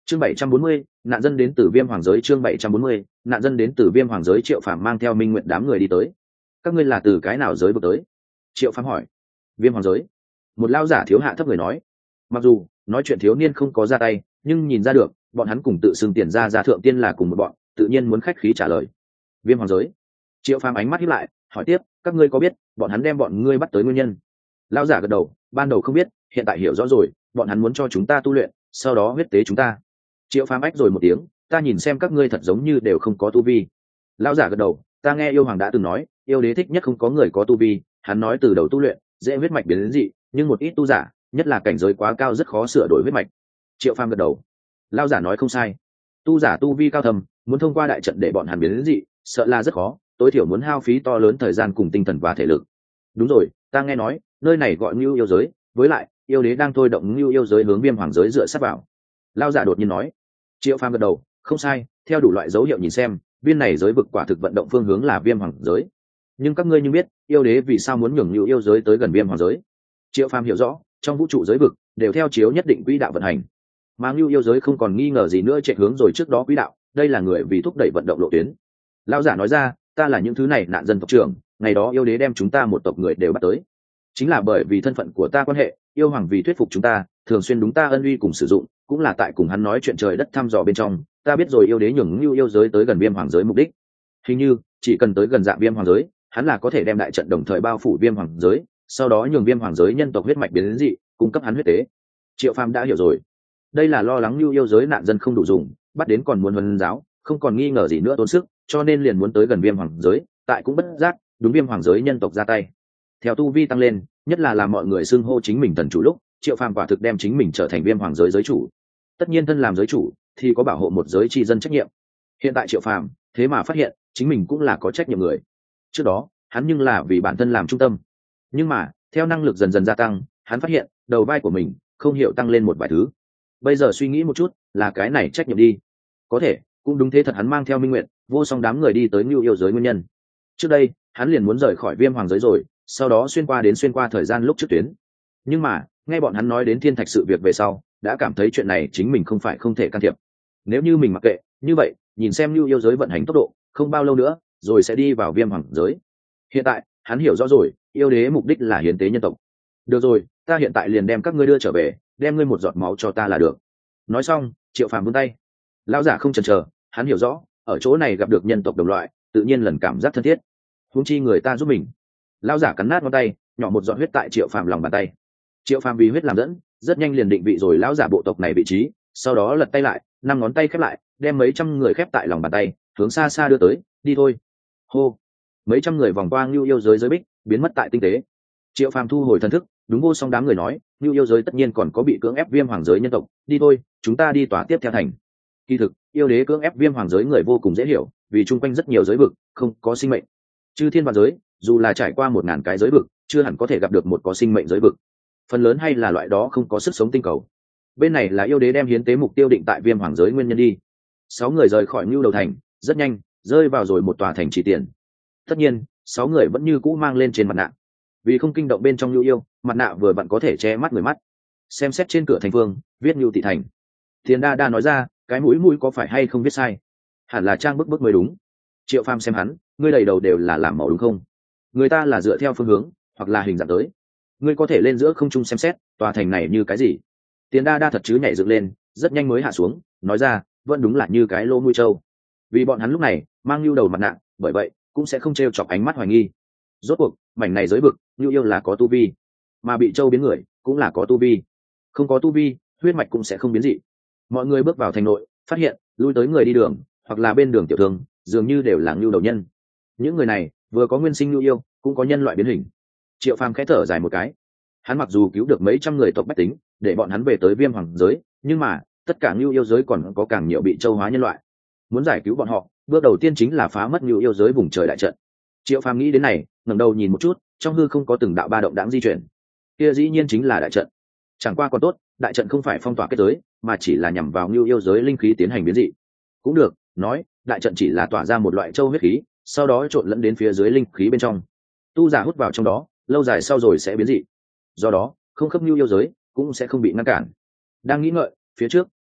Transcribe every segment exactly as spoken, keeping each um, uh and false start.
chương bảy trăm bốn mươi, nạn dân đến từ viêm hoàng giới. Chương bảy trăm bốn mươi, nạn dân đến từ viêm hoàng giới. Triệu Phàm mang theo Minh Nguyệt đám người đi tới. Các ngươi là từ cái nào giới vực tới? Triệu Phàm hỏi. Viêm hoàng giới. Một lao giả thiếu hạ thấp người nói. Mặc dù nói chuyện thiếu niên không có ra tay, nhưng nhìn ra được bọn hắn cùng tự xưng tiền ra ra thượng tiên là cùng một bọn, tự nhiên muốn khách khí trả lời. Viêm hoàng giới. Triệu Phàm ánh mắt híp lại, hỏi tiếp, các ngươi có biết bọn hắn đem bọn ngươi bắt tới nguyên nhân? Lao giả gật đầu, ban đầu không biết, hiện tại hiểu rõ rồi, bọn hắn muốn cho chúng ta tu luyện, sau đó huyết tế chúng ta. Triệu Phàm ách rồi một tiếng, ta nhìn xem các ngươi thật giống như đều không có tu vi. Lao giả gật đầu, ta nghe yêu hoàng đã từng nói, yêu đế thích nhất không có người có tu vi, hắn nói từ đầu tu luyện dễ huyết mạch biến đến dị, nhưng một ít tu giả, nhất là cảnh giới quá cao rất khó sửa đổi huyết mạch. Triệu Phàm gật đầu. Lao giả nói không sai, tu giả tu vi cao thầm, muốn thông qua đại trận để bọn hắn biến đến dị, sợ là rất khó, tối thiểu muốn hao phí to lớn thời gian cùng tinh thần và thể lực. Đúng rồi, ta nghe nói nơi này gọi Ngưu yêu giới, với lại yêu đế đang thôi động Ngưu yêu giới hướng Viêm hoàng giới dựa sát vào. Lao giả đột nhiên nói. Triệu Phàm gật đầu, không sai, theo đủ loại dấu hiệu nhìn xem, viên này giới vực quả thực vận động phương hướng là Viêm hoàng giới. Nhưng các ngươi như biết, yêu đế vì sao muốn nhường Ngưu yêu giới tới gần Viêm hoàng giới? Triệu Phàm hiểu rõ, trong vũ trụ giới vực đều theo chiếu nhất định quỹ đạo vận hành, mà Ngưu yêu giới không còn nghi ngờ gì nữa chạy hướng rồi trước đó quỹ đạo, đây là người vì thúc đẩy vận động lộ tuyến. Lão giả nói ra, ta là những thứ này nạn dân tộc trưởng, ngày đó yêu đế đem chúng ta một tộc người đều bắt tới, chính là bởi vì thân phận của ta quan hệ, yêu hoàng vì thuyết phục chúng ta, thường xuyên đúng ta ân uy cùng sử dụng, cũng là tại cùng hắn nói chuyện trời đất thăm dò bên trong, ta biết rồi yêu đế nhường Ngưu yêu giới tới gần Viêm hoàng giới mục đích. Hình như chỉ cần tới gần dạng Viêm hoàng giới, hắn là có thể đem đại trận đồng thời bao phủ Viêm hoàng giới, sau đó nhường Viêm hoàng giới nhân tộc huyết mạch biến đến dị, cung cấp hắn huyết tế. Triệu Phàm đã hiểu rồi, đây là lo lắng Ngưu yêu giới nạn dân không đủ dùng, bắt đến còn muốn huấn giáo, không còn nghi ngờ gì nữa tốn sức, cho nên liền muốn tới gần Viêm hoàng giới, tại cũng bất giác đúng Viêm hoàng giới nhân tộc ra tay. Theo tu vi tăng lên, nhất là làm mọi người xưng hô chính mình thần chủ lúc, Triệu Phàm quả thực đem chính mình trở thành Viêm hoàng giới giới chủ. Tất nhiên thân làm giới chủ thì có bảo hộ một giới tri dân trách nhiệm. Hiện tại Triệu Phàm thế mà phát hiện chính mình cũng là có trách nhiệm người. Trước đó hắn nhưng là vì bản thân làm trung tâm, nhưng mà theo năng lực dần dần gia tăng, hắn phát hiện đầu vai của mình không hiểu tăng lên một vài thứ. Bây giờ suy nghĩ một chút, là cái này trách nhiệm đi. Có thể cũng đúng thế thật, hắn mang theo Minh Nguyệt vô song đám người đi tới Ngưu yêu giới nguyên nhân. Trước đây hắn liền muốn rời khỏi Viêm hoàng giới rồi, sau đó xuyên qua đến xuyên qua thời gian lúc trước tuyến, nhưng mà nghe bọn hắn nói đến thiên thạch sự việc về sau, đã cảm thấy chuyện này chính mình không phải không thể can thiệp. Nếu như mình mặc kệ như vậy, nhìn xem Ngưu yêu giới vận hành tốc độ, không bao lâu nữa rồi sẽ đi vào Viêm hoàng giới. Hiện tại hắn hiểu rõ rồi, yêu đế mục đích là hiến tế nhân tộc. Được rồi, ta hiện tại liền đem các ngươi đưa trở về, đem ngươi một giọt máu cho ta là được. Nói xong, Triệu Phàm vươn tay. Lão giả không chần chờ, hắn hiểu rõ, ở chỗ này gặp được nhân tộc đồng loại, tự nhiên lần cảm giác thân thiết. Huống chi người ta giúp mình. Lão giả cắn nát ngón tay, nhỏ một giọt huyết tại Triệu Phàm lòng bàn tay. Triệu Phàm vì huyết làm dẫn, rất nhanh liền định vị rồi lão giả bộ tộc này vị trí, sau đó lật tay lại, năm ngón tay khép lại, đem mấy trăm người khép tại lòng bàn tay, hướng xa xa đưa tới, đi thôi. Hô. Mấy trăm người vòng qua Ngưu yêu giới giới bích, biến mất tại tinh tế. Triệu Phàm thu hồi thần thức, đúng vô song đám người nói, Ngưu yêu giới tất nhiên còn có bị cưỡng ép Viêm hoàng giới nhân tộc, đi thôi, chúng ta đi tòa tiếp theo thành. Kỳ thực, yêu đế cưỡng ép Viêm hoàng giới người vô cùng dễ hiểu, vì chung quanh rất nhiều giới vực không có sinh mệnh. Chư thiên vạn giới, dù là trải qua một ngàn cái giới vực, chưa hẳn có thể gặp được một có sinh mệnh giới vực. Phần lớn hay là loại đó không có sức sống tinh cầu. Bên này là yêu đế đem hiến tế mục tiêu định tại Viêm hoàng giới nguyên nhân đi. Sáu người rời khỏi Ngưu đầu thành, rất nhanh rơi vào rồi một tòa thành trì tiền. Tất nhiên, sáu người vẫn như cũ mang lên trên mặt nạ, vì không kinh động bên trong Ngưu yêu, mặt nạ vừa vặn có thể che mắt người mắt. Xem xét trên cửa thành phương viết Ngưu thị thành. Thiên đa đa nói ra, cái mũi mũi có phải hay không viết sai? Hẳn là trang bức bức mới đúng. Triệu Phàm xem hắn, ngươi đầy đầu đều là làm màu đúng không? Người ta là dựa theo phương hướng hoặc là hình dạng tới, ngươi có thể lên giữa không trung xem xét tòa thành này như cái gì. Tiền đa đa thật chứ nhảy dựng lên, rất nhanh mới hạ xuống, nói ra, vẫn đúng là như cái lô mũi trâu. Vì bọn hắn lúc này mang Ngưu đầu mặt nạ, bởi vậy cũng sẽ không trêu chọc ánh mắt hoài nghi. Rốt cuộc mảnh này giới vực, Ngưu yêu là có tu vi, mà bị trâu biến người cũng là có tu vi. Không có tu vi, huyết mạch cũng sẽ không biến dị. Mọi người bước vào thành nội, phát hiện lui tới người đi đường hoặc là bên đường tiểu thương, dường như đều là Ngưu đầu nhân. Những người này vừa có nguyên sinh Ngưu yêu, cũng có nhân loại biến hình. Triệu Phàm khẽ thở dài một cái. Hắn mặc dù cứu được mấy trăm người tộc bách tính, để bọn hắn về tới Viêm hoàng giới, nhưng mà tất cả Ngưu yêu giới còn có càng nhiều bị châu hóa nhân loại. Muốn giải cứu bọn họ, bước đầu tiên chính là phá mất Ngưu yêu giới vùng trời đại trận. Triệu Phàm nghĩ đến này, ngẩng đầu nhìn một chút, trong hư không có từng đạo ba động đãng di chuyển. Kia dĩ nhiên chính là đại trận. Chẳng qua còn tốt, đại trận không phải phong tỏa kết giới, mà chỉ là nhằm vào Ngưu yêu giới linh khí tiến hành biến dị. Cũng được, nói, đại trận chỉ là tỏa ra một loại châu huyết khí, sau đó trộn lẫn đến phía dưới linh khí bên trong. Tu giả hút vào trong đó, lâu dài sau rồi sẽ biến dị. Do đó, không khớp Ngưu yêu giới cũng sẽ không bị ngăn cản. Đang nghĩ ngợi, phía trước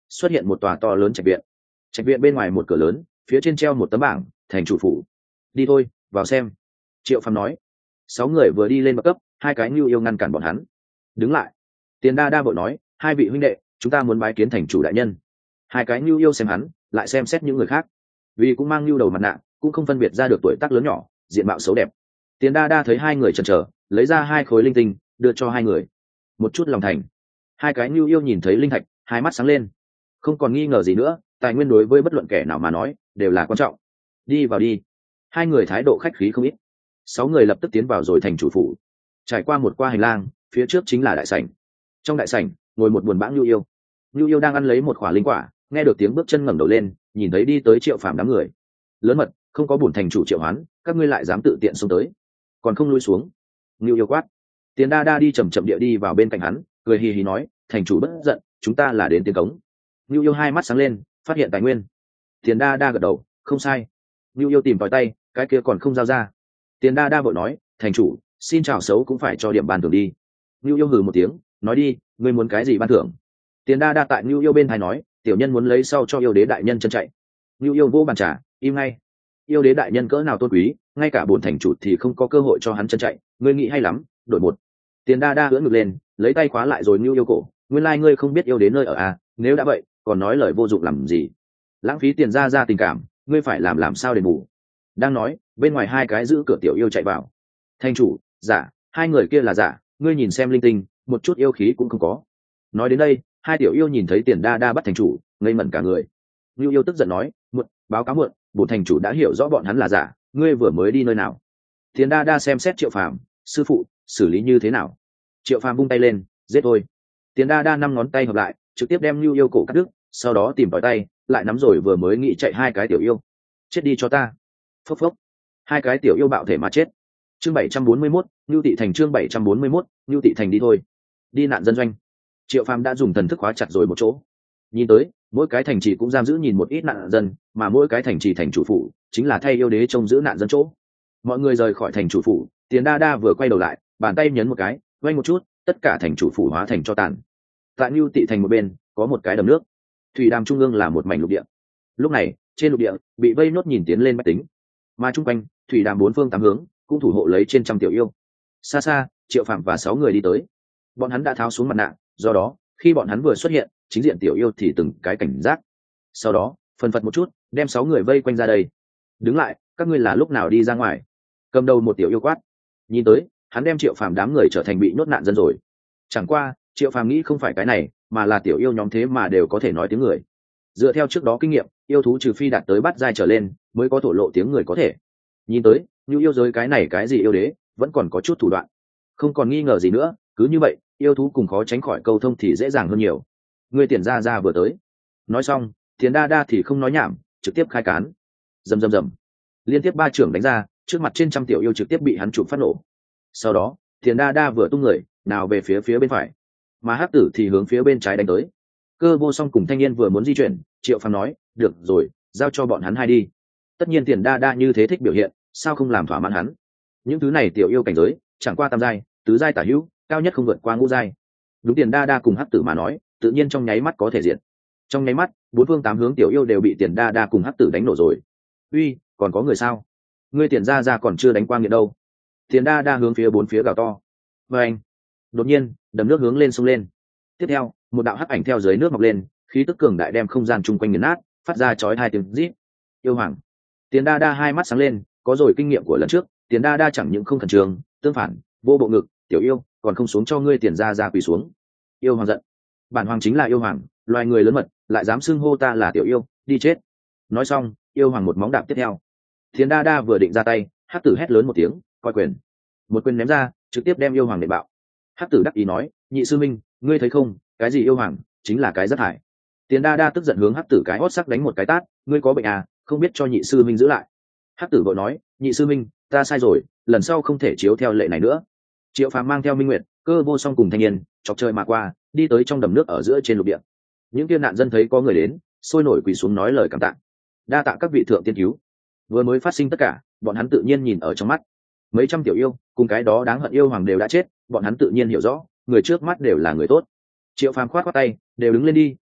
xuất hiện một tòa to lớn trạch viện. Trạch viện bên ngoài một cửa lớn, phía trên treo một tấm bảng, thành chủ phủ. Đi thôi, vào xem. Triệu Phàm nói. Sáu người vừa đi lên bậc cấp, hai cái Nưu Yêu ngăn cản bọn hắn. Đứng lại. Tiền Đa Đa vội nói, hai vị huynh đệ, chúng ta muốn bái kiến thành chủ đại nhân. Hai cái Nưu Yêu xem hắn, lại xem xét những người khác, vì cũng mang Nưu đầu mặt nạ, cũng không phân biệt ra được tuổi tác lớn nhỏ, diện mạo xấu đẹp. Tiền Đa Đa thấy hai người chần chờ, lấy ra hai khối linh tinh, đưa cho hai người. Một chút lòng thành. Hai cái Nưu Yêu nhìn thấy linh thạch, hai mắt sáng lên. Không còn nghi ngờ gì nữa, tài nguyên đối với bất luận kẻ nào mà nói đều là quan trọng. Đi vào đi. Hai người thái độ khách khí không ít. Sáu người lập tức tiến vào rồi thành chủ phủ. Trải qua một qua hành lang, phía trước chính là đại sảnh. Trong đại sảnh ngồi một buồn bã Nưu Yêu. Nưu Yêu đang ăn lấy một quả linh quả, nghe được tiếng bước chân ngẩng đầu lên, nhìn thấy đi tới Triệu Phàm đám người. Lớn mật, không có bổn thành chủ triệu hoán, các ngươi lại dám tự tiện xông tới, còn không lui xuống. Nưu Yêu quát. Tiền Đa Đa đi chậm chậm địa đi vào bên cạnh hắn, cười hì hì nói, thành chủ bất giận, chúng ta là đến tiến cống. Nưu Yêu hai mắt sáng lên, phát hiện tài nguyên. Tiền Đa Đa gật đầu, không sai. Nưu Yêu tìm tòi tay, cái kia còn không giao ra. Tiền Đa Đa vội nói, thành chủ, xin chào xấu cũng phải cho điểm ban thưởng đi. Nưu Yêu hừ một tiếng, nói đi, ngươi muốn cái gì ban thưởng? Tiền Đa Đa tại Nưu Yêu bên tai nói, tiểu nhân muốn lấy sau cho yêu đế đại nhân chân chạy. Nưu Yêu vô bàn trả, im ngay. Yêu đế đại nhân cỡ nào tôn quý, ngay cả bổn thành chủ thì không có cơ hội cho hắn chân chạy, ngươi nghĩ hay lắm, đổi một. Tiền Đa Đa ưỡn ngực lên, lấy tay khóa lại rồi Nưu Yêu cổ, nguyên lai ngươi không biết yêu đế nơi ở à, nếu đã vậy, còn nói lời vô dụng làm gì? Lãng phí tiền ra ra tình cảm, ngươi phải làm làm sao để bù? Đang nói, bên ngoài hai cái giữ cửa tiểu yêu chạy vào. Thành chủ, giả, hai người kia là giả, ngươi nhìn xem linh tinh, một chút yêu khí cũng không có. Nói đến đây, hai tiểu yêu nhìn thấy Tiền Đa Đa bắt thành chủ, ngây mẩn cả người. Nưu Yêu tức giận nói, muộn, báo cáo muộn, bổn thành chủ đã hiểu rõ bọn hắn là giả, ngươi vừa mới đi nơi nào? Tiền Đa Đa xem xét Triệu Phàm, sư phụ, xử lý như thế nào? Triệu Phàm vung tay lên, giết thôi. Tiền Đa Đa năm ngón tay hợp lại, trực tiếp đem Nưu Yêu cổ cắt đứt, sau đó tìm tòi tay, lại nắm rồi vừa mới nghĩ chạy hai cái tiểu yêu. Chết đi cho ta. Phốc phốc. Hai cái tiểu yêu bạo thể mà chết. Chương bảy trăm bốn mươi mốt, Nưu Tị Thành chương bảy trăm bốn mươi mốt, Nưu Tị Thành đi thôi. Đi nạn dân doanh. Triệu Phàm đã dùng thần thức khóa chặt rồi một chỗ. Nhìn tới, mỗi cái thành trì cũng giam giữ nhìn một ít nạn dân, mà mỗi cái thành trì thành chủ phủ chính là thay yêu đế trông giữ nạn dân chỗ. Mọi người rời khỏi thành chủ phủ, Tiền Đa Đa vừa quay đầu lại, bàn tay nhấn một cái, vang một chút, tất cả thành chủ phủ hóa thành cho tàn. Tại Nưu Tị Thành một bên, có một cái đầm nước. Thủy đàm trung ương là một mảnh lục địa. Lúc này, trên lục địa bị vây nốt nhìn tiến lên bách tính, mà trung quanh thủy đàm bốn phương tám hướng cũng thủ hộ lấy trên trăm tiểu yêu. Xa xa, Triệu Phàm và sáu người đi tới. Bọn hắn đã tháo xuống mặt nạ, do đó khi bọn hắn vừa xuất hiện, chính diện tiểu yêu thì từng cái cảnh giác. Sau đó phần phật một chút, đem sáu người vây quanh ra đây. Đứng lại, các ngươi là lúc nào đi ra ngoài? Cầm đầu một tiểu yêu quát. Nhìn tới, hắn đem Triệu Phàm đám người trở thành bị nhốt nạn dân rồi. Chẳng qua, Triệu Phàm nghĩ không phải cái này, mà là tiểu yêu nhóm thế mà đều có thể nói tiếng người. Dựa theo trước đó kinh nghiệm, yêu thú trừ phi đạt tới bát giai trở lên mới có thổ lộ tiếng người có thể. Nhìn tới, như yêu giới cái này cái gì yêu đế vẫn còn có chút thủ đoạn. Không còn nghi ngờ gì nữa, cứ như vậy, yêu thú cùng khó tránh khỏi câu thông thì dễ dàng hơn nhiều. Người Tiền Gia Gia vừa tới. Nói xong, Tiền Đa Đa thì không nói nhảm, trực tiếp khai cán. Rầm rầm rầm. Liên tiếp ba trưởng đánh ra, trước mặt trên trăm tiểu yêu trực tiếp bị hắn chụp phát nổ. Sau đó, Tiền Đa Đa vừa tung người, nào về phía phía bên phải, mà Hắc Tử thì hướng phía bên trái đánh tới. Cơ Vô Song cùng Thanh Niên vừa muốn di chuyển, Triệu Phàm nói, được rồi, giao cho bọn hắn hai đi. Tất nhiên Tiền Đa Đa như thế thích biểu hiện, sao không làm thỏa mãn hắn? Những thứ này tiểu yêu cảnh giới, chẳng qua tam giai, tứ giai tả hữu, cao nhất không vượt qua ngũ giai. Đúng Tiền Đa Đa cùng Hắc Tử mà nói, tự nhiên trong nháy mắt có thể diện. Trong nháy mắt, bốn phương tám hướng tiểu yêu đều bị Tiền Đa Đa cùng Hắc Tử đánh nổ rồi. Uy, còn có người sao? Ngươi Tiền Gia Gia còn chưa đánh qua nghiện đâu? Tiền Đa Đa hướng phía bốn phía gào to. Và anh, đột nhiên, đầm nước hướng lên sông lên. Tiếp theo, một đạo hắc ảnh theo dưới nước mọc lên, khí tức cường đại đem không gian chung quanh nghiền nát, phát ra chói hai tiếng rít. Yêu hoàng. Tiền Đa Đa hai mắt sáng lên, có rồi kinh nghiệm của lần trước, Tiền Đa Đa chẳng những không khẩn trương, tương phản, vô bộ ngực, tiểu yêu, còn không xuống cho ngươi Tiền Gia Gia quỳ xuống. Yêu hoàng giận. Bản hoàng chính là yêu hoàng, loài người lớn mật, lại dám xưng hô ta là tiểu yêu, đi chết. Nói xong, yêu hoàng một móng đạp tiếp theo. Tiền Đa Đa vừa định ra tay, Hắc Tử hét lớn một tiếng, coi quyền. Một quyền ném ra, trực tiếp đem yêu hoàng để bạo. Hắc Tử đắc ý nói, nhị sư minh, ngươi thấy không, cái gì yêu hoàng chính là cái rất hại. Tiền Đa Đa tức giận hướng Hắc Tử cái hót sắc đánh một cái tát, ngươi có bệnh à, không biết cho nhị sư minh giữ lại. Hắc Tử vội nói, nhị sư minh, ta sai rồi, lần sau không thể chiếu theo lệ này nữa. Triệu Phàm mang theo Minh Nguyệt, Cơ Vô Song cùng Thanh Niên, chọc trời mà qua, đi tới trong đầm nước ở giữa trên lục địa. Những kia nạn dân thấy có người đến, sôi nổi quỳ xuống nói lời cảm tạ. Đa tạ các vị thượng tiên cứu. Vừa mới phát sinh tất cả, bọn hắn tự nhiên nhìn ở trong mắt. Mấy trăm tiểu yêu, cùng cái đó đáng hận yêu hoàng đều đã chết, bọn hắn tự nhiên hiểu rõ, người trước mắt đều là người tốt. Triệu Phàm khoát khoát tay, đều đứng lên đi,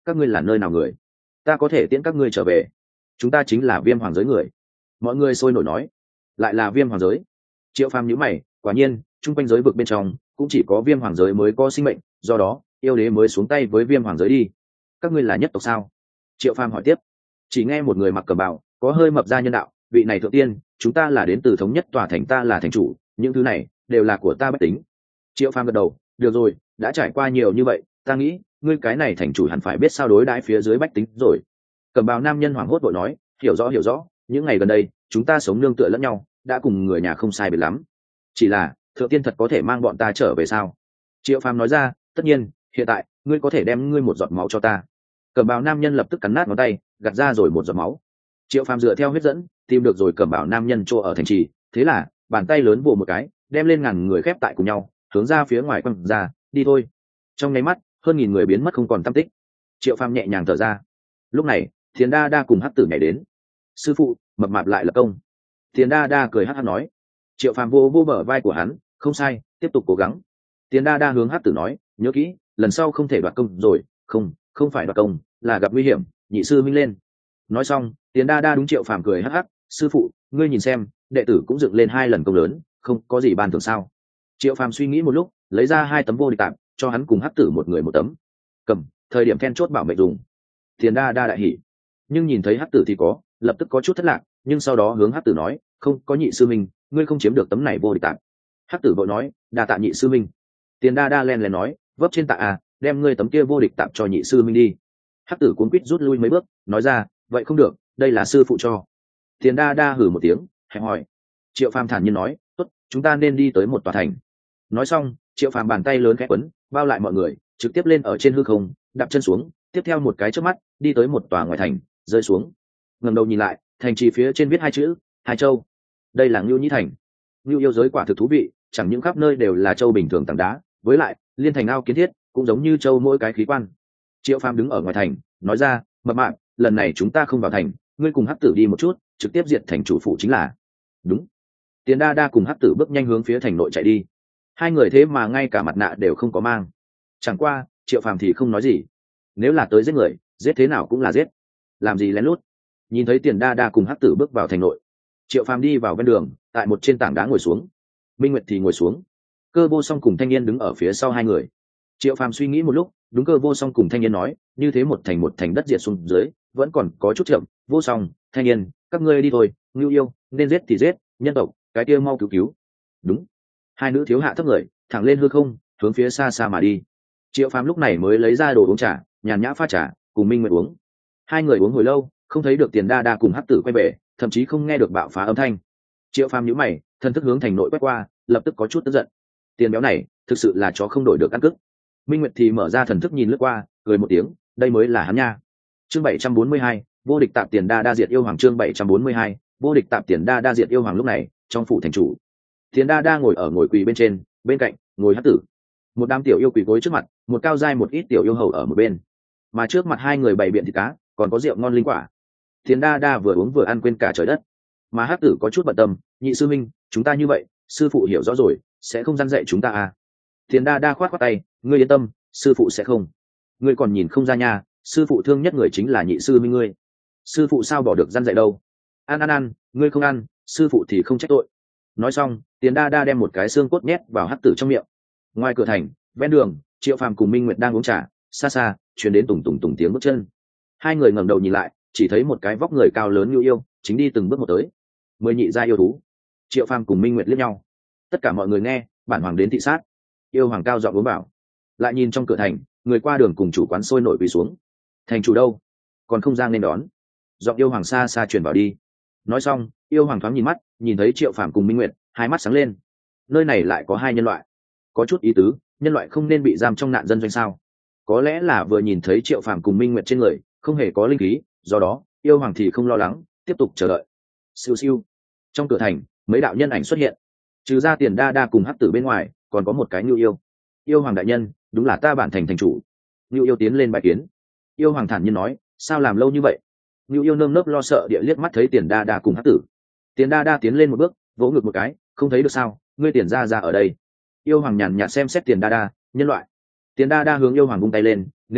các ngươi là nơi nào người? Ta có thể tiễn các ngươi trở về. Chúng ta chính là Viêm Hoàng giới người. Mọi người sôi nổi nói. Lại là Viêm Hoàng giới. Triệu Phàm nhíu mày, quả nhiên chung quanh giới vực bên trong cũng chỉ có Viêm Hoàng giới mới có sinh mệnh, do đó yêu đế mới xuống tay với Viêm Hoàng giới đi. Các ngươi là nhất tộc sao? Triệu Phàm hỏi tiếp. Chỉ nghe một người mặc cẩm bào, có hơi mập ra nhân đạo, vị này thượng tiên, chúng ta là đến từ thống nhất tòa thành, ta là thành chủ, những thứ này đều là của ta bách tính. Triệu Phàm gật đầu, được rồi, đã trải qua nhiều như vậy, ta nghĩ ngươi cái này thành chủ hẳn phải biết sao đối đãi phía dưới bách tính rồi. Cẩm bào nam nhân hoảng hốt vội nói, hiểu rõ hiểu rõ, những ngày gần đây chúng ta sống nương tựa lẫn nhau, đã cùng người nhà không sai biệt lắm. Chỉ là thượng tiên thật có thể mang bọn ta trở về sao? Triệu Phàm nói ra, tất nhiên, hiện tại ngươi có thể đem ngươi một giọt máu cho ta. Cẩm bào nam nhân lập tức cắn nát ngón tay, gạt ra rồi một giọt máu. Triệu Phàm dựa theo huyết dẫn tìm được rồi cẩm bào nam nhân chỗ ở thành trì, thế là bàn tay lớn vồ một cái, đem lên ngàn người khép tại cùng nhau, hướng ra phía ngoài quăng ra, đi thôi. Trong nháy mắt, hơn nghìn người biến mất không còn tăm tích. Triệu Phàm nhẹ nhàng thở ra. Lúc này, Thiền Đa Đa cùng Hắc Tử nhảy đến. Sư phụ, mập mạp lại lập công. Thiền Đa Đa cười hắc hắc nói. Triệu Phàm vô vô bờ vai của hắn, không sai, tiếp tục cố gắng. Thiền Đa Đa hướng Hắc Tử nói, nhớ kỹ, lần sau không thể đoạt công rồi, không, không phải đoạt công, là gặp nguy hiểm, nhị sư minh lên. Nói xong, Thiền Đa Đa đúng Triệu Phàm cười hắc hắc, sư phụ, ngươi nhìn xem, đệ tử cũng dựng lên hai lần công lớn, không có gì ban thưởng sao? Triệu Phàm suy nghĩ một lúc, lấy ra hai tấm vô địch tạm, cho hắn cùng Hắc Tử một người một tấm. Cầm, thời điểm then chốt bảo mệnh dùng. Thiền Đa Đa đại hỉ, nhưng nhìn thấy Hắc Tử thì có, lập tức có chút thất lạc, nhưng sau đó hướng Hắc Tử nói, không có nhị sư minh, ngươi không chiếm được tấm này vô địch tạm. Hắc Tử vội nói, đa tạ nhị sư minh. Thiền Đa Đa len len nói, vấp trên tạ à, đem ngươi tấm kia vô địch tạm cho nhị sư minh đi. Hắc Tử cuống quýt rút lui mấy bước, nói ra, vậy không được, đây là sư phụ cho. Thiền Đa Đa hử một tiếng, hẹp hỏi. Triệu Phàm thản nhiên nói, tốt, chúng ta nên đi tới một tòa thành. Nói xong, Triệu Phàm bàn tay lớn khẽ quấn, bao lại mọi người, trực tiếp lên ở trên hư không, đạp chân xuống, tiếp theo một cái chớp mắt, đi tới một tòa ngoài thành, rơi xuống. Ngẩng đầu nhìn lại, thành trì phía trên viết hai chữ, Hai Châu. Đây là Ngưu Nhĩ thành. Ngưu yêu giới quả thực thú vị, chẳng những khắp nơi đều là châu bình thường tảng đá, với lại, liên thành ao kiến thiết, cũng giống như châu mỗi cái khí quan. Triệu Phàm đứng ở ngoài thành, nói ra, mập mạp, lần này chúng ta không vào thành, ngươi cùng Hắc Tử đi một chút, trực tiếp diệt thành chủ phủ chính là. Đúng. Tiền Đa Đa cùng Hắc Tử bước nhanh hướng phía thành nội chạy đi. Hai người thế mà ngay cả mặt nạ đều không có mang. Chẳng qua, Triệu Phàm thì không nói gì. Nếu là tới giết người, giết thế nào cũng là giết. Làm gì lén lút. Nhìn thấy Tiền Đa Đa cùng Hắc Tử bước vào thành nội, Triệu Phàm đi vào ven đường, tại một trên tảng đá ngồi xuống. Minh Nguyệt thì ngồi xuống. Cơ Vô Song cùng Thanh Niên đứng ở phía sau hai người. Triệu Phàm suy nghĩ một lúc, đúng Cơ Vô Song cùng Thanh Niên nói, như thế một thành một thành đất diệt xuống dưới, vẫn còn có chút chậm. Vô Song, Thanh Niên, các ngươi đi thôi, Ngưu yêu, nên giết thì giết, nhân tộc, cái kia mau cứu cứu. Đúng. Hai nữ thiếu hạ thấp người, thẳng lên hư không, hướng phía xa xa mà đi. Triệu Phàm lúc này mới lấy ra đồ uống trà, nhàn nhã pha trà, cùng Minh Nguyệt uống. Hai người uống hồi lâu, không thấy được Tiền Đa Đa cùng Hắc Tử quay về, thậm chí không nghe được bạo phá âm thanh. Triệu Phàm nhíu mày, thân thức hướng thành nội quét qua, lập tức có chút tức giận. Tiền béo này, thực sự là chó không đổi được ăn cức. Minh Nguyệt thì mở ra thần thức nhìn lướt qua, cười một tiếng, đây mới là hắn nha. Chương bảy trăm bốn mươi hai, vô địch tạp Tiền Đa Đa diệt yêu hoàng. Chương bảy trăm bốn mươi hai, vô địch tạp Tiền Đa Đa diệt yêu hoàng. Lúc này, trong phủ thành chủ, Tiền Đa Đa ngồi ở ngồi quỳ bên trên, bên cạnh ngồi Hắc Tử. Một đám tiểu yêu quỳ gối trước mặt, một cao giai một ít tiểu yêu hầu ở một bên. Mà trước mặt hai người bày biện thịt cá, còn có rượu ngon linh quả. Tiền Đa Đa vừa uống vừa ăn quên cả trời đất. Mà Hắc Tử có chút bận tâm, nhị sư minh, chúng ta như vậy, sư phụ hiểu rõ rồi, sẽ không răn dạy chúng ta à? Tiền Đa Đa khoát khoát tay, ngươi yên tâm, sư phụ sẽ không. Ngươi còn nhìn không ra nha, sư phụ thương nhất người chính là nhị sư minh ngươi. Sư phụ sao bỏ được răn dạy đâu? Ăn ăn ăn, ngươi không ăn, sư phụ thì không trách tội. Nói xong, Tiền Đa Đa đem một cái xương cốt nhét vào Hắc Tử trong miệng. Ngoài cửa thành, ven đường, Triệu Phàm cùng Minh Nguyệt đang uống trà, xa xa truyền đến tùng tùng tùng tiếng bước chân. Hai người ngẩng đầu nhìn lại, chỉ thấy một cái vóc người cao lớn như yêu, chính đi từng bước một tới. Mười nhị gia yêu thú. Triệu Phàm cùng Minh Nguyệt liếc nhau. Tất cả mọi người nghe, bản hoàng đến thị sát. Yêu hoàng cao giọng uống bảo. Lại nhìn trong cửa thành, người qua đường cùng chủ quán sôi nổi quỳ xuống. Thành chủ đâu? Còn không ra nên đón. Giọng yêu hoàng xa xa truyền vào đi. Nói xong, yêu hoàng thoáng nhìn mắt, nhìn thấy Triệu Phàm cùng Minh Nguyệt, hai mắt sáng lên. Nơi này lại có hai nhân loại. Có chút ý tứ, nhân loại không nên bị giam trong nạn dân doanh sao? Có lẽ là vừa nhìn thấy Triệu Phàm cùng Minh Nguyệt trên người không hề có linh khí, do đó yêu hoàng thì không lo lắng, tiếp tục chờ đợi. Siêu siêu. Trong cửa thành, mấy đạo nhân ảnh xuất hiện. Trừ ra Tiền Đa Đa cùng Hắc Tử bên ngoài, còn có một cái Nưu yêu. Yêu hoàng đại nhân, đúng là ta bản thành thành chủ. Nưu yêu tiến lên bài kiến. Yêu hoàng thản nhiên nói, sao làm lâu như vậy? Nưu yêu nơm nớp lo sợ địa liếc mắt thấy Tiền Đa Đa cùng Hắc Tử. Tiền Đa Đa tiến lên một bước, vỗ ngực một cái, không thấy được sao? Ngươi Tiền gia gia ở đây. Yêu hoàng nhàn nhạt xem xét Tiền Đa Đa, nhân loại. Tiền Đa Đa hướng yêu hoàng vung tay lên, nếu biết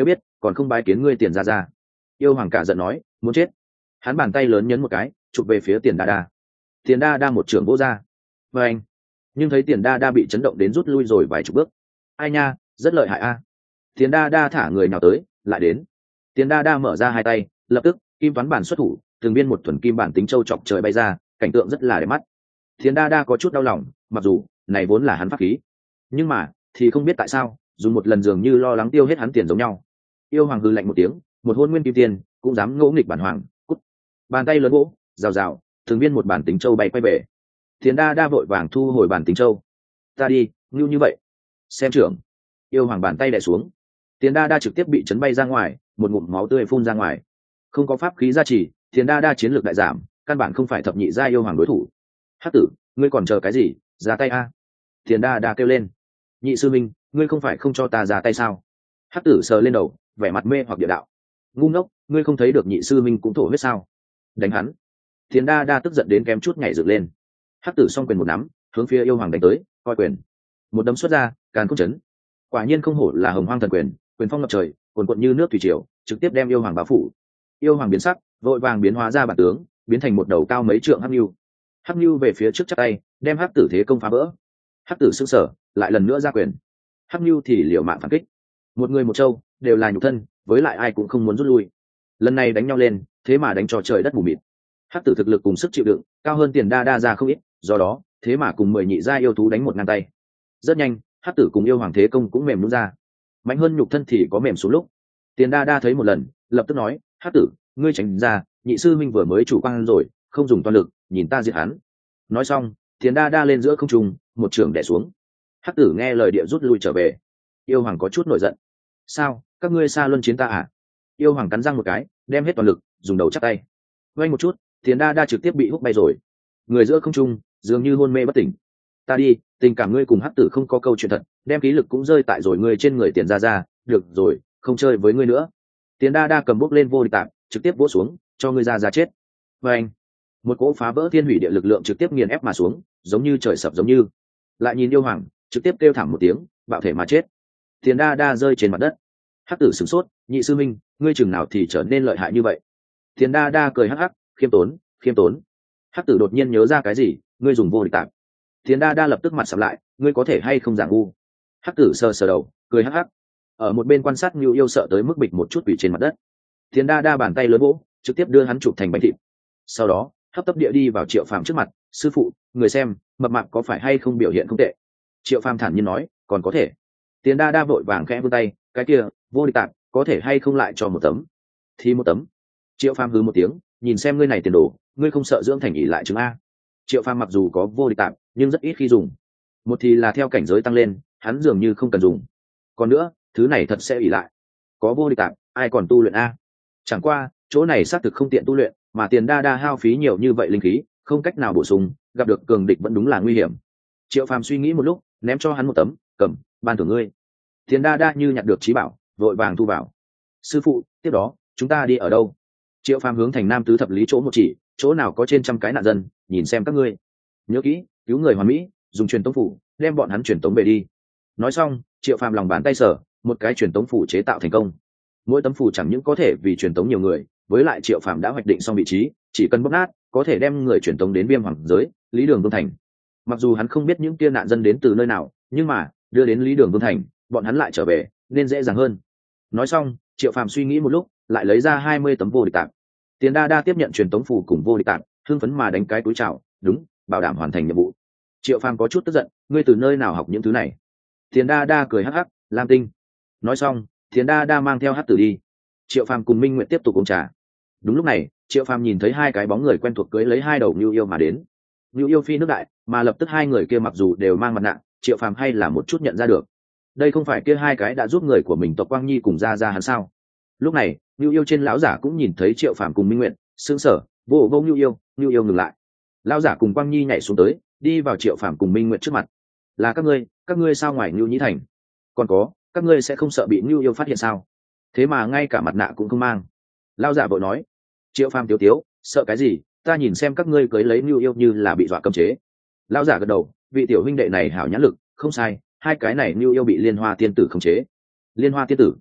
còn không bái kiến ngươi tiền ra ra. Yêu hoàng cả giận nói, muốn chết. Hắn bàn tay lớn nhấn một cái, chụp về phía tiền đa đa. Tiền đa đa một trưởng vỗ ra, và anh nhưng thấy tiền đa đa bị chấn động đến rút lui rồi vài chục bước. Ai nha, rất lợi hại a. Tiền đa đa thả người nào tới, lại đến. Tiền đa đa mở ra hai tay, lập tức kim toán bản xuất thủ, từng viên một thuần kim bản tính châu chọc trời bay ra, cảnh tượng rất là đẹp mắt. Tiền đa đa có chút đau lòng, mặc dù này vốn là hắn pháp khí, nhưng mà thì không biết tại sao dùng một lần dường như lo lắng tiêu hết hắn tiền giống nhau. Yêu hoàng hư lạnh một tiếng, một hôn nguyên kim tiền cũng dám ngỗ nghịch bản hoàng, cút. Bàn tay lớn vỗ, rào rào, từng viên một bản tính châu bay quay về. Tiền đa đa vội vàng thu hồi bản tính châu. Ta đi, ngưu như vậy. Xem trưởng. Yêu hoàng bàn tay đè xuống. Tiền đa đa trực tiếp bị chấn bay ra ngoài, một ngụm máu tươi phun ra ngoài. Không có pháp khí gia trì, tiền đa đa chiến lược đại giảm, căn bản không phải thập nhị gia yêu hoàng đối thủ. Hắc tử, ngươi còn chờ cái gì, ra tay a. Tiền đa đa kêu lên. Nhị sư minh, ngươi không phải không cho ta ra tay sao? Hắc tử sờ lên đầu, vẻ mặt mê hoặc địa đạo. Ngu ngốc, ngươi không thấy được nhị sư minh cũng thổ huyết sao? Đánh hắn. Tiền đa đa tức giận đến kém chút nhảy dựng lên. Hắc tử song quyền một nắm, hướng phía yêu hoàng đánh tới, coi quyền. Một đấm xuất ra, càn khôn chấn. Quả nhiên không hổ là hồng hoang thần quyền, quyền phong ngập trời, cuồn cuộn như nước thủy triều, trực tiếp đem yêu hoàng bao phủ. Yêu hoàng biến sắc, vội vàng biến hóa ra bản tướng, biến thành một đầu cao mấy trượng hắc nhu. Hắc nhu về phía trước chắp tay, đem hắc tử thế công phá vỡ. Hắc tử sững sờ, lại lần nữa ra quyền. Hắc nhu thì liều mạng phản kích. Một người một châu, đều là nhục thân, với lại ai cũng không muốn rút lui. Lần này đánh nhau lên, thế mà đánh cho trời đất mù mịt. Hắc tử thực lực cùng sức chịu đựng cao hơn tiền đa đa ra không ít, do đó thế mà cùng mười nhị gia yêu thú đánh một ngang tay. Rất nhanh, Hắc tử cùng yêu hoàng thế công cũng mềm nhũn ra. Mạnh hơn nhục thân thì có mềm xuống lúc. Tiền đa đa thấy một lần, lập tức nói, Hắc tử, ngươi tránh ra, nhị sư minh vừa mới chủ quan rồi, không dùng toàn lực, nhìn ta diệt hắn. Nói xong, tiền đa đa lên giữa không trung, một trường đè xuống. Hắc tử nghe lời địa rút lui trở về. Yêu hoàng có chút nổi giận. Sao, các ngươi xa luân chiến ta à? Yêu hoàng cắn răng một cái, đem hết toàn lực, dùng đầu chắp tay. Quay một chút, tiền đa đa trực tiếp bị húc bay rồi. Người giữa không trung, dường như hôn mê bất tỉnh. Ta đi, tình cảm ngươi cùng Hắc tử không có câu chuyện thật, đem khí lực cũng rơi tại rồi ngươi trên người tiền ra ra, được rồi, không chơi với ngươi nữa. Tiền đa đa cầm bốc lên vô địch tạm, trực tiếp vỗ xuống, cho ngươi ra ra chết. Và anh, một cỗ phá vỡ thiên hủy địa lực lượng trực tiếp nghiền ép mà xuống, giống như trời sập giống như. Lại nhìn yêu hoàng, trực tiếp kêu thảm một tiếng, bạo thể mà chết. Tiền đa đa rơi trên mặt đất. Hắc tử sửng sốt, nhị sư minh, ngươi chừng nào thì trở nên lợi hại như vậy? Tiền đa đa cười hắc hắc, khiêm tốn, khiêm tốn. Hắc tử đột nhiên nhớ ra cái gì, ngươi dùng vô địch tạm. Tiền đa đa lập tức mặt sầm lại, ngươi có thể hay không giả ngu? Hắc tử sờ sờ đầu, cười hắc hắc. Ở một bên quan sát Nưu Yêu sợ tới mức bịch một chút quỷ trên mặt đất. Tiền đa đa bàn tay lớn vỗ, trực tiếp đưa hắn chụp thành bánh thịt. Sau đó, hấp tấp địa đi vào Triệu Phàm trước mặt, sư phụ, người xem, mập mạp có phải hay không biểu hiện không tệ? Triệu Phàm thản nhiên nói, còn có thể. Tiền đa đa vội vàng khẽ vươn tay, cái kia, vô địch tạm, có thể hay không lại cho một tấm? Thì một tấm. Triệu Phàm hừ một tiếng, nhìn xem ngươi này tiền đồ, ngươi không sợ dưỡng thành ỷ lại chứng a? Triệu Phàm mặc dù có vô địch tạm, nhưng rất ít khi dùng. Một thì là theo cảnh giới tăng lên, hắn dường như không cần dùng. Còn nữa, thứ này thật sẽ ỷ lại. Có vô địch tạm, ai còn tu luyện a? Chẳng qua, chỗ này xác thực không tiện tu luyện, mà tiền đa đa hao phí nhiều như vậy linh khí, không cách nào bổ sung, gặp được cường địch vẫn đúng là nguy hiểm. Triệu Phàm suy nghĩ một lúc, ném cho hắn một tấm, cầm, ban thưởng ngươi. Tiền đa đa như nhặt được trí bảo, vội vàng thu vào. Sư phụ, tiếp đó chúng ta đi ở đâu? Triệu Phàm hướng thành Nam tứ thập lý chỗ một chỉ, chỗ nào có trên trăm cái nạn dân, nhìn xem các ngươi. Nhớ kỹ, cứu người hoàn mỹ, dùng truyền tống phủ, đem bọn hắn truyền tống về đi. Nói xong, Triệu Phàm lòng bàn tay sở, một cái truyền tống phủ chế tạo thành công. Mỗi tấm phủ chẳng những có thể vì truyền tống nhiều người, với lại Triệu Phàm đã hoạch định xong vị trí, chỉ cần bóp nát, có thể đem người truyền tống đến Viêm Hoàng giới, Lý Đường Vương thành. Mặc dù hắn không biết những kia nạn dân đến từ nơi nào, nhưng mà đưa đến Lý Đường Vương thành, bọn hắn lại trở về, nên dễ dàng hơn. Nói xong, Triệu Phàm suy nghĩ một lúc, lại lấy ra hai mươi tấm vô địch tạm. Tiền đa đa tiếp nhận truyền tống phủ cùng vô địch tạm, hưng phấn mà đánh cái túi chào, đúng, bảo đảm hoàn thành nhiệm vụ. Triệu Phàm có chút tức giận, ngươi từ nơi nào học những thứ này? Tiền đa đa cười hắc hắc, Lam Tinh. Nói xong, Tiền đa đa mang theo Hắc tử đi. Triệu Phàm cùng Minh Nguyệt tiếp tục uống trà. Đúng lúc này, Triệu Phàm nhìn thấy hai cái bóng người quen thuộc cưới lấy hai đầu Nưu Yêu mà đến. Nưu Yêu phi nước đại, mà lập tức hai người kia mặc dù đều mang mặt nạ, Triệu Phàm hay là một chút nhận ra được. Đây không phải kia hai cái đã giúp người của mình tộc Quang Nhi cùng ra ra hắn sao? Lúc này, Nưu Yêu trên lão giả cũng nhìn thấy Triệu Phàm cùng Minh Nguyệt, sững sờ, vô vô Nưu Yêu, Nưu Yêu ngừng lại. Lão giả cùng Quang Nhi nhảy xuống tới, đi vào Triệu Phàm cùng Minh Nguyệt trước mặt. Là các ngươi, các ngươi sao ngoài Nưu Nhĩ thành? Còn có, các ngươi sẽ không sợ bị Nưu Yêu phát hiện sao? Thế mà ngay cả mặt nạ cũng không mang. Lão giả vội nói. Triệu Phàm tiếu tiếu, sợ cái gì? Ta nhìn xem các ngươi cưới lấy Nưu Yêu như là bị dọa cấm chế. Lão giả gật đầu, vị tiểu huynh đệ này hảo nhãn lực, không sai, hai cái này Nưu Yêu bị Liên Hoa tiên tử khống chế. Liên Hoa tiên tử?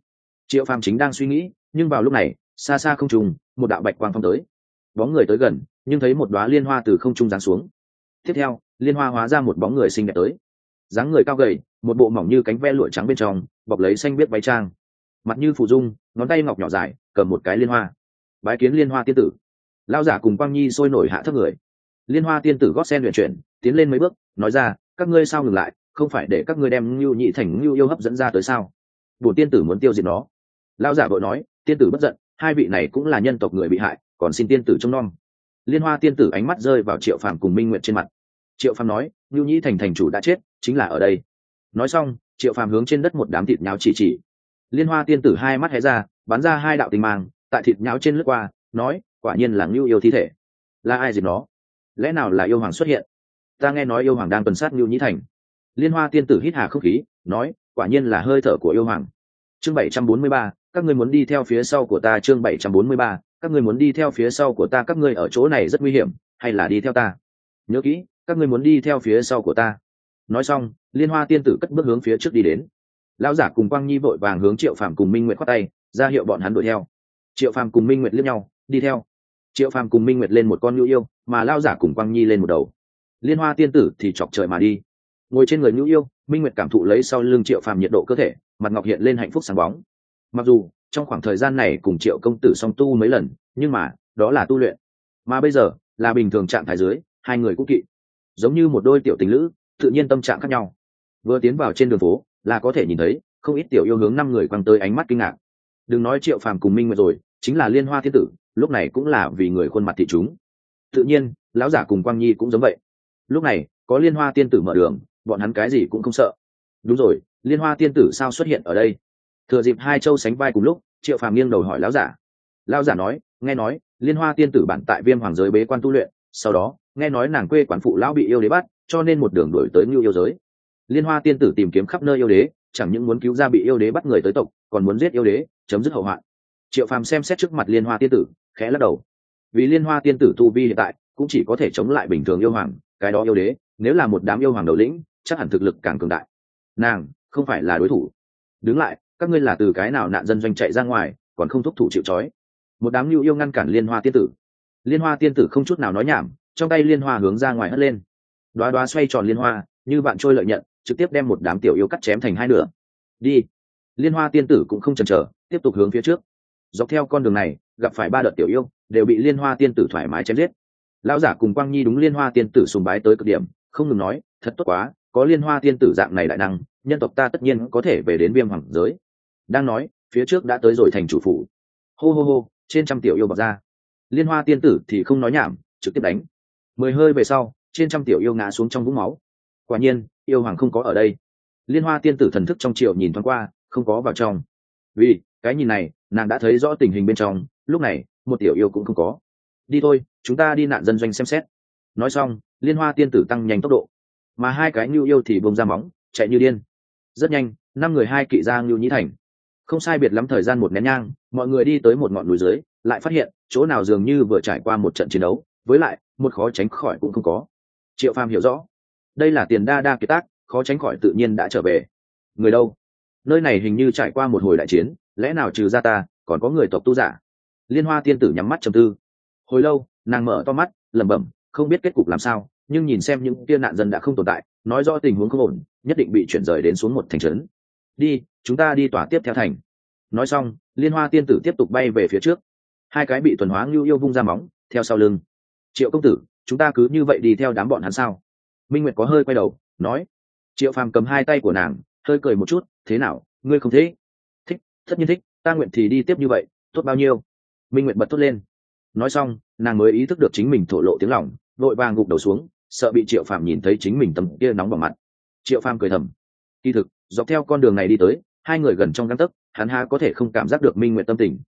Triệu Phàm chính đang suy nghĩ, nhưng vào lúc này xa xa không trùng một đạo bạch quang phong tới. Bóng người tới gần, nhưng thấy một đóa liên hoa từ không trung giáng xuống. Tiếp theo, liên hoa hóa ra một bóng người xinh đẹp tới. Dáng người cao gầy, một bộ mỏng như cánh ve lụa trắng bên trong, bọc lấy xanh biết váy trang, mặt như phù dung, ngón tay ngọc nhỏ dài, cầm một cái liên hoa. Bái kiến Liên Hoa tiên tử. Lão giả cùng Quang Nhi sôi nổi hạ thấp người. Liên Hoa tiên tử gót sen luyện chuyển, tiến lên mấy bước, nói ra, các ngươi sao ngừng lại, không phải để các ngươi đem Nưu Nhị Thành Nưu yêu hấp dẫn ra tới sao? Bổn tiên tử muốn tiêu diệt nó. Lão giả vội nói, tiên tử bất giận, hai vị này cũng là nhân tộc người bị hại, còn xin tiên tử trông nom. Liên Hoa tiên tử ánh mắt rơi vào Triệu Phàm cùng Minh Nguyệt trên mặt. Triệu Phàm nói, Nưu Nhị Thành thành chủ đã chết, chính là ở đây. Nói xong, Triệu Phàm hướng trên đất một đám thịt nháo chỉ chỉ. Liên Hoa tiên tử hai mắt hé ra, bắn ra hai đạo tinh mang, tại thịt nháo trên lướt qua, nói, quả nhiên là Nưu yêu thi thể. Là ai diệt nó? Lẽ nào là yêu hoàng xuất hiện? Ta nghe nói yêu hoàng đang tuần sát Nưu Nhĩ Thành. Liên Hoa tiên tử hít hà không khí, nói, quả nhiên là hơi thở của yêu hoàng. Chương bảy trăm bốn mươi ba, các ngươi muốn đi theo phía sau của ta. Chương bảy trăm bốn mươi ba, các ngươi muốn đi theo phía sau của ta. Các ngươi ở chỗ này rất nguy hiểm, hay là đi theo ta? Nhớ kỹ, các ngươi muốn đi theo phía sau của ta. Nói xong, Liên Hoa tiên tử cất bước hướng phía trước đi đến. Lão giả cùng Quang Nhi vội vàng hướng Triệu Phàm cùng Minh Nguyệt khoát tay, ra hiệu bọn hắn đuổi theo. Triệu Phàm cùng Minh Nguyệt liếc nhau, đi theo. Triệu Phàm cùng Minh Nguyệt lên một con nhu yêu, mà Lão giả cùng Quang Nhi lên một đầu. Liên Hoa tiên tử thì chọc trời mà đi. Ngồi trên người nhu yêu, Minh Nguyệt cảm thụ lấy sau lưng Triệu Phàm nhiệt độ cơ thể, mặt ngọc hiện lên hạnh phúc sáng bóng. Mặc dù trong khoảng thời gian này cùng Triệu công tử song tu mấy lần, nhưng mà đó là tu luyện, mà bây giờ là bình thường trạng thái dưới, hai người cũng kỵ, giống như một đôi tiểu tình lữ, tự nhiên tâm trạng khác nhau. Vừa tiến vào trên đường phố, là có thể nhìn thấy không ít tiểu yêu hướng năm người quăng tới ánh mắt kinh ngạc. Đừng nói Triệu Phàm cùng Minh Nguyệt rồi, chính là Liên Hoa tiên tử, lúc này cũng là vì người khuôn mặt thị chúng. Tự nhiên, lão giả cùng Quang Nhi cũng giống vậy. Lúc này, có Liên Hoa tiên tử mở đường, bọn hắn cái gì cũng không sợ. Đúng rồi, Liên Hoa tiên tử sao xuất hiện ở đây? Thừa dịp hai châu sánh vai cùng lúc, Triệu Phàm nghiêng đầu hỏi lão giả. Lão giả nói, nghe nói Liên Hoa tiên tử bản tại Viêm Hoàng giới bế quan tu luyện, sau đó nghe nói nàng quê quán phụ lão bị yêu đế bắt, cho nên một đường đuổi tới Nưu yêu giới. Liên Hoa tiên tử tìm kiếm khắp nơi yêu đế, chẳng những muốn cứu ra bị yêu đế bắt người tới tộc, còn muốn giết yêu đế, chấm dứt hậu hoạn. Triệu Phàm xem xét trước mặt Liên Hoa tiên tử, khẽ lắc đầu. Vì Liên Hoa tiên tử tu vi hiện tại cũng chỉ có thể chống lại bình thường yêu hoàng, cái đó yêu đế, nếu là một đám yêu hoàng đầu lĩnh, chắc hẳn thực lực càng cường đại. Nàng không phải là đối thủ. Đứng lại, các ngươi là từ cái nào nạn dân doanh chạy ra ngoài, còn không thúc thủ chịu trói. Một đám nhu yêu ngăn cản Liên Hoa tiên tử. Liên Hoa tiên tử không chút nào nói nhảm, trong tay liên hoa hướng ra ngoài hất lên. Đóa đóa xoay tròn liên hoa, như bạn trôi lợi nhận, trực tiếp đem một đám tiểu yêu cắt chém thành hai nửa. Đi. Liên Hoa tiên tử cũng không chần chờ, tiếp tục hướng phía trước. Dọc theo con đường này, gặp phải ba đợt tiểu yêu, đều bị Liên Hoa tiên tử thoải mái chém giết. Lão giả cùng Quang Nhi đúng Liên Hoa tiên tử sùng bái tới cực điểm, không ngừng nói, thật tốt quá, có Liên Hoa tiên tử dạng này đại năng, nhân tộc ta tất nhiên có thể về đến Viêm Hoàng giới. Đang nói, phía trước đã tới rồi thành chủ phủ. Hô hô hô, trên trăm tiểu yêu bật ra. Liên Hoa tiên tử thì không nói nhảm, trực tiếp đánh. Mười hơi về sau, trên trăm tiểu yêu ngã xuống trong vũng máu. Quả nhiên, yêu hoàng không có ở đây. Liên Hoa tiên tử thần thức trong triệu nhìn thoáng qua, không có vào trong. Vì cái nhìn này, nàng đã thấy rõ tình hình bên trong, lúc này một tiểu yêu cũng không có. Đi thôi, chúng ta đi nạn dân doanh xem xét. Nói xong, Liên Hoa tiên tử tăng nhanh tốc độ, mà hai cái nhu yêu thì bông ra móng, chạy như điên. Rất nhanh, năm người hai kỵ ra Nưu Nhĩ Thành. Không sai biệt lắm thời gian một nén nhang, mọi người đi tới một ngọn núi dưới, lại phát hiện chỗ nào dường như vừa trải qua một trận chiến đấu, với lại một khó tránh khỏi cũng không có. Triệu Phàm hiểu rõ, đây là Tiền Đa Đa kiệt tác, khó tránh khỏi tự nhiên đã trở về. Người đâu? Nơi này hình như trải qua một hồi đại chiến, lẽ nào trừ ra ta, còn có người tộc tu giả? Liên Hoa tiên tử nhắm mắt trầm tư. Hồi lâu, nàng mở to mắt, lẩm bẩm, không biết kết cục làm sao, nhưng nhìn xem những kia nạn dân đã không tồn tại, nói rõ tình huống không ổn, nhất định bị chuyển rời đến xuống một thành trấn. Đi, chúng ta đi tỏa tiếp theo thành. Nói xong, Liên Hoa tiên tử tiếp tục bay về phía trước. Hai cái bị thuần hóa Nưu yêu vung ra móng, theo sau lưng. Triệu công tử, chúng ta cứ như vậy đi theo đám bọn hắn sao? Minh Nguyệt có hơi quay đầu, nói. Triệu Phàm cầm hai tay của nàng, hơi cười một chút, thế nào, ngươi không thế? Thích, tất nhiên thích, ta nguyện thì đi tiếp như vậy, tốt bao nhiêu? Minh Nguyệt bật thốt lên. Nói xong, nàng mới ý thức được chính mình thổ lộ tiếng lòng, vội vàng gục đầu xuống, sợ bị Triệu Phàm nhìn thấy chính mình tầm kia nóng vào mặt. Triệu Phàm cười thầm. Kỳ thực, dọc theo con đường này đi tới, hai người gần trong gang tấc, hắn há có thể không cảm giác được Minh Nguyệt tâm tình.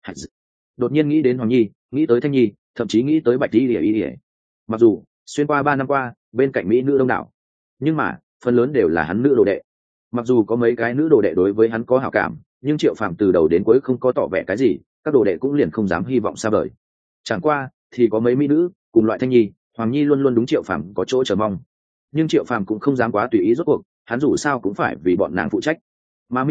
Đột nhiên nghĩ đến Hoàng Nhi, nghĩ tới Thanh Nhi, thậm chí nghĩ tới Bạch Di Lìa Y. Mặc dù xuyên qua ba năm qua, bên cạnh mỹ nữ đông đảo, nhưng mà phần lớn đều là hắn nữ đồ đệ. Mặc dù có mấy cái nữ đồ đệ đối với hắn có hảo cảm, nhưng Triệu Phàm từ đầu đến cuối không có tỏ vẻ cái gì, các đồ đệ cũng liền không dám hy vọng xa vời. Chẳng qua thì có mấy mỹ nữ cùng loại Thanh Nhi, Hoàng Nhi luôn luôn đúng Triệu Phàm có chỗ chờ mong, nhưng Triệu Phàm cũng không dám quá tùy ý, rốt cuộc hắn dù sao cũng phải vì bọn nàng phụ trách. Mà Minh Nguyệt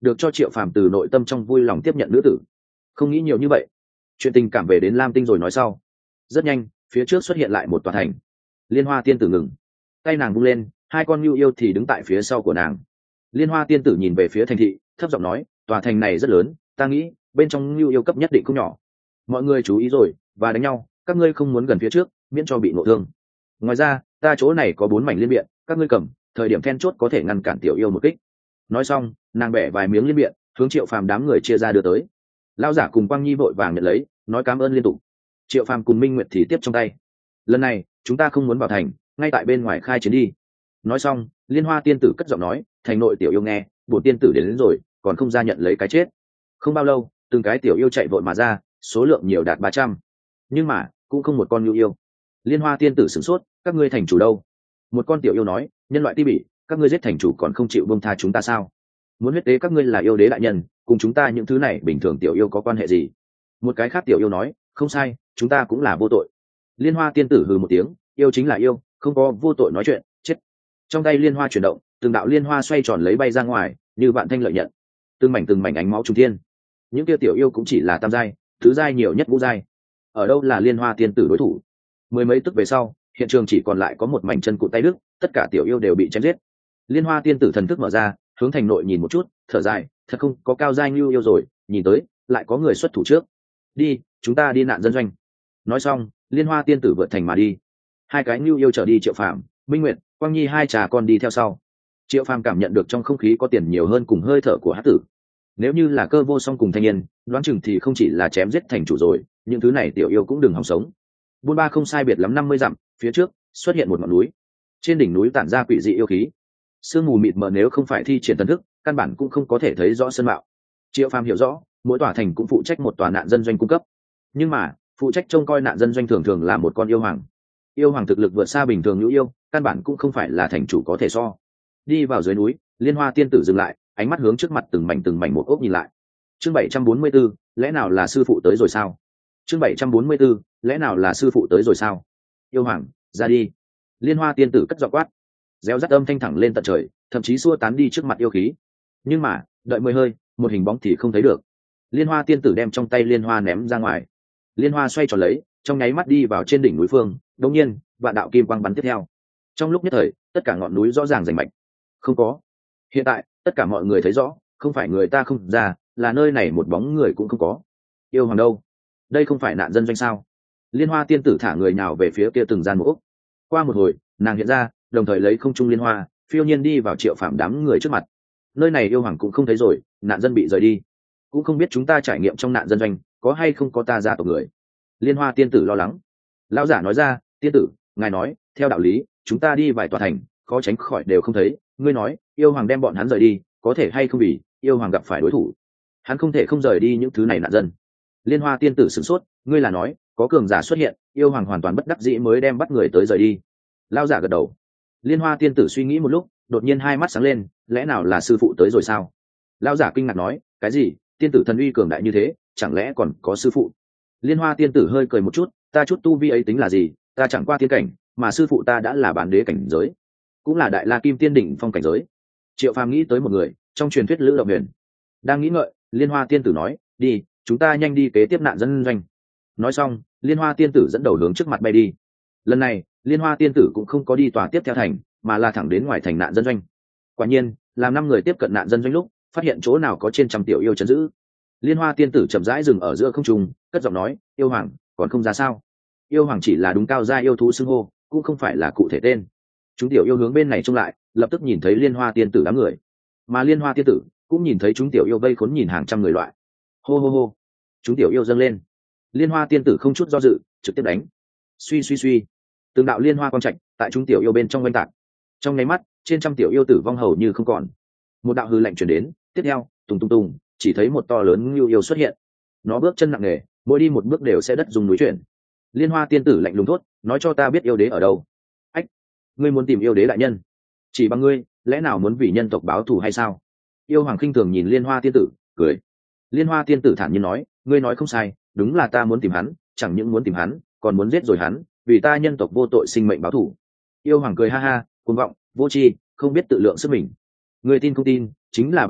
được cho Triệu Phàm từ nội tâm trong vui lòng tiếp nhận nữ tử. Không nghĩ nhiều như vậy, chuyện tình cảm về đến Lam Tinh rồi nói sau. Rất nhanh, phía trước xuất hiện lại một tòa thành. Liên Hoa tiên tử ngừng, tay nàng vung lên, hai con nhu yêu thì đứng tại phía sau của nàng. Liên Hoa tiên tử nhìn về phía thành thị, thấp giọng nói, tòa thành này rất lớn, ta nghĩ bên trong nhu yêu cấp nhất định không nhỏ. Mọi người chú ý rồi, và đánh nhau, các ngươi không muốn gần phía trước, miễn cho bị nội thương. Ngoài ra, ta chỗ này có bốn mảnh liên biện, các ngươi cầm, thời điểm then chốt có thể ngăn cản tiểu yêu một kích. Nói xong, nàng bẻ vài miếng liên biện, hướng Triệu Phàm đám người chia ra đưa tới. Lão giả cùng Quang Nhi vội vàng nhận lấy, nói cảm ơn liên tục. Triệu Phàm cùng Minh Nguyệt thì tiếp trong tay. Lần này, chúng ta không muốn vào thành, ngay tại bên ngoài khai chiến đi. Nói xong, Liên Hoa tiên tử cất giọng nói, thành nội tiểu yêu nghe, bổn tiên tử đến, đến rồi, còn không ra nhận lấy cái chết. Không bao lâu, từng cái tiểu yêu chạy vội mà ra, số lượng nhiều đạt ba trăm. Nhưng mà, cũng không một con nhu yêu. Liên Hoa tiên tử sửng sốt, các ngươi thành chủ đâu? Một con tiểu yêu nói, nhân loại ti bỉ, các ngươi giết thành chủ còn không chịu buông tha chúng ta sao? Muốn huyết tế các ngươi là yêu đế đại nhân, cùng chúng ta những thứ này bình thường tiểu yêu có quan hệ gì? Một cái khác tiểu yêu nói, không sai, chúng ta cũng là vô tội. Liên Hoa tiên tử hừ một tiếng, yêu chính là yêu, không có vô tội nói chuyện, chết. Trong tay liên hoa chuyển động, từng đạo liên hoa xoay tròn lấy bay ra ngoài, như vạn thanh lợi nhận. Từng mảnh từng mảnh ánh máu trung thiên. Những kia tiểu yêu cũng chỉ là tam giai, thứ giai nhiều nhất ngũ giai. Ở đâu là Liên Hoa tiên tử đối thủ? Mười mấy tức về sau, hiện trường chỉ còn lại có một mảnh chân cụt tay đứt, tất cả tiểu yêu đều bị chém giết. Liên Hoa tiên tử thần thức mở ra, hướng thành nội nhìn một chút, thở dài, thật không có cao giai như yêu rồi, nhìn tới lại có người xuất thủ trước. Đi, chúng ta đi nạn dân doanh. Nói xong, Liên Hoa tiên tử vượt thành mà đi. Hai cái như yêu trở đi Triệu Phàm, Minh Nguyệt, Quang Nhi hai trà con đi theo sau. Triệu Phàm cảm nhận được trong không khí có tiền nhiều hơn cùng hơi thở của hắc tử. Nếu như là Cơ Vô Song cùng Thanh Niên, đoán chừng thì không chỉ là chém giết thành chủ rồi, những thứ này tiểu yêu cũng đừng hòng sống. Buôn ba không sai biệt lắm năm mươi dặm, phía trước xuất hiện một ngọn núi. Trên đỉnh núi tản ra quỷ dị yêu khí, sương mù mịt mờ, nếu không phải thi triển thần thức, căn bản cũng không có thể thấy rõ sơn mạo. Triệu Phàm hiểu rõ, mỗi tòa thành cũng phụ trách một tòa nạn dân doanh cung cấp, nhưng mà phụ trách trông coi nạn dân doanh thường thường là một con yêu hoàng. Yêu hoàng thực lực vượt xa bình thường nữ yêu, căn bản cũng không phải là thành chủ có thể so. Đi vào dưới núi, Liên Hoa tiên tử dừng lại, ánh mắt hướng trước mặt từng mảnh từng mảnh một ốc nhìn lại. Chương bảy trăm bốn mươi 44, lẽ nào là sư phụ tới rồi sao? Chương bảy trăm bốn mươi 44, lẽ nào là sư phụ tới rồi sao? Yêu hoàng, ra đi. Liên Hoa tiên tử cất giọng quát, réo rắt âm thanh thẳng lên tận trời, thậm chí xua tán đi trước mặt yêu khí. Nhưng mà, đợi mười hơi, một hình bóng thì không thấy được. Liên Hoa tiên tử đem trong tay liên hoa ném ra ngoài. Liên hoa xoay tròn lấy, trong nháy mắt đi vào trên đỉnh núi phương, đột nhiên, vạn đạo kim quang bắn tiếp theo. Trong lúc nhất thời, tất cả ngọn núi rõ ràng rành mạch. Không có. Hiện tại, tất cả mọi người thấy rõ, không phải người ta không ra, là nơi này một bóng người cũng không có. Yêu hoàng đâu? Đây không phải nạn dân doanh sao? Liên Hoa tiên tử thả người nào về phía kia từng gian một ốc. Qua một hồi, nàng hiện ra, đồng thời lấy không trung liên hoa, phiêu nhiên đi vào Triệu Phàm đám người trước mặt. Nơi này yêu hoàng cũng không thấy rồi, nạn dân bị rời đi, cũng không biết chúng ta trải nghiệm trong nạn dân doanh có hay không có ta gia tộc người. Liên Hoa tiên tử lo lắng. Lão giả nói ra, tiên tử, ngài nói, theo đạo lý, chúng ta đi vài tòa thành, khó tránh khỏi đều không thấy. Ngươi nói, yêu hoàng đem bọn hắn rời đi, có thể hay không vì yêu hoàng gặp phải đối thủ, hắn không thể không rời đi những thứ này nạn dân. Liên Hoa tiên tử sửng sốt, ngươi là nói, có cường giả xuất hiện, yêu hoàng hoàn toàn bất đắc dĩ mới đem bắt người tới rời đi. Lão giả gật đầu. Liên Hoa tiên tử suy nghĩ một lúc, đột nhiên hai mắt sáng lên, lẽ nào là sư phụ tới rồi sao? Lão giả kinh ngạc nói, cái gì? Tiên tử thần uy cường đại như thế, chẳng lẽ còn có sư phụ? Liên Hoa tiên tử hơi cười một chút, ta chút tu vi ấy tính là gì, ta chẳng qua tiên cảnh, mà sư phụ ta đã là bán đế cảnh giới, cũng là đại la kim tiên đỉnh phong cảnh giới. Triệu Phàm nghĩ tới một người, trong truyền thuyết Lữ Động Huyền. Đang nghĩ ngợi, Liên Hoa tiên tử nói, đi, chúng ta nhanh đi kế tiếp nạn dân doanh. Nói xong, Liên Hoa tiên tử dẫn đầu hướng trước mặt bay đi. Lần này, Liên Hoa tiên tử cũng không có đi tòa tiếp theo thành, mà là thẳng đến ngoài thành nạn dân doanh. Quả nhiên, làm năm người tiếp cận nạn dân doanh lúc, phát hiện chỗ nào có trên trăm tiểu yêu trấn giữ. Liên Hoa tiên tử chậm rãi dừng ở giữa không trung, cất giọng nói, yêu hoàng còn không ra sao? Yêu hoàng chỉ là đúng cao gia yêu thú xưng hô, cũng không phải là cụ thể tên. Chúng tiểu yêu hướng bên này trông lại, lập tức nhìn thấy Liên Hoa tiên tử đám người, mà Liên Hoa tiên tử cũng nhìn thấy chúng tiểu yêu vây khốn nhìn hàng trăm người loại. Hô hô hô, chúng tiểu yêu dâng lên. Liên Hoa tiên tử không chút do dự, trực tiếp đánh. Suy suy suy, từng đạo liên hoa quang trạch tại chúng tiểu yêu bên trong oanh tạc. Trong nháy mắt, trên trăm tiểu yêu tử vong hầu như không còn. Một đạo hư lạnh truyền đến, tiếp theo, tùng tùng tùng, chỉ thấy một to lớn ngưu yêu xuất hiện. Nó bước chân nặng nề, mỗi đi một bước đều sẽ đất dùng núi chuyển. Liên Hoa tiên tử lạnh lùng thốt, nói cho ta biết yêu đế ở đâu. Ách, ngươi muốn tìm yêu đế đại nhân? Chỉ bằng ngươi, lẽ nào muốn vì nhân tộc báo thù hay sao? Yêu hoàng khinh thường nhìn Liên Hoa tiên tử, cười. Liên Hoa tiên tử thản nhiên nói, ngươi nói không sai, đúng là ta muốn tìm hắn, chẳng những muốn tìm hắn, còn muốn giết rồi hắn, vì ta nhân tộc vô tội sinh mệnh báo thù. Yêu hoàng cười ha ha, cuồng vọng, vô tri, không biết tự lượng sức mình. Ngươi tin không tin, chính là bản hoàng,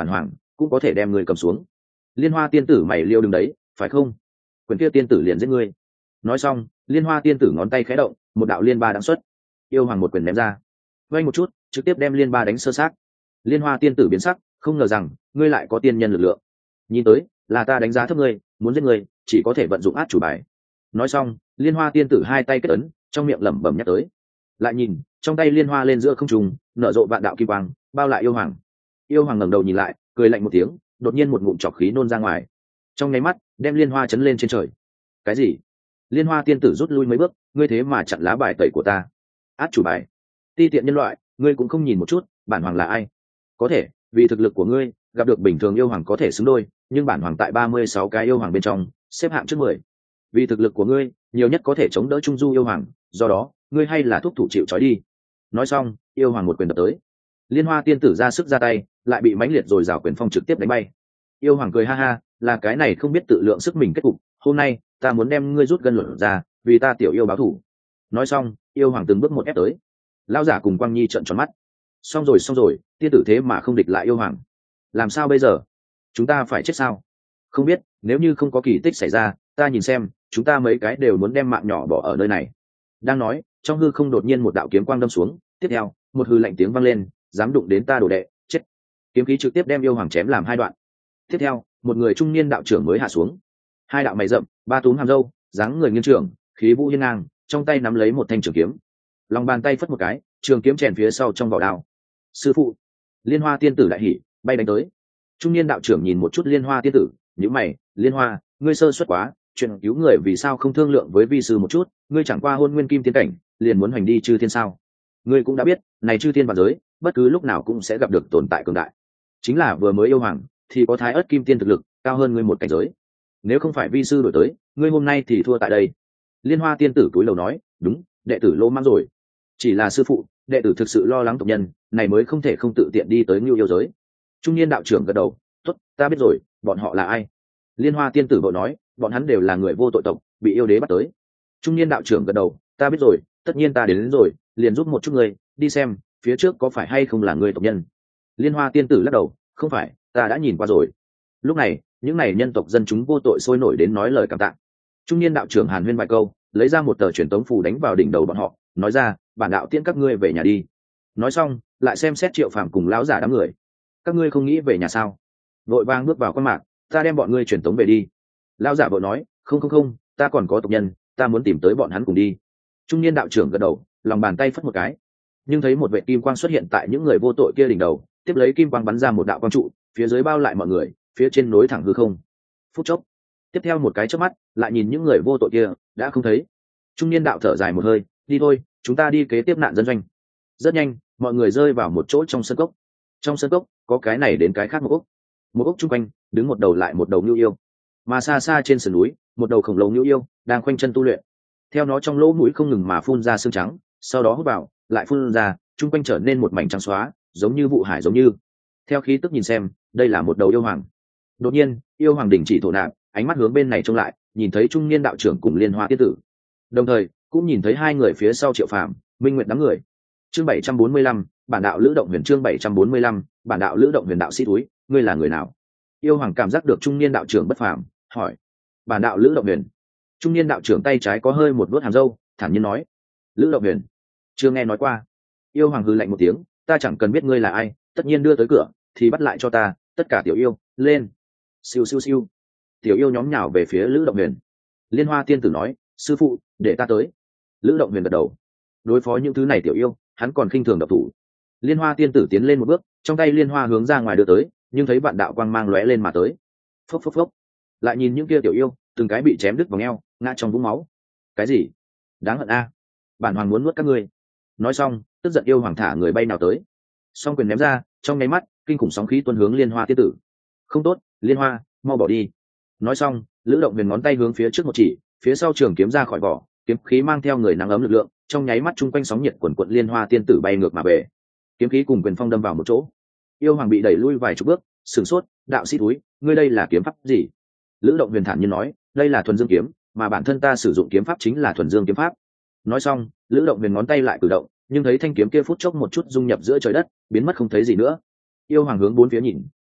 cũng có thể đem người cầm xuống. Liên Hoa tiên tử mày liêu đứng đấy, phải không? Quyền kia tiên tử liền giết ngươi. Nói xong, Liên Hoa tiên tử ngón tay khẽ động, một đạo liên ba đã xuất. Yêu hoàng một quyền ném ra, vay một chút, trực tiếp đem liên ba đánh sơ sát. Liên Hoa tiên tử biến sắc, không ngờ rằng ngươi lại có tiên nhân lực lượng. Nhìn tới, là ta đánh giá thấp ngươi, muốn giết ngươi, chỉ có thể vận dụng át chủ bài. Nói xong, Liên Hoa tiên tử hai tay kết ấn, trong miệng lẩm bẩm nhắc tới. Lại nhìn, trong tay liên hoa lên giữa không trung, nở rộ vạn đạo kim quang, bao lại yêu hoàng. Yêu hoàng ngẩng đầu nhìn lại, cười lạnh một tiếng, đột nhiên một ngụm trọc khí nôn ra ngoài. Trong nháy mắt, đem liên hoa chấn lên trên trời. Cái gì? Liên Hoa tiên tử rút lui mấy bước, ngươi thế mà chặn lá bài tẩy của ta. Át chủ bài. Ti tiện nhân loại, ngươi cũng không nhìn một chút, bản hoàng là ai? Có thể, vì thực lực của ngươi, gặp được bình thường yêu hoàng có thể xứng đôi, nhưng bản hoàng tại ba mươi sáu cái yêu hoàng bên trong, xếp hạng trước mười. Vì thực lực của ngươi, nhiều nhất có thể chống đỡ trung du yêu hoàng, do đó, ngươi hay là thúc thủ chịu trói đi. Nói xong, yêu hoàng một quyền đập tới. Liên Hoa tiên tử ra sức ra tay, lại bị mãnh liệt rồi rào quyền phong trực tiếp đánh bay. Yêu hoàng cười ha ha, là cái này không biết tự lượng sức mình kết cục, hôm nay ta muốn đem ngươi rút gân luận ra, vì ta tiểu yêu báo thù. Nói xong, yêu hoàng từng bước một ép tới. Lão giả cùng Quang Nhi trợn tròn mắt. Xong rồi xong rồi, tiên tử thế mà không địch lại yêu hoàng. Làm sao bây giờ? Chúng ta phải chết sao? Không biết, nếu như không có kỳ tích xảy ra, ta nhìn xem, chúng ta mấy cái đều muốn đem mạng nhỏ bỏ ở nơi này. Đang nói, trong hư không đột nhiên một đạo kiếm quang đâm xuống, tiếp theo, một hư lạnh tiếng vang lên, dám đụng đến ta đồ đệ, chết. Kiếm khí trực tiếp đem yêu hoàng chém làm hai đoạn. Tiếp theo, một người trung niên đạo trưởng mới hạ xuống. Hai đạo mày rậm, ba túm hàm râu, dáng người nghiêng trưởng, khí vũ hiên ngang, trong tay nắm lấy một thanh trường kiếm. Lòng bàn tay phất một cái, trường kiếm chèn phía sau trong vỏ đao. Sư phụ! Liên Hoa tiên tử đại hỉ, bay đánh tới. Trung niên đạo trưởng nhìn một chút Liên Hoa tiên tử, nhíu mày, Liên Hoa, ngươi sơ suất quá, chuyện cứu người vì sao không thương lượng với vi sư một chút, ngươi chẳng qua hôn nguyên kim tiên cảnh, liền muốn hoành đi chư thiên sao? Ngươi cũng đã biết, này chư thiên vạn giới, bất cứ lúc nào cũng sẽ gặp được tồn tại cường đại. Chính là vừa mới yêu hoàng, thì có thái ớt kim tiên thực lực, cao hơn ngươi một cảnh giới. Nếu không phải vi sư đổi tới, ngươi hôm nay thì thua tại đây. Liên Hoa tiên tử cúi đầu nói, đúng, đệ tử lô mang rồi. Chỉ là sư phụ, đệ tử thực sự lo lắng tộc nhân, này mới không thể không tự tiện đi tới Ngưu yêu giới. Trung niên đạo trưởng gật đầu, tốt, ta biết rồi, bọn họ là ai? Liên Hoa tiên tử vội nói, bọn hắn đều là người vô tội tộc, bị yêu đế bắt tới. Trung niên đạo trưởng gật đầu, ta biết rồi, tất nhiên ta đến, đến rồi, liền giúp một chút người, đi xem, phía trước có phải hay không là người tộc nhân. Liên Hoa tiên tử lắc đầu, không phải, ta đã nhìn qua rồi. Lúc này, những này nhân tộc dân chúng vô tội sôi nổi đến nói lời cảm tạ. Trung niên đạo trưởng hàn huyên vài câu, lấy ra một tờ truyền tống phù đánh vào đỉnh đầu bọn họ, nói ra, bản đạo tiễn các ngươi về nhà đi. Nói xong, lại xem xét Triệu Phàm cùng lão giả đám người. Các ngươi không nghĩ về nhà sao? Vội vàng bước vào quan mạc, ta đem bọn ngươi truyền tống về đi. Lão giả vội nói, không không không, ta còn có tộc nhân, ta muốn tìm tới bọn hắn cùng đi. Trung niên đạo trưởng gật đầu, lòng bàn tay phất một cái, nhưng thấy một vệt kim quang xuất hiện tại những người vô tội kia đỉnh đầu, tiếp lấy kim quang bắn ra một đạo quang trụ, phía dưới bao lại mọi người, phía trên nối thẳng hư không. Phút chốc, tiếp theo một cái chớp mắt, lại nhìn những người vô tội kia đã không thấy. Trung niên đạo thở dài một hơi, đi thôi, chúng ta đi kế tiếp nạn dân doanh. Rất nhanh, mọi người rơi vào một chỗ trong sân cốc. Trong sân cốc có cái này đến cái khác một ốc. Một ốc chung quanh đứng một đầu lại một đầu nhu yêu, mà xa xa trên sườn núi, một đầu khổng lồ nhu yêu đang khoanh chân tu luyện. Theo nó trong lỗ mũi không ngừng mà phun ra xương trắng, sau đó hút vào, lại phun ra, chung quanh trở nên một mảnh trắng xóa, giống như vụ hải giống như. Theo khí tức nhìn xem, đây là một đầu yêu hoàng. Đột nhiên, yêu hoàng đình chỉ thổ nạp, ánh mắt hướng bên này trông lại, nhìn thấy trung niên đạo trưởng cùng Liên Hoa tiên tử, đồng thời cũng nhìn thấy hai người phía sau Triệu Phàm, Minh Nguyệt đám người. Chương bảy trăm bốn mươi lăm, bản đạo lữ động huyền. Chương bảy trăm bốn mươi lăm, bản đạo lữ động huyền. Đạo sĩ túi, ngươi là người nào? Yêu hoàng cảm giác được trung niên đạo trưởng bất phàm, hỏi. Bản đạo lữ động huyền. Trung niên đạo trưởng tay trái có hơi một vuốt hàm râu, thản nhiên nói. Lữ động huyền, chưa nghe nói qua. Yêu hoàng hừ lạnh một tiếng, ta chẳng cần biết ngươi là ai, tất nhiên đưa tới cửa thì bắt lại cho ta, tất cả tiểu yêu lên. Siêu siêu siêu, tiểu yêu nhóm nhào về phía Lữ động huyền. Liên Hoa tiên tử nói, sư phụ, để ta tới. Lữ động huyền gật đầu. Đối phó những thứ này tiểu yêu, hắn còn khinh thường độc thủ. Liên Hoa tiên tử tiến lên một bước, trong tay liên hoa hướng ra ngoài đưa tới, nhưng thấy vạn đạo quang mang lóe lên mà tới. Phốc phốc phốc, lại nhìn những kia tiểu yêu, từng cái bị chém đứt vào eo, ngã trong vũng máu. Cái gì? Đáng hận a! Bản hoàng muốn nuốt các ngươi. Nói xong, tức giận yêu hoàng thả người bay nào tới. Song quyền ném ra, trong nháy mắt, kinh khủng sóng khí tuôn hướng Liên Hoa tiên tử. Không tốt, Liên Hoa, mau bỏ đi. Nói xong, Lữ động huyền ngón tay hướng phía trước một chỉ, phía sau trường kiếm ra khỏi vỏ, kiếm khí mang theo người nắng ấm lực lượng, trong nháy mắt chung quanh sóng nhiệt quần quận Liên Hoa tiên tử bay ngược mà về. Kiếm khí cùng quyền phong đâm vào một chỗ. Yêu hoàng bị đẩy lui vài chục bước, sửng sốt, đạo sĩ túi, ngươi đây là kiếm pháp gì? Lữ động huyền thản nhiên nói, đây là thuần dương kiếm, mà bản thân ta sử dụng kiếm pháp chính là thuần dương kiếm pháp. Nói xong, Lữ động huyền ngón tay lại cử động, nhưng thấy thanh kiếm kia phút chốc một chút dung nhập giữa trời đất, biến mất không thấy gì nữa. Yêu hoàng hướng bốn phía nhìn,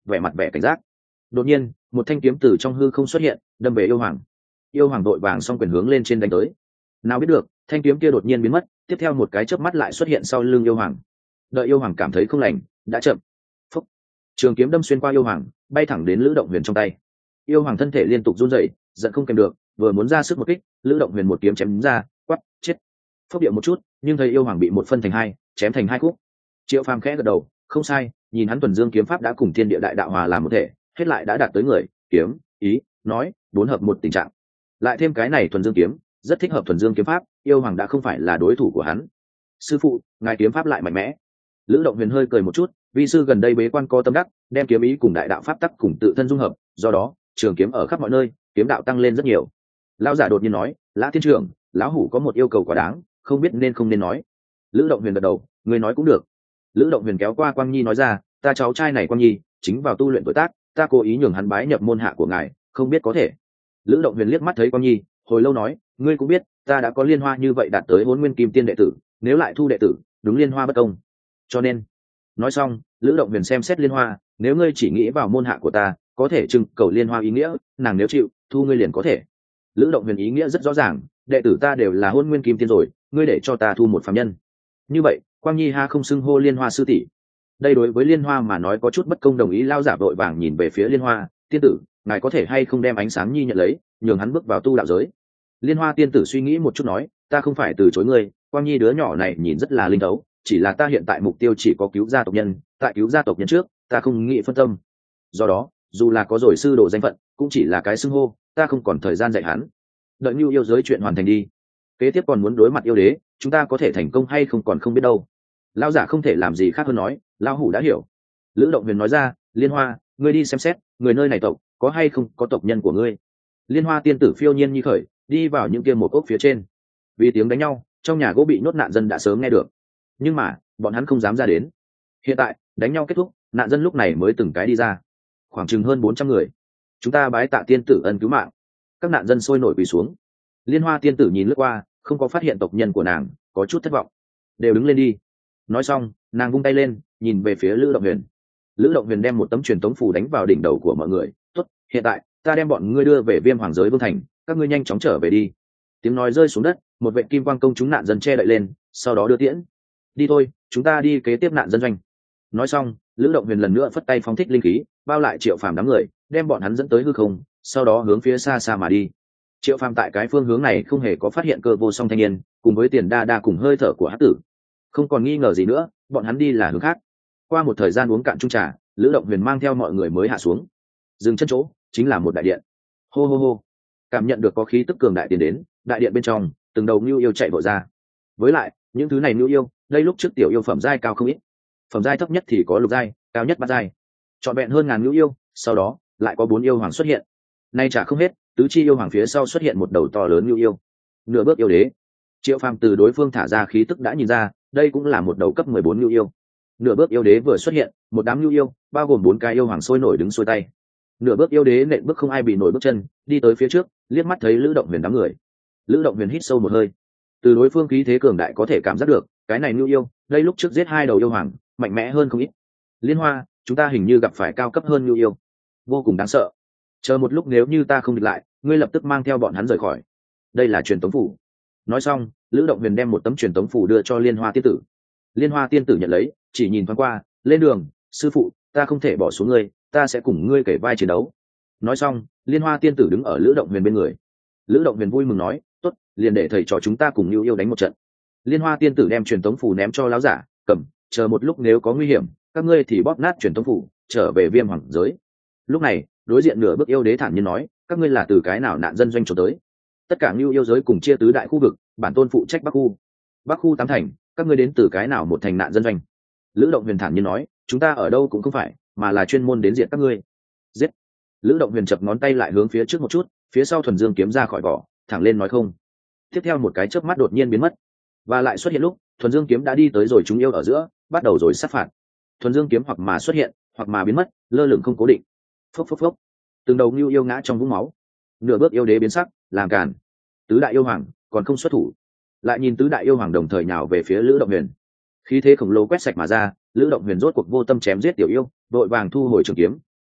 vẻ mặt vẻ cảnh giác. Đột nhiên một thanh kiếm từ trong hư không xuất hiện, đâm về yêu hoàng. Yêu hoàng đội vàng xong quyền hướng lên trên đánh tới. Nào biết được thanh kiếm kia đột nhiên biến mất, tiếp theo một cái chớp mắt lại xuất hiện sau lưng yêu hoàng. Đợi yêu hoàng cảm thấy không lành, đã chậm. Phúc. Trường kiếm đâm xuyên qua yêu hoàng, bay thẳng đến Lữ Động Huyền trong tay. Yêu hoàng thân thể liên tục run rẩy, giận không kèm được, vừa muốn ra sức một kích, Lữ Động Huyền một kiếm chém ra, quắp, chết. Phốc điệu một chút, nhưng thấy yêu hoàng bị một phân thành hai, chém thành hai khúc. Triệu Phàm khẽ gật đầu, không sai, nhìn hắn thuần dương kiếm pháp đã cùng thiên địa đại đạo hòa làm một thể, hết lại đã đạt tới người, kiếm, ý, nói, bốn hợp một tình trạng. Lại thêm cái này thuần dương kiếm, rất thích hợp thuần dương kiếm pháp, yêu hoàng đã không phải là đối thủ của hắn. Sư phụ, ngài kiếm pháp lại mạnh mẽ. Lữ Động Huyền hơi cười một chút, vi sư gần đây bế quan có tâm đắc, đem kiếm ý cùng đại đạo pháp tắc cùng tự thân dung hợp, do đó trường kiếm ở khắp mọi nơi, kiếm đạo tăng lên rất nhiều. Lão giả đột nhiên nói, Lã Thiên Trưởng, lão hủ có một yêu cầu quá đáng, không biết nên không nên nói. Lữ Động Huyền gật đầu, người nói cũng được. Lữ Động Huyền kéo qua Quang Nhi nói ra, ta cháu trai này Quang Nhi chính vào tu luyện tuổi tác, ta cố ý nhường hắn bái nhập môn hạ của ngài, không biết có thể. Lữ Động Huyền liếc mắt thấy Quang Nhi, hồi lâu nói, ngươi cũng biết ta đã có liên hoa như vậy đạt tới Hỗn Nguyên Kim Tiên đệ tử, nếu lại thu đệ tử đúng liên hoa bất công, cho nên. Nói xong Lữ Động Huyền xem xét liên hoa, nếu ngươi chỉ nghĩ vào môn hạ của ta, có thể trưng cầu liên hoa ý nghĩa, nàng nếu chịu thu ngươi liền có thể. Lữ Động Huyền ý nghĩa rất rõ ràng, đệ tử ta đều là Hỗn Nguyên Kim Tiên rồi, ngươi để cho ta thu một phàm nhân, như vậy Quang Nhi ha không xưng hô liên hoa sư tỷ. Đây đối với liên hoa mà nói có chút bất công, đồng ý. Lao giả vội vàng nhìn về phía liên hoa, tiên tử, ngài có thể hay không đem ánh sáng nhi nhận lấy, nhường hắn bước vào tu đạo giới. Liên hoa tiên tử suy nghĩ một chút nói, ta không phải từ chối ngươi, Quang Nhi đứa nhỏ này nhìn rất là linh thấu, chỉ là ta hiện tại mục tiêu chỉ có cứu gia tộc nhân, tại cứu gia tộc nhân trước ta không nghĩ phân tâm, do đó dù là có rồi sư đồ danh phận cũng chỉ là cái xưng hô, ta không còn thời gian dạy hắn. Đợi Nưu yêu giới chuyện hoàn thành đi, kế tiếp còn muốn đối mặt yêu đế, chúng ta có thể thành công hay không còn không biết đâu. Lão giả không thể làm gì khác hơn nói, lão hủ đã hiểu. Lữ Động Huyền nói ra, liên hoa, ngươi đi xem xét người nơi này tộc có hay không có tộc nhân của ngươi. Liên hoa tiên tử phiêu nhiên như khởi, đi vào những kia một ốc phía trên. Vì tiếng đánh nhau trong nhà gỗ bị nhốt nạn dân đã sớm nghe được, nhưng mà bọn hắn không dám ra đến. Hiện tại đánh nhau kết thúc, nạn dân lúc này mới từng cái đi ra, khoảng chừng hơn bốn trăm người. Chúng ta bái tạ tiên tử ân cứu mạng. Các nạn dân sôi nổi quỳ xuống. Liên hoa tiên tử nhìn lướt qua, không có phát hiện tộc nhân của nàng, có chút thất vọng. Đều đứng lên đi. Nói xong nàng vung tay lên, nhìn về phía Lữ Động Huyền. Lữ Động Huyền đem một tấm truyền tống phù đánh vào đỉnh đầu của mọi người. Tốt, hiện tại ta đem bọn ngươi đưa về Viêm Hoàng giới Vương thành, các ngươi nhanh chóng trở về đi. Tiếng nói rơi xuống đất, một vệ kim quang công chúng nạn dân che đậy lên, sau đó đưa tiễn. Đi thôi, chúng ta đi kế tiếp nạn dân doanh. Nói xong Lữ Động Huyền lần nữa phất tay phóng thích linh khí, bao lại Triệu Phàm đám người, đem bọn hắn dẫn tới hư không, sau đó hướng phía xa xa mà đi. Triệu Phàm tại cái phương hướng này không hề có phát hiện Cơ Vô Song thanh niên cùng với Tiền Đa Đa cùng hơi thở của Hắc Tử, không còn nghi ngờ gì nữa, bọn hắn đi là hướng khác. Qua một thời gian uống cạn chung trà, Lữ Động Huyền mang theo mọi người mới hạ xuống. Dừng chân chỗ chính là một đại điện. Hô hô hô, cảm nhận được có khí tức cường đại tiến đến, đại điện bên trong từng đầu nưu yêu chạy vội ra. Với lại những thứ này nưu yêu đây lúc trước tiểu yêu phẩm giai cao không ít, phẩm giai thấp nhất thì có lục giai, cao nhất bát giai, trọn vẹn hơn ngàn nưu yêu. Sau đó lại có bốn yêu hoàng xuất hiện, nay chả không hết, tứ chi yêu hoàng phía sau xuất hiện một đầu to lớn nưu yêu, nửa bước yêu đế. Triệu Phàm từ đối phương thả ra khí tức đã nhìn ra, đây cũng là một đầu cấp mười bốn nưu yêu. Nửa bước yêu đế vừa xuất hiện, một đám nưu yêu bao gồm bốn cái yêu hoàng sôi nổi đứng xuôi tay. Nửa bước yêu đế nện bước không ai bị nổi bước chân, đi tới phía trước, liếc mắt thấy Lữ Động Huyền đám người. Lữ Động Huyền hít sâu một hơi, từ đối phương khí thế cường đại có thể cảm giác được, cái này nưu yêu đây lúc trước giết hai đầu yêu hoàng, mạnh mẽ hơn không ít. Liên hoa, chúng ta hình như gặp phải cao cấp hơn nưu yêu, vô cùng đáng sợ. Chờ một lúc, nếu như ta không địch lại, ngươi lập tức mang theo bọn hắn rời khỏi. Đây là truyền tống phủ. Nói xong Lữ Động Huyền đem một tấm truyền tống phủ đưa cho Liên hoa tiên tử. Liên hoa tiên tử nhận lấy, chỉ nhìn thoáng qua, lên đường, sư phụ, ta không thể bỏ xuống ngươi, ta sẽ cùng ngươi kể vai chiến đấu. Nói xong Liên hoa tiên tử đứng ở Lữ Động Huyền bên người. Lữ Động Huyền vui mừng nói, tốt, liền để thầy trò chúng ta cùng Nưu yêu đánh một trận. Liên hoa tiên tử đem truyền tống phủ ném cho lão giả, cầm, chờ một lúc nếu có nguy hiểm, các ngươi thì bóp nát truyền tống phủ, trở về Viêm Hoàng giới. Lúc này đối diện nửa bước yêu đế thản nhiên nói, các ngươi là từ cái nào nạn dân doanh trốn tới? Tất cả Nưu yêu giới cùng chia tứ đại khu vực, bản tôn phụ trách Bắc khu. Bắc khu tám thành, các ngươi đến từ cái nào một thành nạn dân doanh? Lữ Động Huyền thản nhiên nói, chúng ta ở đâu cũng không phải, mà là chuyên môn đến diệt các ngươi. Giết! Lữ Động Huyền chập ngón tay lại hướng phía trước một chút, phía sau thuần dương kiếm ra khỏi vỏ, thẳng lên nói không. Tiếp theo một cái chớp mắt đột nhiên biến mất, và lại xuất hiện lúc thuần dương kiếm đã đi tới rồi chúng yêu ở giữa, bắt đầu rồi sát phạt. Thuần dương kiếm hoặc mà xuất hiện, hoặc mà biến mất, lơ lửng không cố định. Phốc phốc phốc, từng đầu nưu yêu ngã trong vũng máu. Nửa bước yêu đế biến sắc, làm cản. Tứ đại yêu hoàng còn không xuất thủ. Lại nhìn tứ đại yêu hoàng đồng thời nhào về phía Lữ Động Huyền, khí thế khổng lồ quét sạch mà ra. Lữ Động Huyền rốt cuộc vô tâm chém giết tiểu yêu, đội vàng thu hồi trường kiếm,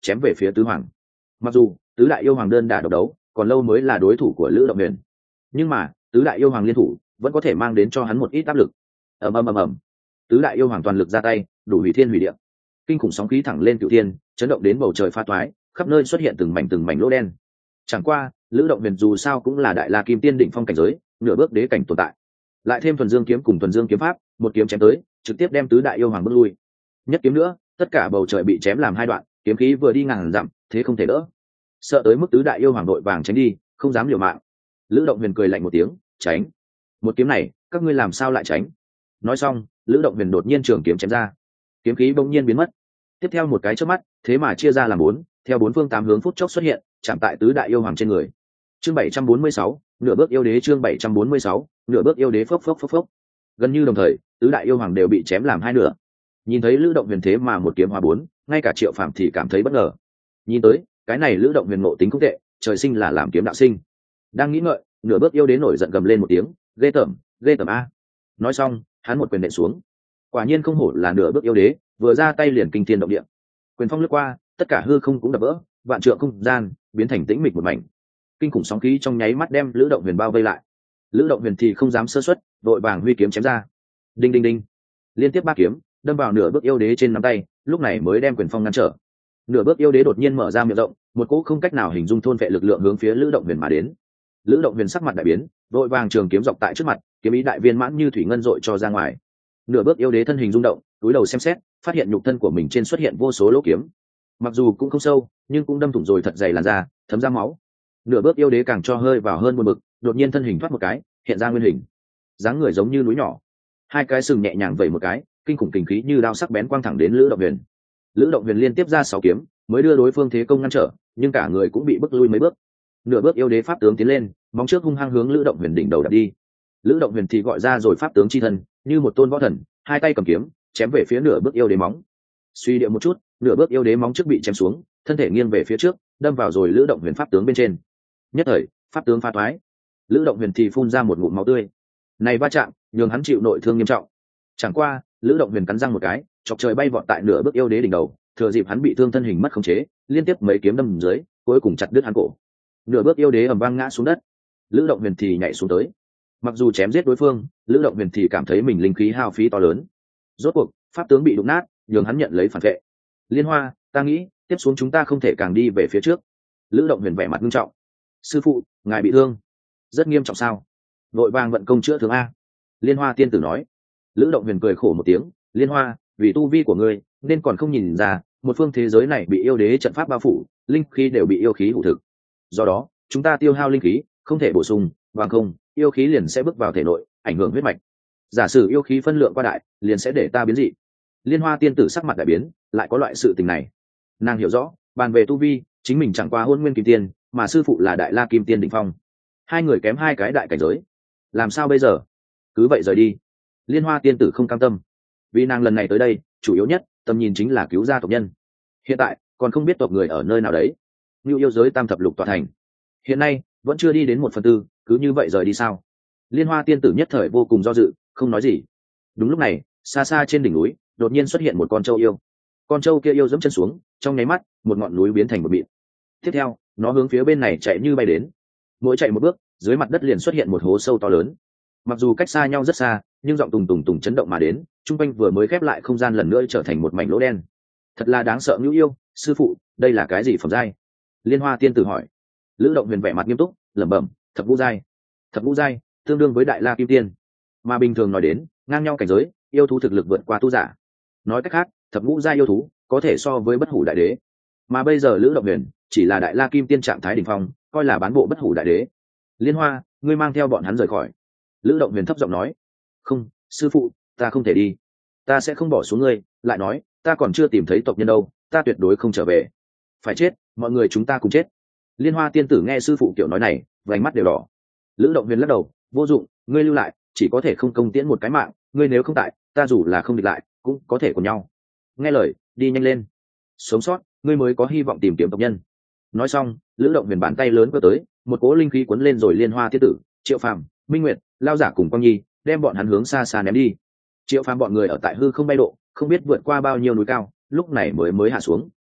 chém về phía tứ hoàng. Mặc dù tứ đại yêu hoàng đơn đả độc đấu còn lâu mới là đối thủ của lữ động huyền, nhưng mà tứ đại yêu hoàng liên thủ vẫn có thể mang đến cho hắn một ít áp lực. ầm ầm ầm ầm, tứ đại yêu hoàng toàn lực ra tay, đủ hủy thiên hủy địa. Kinh khủng sóng khí thẳng lên cửu thiên, chấn động đến bầu trời pha toái, khắp nơi xuất hiện từng mảnh từng mảnh lỗ đen. Chẳng qua lữ động huyền dù sao cũng là đại la kim tiên đỉnh phong cảnh giới, nửa bước đế cảnh tồn tại, lại thêm thuần dương kiếm cùng thuần dương kiếm pháp, một kiếm chém tới trực tiếp đem tứ đại yêu hoàng bước lui. Nhất kiếm nữa, tất cả bầu trời bị chém làm hai đoạn, kiếm khí vừa đi ngàn dặm, thế không thể đỡ. Sợ tới mức tứ đại yêu hoàng đội vàng tránh đi, không dám liều mạng. Lữ động huyền cười lạnh một tiếng, tránh. Một kiếm này các ngươi làm sao lại tránh? Nói xong, lữ động huyền đột nhiên trường kiếm chém ra, kiếm khí bỗng nhiên biến mất. Tiếp theo một cái chớp mắt, thế mà chia ra làm bốn, theo bốn phương tám hướng phút chốc xuất hiện, chạm tại tứ đại yêu hoàng trên người. Chương bảy trăm bốn mươi sáu, nửa bước yêu đế. Chương bảy trăm bốn mươi sáu, nửa bước yêu đế. Phốc phốc phốc phốc. Gần như đồng thời, tứ đại yêu hoàng đều bị chém làm hai nửa. Nhìn thấy lữ động huyền thế mà một kiếm hóa bốn, ngay cả Triệu Phàm thì cảm thấy bất ngờ. Nhìn tới, cái này lữ động huyền ngộ tính không tệ, trời sinh là làm kiếm đạo sinh. Đang nghĩ ngợi, nửa bước yêu đế nổi giận gầm lên một tiếng, ghê tởm, ghê tởm a. Nói xong, hắn một quyền nện xuống. Quả nhiên không hổ là nửa bước yêu đế, vừa ra tay liền kinh thiên động địa. Quyền phong lướt qua, tất cả hư không cũng đập vỡ, vạn trượng không gian biến thành tĩnh mịch một mảnh. Kinh khủng sóng khí trong nháy mắt đem lữ động huyền bao vây lại. Lữ động huyền thì không dám sơ suất, đội vàng huy kiếm chém ra. Đinh đinh đinh, liên tiếp ba kiếm đâm vào nửa bước yêu đế trên nắm tay, lúc này mới đem quyền phong ngăn trở. Nửa bước yêu đế đột nhiên mở ra miệng rộng, một cỗ không cách nào hình dung thôn vệ lực lượng hướng phía lữ động huyền mà đến. Lữ động huyền sắc mặt đại biến, đội vàng trường kiếm dọc tại trước mặt, kiếm ý đại viên mãn như thủy ngân dội cho ra ngoài. Nửa bước yêu đế thân hình rung động, túi đầu xem xét, phát hiện nhục thân của mình trên xuất hiện vô số lỗ kiếm, mặc dù cũng không sâu nhưng cũng đâm thủng rồi thật dày làn da, thấm ra máu. Nửa bước yêu đế càng cho hơi vào hơn buồn bực, đột nhiên thân hình thoát một cái, hiện ra nguyên hình, dáng người giống như núi nhỏ, hai cái sừng nhẹ nhàng vẩy một cái, kinh khủng kinh khí như đao sắc bén quang thẳng đến lữ động huyền. Lữ động huyền liên tiếp ra sáu kiếm mới đưa đối phương thế công ngăn trở, nhưng cả người cũng bị bức lui mấy bước. Nửa bước yêu đế pháp tướng tiến lên, móng trước hung hăng hướng lữ động huyền đỉnh đầu đập đi. Lữ động huyền thì gọi ra rồi pháp tướng chi thân, như một tôn võ thần, hai tay cầm kiếm chém về phía nửa bước yêu đế móng. Suy điệu một chút, nửa bước yêu đế móng trước bị chém xuống, thân thể nghiêng về phía trước, đâm vào rồi lữ động huyền pháp tướng bên trên. Nhất thời pháp tướng pha thoái, lữ động huyền thì phun ra một ngụm máu tươi. Này va chạm nhường hắn chịu nội thương nghiêm trọng. Chẳng qua lữ động huyền cắn răng một cái, chọc trời bay vọt tại nửa bước yêu đế đỉnh đầu, thừa dịp hắn bị thương thân hình mất khống chế, liên tiếp mấy kiếm đâm dưới, cuối cùng chặt đứt hắn cổ. Nửa bước yêu đế ầm vang ngã xuống đất, lữ động huyền thì nhảy xuống tới. Mặc dù chém giết đối phương, lữ động huyền thì cảm thấy mình linh khí hao phí to lớn. Rốt cuộc pháp tướng bị đụng nát, nhường hắn nhận lấy phản vệ. Liên Hoa, ta nghĩ tiếp xuống chúng ta không thể càng đi về phía trước. Lữ động huyền vẻ mặt nghiêm trọng. Sư phụ, ngài bị thương rất nghiêm trọng sao? Vội vàng vận công chữa thương a. Liên Hoa tiên tử nói. Lữ động huyền cười khổ một tiếng, Liên Hoa, vì tu vi của ngươi nên còn không nhìn ra một phương thế giới này bị yêu đế trận pháp bao phủ, linh khí đều bị yêu khí hủ thực. Do đó chúng ta tiêu hao linh khí không thể bổ sung, bằng không yêu khí liền sẽ bước vào thể nội, ảnh hưởng huyết mạch. Giả sử yêu khí phân lượng qua đại, liền sẽ để ta biến dị. Liên Hoa tiên tử sắc mặt đại biến, lại có loại sự tình này. Nàng hiểu rõ, bàn về tu vi, chính mình chẳng qua hôn nguyên kim tiên, mà sư phụ là đại la kim tiên đỉnh phong, hai người kém hai cái đại cảnh giới. Làm sao bây giờ? Cứ vậy rời đi? Liên Hoa tiên tử không cam tâm, vì nàng lần này tới đây chủ yếu nhất tầm nhìn chính là cứu gia tộc nhân. Hiện tại còn không biết tộc người ở nơi nào đấy. Như yêu giới tam thập lục tọa thành, hiện nay vẫn chưa đi đến một phần tư, cứ như vậy rời đi sao? Liên Hoa tiên tử nhất thời vô cùng do dự, không nói gì. Đúng lúc này, xa xa trên đỉnh núi đột nhiên xuất hiện một con trâu yêu. Con trâu kia yêu dẫm chân xuống, trong nháy mắt một ngọn núi biến thành một mịn. Tiếp theo nó hướng phía bên này chạy như bay đến. Mỗi chạy một bước, dưới mặt đất liền xuất hiện một hố sâu to lớn. Mặc dù cách xa nhau rất xa, nhưng giọng tùng tùng tùng chấn động mà đến, trung quanh vừa mới khép lại không gian lần nữa trở thành một mảnh lỗ đen. Thật là đáng sợ. Ngưu yêu, sư phụ, đây là cái gì phẩm giai? Liên Hoa tiên tử hỏi. Lữ động huyền vẻ mặt nghiêm túc, lẩm bẩm, thập ngũ giai. Thập ngũ giai tương đương với đại la kim tiên, mà bình thường nói đến ngang nhau cảnh giới, yêu thú thực lực vượt qua tu giả. Nói cách khác, thập ngũ giai yêu thú có thể so với bất hủ đại đế, mà bây giờ Lữ động huyền chỉ là đại la kim tiên trạng thái đỉnh phong, coi là bán bộ bất hủ đại đế. Liên Hoa, ngươi mang theo bọn hắn rời khỏi. Lữ động huyền thấp giọng nói. Không, sư phụ, ta không thể đi. Ta sẽ không bỏ xuống ngươi, lại nói ta còn chưa tìm thấy tộc nhân đâu, ta tuyệt đối không trở về. Phải chết, mọi người chúng ta cùng chết. Liên Hoa tiên tử nghe sư phụ kiểu nói này, vành mắt đều đỏ. Lữ động huyền lắc đầu, vô dụng, ngươi lưu lại chỉ có thể không công tiễn một cái mạng, ngươi nếu không tại, ta dù là không địch lại cũng có thể cùng nhau. Nghe lời, đi nhanh lên, sống sót ngươi mới có hy vọng tìm kiếm tộc nhân. Nói xong, Lữ động huyền bàn tay lớn cơ tới, một cỗ linh khí cuốn lên rồi Liên Hoa tiên tử, Triệu Phàm, Minh Nguyệt, Lao Giả cùng Quang Nhi đem bọn hắn hướng xa xa ném đi. Triệu Phàm bọn người ở tại hư không bay độ, không biết vượt qua bao nhiêu núi cao, lúc này mới mới hạ xuống.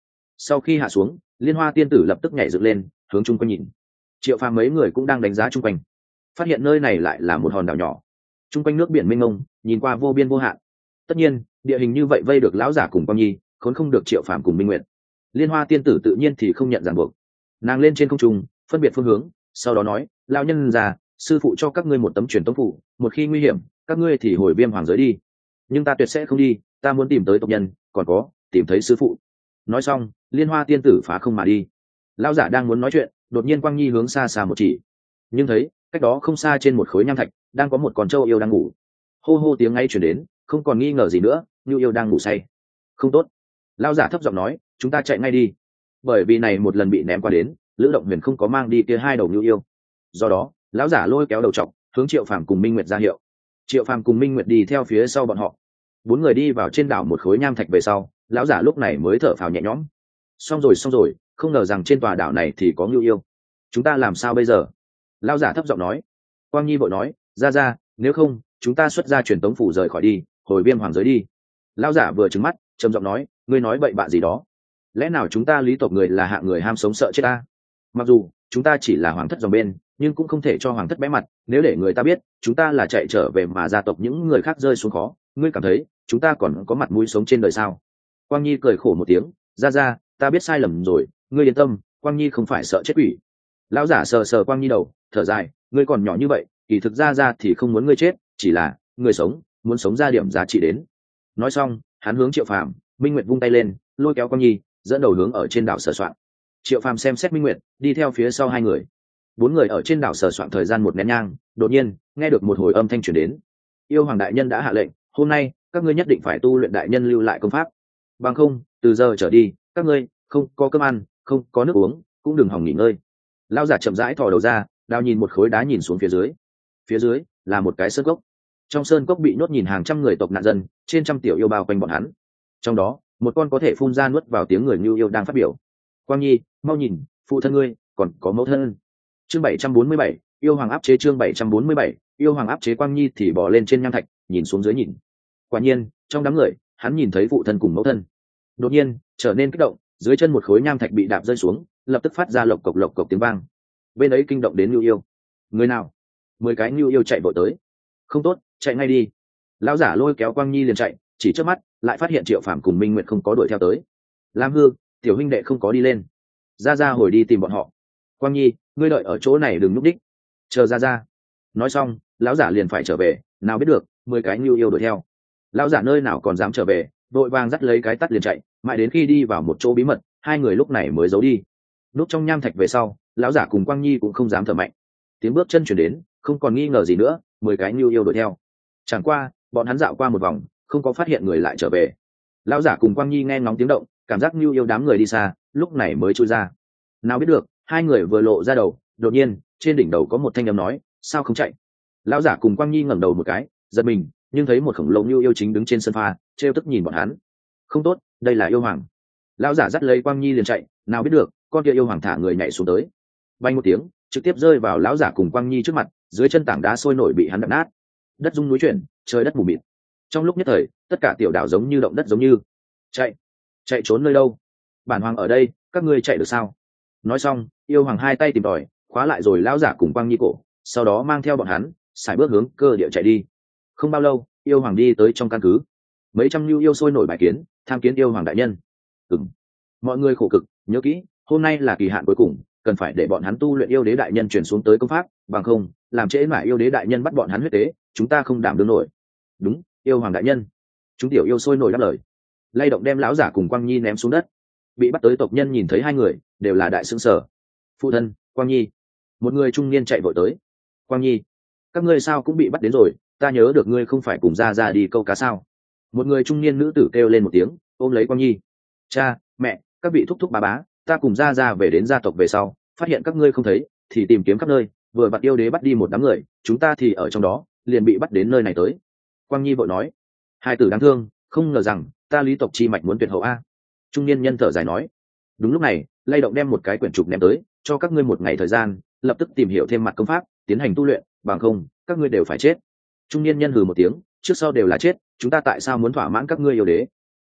Sau khi hạ xuống, Liên Hoa tiên tử lập tức nhảy dựng lên, hướng chung quanh nhìn. Triệu Phàm mấy người cũng đang đánh giá chung quanh, phát hiện nơi này lại là một hòn đảo nhỏ, chung quanh nước biển mênh mông, nhìn qua vô biên vô hạn. Tất nhiên, địa hình như vậy vây được lão giả cùng Quang Nhi, khốn không được Triệu Phàm cùng Minh Nguyệt. Liên Hoa tiên tử tự nhiên thì không nhận ràng buộc, nàng lên trên không trung, phân biệt phương hướng, sau đó nói: lão nhân già, sư phụ cho các ngươi một tấm truyền tống phủ, một khi nguy hiểm, các ngươi thì hồi Viêm Hoàng giới đi. Nhưng ta tuyệt sẽ không đi, ta muốn tìm tới tộc nhân, còn có tìm thấy sư phụ. Nói xong, Liên Hoa tiên tử phá không mà đi. Lão giả đang muốn nói chuyện, đột nhiên Quang Nhi hướng xa xa một chỉ, nhưng thấy cách đó không xa trên một khối nham thạch đang có một con trâu yêu đang ngủ. Hô hô tiếng ngay chuyển đến, không còn nghi ngờ gì nữa, Nưu yêu đang ngủ say. Không tốt. Lão giả thấp giọng nói: chúng ta chạy ngay đi. Bởi vì này một lần bị ném qua đến, Lữ Động Huyền không có mang đi kia hai đầu Nưu yêu, do đó lão giả lôi kéo đầu trọc hướng Triệu Phàm cùng Minh Nguyệt ra hiệu. Triệu Phàm cùng Minh Nguyệt đi theo phía sau bọn họ. Bốn người đi vào trên đảo một khối nham thạch về sau, lão giả lúc này mới thở phào nhẹ nhõm. Xong rồi xong rồi, không ngờ rằng trên tòa đảo này thì có Nưu yêu. Chúng ta làm sao bây giờ? Lão giả thấp giọng nói. Quang Nhi vội nói: ra ra, nếu không chúng ta xuất ra truyền tống phủ rời khỏi đi, hồi Viêm Hoàng giới đi. Lão giả vừa trừng mắt, trầm giọng nói: ngươi nói bậy bạ gì đó? Lẽ nào chúng ta lý tộc người là hạng người ham sống sợ chết ta? Mặc dù chúng ta chỉ là hoàng thất dòng bên, nhưng cũng không thể cho hoàng thất bẽ mặt. Nếu để người ta biết chúng ta là chạy trở về mà gia tộc những người khác rơi xuống khó, ngươi cảm thấy chúng ta còn có mặt mũi sống trên đời sao? Quang Nhi cười khổ một tiếng: ra ra, ta biết sai lầm rồi, ngươi yên tâm, Quang Nhi không phải sợ chết quỷ. Lão giả sờ sờ Quang Nhi đầu, thở dài: ngươi còn nhỏ như vậy, kỳ thực ra ra thì không muốn ngươi chết, chỉ là ngươi sống, muốn sống ra điểm giá trị đến. Nói xong, hắn hướng Triệu Phàm, Minh Nguyệt vung tay lên, lôi kéo Quang Nhi, dẫn đầu hướng ở trên đảo sờ soạn. Triệu Phàm xem xét Minh Nguyệt, đi theo phía sau hai người. Bốn người ở trên đảo sờ soạn thời gian một nén nhang, đột nhiên nghe được một hồi âm thanh truyền đến. Yêu Hoàng đại nhân đã hạ lệnh, hôm nay các ngươi nhất định phải tu luyện đại nhân lưu lại công pháp, bằng không từ giờ trở đi các ngươi không có cơm ăn, không có nước uống, cũng đừng hòng nghỉ ngơi. Lão giả chậm rãi thò đầu ra, đào nhìn một khối đá, nhìn xuống phía dưới. Phía dưới là một cái sơn cốc, trong sơn cốc bị nhốt nhìn hàng trăm người tộc nạn dân, trên trăm tiểu yêu bao quanh bọn hắn. Trong đó một con có thể phun ra nuốt vào tiếng người Nưu yêu đang phát biểu: Quang Nhi, mau nhìn, phụ thân ngươi còn có mẫu thân. Chương bảy trăm bốn mươi bảy, yêu hoàng áp chế. Chương bảy trăm bốn mươi bảy, yêu hoàng áp chế. Quang Nhi thì bò lên trên nham thạch, nhìn xuống dưới nhìn. Quả nhiên trong đám người hắn nhìn thấy phụ thân cùng mẫu thân. Đột nhiên trở nên kích động, dưới chân một khối nham thạch bị đạp rơi xuống, lập tức phát ra lộc cộc lộc cộc tiếng vang. Bên ấy kinh động đến Nưu yêu. Người nào? Mười cái Nưu yêu chạy vội tới. Không tốt, chạy ngay đi. Lão giả lôi kéo Quang Nhi liền chạy, chỉ trước mắt lại phát hiện Triệu Phàm cùng Minh Nguyệt không có đuổi theo tới. Lam Hương, tiểu huynh đệ không có đi lên, ra ra hồi đi tìm bọn họ. Quang Nhi, ngươi đợi ở chỗ này đừng núp đích, chờ ra ra. Nói xong lão giả liền phải trở về, nào biết được mười cái Nưu yêu đuổi theo. Lão giả nơi nào còn dám trở về, đội vàng dắt lấy cái tắt liền chạy, mãi đến khi đi vào một chỗ bí mật, hai người lúc này mới giấu đi. Núp trong nham thạch về sau, lão giả cùng Quang Nhi cũng không dám thở mạnh. Tiếng bước chân chuyển đến, không còn nghi ngờ gì nữa, mười cái Nưu yêu đuổi theo. Chẳng qua bọn hắn dạo qua một vòng, không có phát hiện người lại trở về. Lão giả cùng Quang Nhi nghe ngóng tiếng động, cảm giác Nưu yêu đám người đi xa, lúc này mới chui ra. Nào biết được hai người vừa lộ ra đầu, đột nhiên trên đỉnh đầu có một thanh âm nói: sao không chạy? Lão giả cùng Quang Nhi ngẩng đầu một cái, giật mình, nhưng thấy một khổng lồ Nưu yêu chính đứng trên sân pha, trêu tức nhìn bọn hắn. Không tốt, đây là yêu hoàng. Lão giả dắt lấy Quang Nhi liền chạy, nào biết được con kia yêu hoàng thả người nhảy xuống tới, bay một tiếng trực tiếp rơi vào lão giả cùng Quang Nhi trước mặt, dưới chân tảng đá sôi nổi bị hắn đập nát, đất rung núi chuyển, trời đất mù mịt. Trong lúc nhất thời tất cả tiểu đảo giống như động đất, giống như chạy chạy trốn nơi đâu? Bản hoàng ở đây, các ngươi chạy được sao? Nói xong yêu hoàng hai tay tìm tòi, khóa lại rồi lão giả cùng Quang Nhi cổ, sau đó mang theo bọn hắn sải bước hướng cơ địa chạy đi. Không bao lâu yêu hoàng đi tới trong căn cứ, mấy trăm lưu yêu sôi nổi bài kiến, tham kiến yêu hoàng đại nhân. Ừm, mọi người khổ cực, nhớ kỹ hôm nay là kỳ hạn cuối cùng, cần phải để bọn hắn tu luyện yêu đế đại nhân truyền xuống tới công pháp, bằng không làm trễ mãi yêu đế đại nhân bắt bọn hắn huyết tế, chúng ta không đảm đương nổi. Đúng, yêu hoàng đại nhân. Chúng tiểu yêu sôi nổi đáp lời. Lay động đem lão giả cùng Quang Nhi ném xuống đất. Bị bắt tới tộc nhân nhìn thấy hai người đều là đại sững sờ. Phụ thân, Quang Nhi. Một người trung niên chạy vội tới. Quang Nhi, các ngươi sao cũng bị bắt đến rồi? Ta nhớ được ngươi không phải cùng ra ra đi câu cá sao? Một người trung niên nữ tử kêu lên một tiếng, ôm lấy Quang Nhi. Cha, mẹ, các vị thúc thúc bá bá, ta cùng ra ra về đến gia tộc về sau, phát hiện các ngươi không thấy, thì tìm kiếm khắp nơi, vừa vặn yêu đế bắt đi một đám người, chúng ta thì ở trong đó, liền bị bắt đến nơi này tới. Quang Nhi vội nói. Hai tử đáng thương, không ngờ rằng ta lý tộc chi mạch muốn tuyệt hậu a. Trung niên nhân thở dài nói. Đúng lúc này lay động đem một cái quyển trục ném tới, cho các ngươi một ngày thời gian, lập tức tìm hiểu thêm mặt công pháp, tiến hành tu luyện, bằng không các ngươi đều phải chết. Trung niên nhân hừ một tiếng, trước sau đều là chết, chúng ta tại sao muốn thỏa mãn các ngươi yêu đế?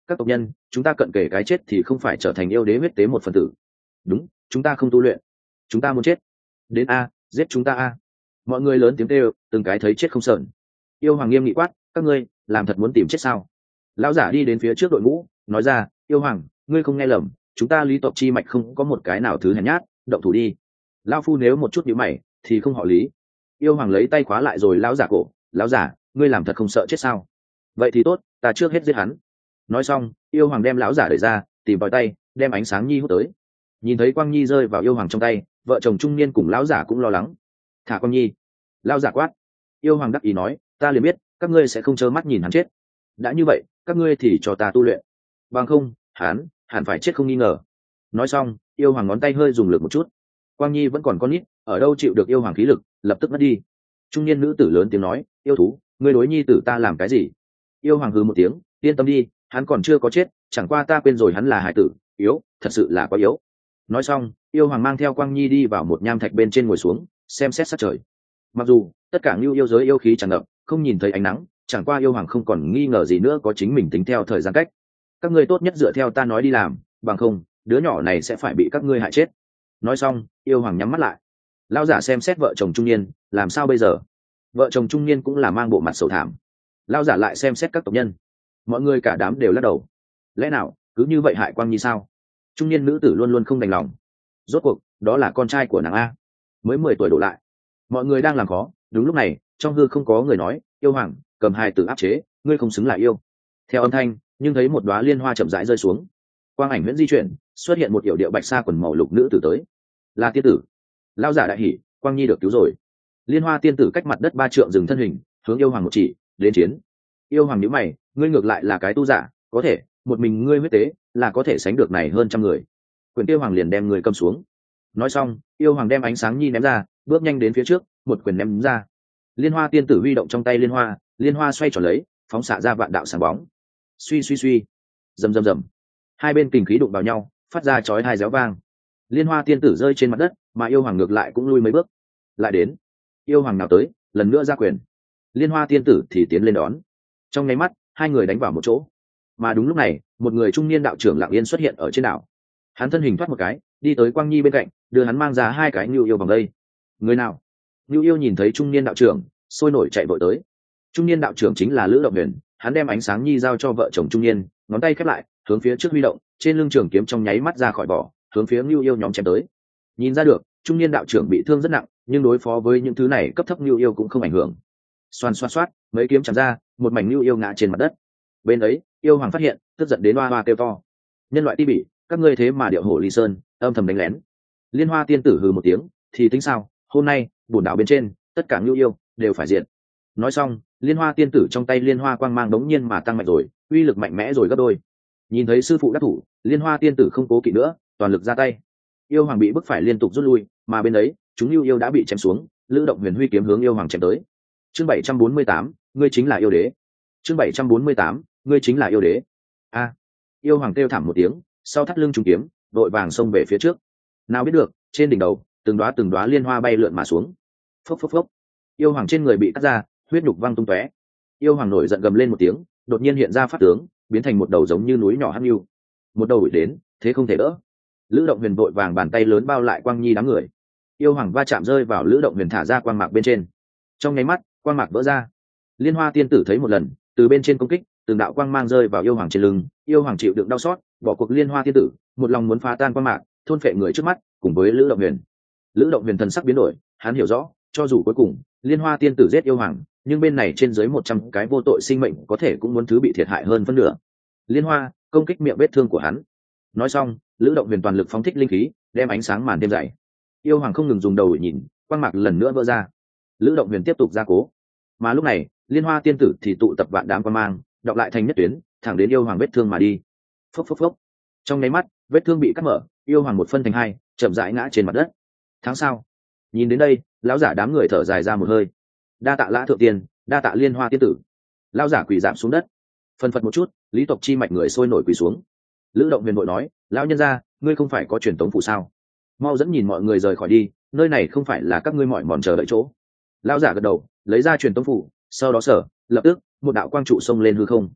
các tộc nhân, chúng ta cận kề cái chết thì không phải trở thành yêu đế huyết tế một phần tử. Đúng, chúng ta không tu luyện, chúng ta muốn chết. Đến a, giết chúng ta a. Mọi người lớn tiếng kêu, từng cái thấy chết không sờn. Yêu hoàng nghiêm nghị quát, các ngươi làm thật muốn tìm chết sao? Lão giả đi đến phía trước đội ngũ, nói ra, yêu hoàng, ngươi không nghe lầm, chúng ta lý tộc chi mạch không có một cái nào thứ hèn nhát, động thủ đi. Lão phu nếu một chút nhíu mày thì không họ lý. Yêu hoàng lấy tay khóa lại rồi lão giả cổ, lão giả, ngươi làm thật không sợ chết sao? Vậy thì tốt, ta trước hết giết hắn. Nói xong, yêu hoàng đem lão giả đẩy ra, tìm vào tay, đem ánh sáng nhi hút tới. Nhìn thấy quang nhi rơi vào yêu hoàng trong tay, vợ chồng trung niên cùng lão giả cũng lo lắng. Thả quang nhi. Lão giả quát. Yêu hoàng đắc ý nói, ta liền biết các ngươi sẽ không trơ mắt nhìn hắn chết. Đã như vậy, các ngươi thì cho ta tu luyện, bằng không hắn hẳn phải chết không nghi ngờ. Nói xong, yêu hoàng ngón tay hơi dùng lực một chút. Quang nhi vẫn còn con nít, ở đâu chịu được yêu hoàng khí lực, lập tức mất đi. Trung niên nữ tử lớn tiếng nói, yêu thú, ngươi đối nhi tử ta làm cái gì? Yêu hoàng hừ một tiếng, yên tâm đi, hắn còn chưa có chết, chẳng qua ta quên rồi hắn là hải tử, yếu, thật sự là quá yếu. Nói xong, yêu hoàng mang theo quang nhi đi vào một nham thạch bên trên ngồi xuống, xem xét sát trời. Mặc dù tất cả lưu yêu giới yêu khí tràn ngập, không nhìn thấy ánh nắng, chẳng qua yêu hoàng không còn nghi ngờ gì nữa có chính mình tính theo thời gian cách. Các ngươi tốt nhất dựa theo ta nói đi làm, bằng không đứa nhỏ này sẽ phải bị các ngươi hại chết. Nói xong, yêu hoàng nhắm mắt lại. Lão giả xem xét vợ chồng trung niên, làm sao bây giờ? Vợ chồng trung niên cũng là mang bộ mặt sầu thảm. Lão giả lại xem xét các tộc nhân, mọi người cả đám đều lắc đầu. Lẽ nào cứ như vậy hại quang nhi sao? Trung niên nữ tử luôn luôn không đành lòng. Rốt cuộc đó là con trai của nàng a, mới mười tuổi đổ lại. Mọi người đang làm khó, đúng lúc này trong hư không có người nói, yêu hoàng cầm hài tử áp chế, ngươi không xứng là yêu. Theo âm thanh, nhưng thấy một đóa liên hoa chậm rãi rơi xuống. Quang ảnh huyễn di chuyển, xuất hiện một yểu điệu bạch sa quần màu lục nữ tử tới. Là tiên tử. Lão giả đại hỉ, quang nhi được cứu rồi. Liên hoa tiên tử cách mặt đất ba trượng dừng thân hình, hướng yêu hoàng một chỉ, đến chiến. Yêu hoàng nhíu mày, ngươi ngược lại là cái tu giả, có thể một mình ngươi huyết tế là có thể sánh được này hơn trăm người. Quyền tiêu hoàng liền đem người cầm xuống. Nói xong, yêu hoàng đem ánh sáng nhi ném ra, bước nhanh đến phía trước, một quyền ném ra. Liên hoa tiên tử huy động trong tay liên hoa, liên hoa xoay tròn lấy, phóng xạ ra vạn đạo sáng bóng. Suy suy suy, rầm rầm rầm, hai bên kình khí đụng vào nhau, phát ra chói tai réo vang. Liên hoa tiên tử rơi trên mặt đất, mà yêu hoàng ngược lại cũng lui mấy bước. Lại đến, yêu hoàng nào tới, lần nữa ra quyền. Liên hoa tiên tử thì tiến lên đón. Trong nháy mắt, hai người đánh vào một chỗ. Mà đúng lúc này, một người trung niên đạo trưởng lặng yên xuất hiện ở trên đảo. Hắn thân hình thoát một cái, đi tới Quang Nhi bên cạnh, đưa hắn mang ra hai cái nhu yêu vòng đây. Người nào? Nhu yêu nhìn thấy trung niên đạo trưởng, sôi nổi chạy vội tới. Trung niên đạo trưởng chính là Lữ Động Huyền, hắn đem ánh sáng nhi giao cho vợ chồng trung niên, ngón tay khép lại, hướng phía trước huy động, trên lưng trường kiếm trong nháy mắt ra khỏi vỏ, hướng phía nhu yêu nhóm chém tới. Nhìn ra được, trung niên đạo trưởng bị thương rất nặng, nhưng đối phó với những thứ này cấp thấp nhu yêu cũng không ảnh hưởng. Xoan xoan xoát, mấy kiếm chém ra, một mảnh nhu yêu ngã trên mặt đất. Bên ấy, yêu hoàng phát hiện, tức giận đến hoa hoa kêu to. Nhân loại ti bỉ, các ngươi thế mà điệu hổ ly sơn, âm thầm đánh lén. Liên hoa tiên tử hừ một tiếng, thì tính sao, hôm nay bổn đảo bên trên tất cả nhu yêu đều phải diệt. Nói xong, liên hoa tiên tử trong tay liên hoa quang mang đống nhiên mà tăng mạnh rồi, uy lực mạnh mẽ rồi gấp đôi. Nhìn thấy sư phụ đắc thủ, liên hoa tiên tử không cố kỵ nữa, toàn lực ra tay. Yêu hoàng bị bức phải liên tục rút lui, mà bên đấy chúng nhu yêu đã bị chém xuống. Lữ Động Huyền huy kiếm hướng yêu hoàng chém tới. Chương bảy trăm bốn mươi tám, ngươi chính là yêu đế. Chương bảy trăm bốn mươi tám, ngươi chính là yêu đế. A! Yêu hoàng kêu thảm một tiếng, sau thắt lưng trùng kiếm, đội vàng xông về phía trước. Nào biết được, trên đỉnh đầu, từng đóa từng đóa liên hoa bay lượn mà xuống. Phốc phốc phốc. Yêu hoàng trên người bị cắt ra, huyết nhục văng tung tóe. Yêu hoàng nổi giận gầm lên một tiếng, đột nhiên hiện ra pháp tướng, biến thành một đầu giống như núi nhỏ hắc nhu. Một đầu đuổi đến, thế không thể đỡ. Lữ Động Huyền vội vàng bàn tay lớn bao lại Quang Nhi đám người. Yêu hoàng va chạm rơi vào Lữ Động Huyền thả ra quang mạc bên trên. Trong nháy mắt, quang mạc vỡ ra. Liên hoa tiên tử thấy một lần, từ bên trên công kích, từng đạo quang mang rơi vào yêu hoàng trên lưng. Yêu hoàng chịu đựng đau xót, bỏ cuộc liên hoa tiên tử, một lòng muốn phá tan quang mạc, thôn phệ người trước mắt, cùng với Lữ Động Huyền. Lữ Động Huyền thần sắc biến đổi, hắn hiểu rõ, cho dù cuối cùng liên hoa tiên tử giết yêu hoàng, nhưng bên này trên dưới một trăm cái vô tội sinh mệnh có thể cũng muốn thứ bị thiệt hại hơn phân nửa. Liên hoa công kích miệng vết thương của hắn. Nói xong, Lữ Động Huyền toàn lực phóng thích linh khí, đem ánh sáng màn đêm dày. Yêu hoàng không ngừng dùng đầu nhìn, quang mạc lần nữa vỡ ra. Lữ Động Huyền tiếp tục gia cố. Mà lúc này, liên hoa tiên tử thì tụ tập vạn đám quang mang, đọc lại thành nhất tuyến, thẳng đến yêu hoàng vết thương mà đi. Phốc phốc phốc. Trong nháy mắt, vết thương bị cắt mở, yêu hoàng một phân thành hai, chậm rãi ngã trên mặt đất. Tháng sau, nhìn đến đây, lão giả đám người thở dài ra một hơi. Đa tạ Lã thượng tiên, đa tạ liên hoa tiên tử. Lão giả quỳ giảm xuống đất. Phân phật một chút, lý tộc chi mạch người sôi nổi quỳ xuống. Lữ Động Huyền vội nói, lão nhân gia, ngươi không phải có truyền tống phụ sao? Mau dẫn nhìn mọi người rời khỏi đi, nơi này không phải là các ngươi mỏi mòn chờ đợi chỗ. Lão giả gật đầu, lấy ra truyền tống phụ, sau đó sở, lập tức một đạo quang trụ xông lên hư không.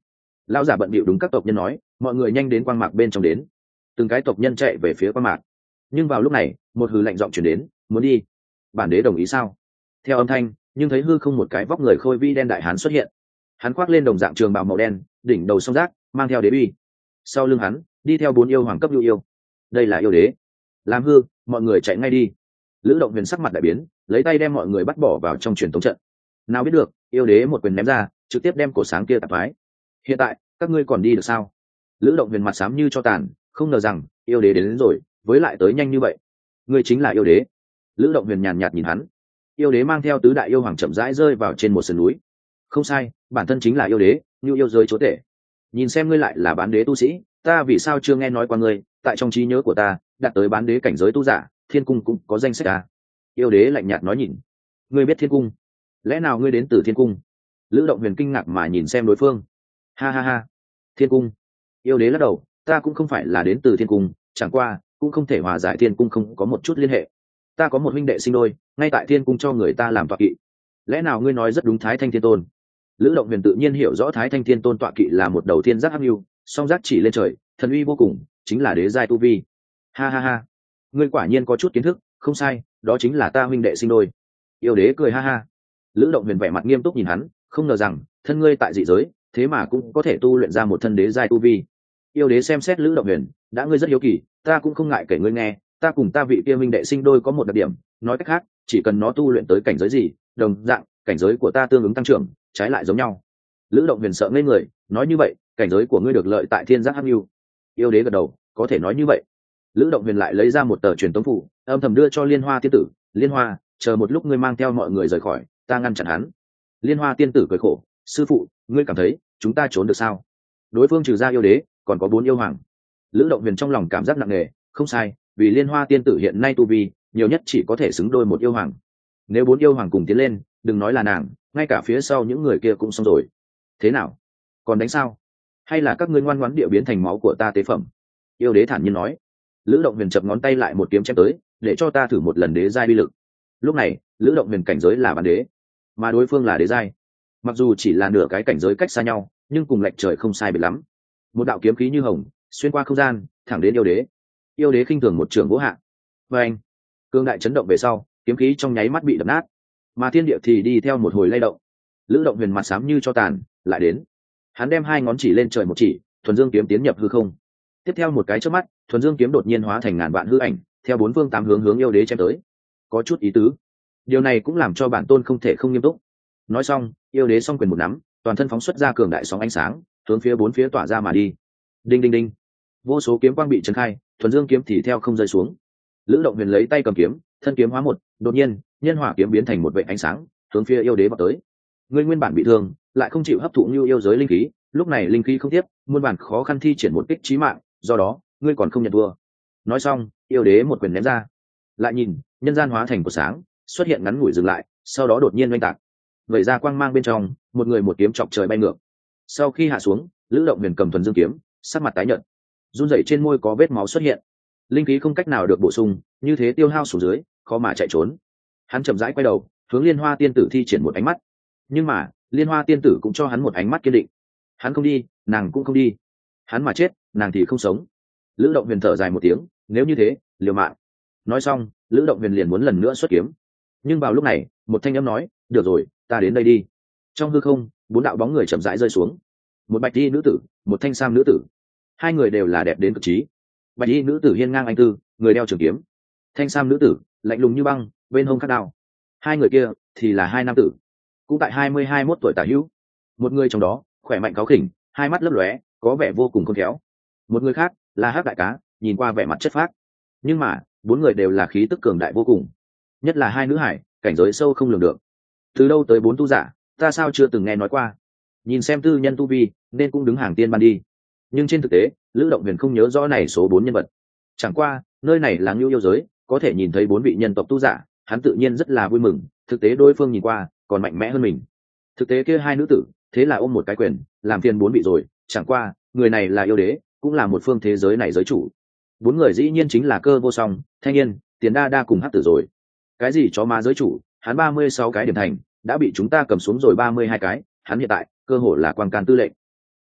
Lão giả bận bịu đúng các tộc nhân nói, mọi người nhanh đến quang mạc bên trong đến. Từng cái tộc nhân chạy về phía quang mạc, nhưng vào lúc này một hừ lạnh giọng chuyển đến, muốn đi. Bản đế đồng ý sao? Theo âm thanh, nhưng thấy hư không một cái vóc người khôi vi đen đại hán xuất hiện. Hắn khoác lên đồng dạng trường bào màu đen, đỉnh đầu song giác, mang theo đế uy. Sau lưng hắn đi theo bốn yêu hoàng cấp lưu yêu. Đây là yêu đế. Làm hư, mọi người chạy ngay đi. Lữ Động Huyền sắc mặt đại biến, lấy tay đem mọi người bắt bỏ vào trong truyền tống trận. Nào biết được, yêu đế một quyền ném ra, trực tiếp đem cổ sáng kia tạp phái. Hiện tại các ngươi còn đi được sao? Lữ Động Huyền mặt xám như cho tàn, không ngờ rằng yêu đế đến, đến rồi, với lại tới nhanh như vậy. Ngươi chính là yêu đế. Lữ Động Huyền nhàn nhạt nhìn hắn. Yêu đế mang theo tứ đại yêu hoàng chậm rãi rơi vào trên một sườn núi. Không sai, bản thân chính là yêu đế, như yêu giới chúa tể. Nhìn xem ngươi lại là bán đế tu sĩ, ta vì sao chưa nghe nói qua ngươi? Tại trong trí nhớ của ta, đạt tới bán đế cảnh giới tu giả, thiên cung cũng có danh sách à? Yêu đế lạnh nhạt nói nhìn. Ngươi biết thiên cung? Lẽ nào ngươi đến từ thiên cung? Lữ Động Huyền kinh ngạc mà nhìn xem đối phương. Ha ha ha, thiên cung. Yêu đế lắc đầu, ta cũng không phải là đến từ thiên cung, chẳng qua cũng không thể hòa giải thiên cung không có một chút liên hệ. Ta có một huynh đệ sinh đôi, ngay tại thiên cung cho người ta làm tọa kỵ. Lẽ nào ngươi nói rất đúng Thái Thanh Thiên Tôn? Lữ Động Huyền tự nhiên hiểu rõ Thái Thanh Thiên Tôn tọa kỵ là một đầu thiên giác hắc lưu, song giác chỉ lên trời, thần uy vô cùng, chính là đế giai tu vi. Ha ha ha, ngươi quả nhiên có chút kiến thức, không sai, đó chính là ta huynh đệ sinh đôi. Yêu đế cười ha ha. Lữ Động Huyền vẻ mặt nghiêm túc nhìn hắn, không ngờ rằng thân ngươi tại dị giới, thế mà cũng có thể tu luyện ra một thân đế giai tu vi. Yêu đế xem xét Lữ Động Huyền, đã ngươi rất hiếu kỳ, ta cũng không ngại kể ngươi nghe, ta cùng ta vị kia huynh đệ sinh đôi có một đặc điểm, nói cách khác, chỉ cần nó tu luyện tới cảnh giới gì, đồng dạng, cảnh giới của ta tương ứng tăng trưởng, trái lại giống nhau. Lữ Động Huyền sợ ngây người, nói như vậy, cảnh giới của ngươi được lợi tại thiên giác hắc lưu. Yêu đế gật đầu, có thể nói như vậy. Lữ Động Huyền lại lấy ra một tờ truyền tống phủ, âm thầm đưa cho Liên Hoa tiên tử. Liên Hoa, chờ một lúc ngươi mang theo mọi người rời khỏi, ta ngăn chặn hắn. Liên Hoa tiên tử cười khổ, sư phụ, ngươi cảm thấy chúng ta trốn được sao? Đối phương trừ ra yêu đế, còn có bốn yêu hoàng. Lữ Động Huyền trong lòng cảm giác nặng nề, không sai, vì Liên Hoa tiên tử hiện nay tu vi nhiều nhất chỉ có thể xứng đôi một yêu hoàng. Nếu bốn yêu hoàng cùng tiến lên, đừng nói là nàng, ngay cả phía sau những người kia cũng xong rồi. Thế nào, còn đánh sao? Hay là các ngươi ngoan ngoãn địa biến thành máu của ta tế phẩm? Yêu đế thản nhiên nói. Lữ Động Huyền chập ngón tay lại một kiếm chém tới, để cho ta thử một lần đế giai uy lực. Lúc này Lữ Động Huyền cảnh giới là bán đế, mà đối phương là đế giai. Mặc dù chỉ là nửa cái cảnh giới cách xa nhau, nhưng cùng lệch trời không sai biệt lắm. Một đạo kiếm khí như hồng xuyên qua không gian, thẳng đến yêu đế. Yêu đế khinh thường một trường vỗ hạ, và anh cương đại chấn động về sau, kiếm khí trong nháy mắt bị đập nát, mà thiên địa thì đi theo một hồi lay động. Lữ Động Huyền mặt xám như cho tàn, lại đến. Hắn đem hai ngón chỉ lên trời một chỉ, thuần dương kiếm tiến nhập hư không. Tiếp theo một cái chớp mắt, thuần dương kiếm đột nhiên hóa thành ngàn vạn hư ảnh, theo bốn phương tám hướng hướng yêu đế chém tới. Có chút ý tứ. Điều này cũng làm cho bản tôn không thể không nghiêm túc. Nói xong, yêu đế song quyền một nắm, toàn thân phóng xuất ra cường đại sóng ánh sáng, hướng phía bốn phía tỏa ra mà đi. Đinh đinh đinh, vô số kiếm quang bị trấn khai, thuần dương kiếm thì theo không rơi xuống. Lữ Động Huyền lấy tay cầm kiếm, thân kiếm hóa một, đột nhiên, nhân hỏa kiếm biến thành một vệt ánh sáng, hướng phía yêu đế vọt tới. Ngươi nguyên bản bị thương, lại không chịu hấp thụ như yêu giới linh khí, lúc này linh khí không tiếp, muôn bản khó khăn thi triển một kích chí mạng, do đó, ngươi còn không nhận thua. Nói xong, yêu đế một quyền ném ra. Lại nhìn, nhân gian hóa thành của sáng, xuất hiện ngắn ngủi dừng lại, sau đó đột nhiên oanh tạc. Vậy ra quang mang bên trong, một người một kiếm chọc trời bay ngược. Sau khi hạ xuống, Lữ Động Huyền cầm thuần dương kiếm, sắc mặt tái nhợt, run rẩy trên môi có vết máu xuất hiện. Linh khí không cách nào được bổ sung, như thế tiêu hao xuống dưới, khó mà chạy trốn. Hắn chậm rãi quay đầu, hướng Liên Hoa tiên tử thi triển một ánh mắt. Nhưng mà, Liên Hoa tiên tử cũng cho hắn một ánh mắt kiên định. Hắn không đi, nàng cũng không đi. Hắn mà chết, nàng thì không sống. Lữ Động Huyền thở dài một tiếng, nếu như thế, liều mạng. Nói xong, Lữ Động Huyền liền muốn lần nữa xuất kiếm. Nhưng vào lúc này, một thanh âm nói, được rồi, ta đến đây đi. Trong hư không, bốn đạo bóng người chậm rãi rơi xuống. Một bạch y nữ tử, một thanh sam nữ tử. Hai người đều là đẹp đến cực trí. Bạch y nữ tử hiên ngang anh tư, người đeo trường kiếm. Thanh sam nữ tử, lạnh lùng như băng, bên hông khắc đao. Hai người kia thì là hai nam tử, cũng tại hai mươi hai mốt tuổi tả hữu. Một người trong đó khỏe mạnh cáu khỉnh, hai mắt lấp lóe, có vẻ vô cùng khôn khéo. Một người khác là hắc đại cá, nhìn qua vẻ mặt chất phác. Nhưng mà bốn người đều là khí tức cường đại vô cùng, nhất là hai nữ hải, cảnh giới sâu không lường được. Từ đâu tới bốn tu giả, ta sao chưa từng nghe nói qua. Nhìn xem tư nhân tu vi, nên cũng đứng hàng tiên ban đi. Nhưng trên thực tế, Lữ Động Huyền không nhớ rõ này số bốn nhân vật. Chẳng qua, nơi này là Ngưu yêu giới, có thể nhìn thấy bốn vị nhân tộc tu giả, hắn tự nhiên rất là vui mừng. Thực tế đối phương nhìn qua còn mạnh mẽ hơn mình. Thực tế kia hai nữ tử, thế là ôm một cái quyền, làm phiền bốn vị rồi. Chẳng qua, người này là yêu đế, cũng là một phương thế giới này giới chủ. Bốn người dĩ nhiên chính là Cơ Vô Song, Thanh Niên, Tiền Đa Đa cùng Hắc Tử rồi. Cái gì chó ma giới chủ, hắn ba mươi sáu cái điểm thành, đã bị chúng ta cầm xuống rồi ba mươi hai cái, hắn hiện tại cơ hồ là quang can tư lệnh.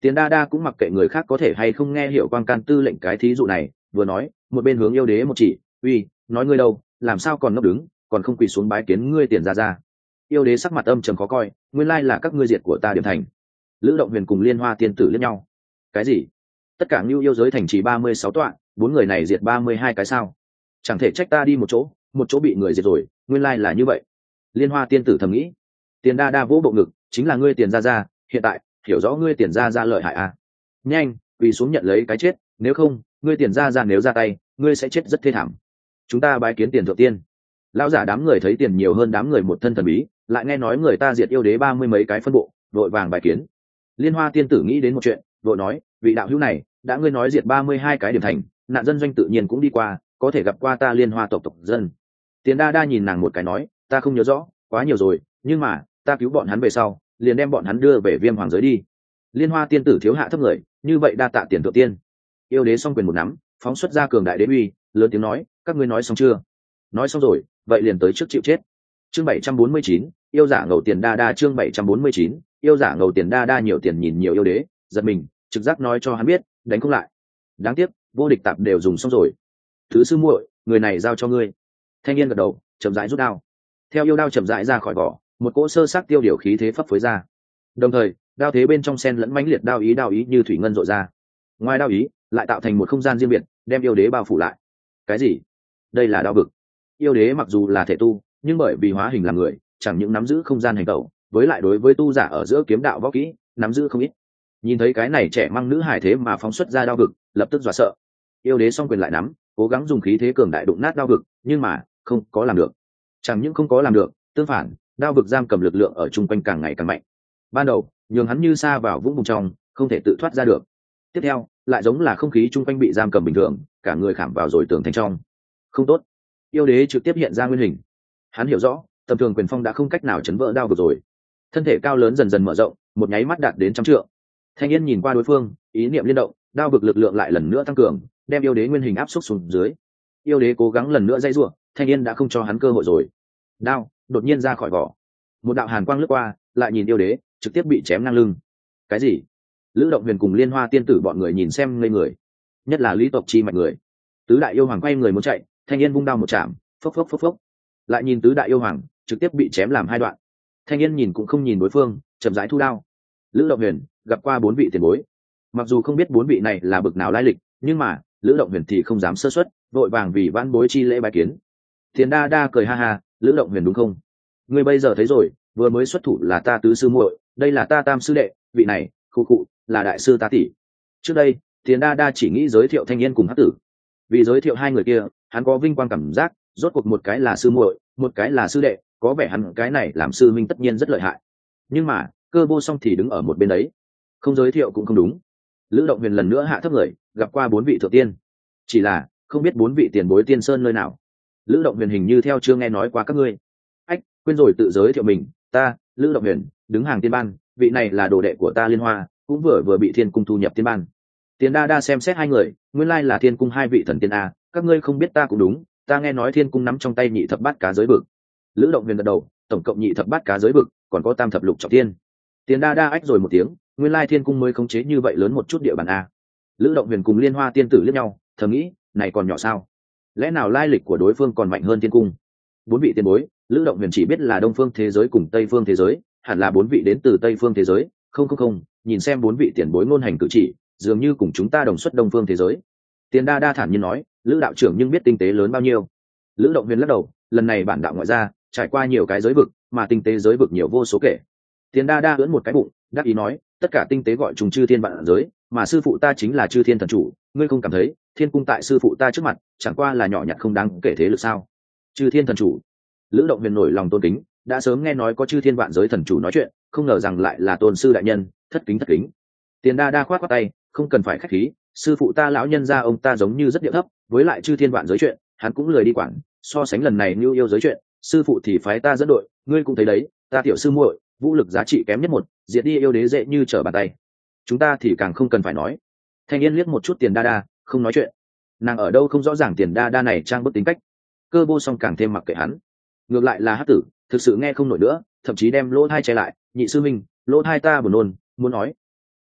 Tiền đa đa cũng mặc kệ người khác có thể hay không nghe hiểu quang can tư lệnh cái thí dụ này, vừa nói một bên hướng yêu đế một chỉ, uy, nói ngươi đâu, làm sao còn ngốc đứng, còn không quỳ xuống bái kiến ngươi Tiền gia gia. Yêu đế sắc mặt âm trầm khó coi, nguyên lai là các ngươi diệt của ta Điểm Thành. Lữ Động Huyền cùng Liên Hoa tiên tử liếc nhau. Cái gì? Tất cả Ngưu yêu giới thành trì ba mươi sáu tọa, bốn người này diệt ba mươi hai cái sao? Chẳng thể trách ta đi một chỗ, một chỗ bị người diệt rồi, nguyên lai là như vậy. Liên Hoa tiên tử thầm nghĩ. Tiền đa đa vỗ bộ ngực, chính là ngươi Tiền gia gia, hiện tại hiểu rõ ngươi Tiền gia gia lợi hại à? Nhanh, quỳ xuống nhận lấy cái chết, nếu không, ngươi Tiền gia gia nếu ra tay, ngươi sẽ chết rất thê thảm. Chúng ta bái kiến Tiền thượng tiên. Lão giả đám người thấy tiền nhiều hơn đám người một thân thần bí, lại nghe nói người ta diệt yêu đế ba mươi mấy cái phân bộ, vội vàng bài kiến. Liên Hoa tiên tử nghĩ đến một chuyện, vội nói, vị đạo hữu này, đã ngươi nói diệt ba mươi hai cái Điểm Thành, nạn dân doanh tự nhiên cũng đi qua, có thể gặp qua ta Liên Hoa tộc tộc dân. Tiền đa đa nhìn nàng một cái nói, ta không nhớ rõ, quá nhiều rồi, nhưng mà ta cứu bọn hắn về sau, liền đem bọn hắn đưa về Viêm Hoàng giới đi. Liên Hoa tiên tử thiếu hạ thấp người, như vậy đa tạ Tiền thượng tiên. Yêu đế song quyền một nắm, phóng xuất ra cường đại đế uy, lớn tiếng nói, các ngươi nói xong chưa? Nói xong rồi, vậy liền tới trước chịu chết. Chương bảy trăm bốn mươi chín, yêu giả ngầu Tiền đa đa. Chương bảy trăm bốn mươi chín, yêu giả ngầu Tiền đa đa. Nhiều tiền nhìn nhiều yêu đế, giật mình, trực giác nói cho hắn biết, đánh không lại. Đáng tiếc, vô địch tạp đều dùng xong rồi. Thứ sư muội, người này giao cho ngươi. Thanh niên gật đầu, chậm rãi rút đao. Theo yêu đao chậm rãi ra khỏi vỏ, một cỗ sơ sát tiêu điều khí thế phấp phới ra. Đồng thời, đao thế bên trong sen lẫn mãnh liệt đao ý đao ý như thủy ngân rộ ra. Ngoài đao ý, lại tạo thành một không gian riêng biệt, đem yêu đế bao phủ lại. Cái gì? Đây là đao vực. Yêu đế mặc dù là thể tu, nhưng bởi vì hóa hình làm người, chẳng những nắm giữ không gian hành tẩu, với lại đối với tu giả ở giữa kiếm đạo võ kỹ nắm giữ không ít. Nhìn thấy cái này trẻ măng nữ hài thế mà phóng xuất ra đao vực, lập tức dọa sợ. Yêu đế song quyền lại nắm, cố gắng dùng khí thế cường đại đụng nát đao vực, nhưng mà không có làm được. Chẳng những không có làm được, tương phản, đao vực giam cầm lực lượng ở chung quanh càng ngày càng mạnh. Ban đầu, nhường hắn như sa vào vũng bùn trong, không thể tự thoát ra được. Tiếp theo, lại giống là không khí chung quanh bị giam cầm bình thường, cả người khảm vào rồi tường thành trong. Không tốt. Yêu đế trực tiếp hiện ra nguyên hình. Hắn hiểu rõ, tầm thường quyền phong đã không cách nào chấn vỡ đao vực rồi. Thân thể cao lớn dần dần mở rộng, một nháy mắt đạt đến trăm trượng. Thanh Yên nhìn qua đối phương, ý niệm liên động, đao vực lực lượng lại lần nữa tăng cường, đem yêu đế nguyên hình áp xúc xuống dưới. Yêu đế cố gắng lần nữa dây rủa, Thanh Yên đã không cho hắn cơ hội rồi. Đao đột nhiên ra khỏi vỏ, một đạo hàn quang lướt qua, lại nhìn yêu đế, trực tiếp bị chém ngang lưng. Cái gì? Lữ Động Huyền cùng Liên Hoa tiên tử bọn người nhìn xem ngây người, nhất là Lý tộc chi mạch người. Tứ đại yêu hoàng quay người muốn chạy, Thanh Yên vung đao một chạm, phốc phốc phốc phốc, lại nhìn tứ đại yêu hoàng trực tiếp bị chém làm hai đoạn. Thanh Yên nhìn cũng không nhìn đối phương, chậm rãi thu đao. Lữ Động Huyền gặp qua bốn vị tiền bối, mặc dù không biết bốn vị này là bực nào lai lịch, nhưng mà Lữ Động Huyền thì không dám sơ suất, vội vàng vì vãn bối chi lễ bái kiến. Tiền đa đa cười ha ha, Lữ Động Huyền đúng không? Ngươi bây giờ thấy rồi, vừa mới xuất thủ là ta tứ sư muội, đây là ta tam sư đệ, vị này, khu cụ, là đại sư ta tỷ. Trước đây, Tiền đa đa chỉ nghĩ giới thiệu Thanh Yên cùng Hắc Tử. Vì giới thiệu hai người kia, hắn có vinh quang cảm giác, rốt cuộc một cái là sư muội, một cái là sư đệ, có vẻ hắn cái này làm sư minh tất nhiên rất lợi hại. Nhưng mà, Cơ Vô Song thì đứng ở một bên đấy, không giới thiệu cũng không đúng. Lữ Động Huyền lần nữa hạ thấp người, gặp qua bốn vị thượng tiên, chỉ là không biết bốn vị tiền bối tiên sơn nơi nào. Lữ Động Huyền hình như theo chưa nghe nói qua các ngươi. Ách, quên rồi tự giới thiệu mình, ta, Lữ Động Huyền, đứng hàng tiên ban, vị này là đồ đệ của ta Liên Hoa, cũng vừa vừa bị Thiên Cung thu nhập tiên ban. Tiền đa đa xem xét hai người, nguyên lai là Thiên Cung hai vị thần tiên a, các ngươi không biết ta cũng đúng, ta nghe nói Thiên Cung nắm trong tay nhị thập bát cá giới vực. Lữ Động Huyền gật đầu, tổng cộng nhị thập bát cá giới vực, còn có tam thập lục trọng tiên. Tiền đa đa ách rồi một tiếng, nguyên lai Thiên Cung mới khống chế như vậy lớn một chút địa bàn a. Lữ Động Huyền cùng Liên Hoa tiên tử liếc nhau, thầm nghĩ, này còn nhỏ sao? Lẽ nào lai lịch của đối phương còn mạnh hơn Thiên Cung? Bốn vị tiền bối, Lữ Động Huyền chỉ biết là Đông Phương thế giới cùng Tây Phương thế giới, hẳn là bốn vị đến từ Tây Phương thế giới, không không không, nhìn xem bốn vị tiền bối ngôn hành cử chỉ, dường như cùng chúng ta đồng xuất Đông Phương thế giới. Tiền đa đa thản nhiên nói, Lữ đạo trưởng nhưng biết tinh tế lớn bao nhiêu? Lữ Động Huyền lắc đầu, lần này bản đạo ngoại gia trải qua nhiều cái giới vực, mà tinh tế giới vực nhiều vô số kể. Tiền đa đa ưỡn một cái bụng, đáp ý nói, tất cả tinh tế gọi trùng chư thiên vạn giới, mà sư phụ ta chính là chư thiên thần chủ, ngươi không cảm thấy Thiên Cung tại sư phụ ta trước mặt chẳng qua là nhỏ nhặt không đáng kể thế lực sao? Chư thiên thần chủ. Lữ Động Huyền nổi lòng tôn kính, đã sớm nghe nói có chư thiên vạn giới thần chủ nói chuyện, không ngờ rằng lại là tôn sư đại nhân, thất kính thất kính. Tiền đa đa khoát khoát tay, không cần phải khách khí, sư phụ ta lão nhân gia ông ta giống như rất điệu thấp, với lại chư thiên vạn giới chuyện hắn cũng lười đi quản, so sánh lần này như yêu giới chuyện, sư phụ thì phái ta dẫn đội, ngươi cũng thấy đấy, ta tiểu sư muội vũ lực giá trị kém nhất một, diệt đi yêu đế dễ như trở bàn tay. Chúng ta thì càng không cần phải nói. Thanh Yên liếc một chút Tiền đa đa, không nói chuyện. Nàng ở đâu không rõ ràng Tiền đa đa này trang bức tính cách. Cơ Vô Song càng thêm mặc kệ hắn. Ngược lại là Hắc Tử, thực sự nghe không nổi nữa, thậm chí đem lỗ thai che lại, nhị sư minh, lỗ thai ta buồn nôn, muốn nói.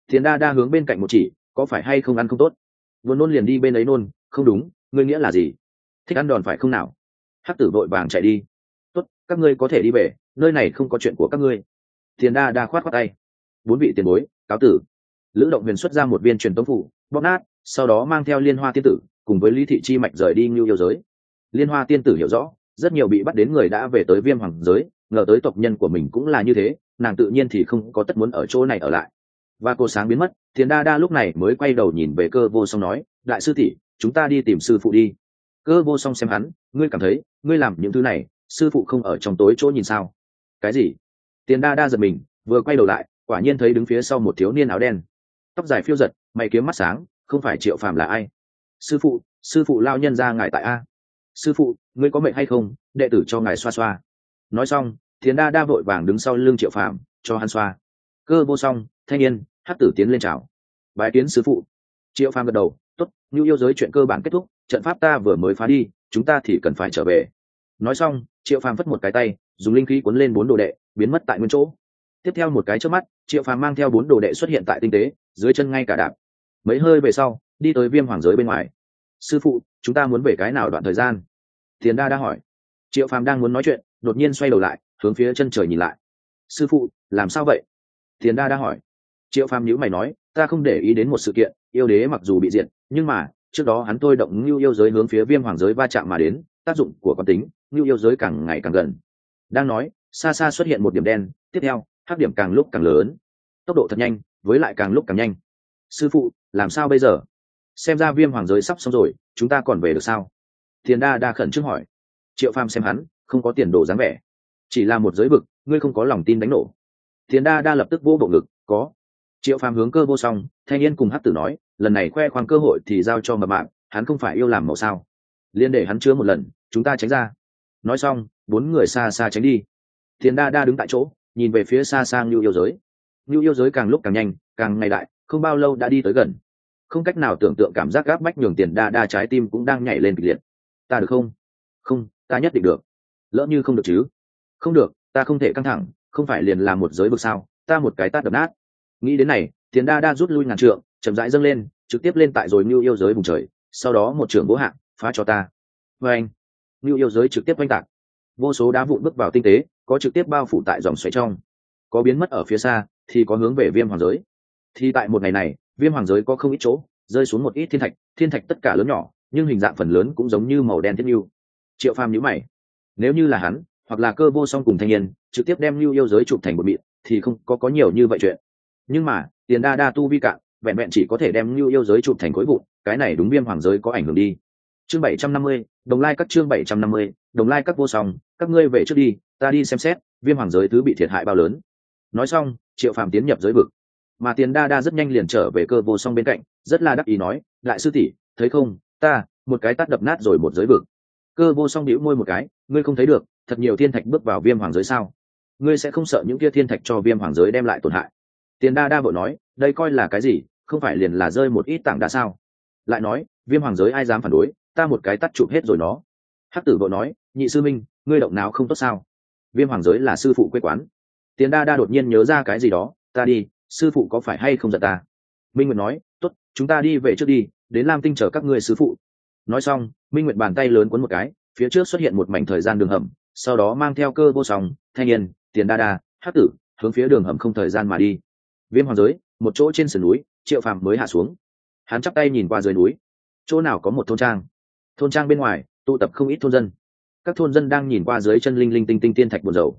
Thiền đa đa hướng bên cạnh một chỉ, có phải hay không ăn không tốt? Vừa nôn liền đi bên ấy nôn. Không đúng, ngươi nghĩa là gì? Thích ăn đòn phải không nào? Hắc tử vội vàng chạy đi. Tốt, các ngươi có thể đi về, nơi này không có chuyện của các ngươi. Thiền đa đa khoát khoát tay. Bốn vị tiền bối, cáo tử. Lữ Động Huyền xuất ra một viên truyền tống phủ, bóp nát, sau đó mang theo Liên Hoa tiên tử cùng với Lý Thị Chi Mạch rời đi Ngưu Yêu giới. Liên Hoa tiên tử hiểu rõ, rất nhiều bị bắt đến người đã về tới Viêm Hoàng giới, ngờ tới tộc nhân của mình cũng là như thế, nàng tự nhiên thì không có tất muốn ở chỗ này ở lại. Và cô sáng biến mất, Thiền đa đa lúc này mới quay đầu nhìn về Cơ Vô Song nói, đại sư tỷ, chúng ta đi tìm sư phụ đi. Cơ Vô Song xem hắn, ngươi cảm thấy ngươi làm những thứ này, sư phụ không ở trong tối chỗ nhìn sao? Cái gì? Thiền đa đa giật mình, vừa quay đầu lại, quả nhiên thấy đứng phía sau một thiếu niên áo đen, tóc dài phiêu giật, mày kiếm mắt sáng, không phải Triệu Phàm là ai? Sư phụ, sư phụ lao nhân ra ngài tại a. Sư phụ, ngươi có mệnh hay không, đệ tử cho ngài xoa xoa. Nói xong, Thiền đa đa vội vàng đứng sau lưng Triệu Phàm cho hắn xoa. Cơ Vô Song, Thanh Niên, Hắc tử tiến lên chào. Bái kiến sư phụ. Triệu Phàm gật đầu, tốt, Nưu Yêu giới chuyện cơ bản kết thúc, trận pháp ta vừa mới phá đi, chúng ta thì cần phải trở về. Nói xong, Triệu Phàm phất một cái tay, dùng linh khí cuốn lên bốn đồ đệ, biến mất tại nguyên chỗ. Tiếp theo một cái chớp mắt, Triệu Phàm mang theo bốn đồ đệ xuất hiện tại tinh tế, dưới chân ngay cả đạp. Mấy hơi về sau, đi tới Viêm Hoàng giới bên ngoài. Sư phụ, chúng ta muốn về cái nào đoạn thời gian? Thiền đa đa hỏi. Triệu Phàm đang muốn nói chuyện, đột nhiên xoay đầu lại, hướng phía chân trời nhìn lại. Sư phụ, làm sao vậy? Thiền đa đa hỏi. Triệu Phàm nhíu mày nói, ta không để ý đến một sự kiện, yêu đế mặc dù bị diệt, nhưng mà trước đó hắn thôi động Nưu Yêu giới hướng phía Viêm Hoàng giới va chạm mà đến, tác dụng của quán tính, Nưu Yêu giới càng ngày càng gần. Đang nói, xa xa xuất hiện một điểm đen, tiếp theo, hắc điểm càng lúc càng lớn, tốc độ thật nhanh, với lại càng lúc càng nhanh. Sư phụ, làm sao bây giờ? Xem ra Viêm Hoàng giới sắp xong rồi, chúng ta còn về được sao? Thiền đa đa khẩn trương hỏi. Triệu Phàm xem hắn, không có tiền đồ dáng vẻ, chỉ là một giới vực, ngươi không có lòng tin đánh nổ. Thiền đa đa lập tức vỗ bộ ngực, có. Triệu Phàm hướng Cơ Vô Song, Thanh Niên cùng Hắc tử nói, lần này khoe khoang cơ hội thì giao cho mập mạp, hắn không phải yêu làm mẫu sao? Liên để hắn chứa một lần, chúng ta tránh ra. Nói xong, bốn người xa xa tránh đi. Thiền đa đa đứng tại chỗ, nhìn về phía xa sang Nưu Yêu giới. Nưu Yêu giới càng lúc càng nhanh, càng ngày đại, không bao lâu đã đi tới gần. Không cách nào tưởng tượng cảm giác gáp bách nhường Tiền đa đa trái tim cũng đang nhảy lên kịch liệt. Ta được không? Không, ta nhất định được. Lỡ như không được chứ? Không được, ta không thể căng thẳng, không phải liền làm một giới vực sao? Ta một cái tát đập nát. Nghĩ đến này, Tiền đa đa rút lui ngàn trượng, chậm rãi dâng lên, trực tiếp lên tại rồi Nưu Yêu giới vùng trời, sau đó một trường bố hạng, phá cho ta. Và anh, Nưu Yêu giới trực tiếp oanh tạc, vô số đá vụn bước vào tinh tế, có trực tiếp bao phủ tại dòng xoáy trong, có biến mất ở phía xa, thì có hướng về Viêm Hoàng giới. Thì tại một ngày này, Viêm Hoàng giới có không ít chỗ rơi xuống một ít thiên thạch, thiên thạch tất cả lớn nhỏ, nhưng hình dạng phần lớn cũng giống như màu đen thiết nưu. Triệu Phàm nhíu mày, nếu như là hắn, hoặc là Cơ Vô Song cùng Thanh Niên, trực tiếp đem Nưu Yêu giới chụp thành một mịn, thì không có có nhiều như vậy chuyện. Nhưng mà, Tiền đa đa tu vi cạn, vẹn vẹn chỉ có thể đem Nưu Yêu giới chụp thành khối vụn, cái này đúng Viêm Hoàng giới có ảnh hưởng đi. Chương bảy trăm năm mươi, đồng lai các chương bảy trăm năm mươi, đồng lai các Vô Song, các ngươi về trước đi, ta đi xem xét, Viêm Hoàng giới thứ bị thiệt hại bao lớn. Nói xong, Triệu Phàm tiến nhập giới vực, mà Tiền đa đa rất nhanh liền trở về Cơ Vô Song bên cạnh, rất là đắc ý nói, đại sư tỷ, thấy không, ta một cái tát đập nát rồi một giới vực. Cơ Vô Song bĩu môi một cái, ngươi không thấy được, thật nhiều thiên thạch bước vào Viêm Hoàng giới sao? Ngươi sẽ không sợ những kia thiên thạch cho Viêm Hoàng giới đem lại tổn hại? Tiền đa đa vội nói, đây coi là cái gì, không phải liền là rơi một ít tảng đá sao? Lại nói, Viêm Hoàng giới ai dám phản đối, ta một cái tát chụp hết rồi nó. Hắc tử vội nói, nhị sư minh, ngươi động não không tốt sao? Viêm Hoàng giới là sư phụ quê quán. Tiền đa đa đột nhiên nhớ ra cái gì đó, ta đi, sư phụ có phải hay không giận ta? Minh Nguyệt nói, tốt, chúng ta đi về trước đi, đến Lam Tinh chờ các ngươi sư phụ. Nói xong, Minh Nguyệt bàn tay lớn cuốn một cái, phía trước xuất hiện một mảnh thời gian đường hầm, sau đó mang theo Cơ Vô Song, Thanh Niên, Tiền đa đa, Hắc tử, hướng phía đường hầm không thời gian mà đi. Viêm Hoàng giới, một chỗ trên sườn núi, Triệu Phàm mới hạ xuống. Hắn chắp tay nhìn qua dưới núi, chỗ nào có một thôn trang. Thôn trang bên ngoài tụ tập không ít thôn dân, các thôn dân đang nhìn qua dưới chân linh linh tinh tinh tiên thạch buồn dầu.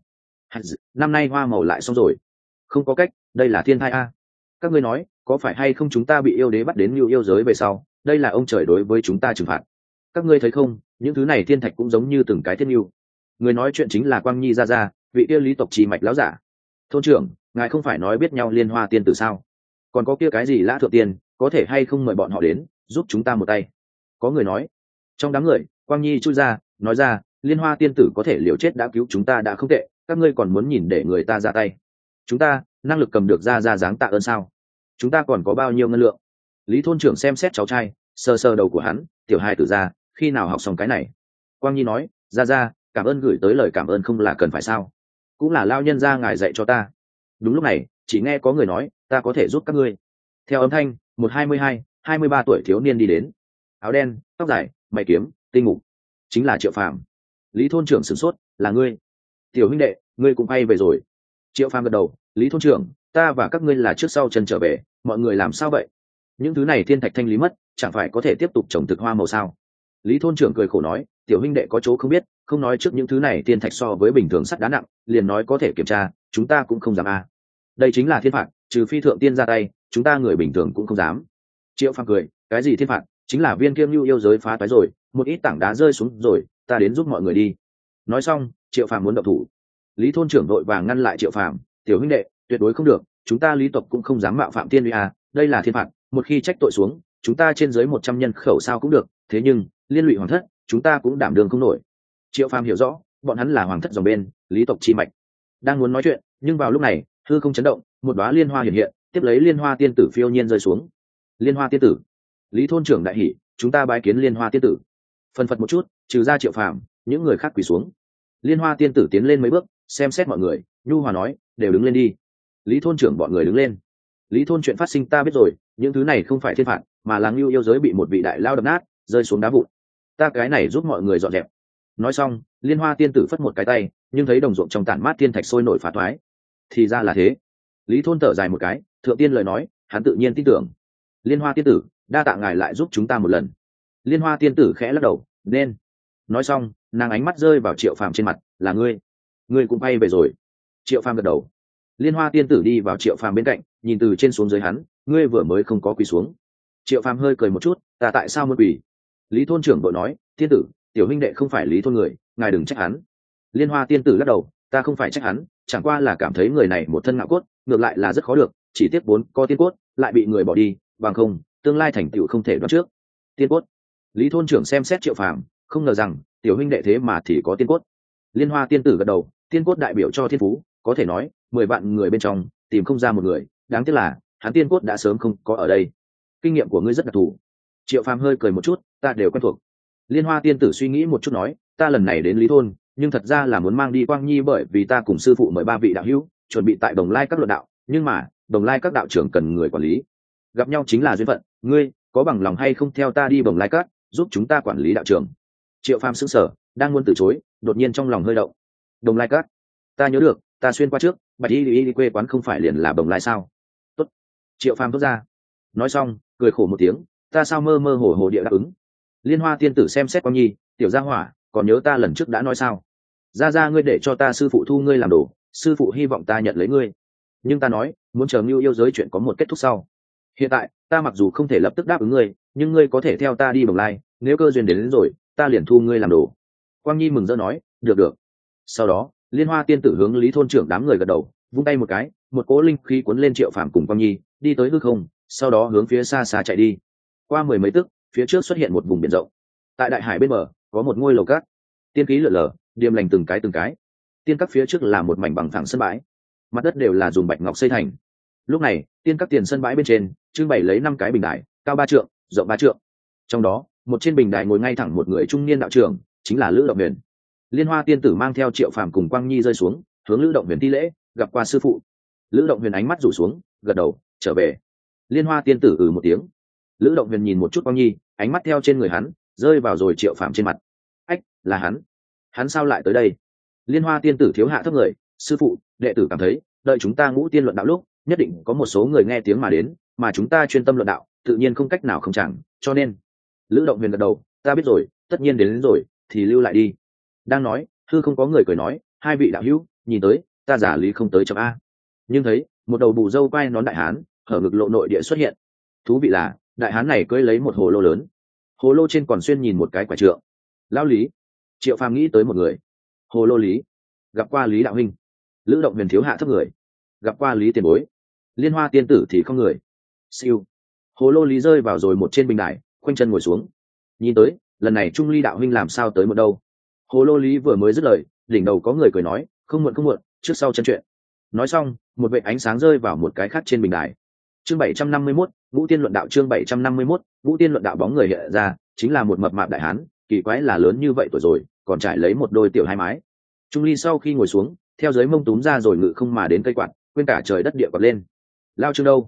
Năm nay hoa màu lại xong rồi, không có cách, đây là thiên thai a. Các ngươi nói, có phải hay không chúng ta bị yêu đế bắt đến Nưu Yêu giới về sau, đây là ông trời đối với chúng ta trừng phạt. Các ngươi thấy không, những thứ này thiên thạch cũng giống như từng cái thiên nưu. Người nói chuyện chính là Quang Nhi gia gia, vị yêu lý tộc trì mạch lão giả. Thôn trưởng, ngài không phải nói biết nhau Liên Hoa tiên tử sao? Còn có kia cái gì Lã Thượng Tiên, có thể hay không mời bọn họ đến giúp chúng ta một tay? Có người nói. Trong đám người, Quang Nhi chui ra, nói ra, Liên Hoa tiên tử có thể liều chết đã cứu chúng ta đã không tệ, các ngươi còn muốn nhìn để người ta ra tay? Chúng ta năng lực cầm được ra ra dáng tạ ơn sao? Chúng ta còn có bao nhiêu ngân lượng? Lý thôn trưởng xem xét cháu trai, sờ sờ đầu của hắn, tiểu hai tử ra, khi nào học xong cái này? Quang Nhi nói, ra ra, cảm ơn gửi tới lời cảm ơn không là cần phải sao? Cũng là lao nhân ra ngài dạy cho ta. Đúng lúc này, chỉ nghe có người nói, ta có thể giúp các ngươi. Theo âm thanh, một hai mươi hai hai mươi ba tuổi thiếu niên đi đến, áo đen, tóc dài, mày kiếm, tinh mục, chính là Triệu Phàm. Lý thôn trưởng sửng sốt, là ngươi? Tiểu huynh đệ, ngươi cũng bay về rồi? Triệu Phàm gật đầu, Lý thôn trưởng, ta và các ngươi là trước sau chân trở về, mọi người làm sao vậy? Những thứ này thiên thạch thanh lý mất, chẳng phải có thể tiếp tục trồng thực hoa màu sao? Lý thôn trưởng cười khổ nói, tiểu huynh đệ có chỗ không biết, không nói trước những thứ này thiên thạch so với bình thường sắt đá nặng, liền nói có thể kiểm tra, chúng ta cũng không dám a. Đây chính là thiên phạt, trừ phi thượng tiên ra tay, chúng ta người bình thường cũng không dám. Triệu Phàm cười, cái gì thiên phạt, chính là viên kiêm lưu yêu giới phá toái rồi, một ít tảng đá rơi xuống rồi, ta đến giúp mọi người đi. Nói xong, Triệu Phàm muốn động thủ. Lý thôn trưởng vội vàng ngăn lại Triệu Phàm, tiểu huynh đệ, tuyệt đối không được, chúng ta Lý tộc cũng không dám mạo phạm tiên uy a, đây là thiên phạt, một khi trách tội xuống, chúng ta trên dưới một trăm nhân khẩu sao cũng được, thế nhưng liên lụy hoàng thất, chúng ta cũng đảm đương không nổi. Triệu Phàm hiểu rõ, bọn hắn là hoàng thất dòng bên, Lý tộc chi mạch. Đang muốn nói chuyện, nhưng vào lúc này, hư không chấn động, một đóa liên hoa hiện hiện, tiếp lấy liên hoa tiên tử phiêu nhiên rơi xuống. Liên hoa tiên tử, Lý thôn trưởng đại hỉ, chúng ta bái kiến liên hoa tiên tử. Phân phật một chút, trừ ra Triệu Phàm, những người khác quỳ xuống. Liên hoa tiên tử tiến lên mấy bước, xem xét mọi người, nhu hòa nói, đều đứng lên đi. Lý thôn trưởng bọn người đứng lên. Lý thôn chuyện phát sinh ta biết rồi, những thứ này không phải thiên phạt, mà là ngưu yêu giới bị một vị đại lao đập nát, rơi xuống đá vụn. Ta cái này giúp mọi người dọn dẹp. Nói xong, liên hoa tiên tử phất một cái tay, nhưng thấy đồng ruộng trong tản mát thiên thạch sôi nổi phá thoái. Thì ra là thế. Lý thôn thở dài một cái, thượng tiên lời nói, hắn tự nhiên tin tưởng. Liên hoa tiên tử, đa tạ ngài lại giúp chúng ta một lần. Liên hoa tiên tử khẽ lắc đầu, nên. Nói xong, nàng ánh mắt rơi vào Triệu Phàm trên mặt, là ngươi, ngươi cũng bay về rồi. Triệu Phàm gật đầu. Liên hoa tiên tử đi vào Triệu Phàm bên cạnh, nhìn từ trên xuống dưới hắn, ngươi vừa mới không có quỳ xuống. Triệu Phàm hơi cười một chút, ta tại sao muốn quỳ? Lý thôn trưởng vội nói, tiên tử, tiểu huynh đệ không phải Lý thôn người, ngài đừng trách hắn. Liên hoa tiên tử lắc đầu, ta không phải trách hắn, chẳng qua là cảm thấy người này một thân ngạo cốt, ngược lại là rất khó được, chỉ tiếc vốn có tiên cốt, lại bị người bỏ đi, bằng không, tương lai thành tựu không thể đoán trước. Tiên cốt. Lý thôn trưởng xem xét Triệu Phàm, không ngờ rằng tiểu huynh đệ thế mà thì có tiên cốt. Liên hoa tiên tử gật đầu, tiên cốt đại biểu cho thiên phú, có thể nói mười vạn người bên trong tìm không ra một người, đáng tiếc là hắn tiên cốt đã sớm không có ở đây. Kinh nghiệm của ngươi rất đặc thù. Triệu Phàm hơi cười một chút, ta đều quen thuộc. Liên hoa tiên tử suy nghĩ một chút nói, ta lần này đến Lý thôn, nhưng thật ra là muốn mang đi Quang Nhi, bởi vì ta cùng sư phụ mời ba vị đạo hữu chuẩn bị tại Đồng Lai các luận đạo, nhưng mà Đồng Lai các đạo trưởng cần người quản lý, gặp nhau chính là duyên phận, ngươi có bằng lòng hay không theo ta đi Đồng Lai các, giúp chúng ta quản lý đạo trưởng? Triệu Phàm sững sờ, đang muốn từ chối, đột nhiên trong lòng hơi động. Đồng Lai các, ta nhớ được, ta xuyên qua trước, bạch y y quê quán không phải liền là Đồng Lai sao? Tốt. Triệu Phàm thốt ra. Nói xong, cười khổ một tiếng, ta sao mơ mơ hồ hồ địa đáp ứng. Liên hoa tiên tử xem xét Quang Nhi, tiểu gia hỏa, còn nhớ ta lần trước đã nói sao? Ra ra ngươi để cho ta sư phụ thu ngươi làm đồ, sư phụ hy vọng ta nhận lấy ngươi, nhưng ta nói muốn chờ Ngưu yêu giới chuyện có một kết thúc sau. Hiện tại ta mặc dù không thể lập tức đáp ứng ngươi, nhưng ngươi có thể theo ta đi Bồng Lai, nếu cơ duyên đến, đến rồi ta liền thu ngươi làm đồ. Quang Nhi mừng rỡ nói, được được. Sau đó Liên hoa tiên tử hướng Lý thôn trưởng đám người gật đầu, vung tay một cái, một cỗ linh khí cuốn lên Triệu Phàm cùng Quang Nhi, đi tới hư không, sau đó hướng phía xa xa chạy đi. Qua mười mấy tức, phía trước xuất hiện một vùng biển rộng. Tại đại hải bên bờ có một ngôi lầu cát, tiên khí lượn lờ, điềm lành từng cái từng cái. Tiên các phía trước là một mảnh bằng phẳng sân bãi, mặt đất đều là dùng bạch ngọc xây thành. Lúc này tiên các tiền sân bãi bên trên trưng bày lấy năm cái bình đài, cao ba trượng, rộng ba trượng. Trong đó một trên bình đài ngồi ngay thẳng một người trung niên đạo trưởng, chính là Lữ Động Huyền. Liên hoa tiên tử mang theo Triệu Phàm cùng Quang Nhi rơi xuống, hướng Lữ Động Huyền thi lễ, gặp qua sư phụ. Lữ Động Huyền ánh mắt rủ xuống, gật đầu, trở về. Liên hoa tiên tử ừ một tiếng. Lữ Động Huyền nhìn một chút Quang Nhi, ánh mắt theo trên người hắn rơi vào rồi Triệu Phàm trên mặt. Ách, là hắn. Hắn sao lại tới đây? Liên hoa tiên tử thiếu hạ thấp người, sư phụ, đệ tử cảm thấy đợi chúng ta ngũ tiên luận đạo lúc, nhất định có một số người nghe tiếng mà đến, mà chúng ta chuyên tâm luận đạo, tự nhiên không cách nào không chẳng, cho nên. Lữ Động Huyền gật đầu, ta biết rồi, tất nhiên đến, đến rồi thì lưu lại đi. Đang nói, hư không có người cười nói, hai vị đạo hữu, nhìn tới ta giả lý không tới chấm a. Nhưng thấy một đầu bù râu quai nón đại hán hở ngực lộ nội địa xuất hiện. Thú vị là đại hán này cưỡi lấy một hồ lô lớn, hồ lô trên còn xuyên nhìn một cái quả trượng. Lão Lý. Triệu Phàm nghĩ tới một người. Hồ lô Lý, gặp qua Lý đạo huynh. Lữ Động Huyền thiếu hạ thấp người, gặp qua Lý tiền bối. Liên hoa tiên tử thì không người. Siêu. Hồ lô Lý rơi vào rồi một trên bình đài, khoanh chân ngồi xuống. Nhìn tới lần này Trung Ly đạo huynh làm sao tới một đâu. Hồ lô Lý vừa mới dứt lời, đỉnh đầu có người cười nói, không muộn không muộn, trước sau chân chuyện. Nói xong, một vệt ánh sáng rơi vào một cái khác trên bình đài. Chương bảy trăm năm mươi mốt, Ngũ Tiên luận đạo. Chương bảy trăm năm mươi mốt, Ngũ Tiên luận đạo. Bóng người hiện ra chính là một mập mạp đại hán, kỳ quái là lớn như vậy tuổi rồi, còn trải lấy một đôi tiểu hai mái. Trung Ly sau khi ngồi xuống, theo dưới mông túm ra rồi ngự không mà đến cây quạt, quên cả trời đất địa quạt lên. Lao Trương đâu?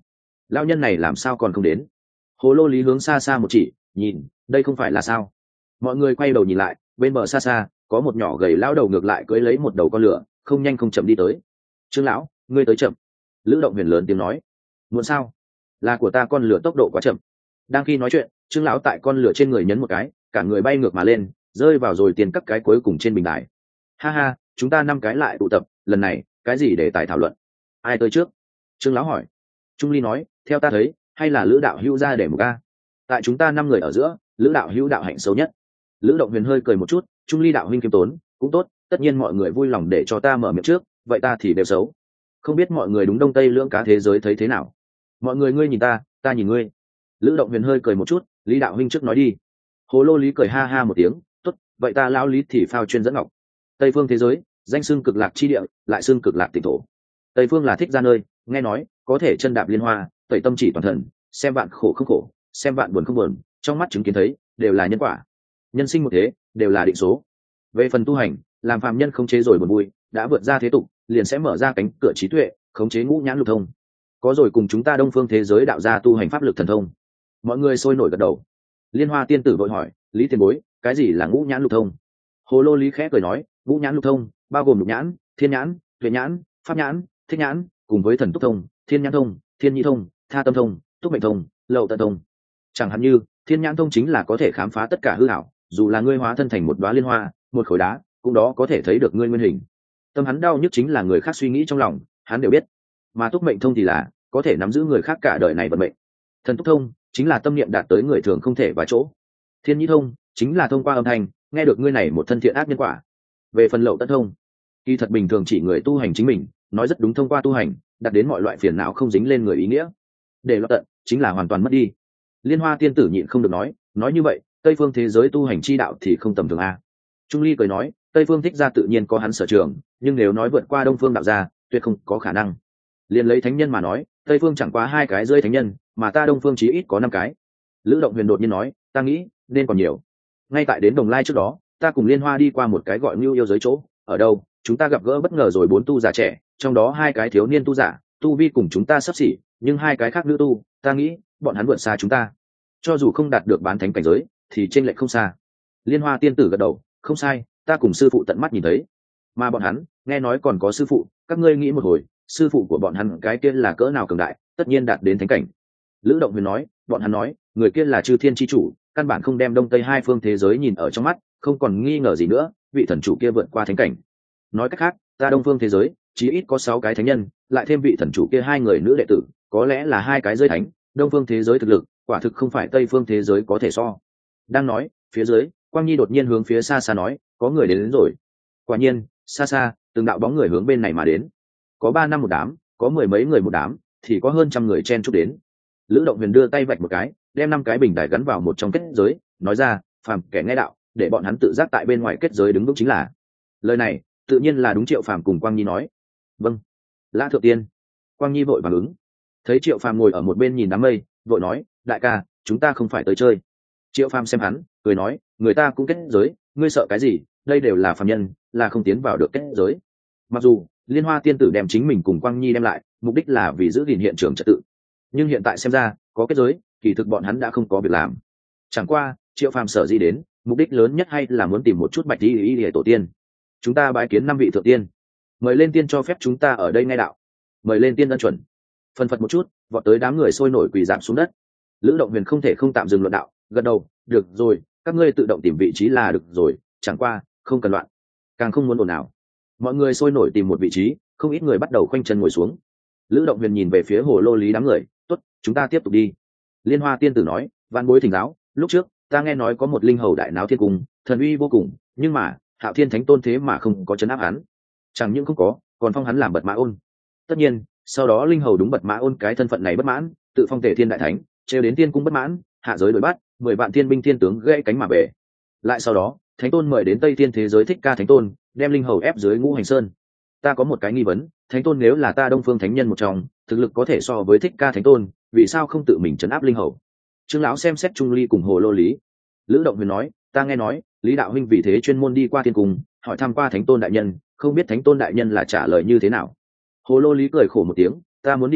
Lão nhân này làm sao còn không đến? Hồ lô lý hướng xa xa một chỉ, nhìn, đây không phải là sao? Mọi người quay đầu nhìn lại, bên bờ xa xa có một nhỏ gầy lão đầu ngược lại cưỡi lấy một đầu con lửa, không nhanh không chậm đi tới. Trương lão, ngươi tới chậm. Lữ Động Huyền lớn tiếng nói. Muốn sao? Là của ta con lửa tốc độ quá chậm. Đang khi nói chuyện, Trương lão tại con lửa trên người nhấn một cái, cả người bay ngược mà lên, rơi vào rồi tiền các cái cuối cùng trên bình đài. Ha ha, chúng ta năm cái lại tụ tập, lần này cái gì để tài thảo luận? Ai tới trước? Trương lão hỏi. Trung ly nói, theo ta thấy hay là Lữ đạo hữu ra để một ca. Tại chúng ta năm người ở giữa, Lữ đạo hữu đạo hạnh xấu nhất. Lữ Động Huyền hơi cười một chút, Trung ly đạo huynh kiêm tốn cũng tốt, tất nhiên mọi người vui lòng để cho ta mở miệng trước, vậy ta thì đều xấu. Không biết mọi người đúng đông tây lưỡng cá thế giới thấy thế nào? Mọi người ngươi nhìn ta, ta nhìn ngươi. Lữ Động Huyền hơi cười một chút, Lý đạo huynh trước nói đi. Hồ lô lý cười ha ha một tiếng, tốt, vậy ta lão lý thì phao chuyên dẫn ngọc. Tây phương thế giới, danh xưng cực lạc chi địa, lại xưng cực lạc tịnh thổ. Tây phương là thích ra nơi, nghe nói có thể chân đạp liên hoa, tẩy tâm chỉ toàn thần, xem bạn khổ không khổ, xem bạn buồn không buồn, trong mắt chứng kiến thấy đều là nhân quả. Nhân sinh một thế, đều là định số. Về phần tu hành, làm phàm nhân khống chế rồi buồn vui, đã vượt ra thế tục, liền sẽ mở ra cánh cửa trí tuệ, khống chế ngũ nhãn lục thông. Có rồi cùng chúng ta đông phương thế giới đạo ra tu hành pháp lực thần thông. Mọi người sôi nổi gật đầu. Liên Hoa tiên tử vội hỏi, Lý tiền bối, cái gì là ngũ nhãn lục thông? Hồ lô lý khẽ cười nói, ngũ nhãn lục thông bao gồm lục nhãn, thiên nhãn, tuệ nhãn, pháp nhãn, thích nhãn, cùng với thần túc thông, thiên nhãn thông, thiên nhi thông, tha tâm thông, túc mệnh thông, lậu tận thông. Chẳng hạn như thiên nhãn thông chính là có thể khám phá tất cả hư ảo, dù là ngươi hóa thân thành một đóa liên hoa, một khối đá, cũng đó có thể thấy được ngươi nguyên hình. Tâm hắn đau nhất chính là người khác suy nghĩ trong lòng, hắn đều biết. Mà túc mệnh thông thì là có thể nắm giữ người khác cả đời này vận mệnh. Thần túc thông chính là tâm niệm đạt tới người thường không thể vào chỗ. Thiên nhĩ thông chính là thông qua âm thanh nghe được ngươi này một thân thiện ác nhân quả. Về phần lậu tận thông, kỳ thật bình thường chỉ người tu hành chính mình, nói rất đúng, thông qua tu hành đạt đến mọi loại phiền não không dính lên người ý nghĩa. Để lậu tận chính là hoàn toàn mất đi. Liên Hoa tiên tử nhịn không được nói, nói như vậy tây phương thế giới tu hành chi đạo thì không tầm thường a. Trung ly cười nói, tây phương thích ra tự nhiên có hắn sở trường, nhưng nếu nói vượt qua đông phương đạo gia, tuyệt không có khả năng. Liền lấy thánh nhân mà nói, tây phương chẳng quá hai cái rơi thánh nhân, mà ta đông phương chí ít có năm cái. Lữ Động Huyền đột nhiên nói, ta nghĩ nên còn nhiều. Ngay tại đến Đồng Lai trước đó, ta cùng Liên Hoa đi qua một cái gọi Ngưu Yêu giới chỗ, ở đâu chúng ta gặp gỡ bất ngờ rồi bốn tu giả trẻ, trong đó hai cái thiếu niên tu giả, tu vi cùng chúng ta sắp xỉ, nhưng hai cái khác nữ tu, ta nghĩ bọn hắn vượt xa chúng ta. Cho dù không đạt được bán thánh cảnh giới, thì trên lệch không xa. Liên Hoa tiên tử gật đầu, không sai, ta cùng sư phụ tận mắt nhìn thấy. Mà bọn hắn nghe nói còn có sư phụ, các ngươi nghĩ một hồi, sư phụ của bọn hắn cái kia là cỡ nào cường đại, tất nhiên đạt đến thánh cảnh. Lữ Động Huyền nói, bọn hắn nói người kia là chư thiên chi chủ, căn bản không đem đông tây hai phương thế giới nhìn ở trong mắt, không còn nghi ngờ gì nữa, vị thần chủ kia vượt qua thánh cảnh. Nói cách khác, ta đông phương thế giới chí ít có sáu cái thánh nhân, lại thêm vị thần chủ kia hai người nữ đệ tử, có lẽ là hai cái giới thánh. Đông phương thế giới thực lực quả thực không phải tây phương thế giới có thể so. Đang nói phía dưới, Quang Nhi đột nhiên hướng phía xa xa nói, có người đến, đến rồi. Quả nhiên xa xa từng đạo bóng người hướng bên này mà đến, có ba năm một đám, có mười mấy người một đám, thì có hơn trăm người chen chúc đến. Lữ Động Huyền đưa tay vạch một cái, đem năm cái bình đài gắn vào một trong kết giới, nói ra, phàm kẻ nghe đạo, để bọn hắn tự giác tại bên ngoài kết giới đứng vững chính là. Lời này tự nhiên là đúng Triệu Phàm cùng Quang Nhi nói. Vâng. Lã thượng tiên. Quang Nhi vội vàng ứng. Thấy Triệu Phàm ngồi ở một bên nhìn đám mây, vội nói, đại ca, chúng ta không phải tới chơi. Triệu Phàm xem hắn, cười nói, người ta cũng kết giới, ngươi sợ cái gì, đây đều là phàm nhân, là không tiến vào được kết giới. Mặc dù Liên Hoa tiên tử đem chính mình cùng Quang Nhi đem lại, mục đích là vì giữ gìn hiện trường trật tự, nhưng hiện tại xem ra có kết giới, kỳ thực bọn hắn đã không có việc làm. Chẳng qua Triệu Phàm sở dĩ đến, mục đích lớn nhất hay là muốn tìm một chút bạch y y y tổ tiên. Chúng ta bái kiến năm vị thượng tiên, mời lên tiên cho phép chúng ta ở đây nghe đạo. Mời lên tiên ân chuẩn. Phân phật một chút, vọt tới đám người sôi nổi quỳ giảm xuống đất. Lữ Động Huyền không thể không tạm dừng luận đạo, gật đầu, được rồi, các ngươi tự động tìm vị trí là được rồi, chẳng qua không cần loạn, càng không muốn ồn ào. Mọi người sôi nổi tìm một vị trí, không ít người bắt đầu khoanh chân ngồi xuống. Lữ Động Huyền nhìn về phía Hồ lô lý đám người, tốt, chúng ta tiếp tục đi. Liên Hoa tiên tử nói, vạn bối thỉnh giáo, lúc trước ta nghe nói có một linh hầu đại náo thiên cung, thần uy vô cùng, nhưng mà Hạo Thiên Thánh Tôn thế mà không có chấn áp hắn, chẳng những không có, còn phong hắn làm bật mã ôn. Tất nhiên sau đó linh hầu đúng bật mã ôn cái thân phận này bất mãn, tự phong Tề Thiên đại thánh, trêu đến tiên cung bất mãn, hạ giới đuổi bắt, mười vạn thiên binh thiên tướng gãy cánh mà về. Lại sau đó Thánh Tôn mời đến Tây Thiên thế giới Thích Ca Thánh Tôn, đem linh hầu ép dưới Ngũ Hành Sơn. Ta có một cái nghi vấn, Thánh Tôn nếu là ta Đông Phương thánh nhân một trong, thực lực có thể so với Thích Ca Thánh Tôn, vì sao không tự mình trấn áp linh hầu? Trương lão xem xét Trung Ly cùng Hồ lô lý. Lữ Động Huyền nói, ta nghe nói Lý đạo huynh vì thế chuyên môn đi qua thiên cung, hỏi thăm qua Thánh Tôn đại nhân, không biết Thánh Tôn đại nhân là trả lời như thế nào. Hồ lô lý cười khổ một tiếng, ta muốn đi qua,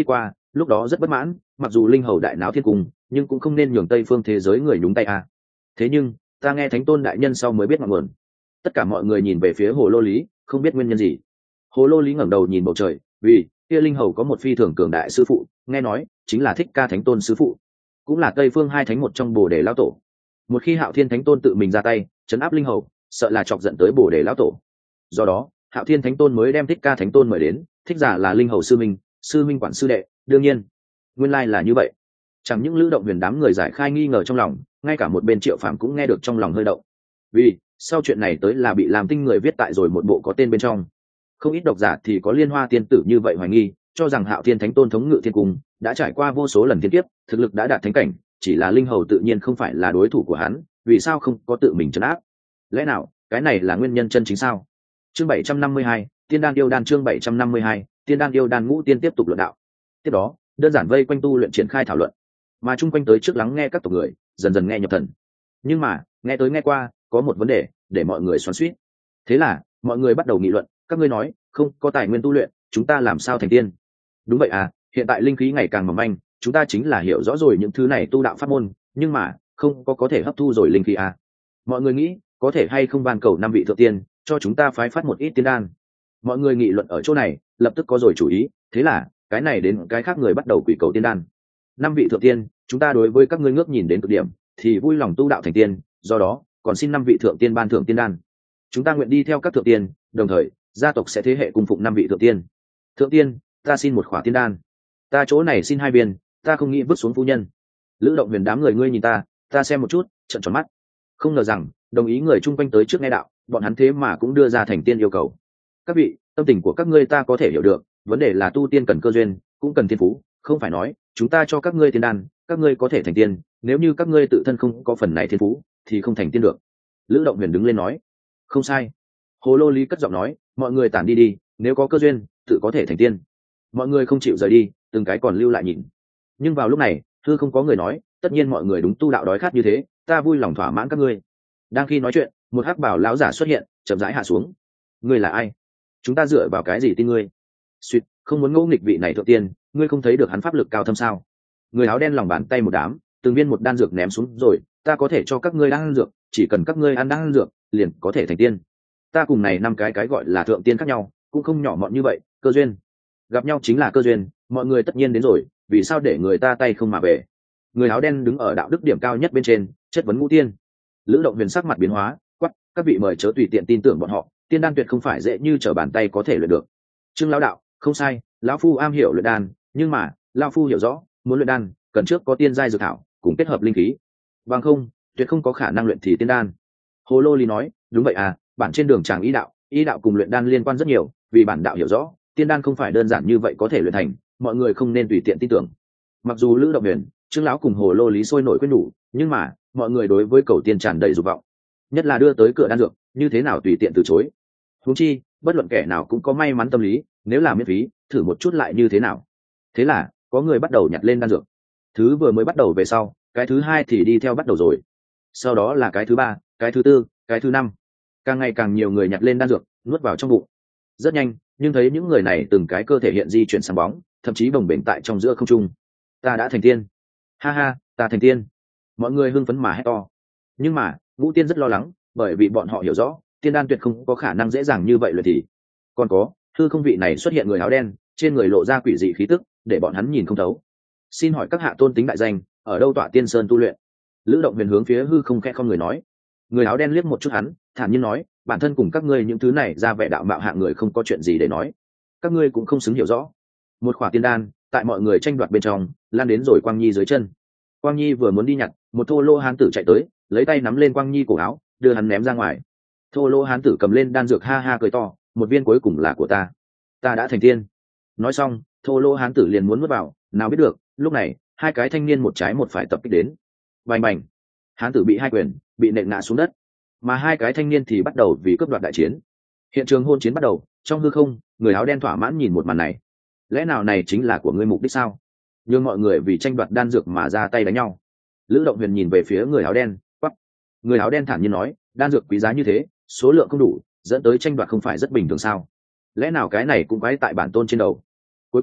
lúc đó rất bất mãn, mặc dù linh hầu đại náo thiên cung nhưng cũng không nên nhường tây phương thế giới người nhúng tay à. Thế nhưng ta nghe thánh tôn đại nhân sau mới biết ngọn nguồn. Tất cả mọi người nhìn về phía hồ lô lý, không biết nguyên nhân gì. Hồ lô lý ngẩng đầu nhìn bầu trời, vì kia linh hầu có một phi thường cường đại sư phụ, nghe nói chính là Thích Ca thánh tôn sư phụ, cũng là tây phương hai thánh một trong bồ đề lão tổ. Một khi Hạo Thiên thánh tôn tự mình ra tay chấn áp linh hầu, sợ là chọc giận tới bồ đề lão tổ. Do đó Hạo Thiên thánh tôn mới đem Thích Ca thánh tôn mời đến. Thích giả là linh hầu sư minh, sư minh quản sư đệ, đương nhiên nguyên lai là như vậy. Chẳng những Lữ Động Huyền đám người giải khai nghi ngờ trong lòng, ngay cả một bên Triệu Phàm cũng nghe được trong lòng hơi động. Vì sau chuyện này tới là bị làm tinh người viết tại rồi một bộ có tên bên trong. Không ít độc giả thì có Liên Hoa tiên tử như vậy hoài nghi, cho rằng Hạo Thiên thánh tôn thống ngự thiên cung đã trải qua vô số lần thiên kiếp, thực lực đã đạt thánh cảnh, chỉ là linh hầu tự nhiên không phải là đối thủ của hắn, vì sao không có tự mình trấn áp? Lẽ nào cái này là nguyên nhân chân chính sao? Chương bảy trăm năm mươi hai, Tiên đan yêu đan. Chương bảy trăm năm mươi hai, Tiên đan yêu đan. Ngũ tiên tiếp tục luận đạo. Tiếp đó đơn giản vây quanh tu luyện triển khai thảo luận, mà chung quanh tới trước lắng nghe các tộc người dần dần nghe nhập thần. Nhưng mà nghe tới nghe qua có một vấn đề để mọi người xoắn xuýt. Thế là mọi người bắt đầu nghị luận, các ngươi nói không có tài nguyên tu luyện, chúng ta làm sao thành tiên? Đúng vậy à, hiện tại linh khí ngày càng mỏng manh, chúng ta chính là hiểu rõ rồi những thứ này tu đạo pháp môn, nhưng mà không có có thể hấp thu rồi linh khí à. Mọi người nghĩ có thể hay không van cầu năm vị thượng tiên cho chúng ta phái phát một ít tiên đan. Mọi người nghị luận ở chỗ này lập tức có rồi chủ ý, thế là cái này đến cái khác người bắt đầu quỷ cầu tiên đan. Năm vị thượng tiên, chúng ta đối với các ngươi ngước nhìn đến cực điểm thì vui lòng tu đạo thành tiên, do đó còn xin năm vị thượng tiên ban thưởng tiên đan. Chúng ta nguyện đi theo các thượng tiên, đồng thời gia tộc sẽ thế hệ cung phụng năm vị thượng tiên. Thượng tiên, ta xin một khỏa tiên đan. Ta chỗ này xin hai viên, ta không nghĩ vứt xuống phu nhân. Lữ Động Huyền đám người ngươi nhìn ta, ta xem một chút, trợn tròn mắt. Không ngờ rằng đồng ý người chung quanh tới trước nghe đạo, bọn hắn thế mà cũng đưa ra thành tiên yêu cầu. Các vị, tâm tình của các ngươi ta có thể hiểu được, vấn đề là tu tiên cần cơ duyên, cũng cần thiên phú, không phải nói chúng ta cho các ngươi tiên đan các ngươi có thể thành tiên, nếu như các ngươi tự thân không có phần này thiên phú thì không thành tiên được. Lữ Động Huyền đứng lên nói. Không sai. Hồ lô lý cất giọng nói, mọi người tản đi đi, nếu có cơ duyên tự có thể thành tiên. Mọi người không chịu rời đi, từng cái còn lưu lại nhìn. Nhưng vào lúc này thư không có người nói, tất nhiên mọi người đúng tu đạo đói khát như thế, ta vui lòng thỏa mãn các ngươi. Đang khi nói chuyện, một hắc bảo lão giả xuất hiện, chậm rãi hạ xuống. Ngươi là ai? Chúng ta dựa vào cái gì tin ngươi? Suýt, không muốn ngỗ nghịch vị này thượng tiên, ngươi không thấy được hắn pháp lực cao thâm sao? Người áo đen lòng bàn tay một đám, từng viên một đan dược ném xuống rồi, ta có thể cho các ngươi ăn dược, chỉ cần các ngươi ăn đan dược liền có thể thành tiên. Ta cùng này năm cái cái gọi là thượng tiên khác nhau, cũng không nhỏ mọn như vậy, cơ duyên gặp nhau chính là cơ duyên, mọi người tất nhiên đến rồi, vì sao để người ta tay không mà về? Người áo đen đứng ở đạo đức điểm cao nhất bên trên, chất vấn ngũ tiên. Lữ Động Huyền sắc mặt biến hóa, quắc, các vị mời chớ tùy tiện tin tưởng bọn họ, tiên đan tuyệt không phải dễ như trở bàn tay có thể luyện được. Trương lão đạo, không sai, lão phu am hiểu luyện đan, nhưng mà lão phu hiểu rõ, muốn luyện đan cần trước có tiên giai dược thảo cùng kết hợp linh khí, bằng không tuyệt không có khả năng luyện thì tiên đan. Hồ lô lý nói, đúng vậy à, bản trên đường tràng ý đạo, ý đạo cùng luyện đan liên quan rất nhiều, vì bản đạo hiểu rõ tiên đan không phải đơn giản như vậy có thể luyện thành, mọi người không nên tùy tiện tin tưởng. Mặc dù Lữ Động Huyền, Trương lão cùng Hồ lô lý sôi nổi quyết đủ, nhưng mà mọi người đối với cầu tiên tràn đầy dục vọng, nhất là đưa tới cửa đan dược, như thế nào tùy tiện từ chối. Huống chi bất luận kẻ nào cũng có may mắn tâm lý, nếu làm miễn phí thử một chút lại như thế nào. Thế là có người bắt đầu nhặt lên đan dược. Thứ vừa mới bắt đầu về sau, cái thứ hai thì đi theo bắt đầu rồi, sau đó là cái thứ ba, cái thứ tư, cái thứ năm, càng ngày càng nhiều người nhặt lên đan dược nuốt vào trong bụng. Rất nhanh, nhưng thấy những người này từng cái cơ thể hiện di chuyển sáng bóng, thậm chí bồng bềnh tại trong giữa không trung. Ta đã thành tiên, ha ha, ta thành tiên. Mọi người hưng phấn mà hét to. Nhưng mà ngũ tiên rất lo lắng, bởi vì bọn họ hiểu rõ tiên đan tuyệt không có khả năng dễ dàng như vậy luyện thì. Còn có hư không vị này xuất hiện người áo đen, trên người lộ ra quỷ dị khí tức, để bọn hắn nhìn không thấu. Xin hỏi các hạ tôn tính đại danh, ở đâu tọa tiên sơn tu luyện? Lữ Động Huyền hướng phía hư không khẽ không người nói. Người áo đen liếc một chút hắn, thản nhiên nói, bản thân cùng các ngươi những thứ này ra vẻ đạo mạo hạng người không có chuyện gì để nói, các ngươi cũng không xứng hiểu rõ. Một khỏa tiên đan tại mọi người tranh đoạt bên trong lan đến rồi Quang Nhi dưới chân. Quang Nhi vừa muốn đi nhặt, một thô lô hán tử chạy tới, lấy tay nắm lên Quang Nhi cổ áo, đưa hắn ném ra ngoài. Thô lô hán tử cầm lên đan dược, ha ha cười to, một viên cuối cùng là của ta, ta đã thành tiên. Nói xong thô lô hán tử liền muốn nuốt vào, nào biết được lúc này hai cái thanh niên một trái một phải tập kích đến. Bành bành, hán tử bị hai quyền bị nện ngã xuống đất, mà hai cái thanh niên thì bắt đầu vì cướp đoạt đại chiến. Hiện trường hôn chiến bắt đầu, trong hư không người áo đen thỏa mãn nhìn một màn này. Lẽ nào này chính là của ngươi mục đích sao? Nhưng mọi người vì tranh đoạt đan dược mà ra tay đánh nhau. Lữ Động Huyền nhìn về phía người áo đen, quắc. Người áo đen thản nhiên nói, đan dược quý giá như thế, số lượng không đủ, dẫn tới tranh đoạt không phải rất bình thường sao? Lẽ nào cái này cũng quái tại bản tôn trên đầu? Cuối cùng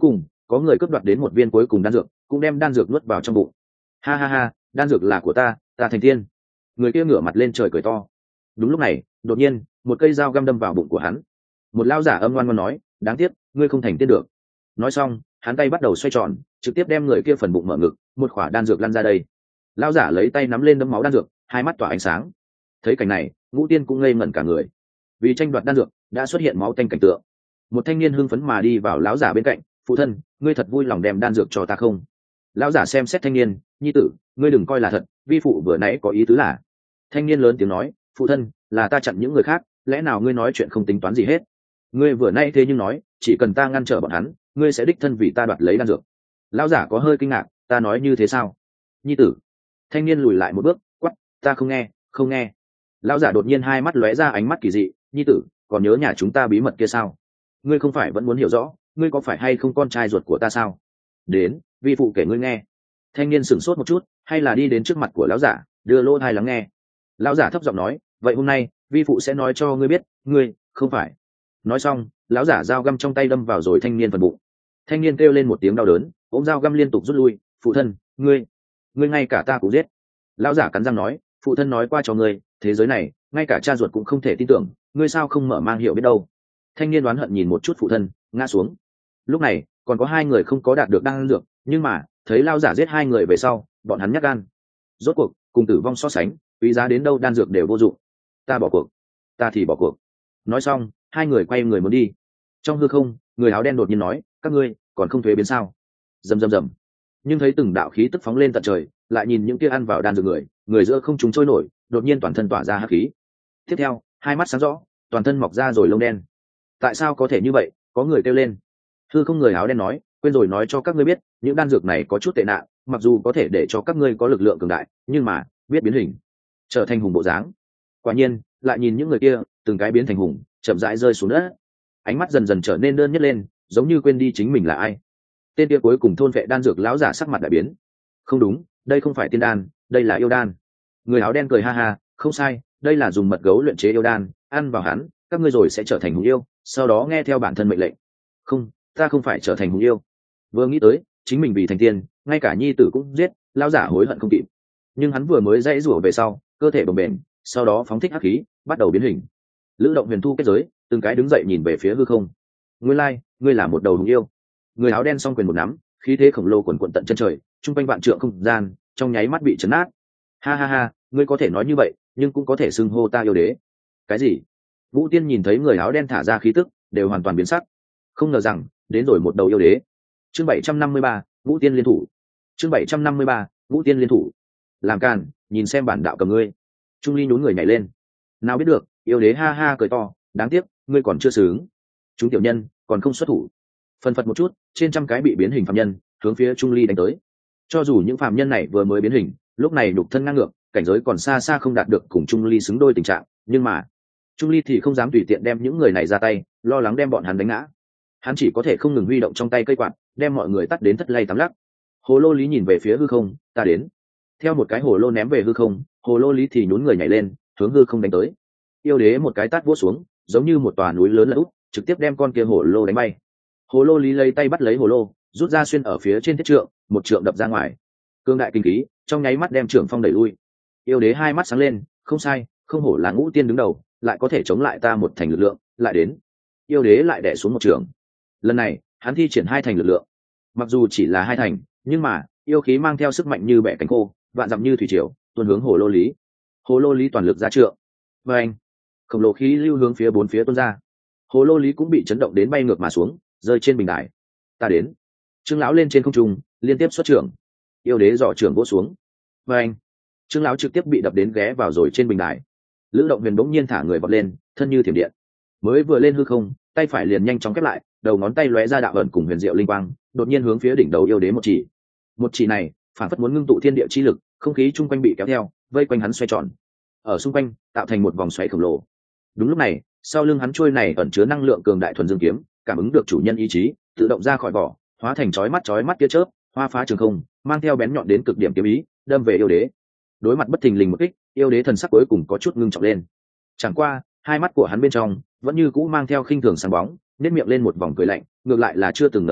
có người cướp đoạt đến một viên cuối cùng đan dược, cũng đem đan dược nuốt vào trong bụng. Ha ha ha, đan dược là của ta, ta thành tiên. Người kia ngửa mặt lên trời cười to. Đúng lúc này, đột nhiên, một cây dao găm đâm vào bụng của hắn. Một lão giả âm ngoan ngoan nói, đáng tiếc, ngươi không thành tiên được. Nói xong, hắn tay bắt đầu xoay tròn, trực tiếp đem người kia phần bụng mở ngực, một khỏa đan dược lăn ra đây. Lão giả lấy tay nắm lên đấm máu đan dược, hai mắt tỏa ánh sáng. Thấy cảnh này, Ngũ Tiên cũng ngây ngẩn cả người. Vì tranh đoạt đan dược, đã xuất hiện máu tanh cảnh tượng. Một thanh niên hưng phấn mà đi vào lão giả bên cạnh, phụ thân, ngươi thật vui lòng đem đan dược cho ta không? Lão giả xem xét thanh niên, nhi tử, ngươi đừng coi là thật, vi phụ vừa nãy có ý tứ là. Thanh niên lớn tiếng nói, phụ thân, là ta chặn những người khác, lẽ nào ngươi nói chuyện không tính toán gì hết? Ngươi vừa nãy thế nhưng nói, chỉ cần ta ngăn trở bọn hắn, ngươi sẽ đích thân vì ta đoạt lấy đan dược. Lão giả có hơi kinh ngạc, ta nói như thế sao? Nhi tử. Thanh niên lùi lại một bước, quát, ta không nghe, không nghe. Lão giả đột nhiên hai mắt lóe ra ánh mắt kỳ dị, nhi tử, còn nhớ nhà chúng ta bí mật kia sao? Ngươi không phải vẫn muốn hiểu rõ, ngươi có phải hay không con trai ruột của ta sao? Đến, vi phụ kể ngươi nghe. Thanh niên sửng sốt một chút, hay là đi đến trước mặt của lão giả, đưa lỗ tai lắng nghe. Lão giả thấp giọng nói, vậy hôm nay, vi phụ sẽ nói cho ngươi biết, ngươi không phải. Nói xong, lão giả dao găm trong tay đâm vào rồi thanh niên phần bụng. Thanh niên kêu lên một tiếng đau đớn, ôm dao găm liên tục rút lui, phụ thân, ngươi, ngươi ngay cả ta cũng giết. Lão giả cắn răng nói, phụ thân nói qua cho ngươi, thế giới này, ngay cả cha ruột cũng không thể tin tưởng, ngươi sao không mở mang hiểu biết đâu. Thanh niên đoán hận nhìn một chút phụ thân, ngã xuống. Lúc này, còn có hai người không có đạt được đan dược, nhưng mà, thấy lão giả giết hai người về sau, bọn hắn nhát gan. Rốt cuộc, cùng tử vong so sánh, quý giá đến đâu đan dược đều vô dụng. Ta bỏ cuộc, ta thì bỏ cuộc. Nói xong, hai người quay người muốn đi. Trong hư không, người áo đen đột nhiên nói, các ngươi còn không thuế biến sao? Rầm rầm rầm. Nhưng thấy từng đạo khí tức phóng lên tận trời, lại nhìn những kia ăn vào đan dược người, người giữa không trung trôi nổi, đột nhiên toàn thân tỏa ra hắc khí. Tiếp theo, hai mắt sáng rõ, toàn thân mọc ra rồi lông đen. Tại sao có thể như vậy? Có người kêu lên. Hư không người áo đen nói, quên rồi nói cho các ngươi biết, những đan dược này có chút tệ nạn, mặc dù có thể để cho các ngươi có lực lượng cường đại, nhưng mà biết biến hình, trở thành hùng bộ dáng. Quả nhiên, lại nhìn những người kia, từng cái biến thành hùng, chậm rãi rơi xuống đất. Ánh mắt dần dần trở nên đơn nhất lên, giống như quên đi chính mình là ai. Tên kia cuối cùng thôn vệ đan dược lão giả sắc mặt đại biến. Không đúng, đây không phải tiên đan, đây là yêu đan. Người áo đen cười ha ha, không sai, đây là dùng mật gấu luyện chế yêu đan, ăn vào hắn, các ngươi rồi sẽ trở thành hùng yêu, sau đó nghe theo bản thân mệnh lệnh. Không, ta không phải trở thành hùng yêu. Vừa nghĩ tới, chính mình vì thành tiên, ngay cả nhi tử cũng giết, lão giả hối hận không kịp. Nhưng hắn vừa mới dãy rủa về sau, cơ thể bồng bềnh, sau đó phóng thích hắc khí, bắt đầu biến hình. Lữ Động Huyền thu kết giới, từng cái đứng dậy nhìn về phía hư không. Ngươi lai, ngươi là một đầu hùng yêu. Người áo đen song quyền một nắm, khí thế khổng lồ quần quần tận chân trời, trung quanh vạn trượng không gian, trong nháy mắt bị chấn nát. Ha ha ha, ngươi có thể nói như vậy, nhưng cũng có thể xưng hô ta yêu đế. Cái gì? Vũ Tiên nhìn thấy người áo đen thả ra khí tức, đều hoàn toàn biến sắc. Không ngờ rằng, đến rồi một đầu yêu đế. Chương bảy trăm năm mươi ba, Vũ Tiên liên thủ. Chương bảy trăm năm mươi ba, Vũ Tiên liên thủ. Làm càn, nhìn xem bản đạo cầm ngươi. Trung Ly nhún người nhảy lên. Nào biết được, yêu đế ha ha cười to, đáng tiếc, ngươi còn chưa sướng. Chúng tiểu nhân còn không xuất thủ. Phần phật một chút, trên trăm cái bị biến hình phàm nhân hướng phía Trung Ly đánh tới. Cho dù những phàm nhân này vừa mới biến hình, lúc này nhục thân ngang ngược, cảnh giới còn xa xa không đạt được cùng Trung Ly xứng đôi tình trạng, nhưng mà Trung Ly thì không dám tùy tiện đem những người này ra tay, lo lắng đem bọn hắn đánh ngã. Hắn chỉ có thể không ngừng huy động trong tay cây quạt, đem mọi người tắt đến thất lay tám lắc. Hồ Lô Lý nhìn về phía hư không, ta đến. Theo một cái hồ lô ném về hư không, Hồ Lô Lý thì nhún người nhảy lên, hướng hư không đánh tới. Yêu đế một cái tát vỗ xuống, giống như một tòa núi lớn lật úp, trực tiếp đem con kia hồ lô đánh bay. Hồ Lô Lý lấy tay bắt lấy hồ lô, rút ra xuyên ở phía trên thiết trượng, một trượng đập ra ngoài. Cương đại kinh khí, trong nháy mắt đem trưởng phong đẩy lui. Yêu đế hai mắt sáng lên, không sai, không hổ là Ngũ Tiên đứng đầu, lại có thể chống lại ta một thành lực lượng, lại đến. Yêu đế lại đè xuống một trường. Lần này, hắn thi triển hai thành lực lượng. Mặc dù chỉ là hai thành, nhưng mà, yêu khí mang theo sức mạnh như bẻ cánh khô, vạn dặm như thủy triều, tuôn hướng Hồ Lô Lý. Hồ Lô Lý toàn lực ra trượng. Và anh, khổng lồ khí lưu hướng phía bốn phía tuôn ra. Hồ Lô Lý cũng bị chấn động đến bay ngược mà xuống, rơi trên bình đài. Ta đến. Trương lão lên trên không trung, liên tiếp xuất trưởng. Yêu đế dọ trưởng vỗ xuống. Và anh, Trương lão trực tiếp bị đập đến ghé vào rồi trên bình đài. Lữ Động Huyền bỗng nhiên thả người vọt lên, thân như thiểm điện. Mới vừa lên hư không, tay phải liền nhanh chóng khép lại, đầu ngón tay lóe ra đạo ẩn cùng huyền diệu linh quang, đột nhiên hướng phía đỉnh đầu yêu đế một chỉ. Một chỉ này, phản phất muốn ngưng tụ thiên địa chi lực, không khí chung quanh bị kéo theo, vây quanh hắn xoay tròn. Ở xung quanh, tạo thành một vòng xoáy khổng lồ. Đúng lúc này, sau lưng hắn trôi này ẩn chứa năng lượng cường đại thuần dương kiếm, cảm ứng được chủ nhân ý chí, tự động ra khỏi vỏ, hóa thành chói mắt chói mắt tia chớp, hoa phá trường không, mang theo bén nhọn đến cực điểm kiếm ý, đâm về yêu đế. Đối mặt bất thình lình một kích, yêu đế thần sắc cuối cùng có chút ngưng trọng lên. Chẳng qua, hai mắt của hắn bên trong vẫn như cũ mang theo khinh thường sáng bóng, nhếch miệng lên một vòng cười lạnh, ngược lại là chưa từng ngờ tới,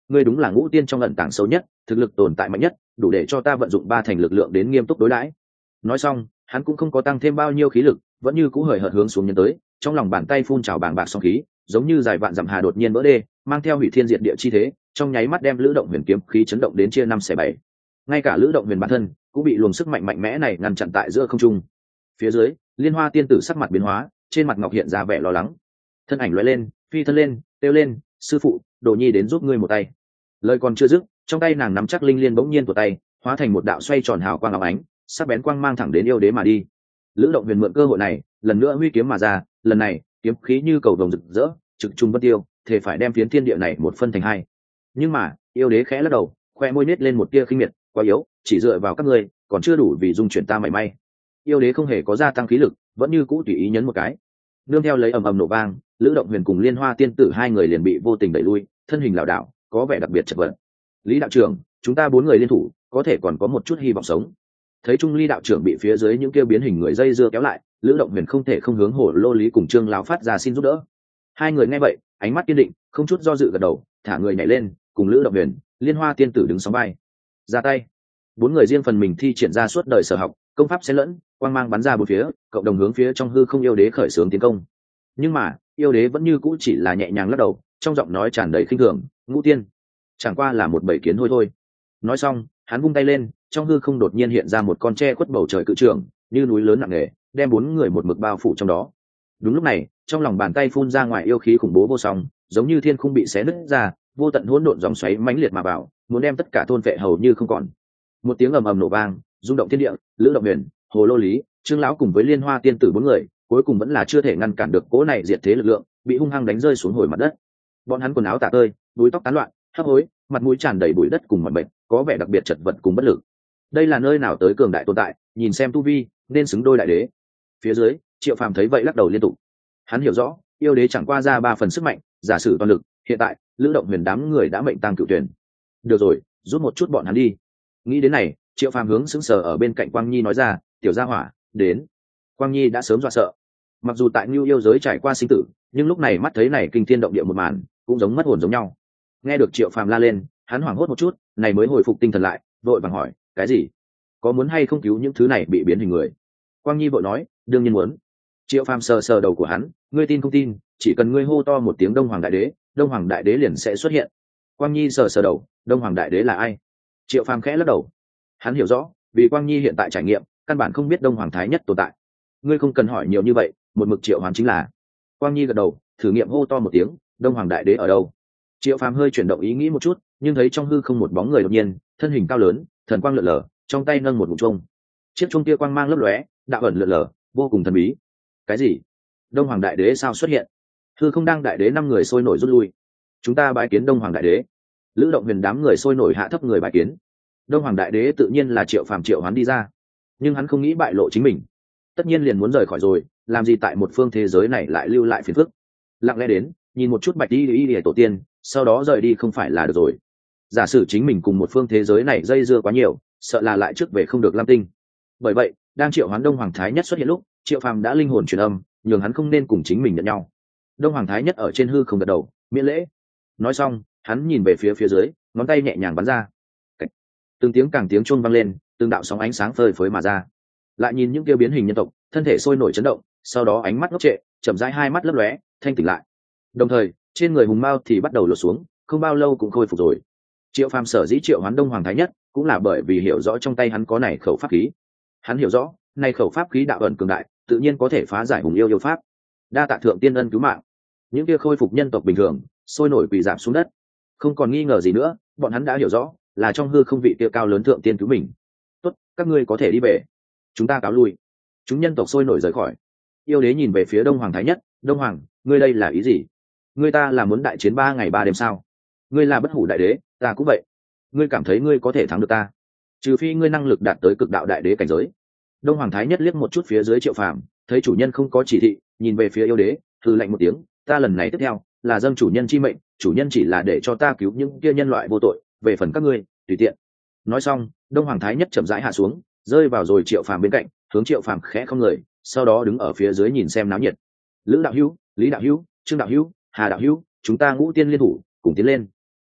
ngươi đúng là ngũ tiên trong ẩn tàng sâu nhất, thực lực tồn tại mạnh nhất, đủ để cho ta vận dụng ba thành lực lượng đến nghiêm túc đối đãi. Nói xong, hắn cũng không có tăng thêm bao nhiêu khí lực, vẫn như cũ hời hợt hướng xuống nhân tới, trong lòng bàn tay phun trào bàng bạc song khí, giống như dài vạn dặm hà đột nhiên vỡ đê, mang theo hủy thiên diệt địa chi thế, trong nháy mắt đem Lữ Động Huyền kiếm khí chấn động đến chia năm xẻ bảy. Ngay cả Lữ Động Huyền bản thân cũng bị luồng sức mạnh mạnh mẽ này ngăn chặn tại giữa không trung. Phía dưới, Liên Hoa tiên tử sắc mặt biến hóa, trên mặt ngọc hiện ra vẻ lo lắng. Thân ảnh lóe lên, phi thân lên, kêu lên, sư phụ, Đồ Nhi đến giúp ngươi một tay. Lời còn chưa dứt, trong tay nàng nắm chắc linh liên bỗng nhiên của tay, hóa thành một đạo xoay tròn hào quang óng ánh, sắc bén quang mang thẳng đến yêu đế mà đi. Lữ Động Huyền mượn cơ hội này, lần nữa huy kiếm mà ra, lần này, kiếm khí như cầu vồng rực rỡ, trực trung bất tiêu, thể phải đem phiến thiên địa này một phân thành hai. Nhưng mà, yêu đế khẽ lắc đầu, khoe môi nết lên một tia khinh miệt, quá yếu, chỉ dựa vào các ngươi, còn chưa đủ vì dung chuyển ta mảy may. Yêu đế không hề có gia tăng khí lực, vẫn như cũ tùy ý nhấn một cái. Nương theo lấy ầm ầm nổ vang, Lữ Động Huyền cùng Liên Hoa tiên tử hai người liền bị vô tình đẩy lui, thân hình lảo đảo, có vẻ đặc biệt chật vật. Lý đạo trưởng, chúng ta bốn người liên thủ, có thể còn có một chút hy vọng sống. Thấy Trung Ly đạo trưởng bị phía dưới những kia biến hình người dây dưa kéo lại, Lữ Động Huyền không thể không hướng Hồ Lô Lý cùng Trương lão phát ra xin giúp đỡ. Hai người nghe vậy, ánh mắt kiên định, không chút do dự gật đầu, thả người nhảy lên, cùng Lữ Động Huyền, Liên Hoa tiên tử đứng sóng vai. Ra tay. Bốn người riêng phần mình thi triển ra suốt đời sở học, công pháp xen lẫn, quang mang bắn ra bốn phía, cộng đồng hướng phía trong hư không yêu đế khởi xướng tiến công. Nhưng mà, yêu đế vẫn như cũ chỉ là nhẹ nhàng lắc đầu, trong giọng nói tràn đầy khinh thường, ngũ tiên, chẳng qua là một bầy kiến thôi thôi. Nói xong, hắn vung tay lên, trong hư không đột nhiên hiện ra một con tre khuất bầu trời cự trường, như núi lớn nặng nề, đem bốn người một mực bao phủ trong đó. Đúng lúc này, trong lòng bàn tay phun ra ngoài yêu khí khủng bố vô song, giống như thiên khung bị xé nứt ra, vô tận hỗn độn dòng xoáy mãnh liệt mà vào, muốn đem tất cả thôn vệ hầu như không còn. Một tiếng ầm ầm nổ vang, rung động thiên địa, Lữ Động Huyền, Hồ Lô Lý, Trương lão cùng với Liên Hoa tiên tử bốn người, cuối cùng vẫn là chưa thể ngăn cản được cỗ này diệt thế lực lượng, bị hung hăng đánh rơi xuống hồi mặt đất. Bọn hắn quần áo tả tơi, đuôi tóc tán loạn, hấp hối, mặt mũi tràn đầy bụi đất cùng mọi bệnh, có vẻ đặc biệt chật vật cùng bất lực. Đây là nơi nào tới cường đại tồn tại, nhìn xem tu vi, nên xứng đôi đại đế. Phía dưới, Triệu Phàm thấy vậy lắc đầu liên tục. Hắn hiểu rõ, yêu đế chẳng qua ra ba phần sức mạnh, giả sử toàn lực, hiện tại, Lữ Động Huyền đám người đã mệnh tang cựu tuyển. Được rồi, rút một chút bọn hắn đi. Nghĩ đến này, Triệu Phàm hướng sững sờ ở bên cạnh Quang Nhi nói ra, tiểu gia hỏa, đến. Quang Nhi đã sớm dọa sợ. Mặc dù tại Nưu yêu giới trải qua sinh tử, nhưng lúc này mắt thấy này kinh thiên động địa một màn, cũng giống mất hồn giống nhau. Nghe được Triệu Phàm la lên, hắn hoảng hốt một chút, này mới hồi phục tinh thần lại, vội vàng hỏi, cái gì? Có muốn hay không cứu những thứ này bị biến hình người? Quang Nhi vội nói, đương nhiên muốn. Triệu Phàm sờ sờ đầu của hắn, ngươi tin không tin, chỉ cần ngươi hô to một tiếng Đông Hoàng Đại Đế, Đông Hoàng Đại Đế liền sẽ xuất hiện. Quang Nhi sờ sờ đầu, Đông Hoàng Đại Đế là ai? Triệu Phàm khẽ lắc đầu. Hắn hiểu rõ, vì Quang Nhi hiện tại trải nghiệm, căn bản không biết Đông Hoàng Thái Nhất tồn tại. Ngươi không cần hỏi nhiều như vậy, một mực Triệu Hoán chính là. Quang Nhi gật đầu, thử nghiệm hô to một tiếng, Đông Hoàng Đại Đế ở đâu? Triệu Phàm hơi chuyển động ý nghĩ một chút, nhưng thấy trong hư không một bóng người đột nhiên, thân hình cao lớn, thần quang lượn lờ, trong tay nâng một ngụm chuông. Chiếc chuông kia quang mang lấp lóe, đạo ẩn lượn lờ, vô cùng thần bí. Cái gì? Đông Hoàng Đại Đế sao xuất hiện? Hư không đang đại đế năm người sôi nổi rút lui. Chúng ta bái kiến Đông Hoàng Đại Đế. Lữ Động Huyền đám người sôi nổi hạ thấp người bái kiến. Đông Hoàng Đại Đế tự nhiên là Triệu Phàm triệu hoán đi ra, nhưng hắn không nghĩ bại lộ chính mình, tất nhiên liền muốn rời khỏi rồi, làm gì tại một phương thế giới này lại lưu lại phiền phức. Lặng lẽ đến, nhìn một chút bạch đi đi đi tổ tiên, sau đó rời đi không phải là được rồi. Giả sử chính mình cùng một phương thế giới này dây dưa quá nhiều, sợ là lại trước về không được Lam Tinh. Bởi vậy, đang triệu hoán Đông Hoàng Thái Nhất xuất hiện lúc, Triệu Phàm đã linh hồn truyền âm, nhường hắn không nên cùng chính mình nhận nhau. Đông Hoàng Thái Nhất ở trên hư không gật đầu, miễn lễ. Nói xong, hắn nhìn về phía phía dưới, ngón tay nhẹ nhàng bắn ra. Cách. Từng tiếng càng tiếng chuông vang lên, từng đạo sóng ánh sáng phơi phới mà ra. Lại nhìn những kia biến hình nhân tộc, thân thể sôi nổi chấn động, sau đó ánh mắt ngốc trệ, chậm rãi hai mắt lấp lóe, thanh tỉnh lại. Đồng thời, trên người hùng mao thì bắt đầu lột xuống, không bao lâu cũng khôi phục rồi. Triệu Phàm sở dĩ triệu hoán Đông Hoàng Thái Nhất, cũng là bởi vì hiểu rõ trong tay hắn có này khẩu pháp khí. Hắn hiểu rõ, này khẩu pháp khí đạo ẩn cường đại, tự nhiên có thể phá giải hùng yêu yêu pháp. Đa tạ thượng tiên ân cứu mạng. Những kia khôi phục nhân tộc bình thường, sôi nổi quỳ rạp xuống đất. Không còn nghi ngờ gì nữa, bọn hắn đã hiểu rõ, là trong hư không vị kia cao lớn thượng tiên cứu mình. Tốt, các ngươi có thể đi về. Chúng ta cáo lui. Chúng nhân tộc sôi nổi rời khỏi. Yêu đế nhìn về phía Đông Hoàng Thái Nhất, Đông Hoàng, ngươi đây là ý gì? Ngươi ta là muốn đại chiến ba ngày ba đêm sao? Ngươi là bất hủ đại đế, ta cũng vậy. Ngươi cảm thấy ngươi có thể thắng được ta? Trừ phi ngươi năng lực đạt tới cực đạo đại đế cảnh giới. Đông Hoàng Thái Nhất liếc một chút phía dưới Triệu Phàm, thấy chủ nhân không có chỉ thị, nhìn về phía yêu đế, hừ lạnh một tiếng, ta lần này tiếp theo là dâng chủ nhân chi mệnh, chủ nhân chỉ là để cho ta cứu những kia nhân loại vô tội, về phần các ngươi, tùy tiện. Nói xong, Đông Hoàng Thái Nhất chậm rãi hạ xuống, rơi vào rồi Triệu Phàm bên cạnh, hướng Triệu Phàm khẽ không người, sau đó đứng ở phía dưới nhìn xem náo nhiệt. Lữ đạo hữu, Lý đạo hữu, Trương đạo hữu, Hà đạo hữu, chúng ta ngũ tiên liên thủ, cùng tiến lên.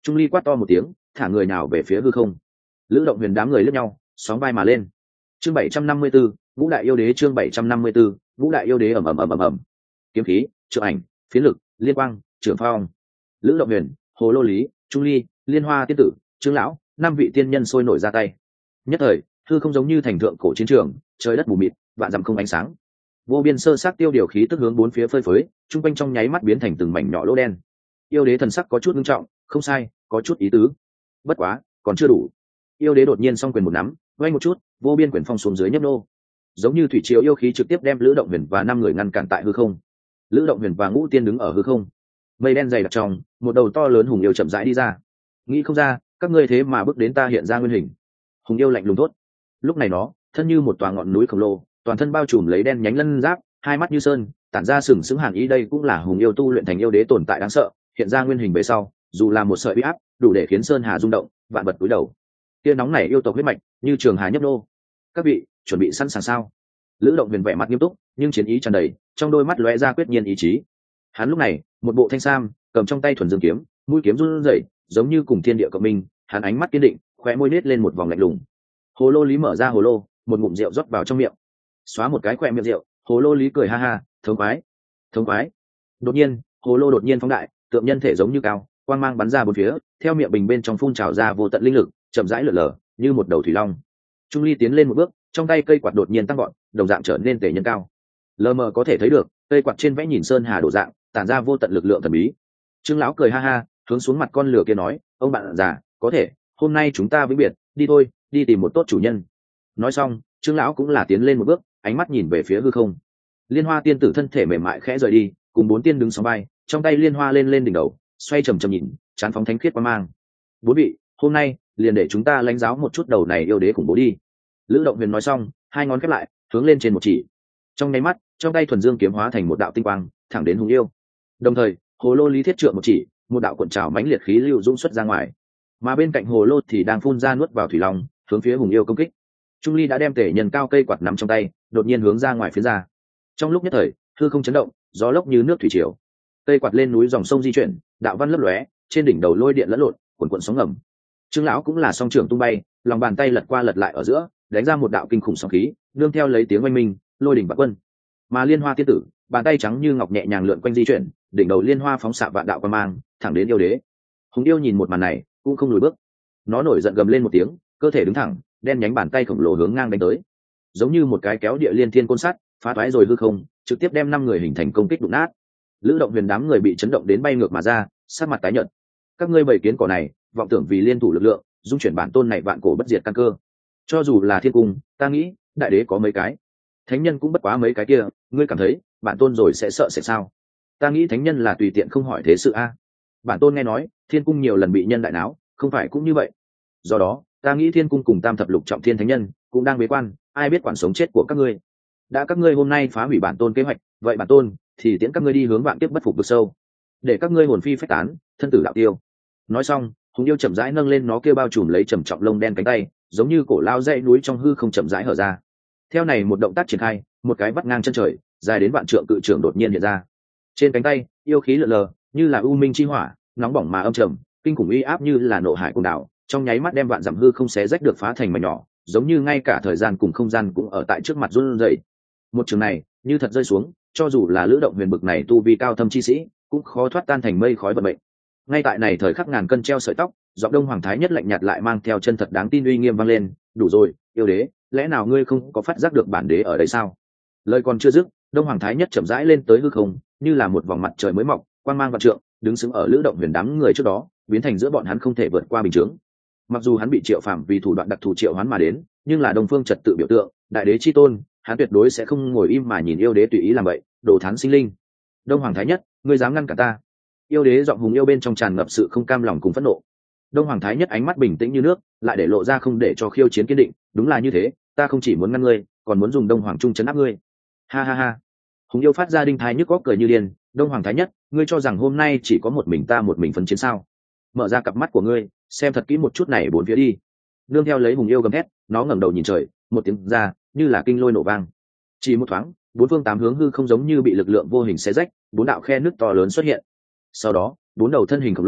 Trung ly quát to một tiếng, thả người nào về phía hư không. Lữ Động Huyền đám người lướt nhau, sóng vai mà lên. Chương bảy trăm năm mươi 754, Vũ Đại Yêu Đế chương bảy trăm năm mươi 754, Vũ Đại Yêu Đế ầm ầm ầm ầm ầm. Kiếm khí, trượng ảnh, phiến lực, liên quang, trưởng phong. Lữ Động Huyền, Hồ Lô Lý, Trung Ly, Liên Hoa tiên tử, Trương lão, năm vị tiên nhân sôi nổi ra tay. Nhất thời, hư không giống như thành thượng cổ chiến trường, trời đất mù mịt, vạn dặm không ánh sáng. Vô biên sơ sát tiêu điều khí tức hướng bốn phía phơi phới, trung quanh trong nháy mắt biến thành từng mảnh nhỏ lỗ đen. Yêu đế thần sắc có chút nghiêm trọng, không sai, có chút ý tứ. Bất quá, còn chưa đủ. Yêu đế đột nhiên song quyền một nắm, vay một chút, vô biên quyền phong xuống dưới nhấp nô. Giống như thủy triều yêu khí trực tiếp đem Lữ Động Huyền và năm người ngăn cản tại hư không. Lữ Động Huyền và Ngũ Tiên đứng ở hư không. Mây đen dày đặc trong, một đầu to lớn hùng yêu chậm rãi đi ra. Nghĩ không ra, các ngươi thế mà bước đến ta hiện ra nguyên hình. Hùng yêu lạnh lùng thốt. Lúc này nó, thân như một tòa ngọn núi khổng lồ, toàn thân bao trùm lấy đen nhánh lân giáp, hai mắt như sơn, tản ra sừng sững hàn ý, đây cũng là hùng yêu tu luyện thành yêu đế tồn tại đáng sợ, hiện ra nguyên hình về sau, dù là một sợi uy áp, đủ để khiến sơn hà rung động, vạn vật cúi đầu. Tia nóng này yêu tộc huyết mạch, như trường hà nhấp nô. Các vị, chuẩn bị sẵn sàng sao? Lữ Động Huyền vẻ mặt nghiêm túc, nhưng chiến ý tràn đầy, trong đôi mắt lóe ra quyết nhiên ý chí. Hắn lúc này, một bộ thanh sam, cầm trong tay thuần dương kiếm, mũi kiếm run rẩy, giống như cùng thiên địa cộng minh, hắn ánh mắt kiên định, khóe môi nết lên một vòng lạnh lùng. Hồ Lô Lý mở ra hồ lô, một ngụm rượu rót vào trong miệng. Xóa một cái khóe miệng rượu, Hồ Lô Lý cười ha ha, thống khoái, thống khoái. Đột nhiên, hồ lô đột nhiên phóng đại, tượng nhân thể giống như cao, quang mang bắn ra bốn phía, theo miệng bình bên trong phun trào ra vô tận linh lực, chậm rãi lượn lờ, như một đầu thủy long. Trung Ly tiến lên một bước, trong tay cây quạt đột nhiên tăng gọn, đồng dạng trở nên tể nhân cao. Lờ mờ có thể thấy được, cây quạt trên vẽ nhìn sơn hà đổ dạng, tản ra vô tận lực lượng thần bí. Trương lão cười ha ha, hướng xuống mặt con lửa kia nói, ông bạn già, có thể, hôm nay chúng ta vĩnh biệt, đi thôi, đi tìm một tốt chủ nhân. Nói xong, Trương lão cũng là tiến lên một bước, ánh mắt nhìn về phía hư không. Liên Hoa tiên tử thân thể mềm mại khẽ rời đi, cùng bốn tiên đứng sóng vai, trong tay liên hoa lên lên đỉnh đầu, xoay trầm trầm nhìn, chán phóng thánh khiết quang mang. Bốn vị, hôm nay liền để chúng ta lãnh giáo một chút đầu này yêu đế khủng bố đi. Lữ Động Huyền nói xong, hai ngón khép lại, hướng lên trên một chỉ. Trong nháy mắt, trong tay thuần dương kiếm hóa thành một đạo tinh quang, thẳng đến hùng yêu. Đồng thời, hồ lô lý thiết trượng một chỉ, một đạo cuộn trào mãnh liệt khí lưu dũng xuất ra ngoài. Mà bên cạnh hồ lô thì đang phun ra nuốt vào thủy long, hướng phía hùng yêu công kích. Trung Ly đã đem tể nhân cao cây quạt nắm trong tay, đột nhiên hướng ra ngoài phía ra. Trong lúc nhất thời, hư không chấn động, gió lốc như nước thủy triều. Cây quạt lên núi dòng sông di chuyển, đạo văn lấp lóe, trên đỉnh đầu lôi điện lẫn lộn, cuồn cuộn sóng ngầm. Trương lão cũng là song trưởng tung bay, lòng bàn tay lật qua lật lại ở giữa, đánh ra một đạo kinh khủng sóng khí, nương theo lấy tiếng oanh minh, lôi đỉnh bạc quân. Mà Liên Hoa tiên tử, bàn tay trắng như ngọc nhẹ nhàng lượn quanh di chuyển, đỉnh đầu liên hoa phóng xạ vạn đạo quang mang, thẳng đến yêu đế. Hùng yêu nhìn một màn này, cũng không lùi bước. Nó nổi giận gầm lên một tiếng, cơ thể đứng thẳng, đen nhánh bàn tay khổng lồ hướng ngang đánh tới, giống như một cái kéo địa liên thiên côn sắt, phá toái rồi hư không, trực tiếp đem năm người hình thành công kích đụng nát. Lữ Động Huyền đám người bị chấn động đến bay ngược mà ra, sát mặt tái nhợt. Các ngươi bầy kiến cỏ này, vọng tưởng vì liên thủ lực lượng, dung chuyển bản tôn này vạn cổ bất diệt căn cơ. Cho dù là thiên cung, ta nghĩ, đại đế có mấy cái, thánh nhân cũng bất quá mấy cái kia, ngươi cảm thấy, bản tôn rồi sẽ sợ sẽ sao? Ta nghĩ thánh nhân là tùy tiện không hỏi thế sự a. Bản tôn nghe nói, thiên cung nhiều lần bị nhân đại náo, không phải cũng như vậy. Do đó, ta nghĩ thiên cung cùng tam thập lục trọng thiên thánh nhân cũng đang bế quan, ai biết quản sống chết của các ngươi. Đã các ngươi hôm nay phá hủy bản tôn kế hoạch, vậy bản tôn thì tiễn các ngươi đi hướng vạn kiếp bất phục vực sâu, để các ngươi hồn phi phách tán, thân tử đạo tiêu. Nói xong, hùng yêu chậm rãi nâng lên nó kêu bao trùm lấy trầm trọng lông đen cánh tay, giống như cổ lao dãy núi trong hư không chậm rãi hở ra. Theo này một động tác triển khai, một cái vắt ngang chân trời, dài đến vạn trượng cự trường đột nhiên hiện ra. Trên cánh tay, yêu khí lượn lờ, như là u minh chi hỏa, nóng bỏng mà âm trầm, kinh khủng uy áp như là nộ hải cuồng đảo, trong nháy mắt đem vạn dặm hư không xé rách được phá thành mảnh nhỏ, giống như ngay cả thời gian cùng không gian cũng ở tại trước mặt run rẩy. Một trường này, như thật rơi xuống, cho dù là Lữ Động Huyền bực này tu vi cao thâm chi sĩ, cũng khó thoát tan thành mây khói vận mệnh. Ngay tại này thời khắc ngàn cân treo sợi tóc, giọng Đông Hoàng Thái Nhất lạnh nhạt lại mang theo chân thật đáng tin uy nghiêm vang lên, "Đủ rồi, yêu đế, lẽ nào ngươi không có phát giác được bản đế ở đây sao?" Lời còn chưa dứt, Đông Hoàng Thái Nhất chậm rãi lên tới hư không, như là một vòng mặt trời mới mọc, quang mang vạn trượng, đứng sững ở Lữ Động Huyền đám người trước đó, biến thành giữa bọn hắn không thể vượt qua bình chướng. Mặc dù hắn bị triệu phàm vì thủ đoạn đặc thù triệu hoán mà đến, nhưng là Đông Phương trật tự biểu tượng, đại đế chi tôn, hắn tuyệt đối sẽ không ngồi im mà nhìn yêu đế tùy ý làm vậy, đồ thán sinh linh. Đông Hoàng Thái Nhất, ngươi dám ngăn cả ta? Yêu đế giọng hùng yêu bên trong tràn ngập sự không cam lòng cùng phẫn nộ. Đông Hoàng Thái Nhất ánh mắt bình tĩnh như nước, lại để lộ ra không để cho khiêu chiến kiên định, đúng là như thế, ta không chỉ muốn ngăn ngươi, còn muốn dùng Đông Hoàng trung chấn áp ngươi. Ha ha ha. Hùng yêu phát ra đinh thái nhức góc cười như điên, Đông Hoàng Thái Nhất, ngươi cho rằng hôm nay chỉ có một mình ta một mình phấn chiến sao? Mở ra cặp mắt của ngươi, xem thật kỹ một chút này bốn phía đi. Nương theo lấy hùng yêu gầm thét, nó ngẩng đầu nhìn trời, một tiếng ra, như là kinh lôi nổ vang. Chỉ một thoáng, bốn phương tám hướng hư không giống như bị lực lượng vô hình xé rách, bốn đạo khe nước to lớn xuất hiện. Sau đó, bốn đầu thân hình khổng lồ,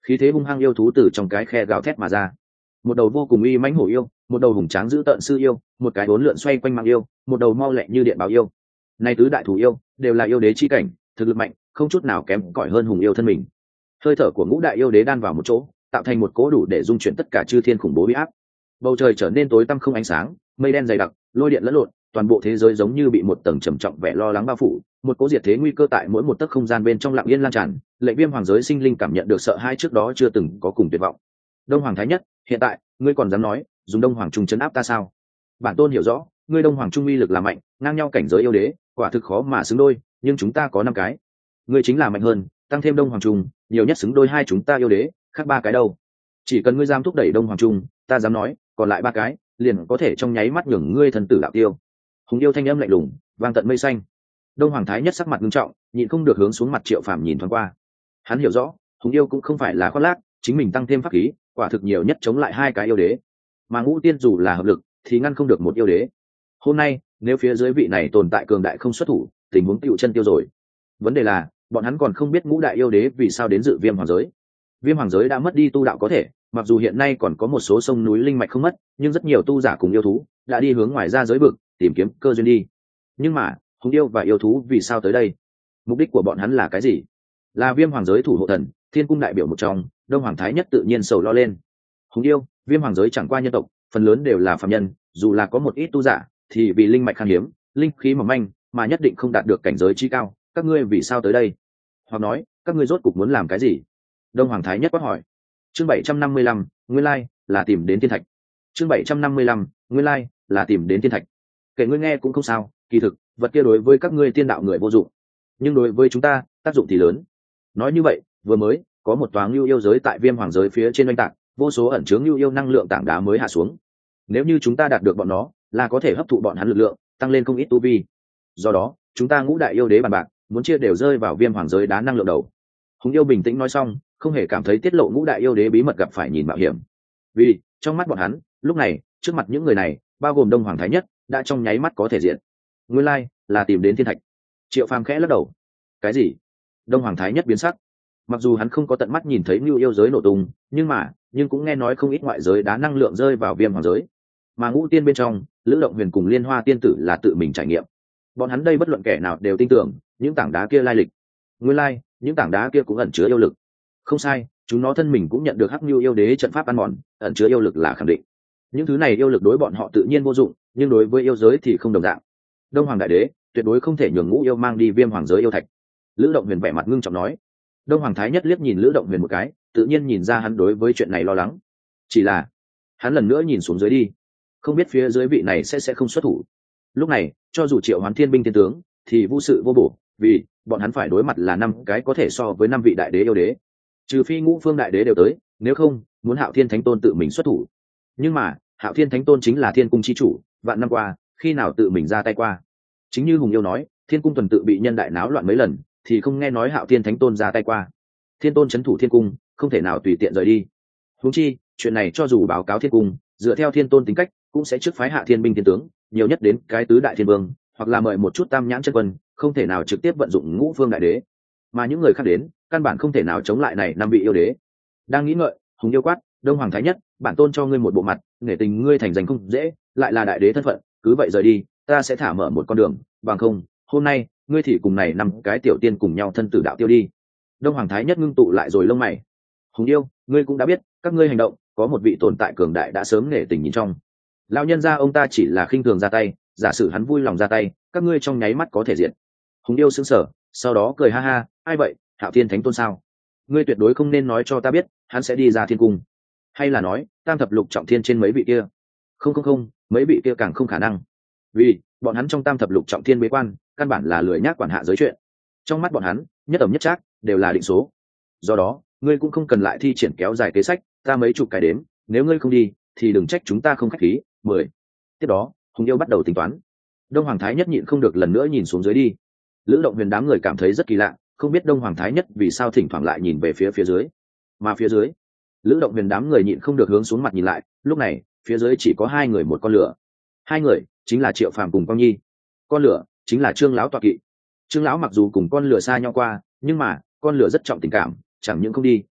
khí thế hung hăng yêu thú từ trong cái khe gào thét mà ra. Một đầu vô cùng uy mãnh hổ yêu, một đầu hùng tráng dữ tợn sư yêu, một cái bốn lượn xoay quanh mạng yêu, một đầu mau lẹ như điện báo yêu. Này tứ đại thủ yêu đều là yêu đế chi cảnh, thực lực mạnh, không chút nào kém cỏi hơn hùng yêu thân mình. Hơi thở của ngũ đại yêu đế đan vào một chỗ, tạo thành một cỗ đủ để dung chuyển tất cả chư thiên khủng bố uy áp. Bầu trời trở nên tối tăm không ánh sáng, mây đen dày đặc, lôi điện lẫn lộn, toàn bộ thế giới giống như bị một tầng trầm trọng vẻ lo lắng bao phủ, một cỗ diệt thế nguy cơ tại mỗi một tấc không gian bên trong lặng yên lan tràn. Lệnh Viêm hoàng giới sinh linh cảm nhận được sợ hãi trước đó chưa từng có cùng tuyệt vọng. Đông Hoàng Thái Nhất, hiện tại ngươi còn dám nói dùng Đông Hoàng Trung chấn áp ta sao? Bản tôn hiểu rõ, ngươi Đông Hoàng Trung uy lực là mạnh, ngang nhau cảnh giới yêu đế, quả thực khó mà xứng đôi, nhưng chúng ta có năm cái, ngươi chính là mạnh hơn, tăng thêm Đông Hoàng Trung, nhiều nhất xứng đôi hai chúng ta yêu đế, khác ba cái đâu? Chỉ cần ngươi dám thúc đẩy Đông Hoàng Trung, ta dám nói, còn lại ba cái, liền có thể trong nháy mắt nhường ngươi thần tử đạo tiêu. Hùng yêu thanh âm lạnh lùng, vang tận mây xanh. Đông Hoàng Thái Nhất sắc mặt nghiêm trọng, nhịn không được hướng xuống mặt Triệu Phàm nhìn thoáng qua. Hắn hiểu rõ, Hùng yêu cũng không phải là khoác lác, chính mình tăng thêm pháp khí, quả thực nhiều nhất chống lại hai cái yêu đế, mà Ngũ Tiên dù là hợp lực thì ngăn không được một yêu đế. Hôm nay nếu phía dưới vị này tồn tại cường đại không xuất thủ, tình huống tựu chân tiêu rồi. Vấn đề là bọn hắn còn không biết ngũ đại yêu đế vì sao đến dự Viêm hoàng giới. Viêm hoàng giới đã mất đi tu đạo có thể, mặc dù hiện nay còn có một số sông núi linh mạch không mất, nhưng rất nhiều tu giả cùng yêu thú đã đi hướng ngoài ra giới vực tìm kiếm cơ duyên đi. Nhưng mà hùng yêu và yêu thú vì sao tới đây? Mục đích của bọn hắn là cái gì? Là Viêm hoàng giới thủ hộ thần, Thiên cung đại biểu một trong, Đông Hoàng Thái Nhất tự nhiên sầu lo lên. Hùng yêu, Viêm hoàng giới chẳng qua nhân tộc, phần lớn đều là phàm nhân, dù là có một ít tu giả thì vì linh mạch khan hiếm, linh khí mỏng manh mà nhất định không đạt được cảnh giới chi cao. Các ngươi vì sao tới đây? Hoặc nói các ngươi rốt cục muốn làm cái gì? Đông Hoàng Thái Nhất quát hỏi. Chương bảy trăm năm mươi lăm, nguyên lai là tìm đến thiên thạch. Chương bảy trăm năm mươi lăm, nguyên lai là tìm đến thiên thạch. Kể ngươi nghe cũng không sao, kỳ thực vật kia đối với các ngươi tiên đạo người vô dụng, nhưng đối với chúng ta tác dụng thì lớn. Nói như vậy, vừa mới có một toáng lưu yêu giới tại Viêm hoàng giới phía trên oanh tạc, vô số ẩn chứa lưu yêu năng lượng tảng đá mới hạ xuống. Nếu như chúng ta đạt được bọn nó, là có thể hấp thụ bọn hắn lực lượng, tăng lên không ít tu vi. Do đó chúng ta ngũ đại yêu đế bàn bạc, muốn chia đều rơi vào Viêm hoàng giới đá năng lượng đầu. Hùng yêu bình tĩnh nói xong, không hề cảm thấy tiết lộ ngũ đại yêu đế bí mật gặp phải nhìn mạo hiểm, vì trong mắt bọn hắn lúc này trước mặt những người này, bao gồm Đông Hoàng Thái Nhất, đã trong nháy mắt có thể diện. Nguyên lai là tìm đến thiên thạch. Triệu Phàm khẽ lắc đầu. Cái gì? Đông Hoàng Thái Nhất biến sắc. Mặc dù hắn không có tận mắt nhìn thấy ngưu yêu giới nổ tung, nhưng mà nhưng cũng nghe nói không ít ngoại giới đá năng lượng rơi vào Viêm hoàng giới, mà ngũ tiên bên trong Lữ Động Huyền cùng Liên Hoa tiên tử là tự mình trải nghiệm. Bọn hắn đây bất luận kẻ nào đều tin tưởng những tảng đá kia lai lịch. Nguyên lai những tảng đá kia cũng ẩn chứa yêu lực. Không sai, chúng nó thân mình cũng nhận được hắc nhu yêu đế trận pháp ăn mòn, ẩn chứa yêu lực là khẳng định. Những thứ này yêu lực đối bọn họ tự nhiên vô dụng, nhưng đối với yêu giới thì không đồng dạng. Đông Hoàng đại đế tuyệt đối không thể nhường ngũ yêu mang đi Viêm hoàng giới yêu thạch. Lữ Động Huyền vẻ mặt ngưng trọng nói. Đông Hoàng Thái Nhất liếc nhìn Lữ Động Huyền một cái, tự nhiên nhìn ra hắn đối với chuyện này lo lắng. Chỉ là hắn lần nữa nhìn xuống dưới đi, không biết phía dưới vị này sẽ sẽ không xuất thủ. Lúc này cho dù triệu hoán thiên binh thiên tướng thì vô sự vô bổ, vì bọn hắn phải đối mặt là năm cái có thể so với năm vị đại đế yêu đế, trừ phi ngũ phương đại đế đều tới, nếu không muốn Hạo Thiên Thánh Tôn tự mình xuất thủ. Nhưng mà Hạo Thiên Thánh Tôn chính là Thiên cung chi chủ, vạn năm qua khi nào tự mình ra tay qua? Chính như Hùng yêu nói, Thiên cung tuần tự bị nhân đại náo loạn mấy lần, thì không nghe nói Hạo Thiên Thánh Tôn ra tay qua. Thiên Tôn chấn thủ Thiên cung, không thể nào tùy tiện rời đi. Huống chi chuyện này cho dù báo cáo Thiên cung, dựa theo Thiên Tôn tính cách cũng sẽ trước phái hạ thiên binh thiên tướng, nhiều nhất đến cái tứ đại thiên vương, hoặc là mời một chút tam nhãn chân quân, không thể nào trực tiếp vận dụng ngũ phương đại đế. Mà những người khác đến, căn bản không thể nào chống lại này năm vị yêu đế. Đang nghĩ ngợi, Hùng yêu quát. Đông Hoàng Thái Nhất, bản tôn cho ngươi một bộ mặt, nể tình ngươi thành danh không dễ, lại là đại đế thân phận, cứ vậy rời đi, ta sẽ thả mở một con đường, bằng không hôm nay ngươi thì cùng này năm cái tiểu tiên cùng nhau thân tử đạo tiêu đi. Đông Hoàng Thái Nhất ngưng tụ lại rồi lông mày. Hùng yêu, ngươi cũng đã biết, các ngươi hành động có một vị tồn tại cường đại đã sớm nể tình nhìn trong. Lão nhân gia ông ta chỉ là khinh thường ra tay, giả sử hắn vui lòng ra tay, các ngươi trong nháy mắt có thể diện. Hùng yêu sững sờ, sau đó cười ha ha, ai vậy, Hạo Thiên Thánh Tôn sao? Ngươi tuyệt đối không nên nói cho ta biết hắn sẽ đi ra thiên cung, hay là nói tam thập lục trọng thiên trên mấy vị kia? Không không không, mấy vị kia càng không khả năng, vì bọn hắn trong tam thập lục trọng thiên bế quan, căn bản là lười nhác quản hạ giới chuyện. Trong mắt bọn hắn, nhất ẩm nhất trác đều là định số. Do đó ngươi cũng không cần lại thi triển kéo dài kế sách, ta mấy chục cái đếm, nếu ngươi không đi thì đừng trách chúng ta không khách khí. Mười. Tiếp đó Hùng yêu bắt đầu tính toán. Đông Hoàng Thái Nhất nhịn không được lần nữa nhìn xuống dưới đi. Lữ Động Huyền đám người cảm thấy rất kỳ lạ, không biết Đông Hoàng Thái Nhất vì sao thỉnh thoảng lại nhìn về phía phía dưới. Mà phía dưới, Lữ Động Huyền đám người nhịn không được hướng xuống mặt nhìn lại, lúc này phía dưới chỉ có hai người một con lửa. Hai người chính là Triệu Phàm cùng Quang Nhi. Con lửa chính là Trương lão tọa kỵ. Trương lão mặc dù cùng con lửa xa nhau qua, nhưng mà con lửa rất trọng tình cảm, chẳng những không đi,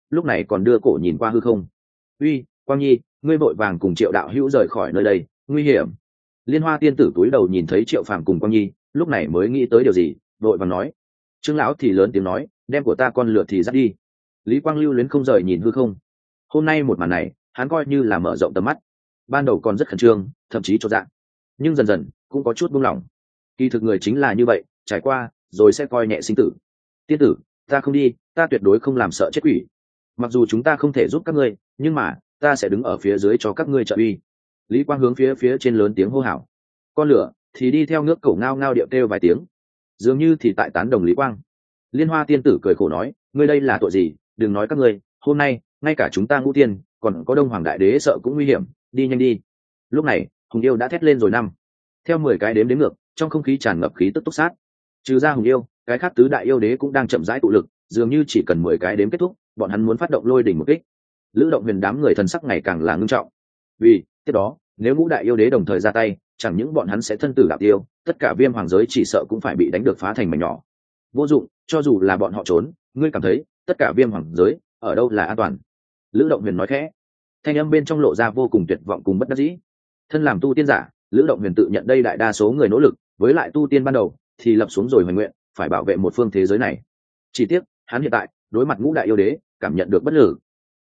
lúc này còn đưa cổ nhìn qua hư không. Uy, Quang Nhi, ngươi vội vàng cùng Triệu đạo hữu rời khỏi nơi đây, nguy hiểm. Liên Hoa tiên tử túi đầu nhìn thấy Triệu Phàm cùng Quang Nhi, lúc này mới nghĩ tới điều gì, vội vàng nói. Trương lão thì lớn tiếng nói, đem của ta con lượt thì dắt đi. Lý Quang lưu luyến không rời nhìn hư không. Hôm nay một màn này, hắn coi như là mở rộng tầm mắt. Ban đầu còn rất khẩn trương, thậm chí chột dạ, nhưng dần dần cũng có chút buông lỏng. Kỳ thực người chính là như vậy, trải qua rồi sẽ coi nhẹ sinh tử. Tiên tử, ta không đi, ta tuyệt đối không làm sợ chết quỷ. Mặc dù chúng ta không thể giúp các ngươi, nhưng mà ta sẽ đứng ở phía dưới cho các ngươi trợ uy. Lý Quang hướng phía phía trên lớn tiếng hô hào. Con lửa thì đi theo ngước cổ ngao ngao điệu kêu vài tiếng, dường như thì tại tán đồng Lý Quang. Liên Hoa tiên tử cười khổ nói, ngươi đây là tội gì? Đừng nói các ngươi, hôm nay ngay cả chúng ta Ngũ Tiên, còn có Đông Hoàng đại đế sợ cũng nguy hiểm, đi nhanh đi. Lúc này Hùng Yêu đã thét lên rồi năm. Theo mười cái đếm đếm ngược, trong không khí tràn ngập khí tức túc sát. Trừ ra Hùng Yêu, cái khác tứ đại yêu đế cũng đang chậm rãi tụ lực, dường như chỉ cần mười cái đếm kết thúc, bọn hắn muốn phát động lôi đỉnh một kích. Lữ Động Huyền đám người thần sắc ngày càng là ngưng trọng. Vì tiếp đó, nếu ngũ đại yêu đế đồng thời ra tay, chẳng những bọn hắn sẽ thân tử đạo tiêu, tất cả Viêm Hoàng giới chỉ sợ cũng phải bị đánh được phá thành mảnh nhỏ. Vô dụng, cho dù là bọn họ trốn, ngươi cảm thấy tất cả Viêm Hoàng giới ở đâu là an toàn? Lữ Động Huyền nói khẽ, thanh âm bên trong lộ ra vô cùng tuyệt vọng cùng bất đắc dĩ. Thân làm tu tiên giả, Lữ Động Huyền tự nhận đây đại đa số người nỗ lực, với lại tu tiên ban đầu thì lập xuống rồi hoành nguyện, phải bảo vệ một phương thế giới này. Chỉ tiếc, hắn hiện tại đối mặt ngũ đại yêu đế, cảm nhận được bất lực.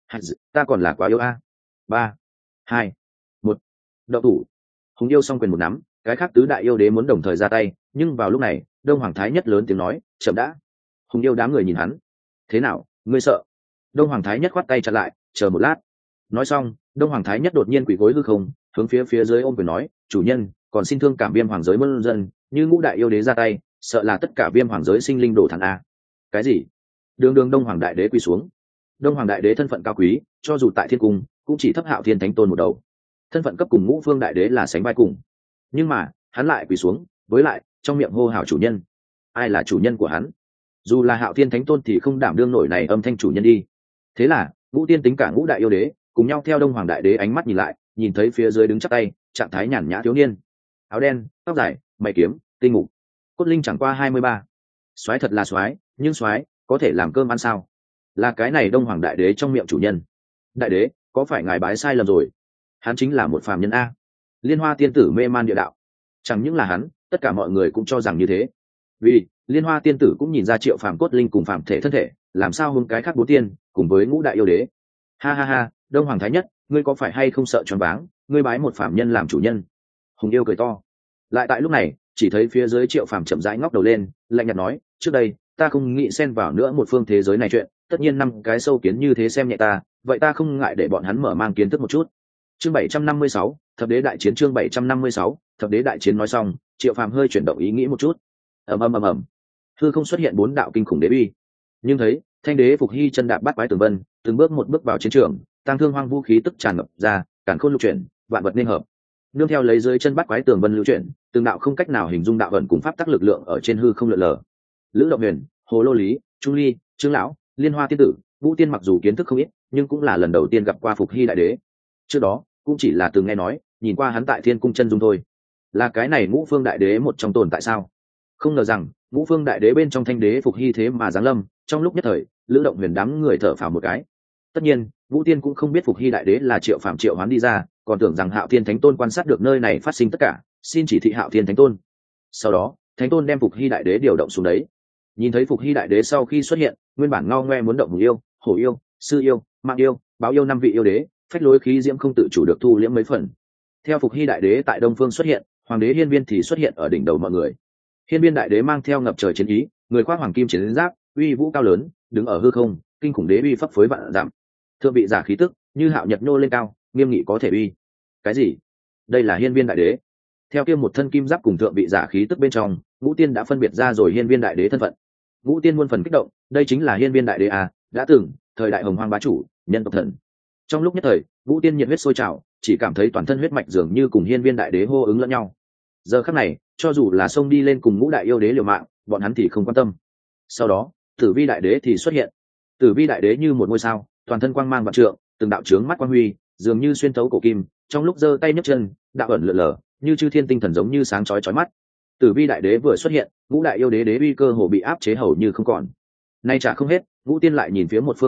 Ta còn là quá yêu a. Ba, hai, một, đậu thủ. Hùng Yêu song quyền một nắm, cái khác tứ đại yêu đế muốn đồng thời ra tay, nhưng vào lúc này, Đông Hoàng Thái Nhất lớn tiếng nói, chậm đã. Hùng Yêu đám người nhìn hắn. Thế nào, ngươi sợ? Đông Hoàng Thái Nhất khoát tay chặn lại, chờ một lát. Nói xong, Đông Hoàng Thái Nhất đột nhiên quỳ gối hư không, hướng phía phía dưới ôm quyền nói, chủ nhân, còn xin thương cảm Viêm Hoàng giới muôn dân, như ngũ đại yêu đế ra tay, sợ là tất cả Viêm Hoàng giới sinh linh đổ thẳng a. Cái gì? Đường đường Đông Hoàng đại đế quỳ xuống. Đông Hoàng đại đế thân phận cao quý, cho dù tại thiên cung cũng chỉ thấp Hạo Thiên Thánh Tôn một đầu, thân phận cấp cùng ngũ phương đại đế là sánh vai cùng, nhưng mà hắn lại quỳ xuống, với lại trong miệng hô hào chủ nhân. Ai là chủ nhân của hắn? Dù là Hạo Thiên Thánh Tôn thì không đảm đương nổi này âm thanh chủ nhân đi. Thế là ngũ tiên tính cả ngũ đại yêu đế cùng nhau theo Đông Hoàng đại đế ánh mắt nhìn lại, nhìn thấy phía dưới đứng chắp tay trạng thái nhàn nhã thiếu niên, áo đen, tóc dài, mày kiếm, tinh ngục, cốt linh chẳng qua hai mươi ba. Soái thật là soái, nhưng soái có thể làm cơm ăn sao? Là cái này Đông Hoàng đại đế trong miệng chủ nhân. Đại đế, có phải ngài bái sai lầm rồi? Hắn chính là một phàm nhân a. Liên Hoa tiên tử mê man địa đạo. Chẳng những là hắn, tất cả mọi người cũng cho rằng như thế. Vì Liên Hoa tiên tử cũng nhìn ra Triệu Phàm cốt linh cùng phàm thể thân thể, làm sao hướng cái khác bốn tiên cùng với ngũ đại yêu đế. Ha ha ha, Đông Hoàng Thái Nhất, ngươi có phải hay không sợ choáng váng, ngươi bái một phàm nhân làm chủ nhân? Hùng Yêu cười to. Lại tại lúc này, chỉ thấy phía dưới Triệu Phàm chậm rãi ngóc đầu lên, lạnh nhạt nói, trước đây ta không nghĩ xen vào nữa một phương thế giới này chuyện, tất nhiên năm cái sâu kiến như thế xem nhẹ ta, vậy ta không ngại để bọn hắn mở mang kiến thức một chút. Chương bảy trăm năm mươi sáu, thập đế đại chiến. Chương bảy trăm năm mươi sáu, thập đế đại chiến. Nói xong, Triệu Phàm hơi chuyển động ý nghĩ một chút. Ầm ầm ầm ầm. Hư không xuất hiện bốn đạo kinh khủng đế uy. Nhưng thấy, Thanh đế Phục Hy chân đạp bát quái tường vân, từng bước một bước vào chiến trường, tang thương hoang vũ khí tức tràn ngập ra, càn khôn lưu chuyển, vạn vật nên hợp. Nương theo lấy dưới chân bát quái tường vân lưu chuyển, từng đạo không cách nào hình dung đạo vận cùng pháp tắc lực lượng ở trên hư không lượn lờ. Lữ Động Huyền, Hồ Lô Lý, Trung Ly, Trương lão, Liên Hoa tiên tử, Vũ tiên mặc dù kiến thức không ít, nhưng cũng là lần đầu tiên gặp qua Phục Hy đại đế. Trước đó cũng chỉ là từng nghe nói, nhìn qua hắn tại Thiên cung chân dung thôi. Là cái này Ngũ Phương đại đế một trong tồn tại sao? Không ngờ rằng Ngũ Phương đại đế bên trong Thanh đế Phục Hy thế mà giáng lâm. Trong lúc nhất thời, Lữ Động Huyền đám người thở phào một cái. Tất nhiên, Vũ tiên cũng không biết Phục Hy đại đế là Triệu Phàm triệu hoán đi ra, còn tưởng rằng Hạo Thiên Thánh Tôn quan sát được nơi này phát sinh tất cả, xin chỉ thị Hạo Thiên Thánh Tôn. Sau đó, Thánh Tôn đem Phục Hy đại đế điều động xuống đấy. Nhìn thấy Phục Hy đại đế sau khi xuất hiện, nguyên bản ngao ngoe muốn động Hùng yêu, Hổ yêu, Sư yêu, Mạng yêu, Báo yêu năm vị yêu đế, phách lối khí diễm không tự chủ được thu liễm mấy phần. Theo Phục Hy đại đế tại Đông Phương xuất hiện, Hoàng đế Hiên Viên thì xuất hiện ở đỉnh đầu mọi người. Hiên Viên đại đế mang theo ngập trời chiến ý, người khoác hoàng kim chiến giáp, uy vũ cao lớn, đứng ở hư không, kinh khủng đế uy phấp phới vạn dặm. Thượng vị giả khí tức, như hạo nhật nhô lên cao, nghiêm nghị có thể uy. Cái gì? Đây là Hiên Viên đại đế. Theo kia một thân kim giáp cùng thượng vị giả khí tức bên trong, Ngũ Tiên đã phân biệt ra rồi Hiên Viên đại đế thân phận. Ngũ Tiên muôn phần kích động, đây chính là Hiên Viên đại đế à, đã từng thời đại hồng hoang bá chủ, nhân tộc thần. Trong lúc nhất thời, Ngũ Tiên nhiệt huyết sôi trào, chỉ cảm thấy toàn thân huyết mạch dường như cùng Hiên Viên đại đế hô ứng lẫn nhau. Giờ khắc này, cho dù là xông đi lên cùng ngũ đại yêu đế liều mạng, bọn hắn thì không quan tâm. Sau đó, Tử Vi đại đế thì xuất hiện. Tử Vi đại đế như một ngôi sao, toàn thân quang mang vạn trượng, từng đạo chướng mắt quang huy, dường như xuyên thấu cổ kim, trong lúc giơ tay nhấc chân, đạo ẩn lượn lờ, như chư thiên tinh thần giống như sáng chói chói mắt. Tử Vi đại đế vừa xuất hiện, ngũ đại yêu đế đế uy cơ hồ bị áp chế hầu như không còn. Nay chả không hết, Ngũ Tiên lại nhìn phía một phương hướng khác,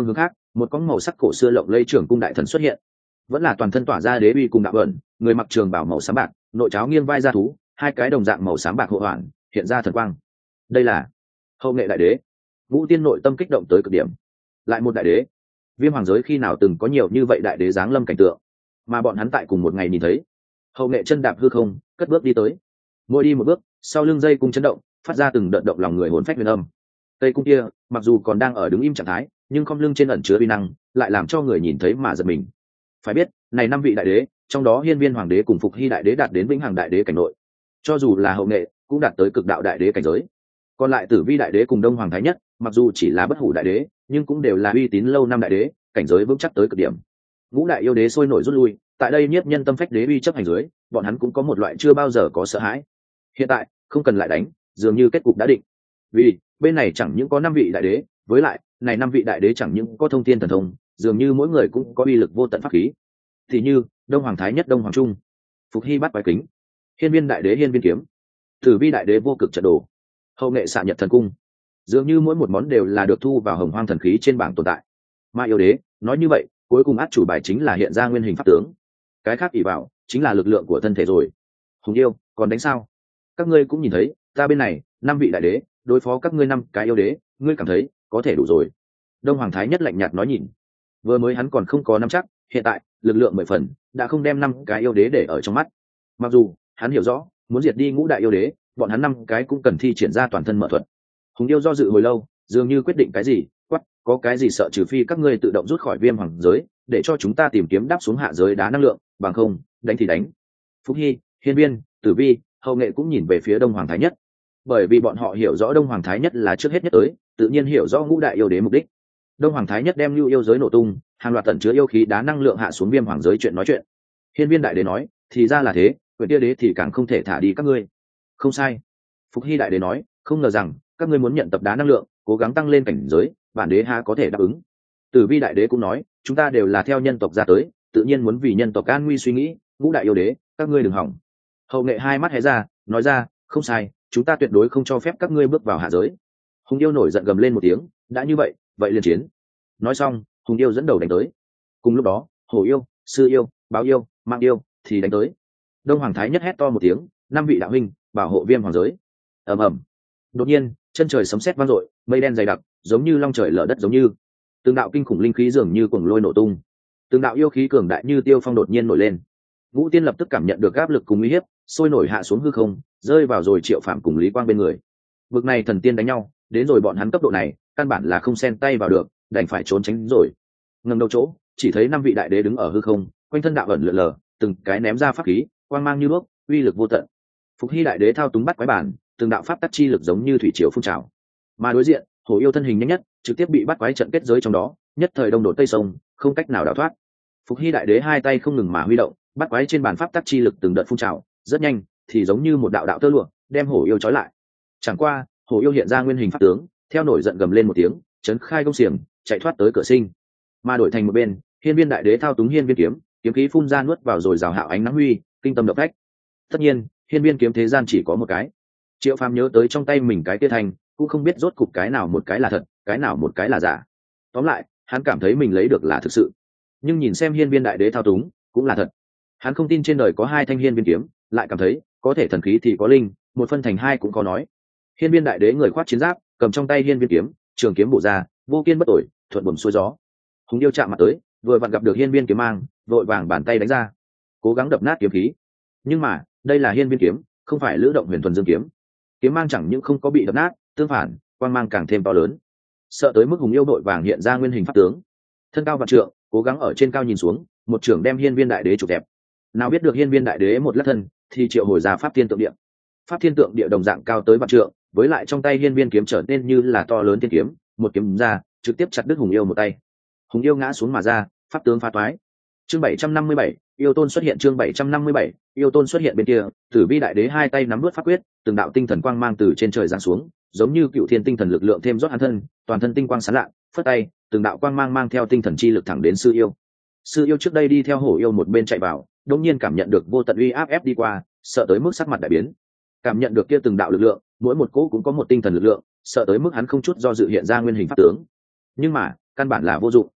một con màu sắc cổ xưa lộng lây trưởng cung đại thần xuất hiện, vẫn là toàn thân tỏa ra đế uy cùng đạo ẩn, người mặc trường bảo màu xám bạc, nội cháo nghiêng vai ra thú, hai cái đồng dạng màu xám bạc hộ hoàn hiện ra thần quang. Đây là hậu nghệ đại đế. Vũ Tiên nội tâm kích động tới cực điểm. Lại một đại đế. Viêm hoàng giới khi nào từng có nhiều như vậy đại đế giáng lâm cảnh tượng, mà bọn hắn tại cùng một ngày nhìn thấy. Hậu nghệ chân đạp hư không, cất bước đi tới, mỗi đi một bước, sau lưng dây cung chấn động, phát ra từng đợt động lòng người hồn phách huyền âm. Cây cung kia mặc dù còn đang ở đứng im trạng thái, nhưng không lưng trên ẩn chứa uy năng, lại làm cho người nhìn thấy mà giật mình. Phải biết, này năm vị đại đế, trong đó Hiên Viên hoàng đế cùng Phục Hy đại đế đạt đến vĩnh hằng đại đế cảnh nội, cho dù là hậu nghệ cũng đạt tới cực đạo đại đế cảnh giới. Còn lại Tử Vi đại đế cùng Đông Hoàng thái nhất, mặc dù chỉ là bất hủ đại đế, nhưng cũng đều là uy tín lâu năm đại đế, cảnh giới vững chắc tới cực điểm. Ngũ đại yêu đế sôi nổi rút lui, tại đây nhiếp nhân tâm phách đế uy chấp hành dưới, bọn hắn cũng có một loại chưa bao giờ có sợ hãi. Hiện tại không cần lại đánh, dường như kết cục đã định. Vì bên này chẳng những có năm vị đại đế, với lại này năm vị đại đế chẳng những có thông thiên thần thông, dường như mỗi người cũng có uy lực vô tận pháp khí. Thì như Đông Hoàng thái nhất Đông Hoàng trung, Phục Hy bắt quái kính, Hiên Viên đại đế Hiên Viên kiếm, Tử Vi đại đế vô cực trận đồ, hậu nghệ xạ nhật thần cung, dường như mỗi một món đều là được thu vào hồng hoang thần khí trên bảng tồn tại. Mà yêu đế nói như vậy, cuối cùng át chủ bài chính là hiện ra nguyên hình pháp tướng, cái khác ỷ vào chính là lực lượng của thân thể rồi. Hùng yêu còn đánh sao? Các ngươi cũng nhìn thấy, ta bên này năm vị đại đế đối phó các ngươi năm cái yêu đế, ngươi cảm thấy có thể đủ rồi? Đông Hoàng thái nhất lạnh nhạt nói nhìn. Vừa mới hắn còn không có nắm chắc, hiện tại lực lượng mười phần đã không đem năm cái yêu đế để ở trong mắt. Mặc dù hắn hiểu rõ, muốn diệt đi ngũ đại yêu đế, bọn hắn năm cái cũng cần thi triển ra toàn thân mở thuật. Hùng yêu do dự hồi lâu, dường như quyết định cái gì, quắc, có cái gì sợ trừ phi các ngươi tự động rút khỏi viêm hoàng giới, để cho chúng ta tìm kiếm đáp xuống hạ giới đá năng lượng, bằng không đánh thì đánh. Phúc Hy, Hiên Viên, Tử Vi, hậu nghệ cũng nhìn về phía Đông Hoàng thái nhất, bởi vì bọn họ hiểu rõ Đông Hoàng thái nhất là trước hết nhất tới, tự nhiên hiểu rõ ngũ đại yêu đế mục đích. Đông Hoàng thái nhất đem lưu yêu giới nổ tung, hàng loạt tẩn chứa yêu khí đá năng lượng hạ xuống viêm hoàng giới chuyện nói chuyện. Hiên Viên đại đế nói, thì ra là thế, quyền tia đế thì càng không thể thả đi các ngươi. Không sai. Phục Hy đại đế nói, không ngờ rằng các ngươi muốn nhận tập đá năng lượng, cố gắng tăng lên cảnh giới, bản đế há có thể đáp ứng. Tử Vi đại đế cũng nói, chúng ta đều là theo nhân tộc ra tới, tự nhiên muốn vì nhân tộc an nguy suy nghĩ, ngũ đại yêu đế các ngươi đừng hỏng. Hậu nghệ hai mắt hé ra, nói ra, không sai, chúng ta tuyệt đối không cho phép các ngươi bước vào hạ giới. Hùng yêu nổi giận gầm lên một tiếng, đã như vậy vậy liền chiến. Nói xong, Hùng yêu dẫn đầu đánh tới. Cùng lúc đó, hổ yêu, sư yêu, báo yêu, mạng yêu thì đánh tới. Đông Hoàng thái nhất hét to một tiếng, năm vị đạo huynh bảo hộ viêm hoàng giới. Ầm ầm. Đột nhiên, chân trời sấm sét vang dội, mây đen dày đặc, giống như long trời lở đất giống như. Từng đạo kinh khủng linh khí dường như cuồng lôi nổ tung. Từng đạo yêu khí cường đại như tiêu phong đột nhiên nổi lên. Vũ Tiên lập tức cảm nhận được áp lực cùng uy hiếp, sôi nổi hạ xuống hư không, rơi vào rồi Triệu Phạm cùng Lý Quang bên người. Vực này thần tiên đánh nhau, đến rồi bọn hắn cấp độ này, căn bản là không xen tay vào được, đành phải trốn tránh rồi. Ngẩng đầu chỗ, chỉ thấy năm vị đại đế đứng ở hư không, quanh thân đạo ẩn lượn lờ, từng cái ném ra pháp khí, quang mang như đuốc, uy lực vô tận. Phục Hy đại đế thao túng bắt quái bản, từng đạo pháp tắc chi lực giống như thủy triều phun trào. Mà đối diện, hổ yêu thân hình nhanh nhất, trực tiếp bị bắt quái trận kết giới trong đó, nhất thời đông đổ tây sông, không cách nào đào thoát. Phục Hy đại đế hai tay không ngừng mà huy động, bắt quái trên bàn pháp tắc chi lực từng đợt phun trào, rất nhanh, thì giống như một đạo đạo tơ lụa, đem hổ yêu trói lại. Chẳng qua, hổ yêu hiện ra nguyên hình pháp tướng, theo nổi giận gầm lên một tiếng, chấn khai công xiềng, chạy thoát tới cửa sinh. Mà đổi thành một bên, Hiên Viên đại đế thao túng Hiên Viên kiếm, kiếm khí phun ra nuốt vào rồi rào hạo ánh nắng huy, kinh tâm động phách. Tất nhiên, Hiên Viên kiếm thế gian chỉ có một cái. Triệu Phàm nhớ tới trong tay mình cái kia thành, cũng không biết rốt cục cái nào một cái là thật, cái nào một cái là giả. Tóm lại, hắn cảm thấy mình lấy được là thực sự. Nhưng nhìn xem Hiên Viên đại đế thao túng, cũng là thật. Hắn không tin trên đời có hai thanh Hiên Viên kiếm, lại cảm thấy có thể thần khí thì có linh, một phân thành hai cũng có nói. Hiên Viên đại đế người khoác chiến giáp, cầm trong tay Hiên Viên kiếm, trường kiếm bổ ra, vô kiên bất tồi, thuận buồm xuôi gió. Hùng yêu chạm mặt tới, vừa vặn gặp được Hiên Viên kiếm mang, vội vàng bàn tay đánh ra, cố gắng đập nát kiếm khí. Nhưng mà, đây là Hiên Viên kiếm, không phải Lữ Động Huyền Thuần Dương kiếm. Kiếm mang chẳng những không có bị đập nát, tương phản, quang mang càng thêm to lớn. Sợ tới mức Hùng yêu đội vàng hiện ra nguyên hình pháp tướng, thân cao vạn trượng, cố gắng ở trên cao nhìn xuống, một trưởng đem Hiên Viên đại đế chụp đẹp. Nào biết được Hiên Viên đại đế một lát thân, thì triệu hồi ra pháp thiên tượng địa. Pháp thiên tượng địa đồng dạng cao tới vạn trượng, với lại trong tay Hiên Viên kiếm trở nên như là to lớn thiên kiếm, một kiếm ra, trực tiếp chặt đứt Hùng yêu một tay. Hùng yêu ngã xuống mà ra, pháp tướng phá toái. Chương bảy trăm năm mươi bảy, yêu tôn xuất hiện. Chương bảy trăm năm mươi bảy, yêu tôn xuất hiện. Bên kia, Tử Vi đại đế hai tay nắm nuốt pháp quyết, từng đạo tinh thần quang mang từ trên trời giáng xuống, giống như cựu thiên tinh thần lực lượng thêm rót hắn thân, toàn thân tinh quang sáng lạ, phất tay, từng đạo quang mang mang theo tinh thần chi lực thẳng đến sư yêu. Sư yêu trước đây đi theo hổ yêu một bên chạy vào, đột nhiên cảm nhận được vô tận uy áp ép đi qua, sợ tới mức sắc mặt đại biến. Cảm nhận được kia từng đạo lực lượng, mỗi một cỗ cũng có một tinh thần lực lượng, sợ tới mức hắn không chút do dự hiện ra nguyên hình pháp tướng. Nhưng mà, căn bản là vô dụng.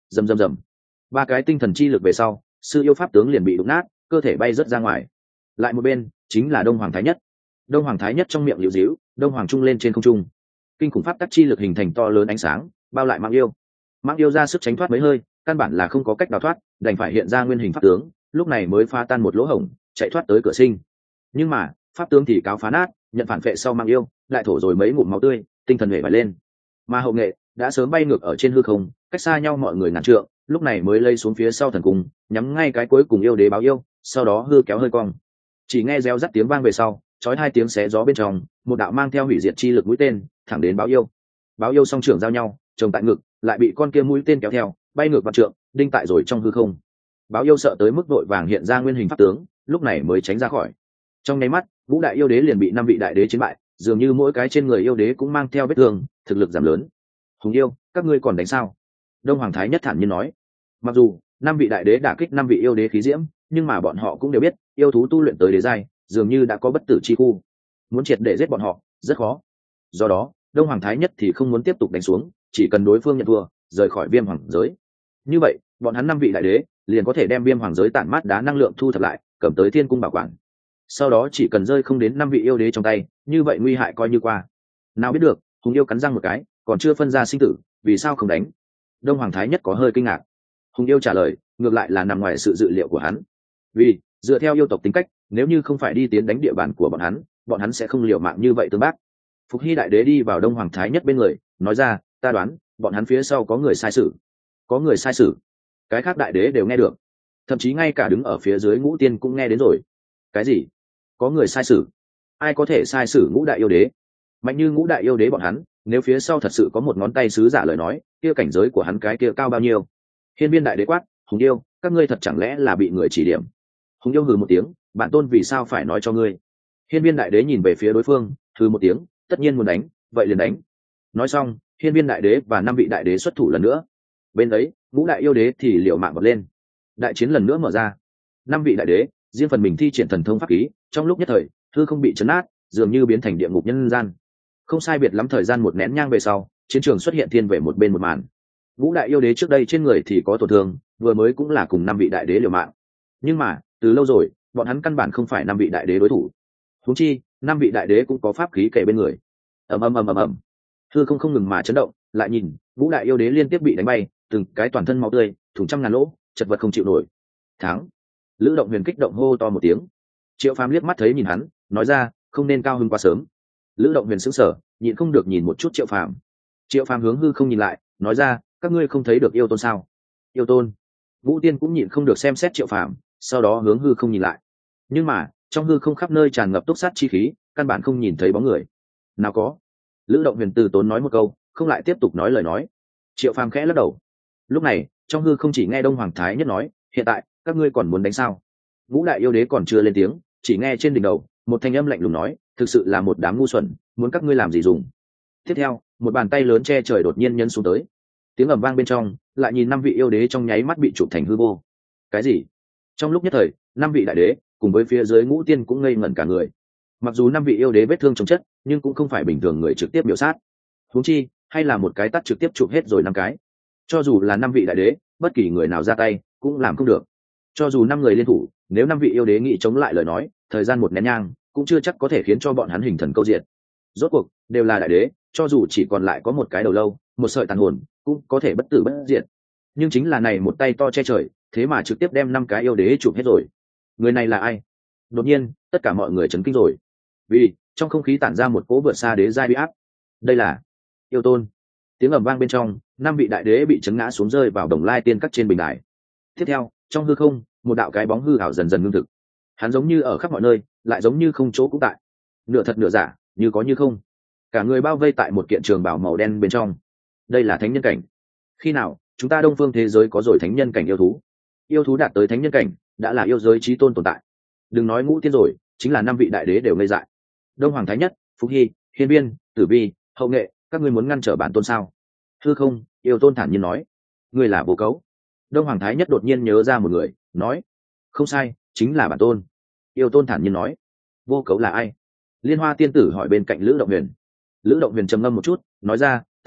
rầm rầm rầm, ba cái tinh thần chi lực về sau, sư yêu pháp tướng liền bị đụng nát, cơ thể bay rớt ra ngoài. Lại một bên chính là đông hoàng thái nhất. Đông hoàng thái nhất trong miệng liễu díu, đông hoàng trung lên trên không trung, kinh khủng pháp tắc chi lực hình thành to lớn ánh sáng bao lại mạng yêu. Mạng yêu ra sức tránh thoát mấy hơi, căn bản là không có cách đào thoát, đành phải hiện ra nguyên hình pháp tướng, lúc này mới phá tan một lỗ hổng, chạy thoát tới cửa sinh. Nhưng mà pháp tướng thì cáo phá nát, nhận phản vệ sau mạng yêu, lại thổ rồi mấy ngụm máu tươi, tinh thần hệ bại lên. Mà hậu nghệ đã sớm bay ngược ở trên hư không, cách xa nhau mọi người ngàn trượng, lúc này mới lây xuống phía sau thần cung, nhắm ngay cái cuối cùng yêu đế báo yêu, sau đó hư kéo hơi cong. Chỉ nghe reo rắt tiếng vang về sau, chói hai tiếng xé gió bên trong, một đạo mang theo hủy diệt chi lực mũi tên thẳng đến báo yêu. Báo yêu song trưởng giao nhau, chồng tại ngực, lại bị con kia mũi tên kéo theo, bay ngược vạn trượng, đinh tại rồi trong hư không. Báo yêu sợ tới mức vội vàng hiện ra nguyên hình pháp tướng, lúc này mới tránh ra khỏi. Trong nháy mắt, ngũ đại yêu đế liền bị năm vị đại đế chiến bại, dường như mỗi cái trên người yêu đế cũng mang theo vết thương, thực lực giảm lớn. Hùng yêu, các ngươi còn đánh sao? Đông hoàng thái nhất thản nhiên nói. Mặc dù năm vị đại đế đả kích năm vị yêu đế khí diễm, nhưng mà bọn họ cũng đều biết, yêu thú tu luyện tới đế giai, dường như đã có bất tử chi khu, muốn triệt để giết bọn họ rất khó. Do đó đông hoàng thái nhất thì không muốn tiếp tục đánh xuống, chỉ cần đối phương nhận thua, rời khỏi viêm hoàng giới. Như vậy bọn hắn năm vị đại đế liền có thể đem viêm hoàng giới tản mát đá năng lượng thu thập lại, cầm tới thiên cung bảo quản. Sau đó chỉ cần rơi không đến năm vị yêu đế trong tay, như vậy nguy hại coi như qua. Nào biết được, hùng yêu cắn răng một cái, còn chưa phân ra sinh tử, vì sao không đánh? Đông hoàng thái nhất có hơi kinh ngạc. Hùng yêu trả lời ngược lại là nằm ngoài sự dự liệu của hắn, vì dựa theo yêu tộc tính cách, nếu như không phải đi tiến đánh địa bàn của bọn hắn, bọn hắn sẽ không liều mạng như vậy tương bác. Phục hy đại đế đi vào đông hoàng thái nhất bên người, nói ra, ta đoán bọn hắn phía sau có người sai sử. Có người sai sử? Cái khác đại đế đều nghe được, thậm chí ngay cả đứng ở phía dưới ngũ tiên cũng nghe đến rồi. Cái gì? Có người sai sử? Ai có thể sai sử ngũ đại yêu đế? Mạnh như ngũ đại yêu đế bọn hắn, nếu phía sau thật sự có một ngón tay sứ giả lời nói, kia cảnh giới của hắn cái kia cao bao nhiêu? Hiên viên đại đế quát, hùng yêu, các ngươi thật chẳng lẽ là bị người chỉ điểm? Hùng yêu hừ một tiếng, bản tôn vì sao phải nói cho ngươi? Hiên viên đại đế nhìn về phía đối phương, hừ một tiếng, tất nhiên muốn đánh, vậy liền đánh. Nói xong, hiên viên đại đế và năm vị đại đế xuất thủ lần nữa. Bên ấy ngũ đại yêu đế thì liều mạng vọt lên. Đại chiến lần nữa mở ra. Năm vị đại đế riêng phần mình thi triển thần thông pháp khí, trong lúc nhất thời hư không bị chấn át, dường như biến thành địa ngục nhân gian. Không sai biệt lắm thời gian một nén nhang về sau, chiến trường xuất hiện thiên về một bên một màn. Ngũ đại yêu đế trước đây trên người thì có tổn thương, vừa mới cũng là cùng năm vị đại đế liều mạng, nhưng mà từ lâu rồi bọn hắn căn bản không phải năm vị đại đế đối thủ. Huống chi năm vị đại đế cũng có pháp khí kể bên người. ầm ầm ầm ầm ầm, hư không không ngừng mà chấn động. Lại nhìn ngũ đại yêu đế liên tiếp bị đánh bay, từng cái toàn thân máu tươi, thủng trăm ngàn lỗ, chật vật không chịu nổi. Thắng! Lữ Động Huyền kích động hô to một tiếng. Triệu Phàm liếc mắt thấy nhìn hắn, nói ra, không nên cao hứng quá sớm. Lữ Động Huyền sững sờ, nhịn không được nhìn một chút Triệu Phàm. Triệu Phàm hướng hư không nhìn lại, nói ra, các ngươi không thấy được yêu tôn sao? Yêu tôn? Vũ Tiên cũng nhịn không được xem xét Triệu Phàm, sau đó hướng hư không nhìn lại. Nhưng mà trong hư không khắp nơi tràn ngập túc sát chi khí, căn bản không nhìn thấy bóng người. Nào có. Lữ Động Huyền từ tốn nói một câu, không lại tiếp tục nói lời nói. Triệu Phàm khẽ lắc đầu. Lúc này trong hư không chỉ nghe Đông Hoàng Thái Nhất nói, hiện tại các ngươi còn muốn đánh sao? Ngũ đại yêu đế còn chưa lên tiếng, chỉ nghe trên đỉnh đầu một thanh âm lạnh lùng nói, thực sự là một đám ngu xuẩn, muốn các ngươi làm gì dùng? Tiếp theo một bàn tay lớn che trời đột nhiên nhân xuống tới, tiếng ầm vang bên trong lại nhìn năm vị yêu đế trong nháy mắt bị chụp thành hư vô. Cái gì? Trong lúc nhất thời năm vị đại đế cùng với phía dưới ngũ tiên cũng ngây ngẩn cả người. Mặc dù năm vị yêu đế vết thương chồng chất, nhưng cũng không phải bình thường người trực tiếp biểu sát, huống chi hay là một cái tắt trực tiếp chụp hết rồi năm cái. Cho dù là năm vị đại đế, bất kỳ người nào ra tay cũng làm không được. Cho dù năm người liên thủ, nếu năm vị yêu đế nghĩ chống lại lời nói, thời gian một nén nhang cũng chưa chắc có thể khiến cho bọn hắn hình thần câu diệt. Rốt cuộc đều là đại đế, cho dù chỉ còn lại có một cái đầu lâu, một sợi tàn hồn, cũng có thể bất tử bất diệt. Nhưng chính là này một tay to che trời, thế mà trực tiếp đem năm cái yêu đế chụp hết rồi. Người này là ai? Đột nhiên tất cả mọi người chấn kinh rồi, vì trong không khí tản ra một cỗ vượt xa đế giai uy áp. Đây là yêu tôn. Tiếng ầm vang bên trong, năm vị đại đế bị chấn ngã xuống rơi vào đồng lai tiên các trên bình đài. Tiếp theo trong hư không, một đạo cái bóng hư ảo dần dần ngưng thực. Hắn giống như ở khắp mọi nơi, lại giống như không chỗ cũng tại, nửa thật nửa giả, như có như không. Cả người bao vây tại một kiện trường bào màu đen bên trong. Đây là thánh nhân cảnh. Khi nào chúng ta đông phương thế giới có rồi thánh nhân cảnh yêu thú? Yêu thú đạt tới thánh nhân cảnh đã là yêu giới chí tôn tồn tại. Đừng nói ngũ tiên rồi, chính là năm vị đại đế đều ngây dại. Đông Hoàng Thái Nhất, Phúc Hy, Hiên Viên, Tử Vi, Hậu Nghệ, các ngươi muốn ngăn trở bản tôn sao? Hư không, yêu tôn thản nhiên nói, ngươi là Vô Cấu. Đông Hoàng Thái Nhất đột nhiên nhớ ra một người, nói, không sai, chính là bản tôn. Yêu tôn thản nhiên nói, Vô Cấu là ai? Liên Hoa tiên tử hỏi bên cạnh Lữ Động Huyền. Lữ Động Huyền trầm ngâm một chút, nói ra,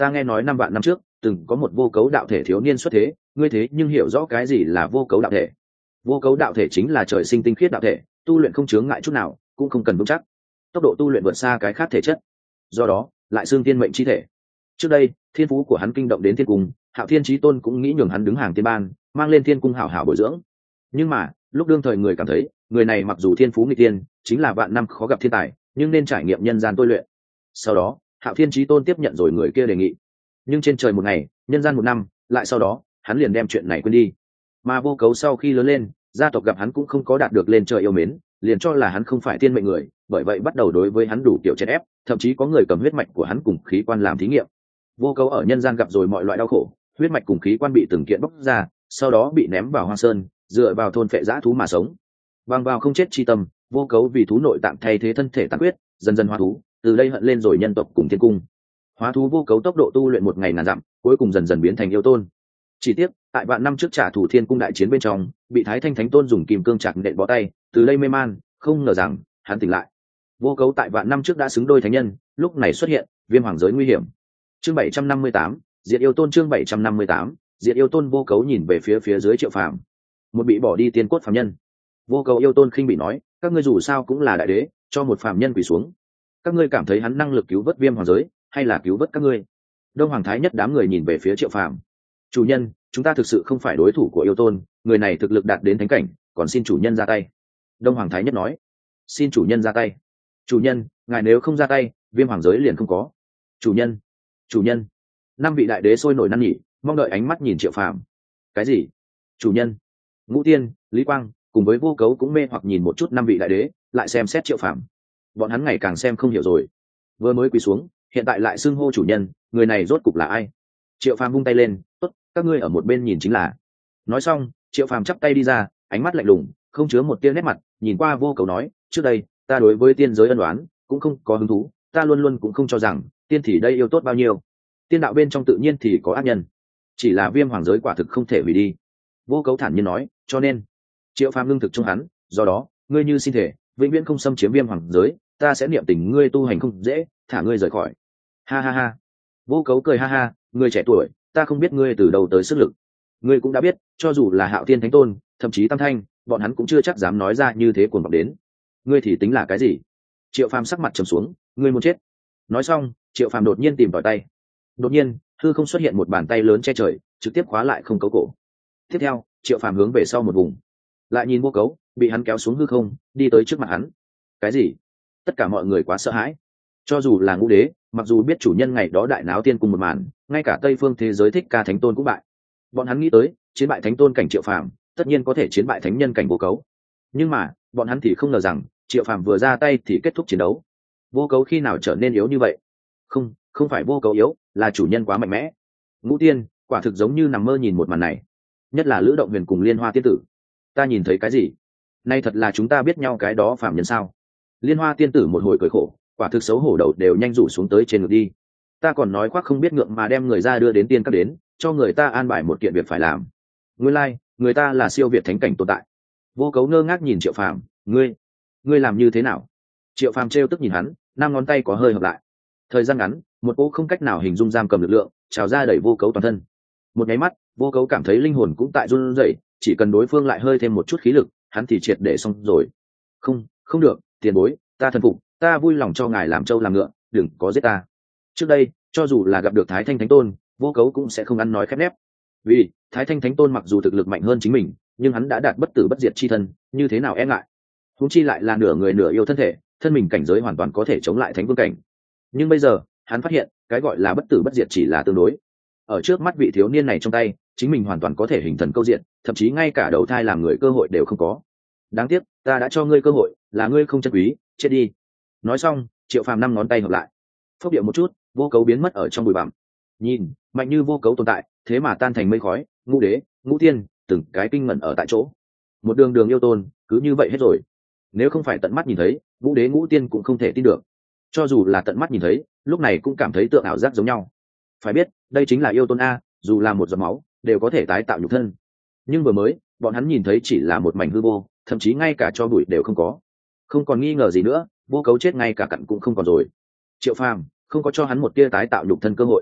ta nghe nói năm vạn năm trước từng có một vô cấu đạo thể thiếu niên xuất thế, ngươi thế nhưng hiểu rõ cái gì là vô cấu đạo thể? Vô cấu đạo thể chính là trời sinh tinh khiết đạo thể, tu luyện không chướng ngại chút nào, cũng không cần vững chắc, tốc độ tu luyện vượt xa cái khác thể chất, do đó lại xương tiên mệnh chi thể. Trước đây thiên phú của hắn kinh động đến thiên cung, Hạo Thiên Chí Tôn cũng nghĩ nhường hắn đứng hàng tiên ban, mang lên thiên cung hảo hảo bồi dưỡng. Nhưng mà lúc đương thời người cảm thấy người này mặc dù thiên phú nghịch tiên, chính là vạn năm khó gặp thiên tài, nhưng nên trải nghiệm nhân gian tôi luyện. Sau đó Hạo Thiên Chí Tôn tiếp nhận rồi người kia đề nghị, nhưng trên trời một ngày, nhân gian một năm, lại sau đó hắn liền đem chuyện này quên đi. Mà vô cấu sau khi lớn lên, gia tộc gặp hắn cũng không có đạt được lên trời yêu mến, liền cho là hắn không phải tiên mệnh người, bởi vậy bắt đầu đối với hắn đủ kiểu chèn ép, thậm chí có người cầm huyết mạch của hắn cùng khí quan làm thí nghiệm. Vô cấu ở nhân gian gặp rồi mọi loại đau khổ, huyết mạch cùng khí quan bị từng kiện bóc ra, sau đó bị ném vào hoang sơn, dựa vào thôn phệ dã thú mà sống. Bằng vào không chết chi tâm, vô cấu vì thú nội tạng thay thế thân thể tàn huyết, dần dần hóa thú, từ đây hận lên rồi nhân tộc cùng thiên cung. Hóa thú vô cấu tốc độ tu luyện một ngày ngàn dặm, cuối cùng dần dần biến thành yêu tôn. Chỉ tiếc tại vạn năm trước trả thù thiên cung đại chiến bên trong, bị Thái Thanh Thánh Tôn dùng kim cương chặt nện bó tay, từ đây mê man, không ngờ rằng hắn tỉnh lại. Vô cấu tại vạn năm trước đã xứng đôi thánh nhân, lúc này xuất hiện viêm hoàng giới nguy hiểm. Chương bảy trăm năm mươi tám, diệt yêu tôn. Chương bảy trăm năm mươi tám, diệt yêu tôn. Vô cấu nhìn về phía phía dưới Triệu Phàm, một bị bỏ đi tiên cốt phàm nhân. Vô cấu yêu tôn khinh bị nói, các ngươi dù sao cũng là đại đế, cho một phàm nhân quỳ xuống, các ngươi cảm thấy hắn năng lực cứu vớt viêm hoàng giới, hay là cứu vớt các ngươi? Đông Hoàng Thái Nhất đám người nhìn về phía Triệu Phàm. Chủ nhân, chúng ta thực sự không phải đối thủ của yêu tôn, người này thực lực đạt đến thánh cảnh, còn xin chủ nhân ra tay. Đông Hoàng Thái Nhất nói. Xin chủ nhân ra tay. Chủ nhân, ngài nếu không ra tay, viêm hoàng giới liền không có. Chủ nhân, chủ nhân. Năm vị đại đế sôi nổi năn nỉ, mong đợi ánh mắt nhìn Triệu Phàm. Cái gì? Chủ nhân? Ngũ Tiên, Lý Quang cùng với Vô Cấu cũng mê hoặc nhìn một chút năm vị đại đế, lại xem xét Triệu Phàm. Bọn hắn ngày càng xem không hiểu rồi. Vừa mới quỳ xuống, hiện tại lại xưng hô chủ nhân, người này rốt cục là ai? Triệu Phàm vung tay lên, tốt, các ngươi ở một bên nhìn chính là. Nói xong, Triệu Phàm chắp tay đi ra, ánh mắt lạnh lùng, không chứa một tia nét mặt, nhìn qua Vô Cấu nói, trước đây ta đối với tiên giới ân oán cũng không có hứng thú, ta luôn luôn cũng không cho rằng tiên thì đây yêu tốt bao nhiêu, tiên đạo bên trong tự nhiên thì có ác nhân, chỉ là viêm hoàng giới quả thực không thể hủy đi. Vô Cấu thản nhiên nói, cho nên Triệu Phàm lương thực trong hắn, do đó ngươi như xin thể vĩnh viễn không xâm chiếm viêm hoàng giới, ta sẽ niệm tình ngươi tu hành không dễ, thả ngươi rời khỏi. Ha ha ha. Vô Cấu cười ha ha, người trẻ tuổi, ta không biết ngươi từ đầu tới sức lực, ngươi cũng đã biết, cho dù là Hạo Thiên Thánh Tôn, thậm chí Tam Thanh, bọn hắn cũng chưa chắc dám nói ra như thế cuồng vọng đến. Ngươi thì tính là cái gì? Triệu Phàm sắc mặt trầm xuống, ngươi muốn chết. Nói xong, Triệu Phàm đột nhiên tìm tòi tay, đột nhiên hư không xuất hiện một bàn tay lớn che trời, trực tiếp khóa lại không cấu cổ. Tiếp theo Triệu Phàm hướng về sau một vùng, lại nhìn Vô Cấu bị hắn kéo xuống hư không, đi tới trước mặt hắn. Cái gì? Tất cả mọi người quá sợ hãi, cho dù là Ngũ Đế, mặc dù biết chủ nhân ngày đó đại náo tiên cùng một màn, ngay cả Tây phương thế giới Thích Ca Thánh Tôn cũng bại. Bọn hắn nghĩ tới chiến bại Thánh Tôn cảnh Triệu Phàm, tất nhiên có thể chiến bại thánh nhân cảnh Vô Cấu, nhưng mà bọn hắn thì không ngờ rằng Triệu Phàm vừa ra tay thì kết thúc chiến đấu. Vô Cấu khi nào trở nên yếu như vậy? Không, không phải Vô Cấu yếu, là chủ nhân quá mạnh mẽ. Ngũ Tiên quả thực giống như nằm mơ nhìn một màn này, nhất là Lữ Động Huyền cùng Liên Hoa Tiên tử. Ta nhìn thấy cái gì? Nay thật là chúng ta biết nhau cái đó phàm nhân sao? Liên Hoa Tiên tử một hồi cười khổ, quả thực xấu hổ đầu đều nhanh rủ xuống tới trên ngực đi. Ta còn nói khoác không biết ngượng mà đem người ra đưa đến tiên các đến, cho người ta an bài một kiện việc phải làm. Nguyên lai, like, người ta là siêu việt thánh cảnh tồn tại. Vô Cấu ngơ ngác nhìn Triệu Phàm, ngươi, ngươi làm như thế nào? Triệu Phàm trêu tức nhìn hắn, năm ngón tay có hơi hợp lại. Thời gian ngắn, một cỗ không cách nào hình dung giam cầm lực lượng trào ra đẩy Vô Cấu toàn thân. Một nháy mắt, Vô Cấu cảm thấy linh hồn cũng tại run rẩy, chỉ cần đối phương lại hơi thêm một chút khí lực, hắn thì triệt để xong rồi. Không, không được, tiền bối, ta thần phục, ta vui lòng cho ngài làm trâu làm ngựa, đừng có giết ta. Trước đây, cho dù là gặp được Thái Thanh Thánh Tôn, Vô Cấu cũng sẽ không ăn nói khép nép. Vì Thái Thanh Thánh Tôn mặc dù thực lực mạnh hơn chính mình, nhưng hắn đã đạt bất tử bất diệt chi thân, như thế nào e ngại? Huống chi lại là nửa người nửa yêu thân thể, thân mình cảnh giới hoàn toàn có thể chống lại thánh vương cảnh. Nhưng bây giờ, hắn phát hiện, cái gọi là bất tử bất diệt chỉ là tương đối. Ở trước mắt vị thiếu niên này trong tay, chính mình hoàn toàn có thể hình thần câu diện, thậm chí ngay cả đầu thai làm người cơ hội đều không có. Đáng tiếc, ta đã cho ngươi cơ hội, là ngươi không trân quý, chết đi. Nói xong, Triệu Phàm năm ngón tay hợp lại, phốc điệu một chút, Vô Cấu biến mất ở trong bụi bặm. Nhìn, mạnh như Vô Cấu tồn tại, thế mà tan thành mây khói, Ngũ Đế, Ngũ Tiên, từng cái kinh ngẩn ở tại chỗ. Một đường đường yêu tôn, cứ như vậy hết rồi. Nếu không phải tận mắt nhìn thấy, Ngũ Đế Ngũ Tiên cũng không thể tin được. Cho dù là tận mắt nhìn thấy, lúc này cũng cảm thấy tượng ảo giác giống nhau. Phải biết, đây chính là yêu tôn a, dù là một giọt máu, đều có thể tái tạo nhục thân. Nhưng vừa mới, bọn hắn nhìn thấy chỉ là một mảnh hư vô, thậm chí ngay cả cho bụi đều không có. Không còn nghi ngờ gì nữa, Vô Cấu chết ngay cả cặn cũng không còn rồi. Triệu Phàm không có cho hắn một tia tái tạo nhục thân cơ hội.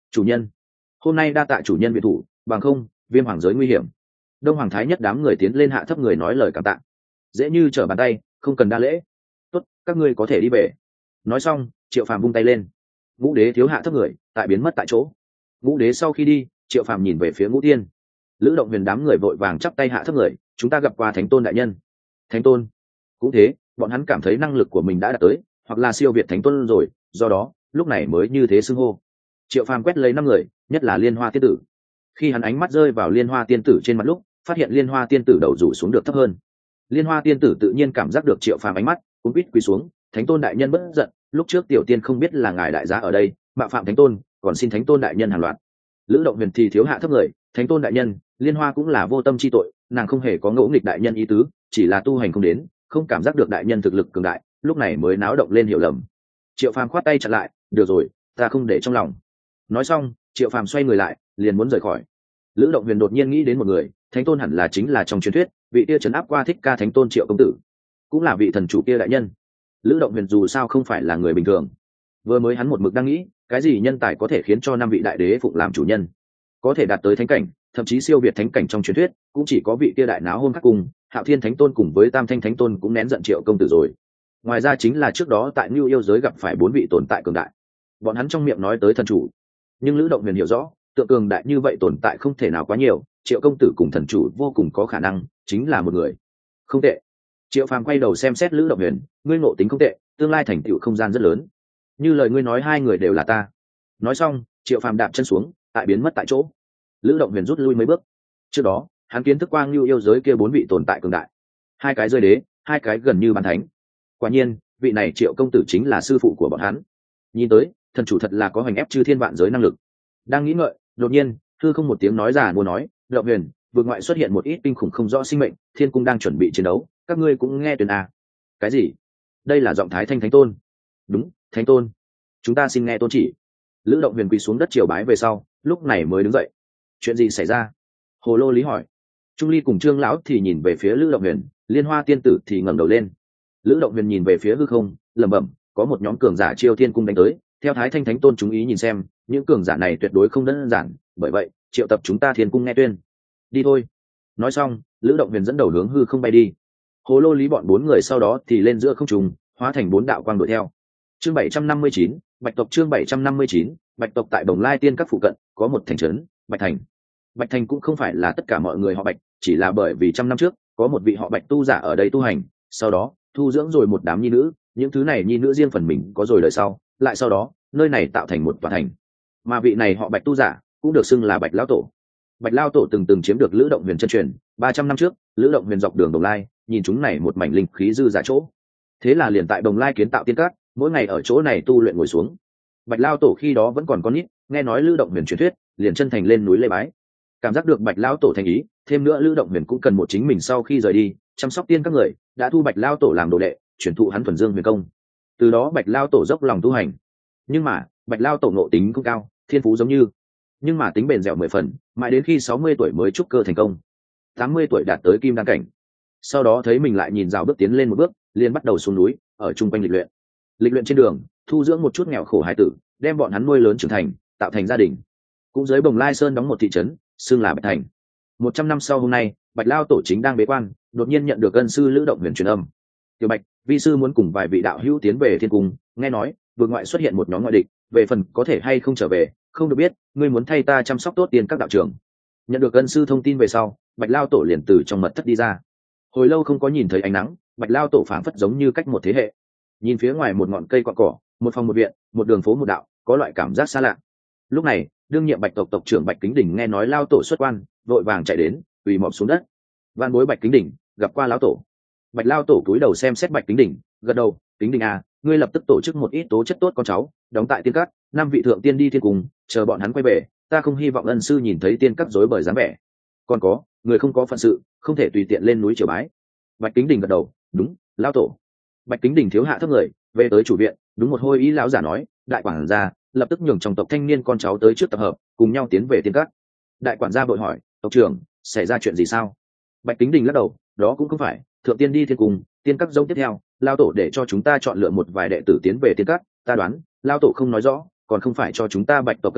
Chủ nhân, hôm nay đa tạ chủ nhân viện thủ, bằng không viêm hoàng giới nguy hiểm. Đông Hoàng Thái Nhất đám người tiến lên hạ thấp người nói lời cảm tạ. Dễ như trở bàn tay, không cần đa lễ. Tốt, các ngươi có thể đi về. Nói xong, Triệu Phàm vung tay lên. Ngũ Đế thiếu hạ thấp người, tại biến mất tại chỗ. Ngũ Đế sau khi đi, Triệu Phàm nhìn về phía Ngũ Tiên. Lữ Động Huyền đám người vội vàng chắp tay hạ thấp người, chúng ta gặp qua Thánh Tôn đại nhân. Thánh Tôn. Cũng thế, bọn hắn cảm thấy năng lực của mình đã đạt tới, hoặc là siêu việt Thánh Tôn rồi, do đó, lúc này mới như thế xưng hô. Triệu Phàm quét lấy năm người, nhất là Liên Hoa tiên tử. Khi hắn ánh mắt rơi vào Liên Hoa tiên tử trên mặt lúc, phát hiện Liên Hoa tiên tử đầu rủ xuống được thấp hơn. Liên Hoa tiên tử tự nhiên cảm giác được Triệu Phàm ánh mắt, cũng quýt quỳ xuống, Thánh Tôn đại nhân bất giận, lúc trước tiểu tiên không biết là ngài đại giá ở đây, mạo phạm Thánh Tôn, còn xin Thánh Tôn đại nhân hàn loạt. Lữ Động Huyền thì thiếu hạ thấp người, Thánh Tôn đại nhân, Liên Hoa cũng là vô tâm chi tội, nàng không hề có ngỗ nghịch đại nhân ý tứ, chỉ là tu hành không đến, không cảm giác được đại nhân thực lực cường đại, lúc này mới náo động lên hiểu lầm. Triệu Phàm khoát tay chặn lại, được rồi, ta không để trong lòng. Nói xong, Triệu Phàm xoay người lại, liền muốn rời khỏi. Lữ Động Huyền đột nhiên nghĩ đến một người, Thánh Tôn hẳn là chính là trong truyền thuyết vị kia trấn áp qua Thích Ca Thánh Tôn Triệu công tử, cũng là vị thần chủ kia đại nhân. Lữ Động Huyền dù sao không phải là người bình thường, vừa mới hắn một mực đang nghĩ cái gì nhân tài có thể khiến cho năm vị đại đế phụng làm chủ nhân, có thể đạt tới thánh cảnh, thậm chí siêu việt thánh cảnh trong truyền thuyết, cũng chỉ có vị kia đại náo hôm khắc cùng Hạo Thiên Thánh Tôn cùng với Tam Thanh Thánh Tôn cũng nén giận Triệu công tử rồi. Ngoài ra chính là trước đó tại Nưu Yêu giới gặp phải bốn vị tồn tại cường đại, bọn hắn trong miệng nói tới thần chủ, nhưng Lữ Động Huyền hiểu rõ tượng cường đại như vậy tồn tại không thể nào quá nhiều, Triệu công tử cùng thần chủ vô cùng có khả năng chính là một người. Không tệ. Triệu Phàm quay đầu xem xét Lữ Động Huyền, ngươi ngộ tính không tệ, tương lai thành tựu không gian rất lớn, như lời ngươi nói hai người đều là ta. Nói xong, Triệu Phàm đạp chân xuống, tại biến mất tại chỗ. Lữ Động Huyền rút lui mấy bước. Trước đó hắn kiến thức qua Nưu Yêu giới kia bốn vị tồn tại cường đại, hai cái rơi đế, hai cái gần như bán thánh. Quả nhiên vị này Triệu công tử chính là sư phụ của bọn hắn. Nhìn tới thần chủ thật là có hoành ép chư thiên vạn giới năng lực. Đang nghĩ ngợi, đột nhiên thư không một tiếng nói già mua nói, Động Huyền, vượt ngoại xuất hiện một ít kinh khủng không rõ sinh mệnh, thiên cung đang chuẩn bị chiến đấu, các ngươi cũng nghe tuyên à. Cái gì? Đây là giọng Thái Thanh Thánh Tôn. Đúng, Thánh Tôn, chúng ta xin nghe tôn chỉ. Lữ Động Huyền quỳ xuống đất triều bái về sau, lúc này mới đứng dậy. Chuyện gì xảy ra? Hồ Lô Lý hỏi. Trung Ly cùng Trương lão thì nhìn về phía Lữ Động Huyền, Liên Hoa tiên tử thì ngẩng đầu lên. Lữ Động Huyền nhìn về phía hư không, lẩm bẩm, có một nhóm cường giả Triều Thiên cung đánh tới, theo Thái Thanh Thánh Tôn chúng ý nhìn xem, những cường giả này tuyệt đối không đơn giản, bởi vậy triệu tập chúng ta Thiên cung nghe tuyên. Đi thôi. Nói xong, Lữ Động Huyền dẫn đầu hướng hư không bay đi. Hồ Lô Lý bọn bốn người sau đó thì lên giữa không trung, hóa thành bốn đạo quang đuổi theo. Chương bảy trăm năm mươi chín, Bạch tộc. Chương bảy trăm năm mươi chín, Bạch tộc. Tại Đồng Lai Tiên các phụ cận có một thành trấn, Bạch Thành. Bạch Thành cũng không phải là tất cả mọi người họ Bạch, chỉ là bởi vì trăm năm trước có một vị họ Bạch tu giả ở đây tu hành, sau đó thu dưỡng rồi một đám nhi nữ, những thứ này nhi nữ riêng phần mình có rồi đời sau, lại sau đó nơi này tạo thành một tòa thành. Mà vị này họ Bạch tu giả cũng được xưng là Bạch lão tổ. Bạch lão tổ từng từng chiếm được Lữ Động Huyền chân truyền, ba trăm năm trước Lữ Động Huyền dọc đường Đồng Lai nhìn chúng này một mảnh linh khí dư giả chỗ, thế là liền tại Đồng Lai kiến tạo tiên các, mỗi ngày ở chỗ này tu luyện ngồi xuống. Bạch lão tổ khi đó vẫn còn con nít, nghe nói Lữ Động Huyền truyền thuyết, liền chân thành lên núi lễ bái. Cảm giác được Bạch lão tổ thành ý, thêm nữa Lữ Động Huyền cũng cần một chính mình sau khi rời đi chăm sóc tiên các người, đã thu Bạch lão tổ làm đồ đệ, chuyển thụ hắn thuần dương huyền công. Từ đó Bạch lão tổ dốc lòng tu hành. Nhưng mà Bạch lão tổ ngộ tính không cao, thiên phú giống như, nhưng mà tính bền dẻo mười phần, mãi đến khi sáu mươi tuổi mới trúc cơ thành công, tám mươi tuổi đạt tới kim đan cảnh. Sau đó thấy mình lại nhìn rào bước tiến lên một bước, liền bắt đầu xuống núi, ở trung quanh lịch luyện. Lịch luyện trên đường, thu dưỡng một chút nghèo khổ hải tử, đem bọn hắn nuôi lớn trưởng thành, tạo thành gia đình. Cũng dưới Bồng Lai Sơn đóng một thị trấn, xưng là Bạch Thành. Một trăm năm sau hôm nay, Bạch lão tổ chính đang bế quan, đột nhiên nhận được ân sư Lữ Động Huyền truyền âm. Tiểu Bạch, vi sư muốn cùng vài vị đạo hữu tiến về Thiên cung, nghe nói vượt ngoại xuất hiện một nhóm ngoại địch, về phần có thể hay không trở về, không được biết, ngươi muốn thay ta chăm sóc tốt tiền các đạo trưởng. Nhận được ân sư thông tin về sau, Bạch lão tổ liền từ trong mật thất đi ra. Hồi lâu không có nhìn thấy ánh nắng, Bạch lão tổ phảng phất giống như cách một thế hệ. Nhìn phía ngoài một ngọn cây cọn cỏ, một phòng một viện, một đường phố một đạo, có loại cảm giác xa lạ. Lúc này, đương nhiệm Bạch tộc tộc trưởng Bạch Kính Đỉnh nghe nói lão tổ xuất quan, vội vàng chạy đến, quỳ mọp xuống đất. Van bối Bạch Kính Đỉnh gặp qua lão tổ. Bạch lão tổ cúi đầu xem xét Bạch Kính Đỉnh, gật đầu, Kính Đỉnh à, ngươi lập tức tổ chức một ít tố chất tốt con cháu, đóng tại tiên các, năm vị thượng tiên đi thiên cung, chờ bọn hắn quay về, ta không hy vọng ân sư nhìn thấy tiên các rối bời dáng vẻ. Còn có, người không có phận sự, không thể tùy tiện lên núi triều bái. Bạch Kính Đỉnh gật đầu, đúng, lão tổ. Bạch Kính Đỉnh thiếu hạ thấp người, về tới chủ viện, đúng một hôi ý lão giả nói, đại quản gia lập tức nhường trong tộc thanh niên con cháu tới trước tập hợp, cùng nhau tiến về tiên các. Đại quản gia vội hỏi, tộc trưởng, xảy ra chuyện gì sao? Bạch Kính Đỉnh lắc đầu, đó cũng không phải, thượng tiên đi thiên cung, tiên các giống tiếp theo, lao tổ để cho chúng ta chọn lựa một vài đệ tử tiến về tiên các, ta đoán lao tổ không nói rõ, còn không phải cho chúng ta Bạch tộc cân huệ,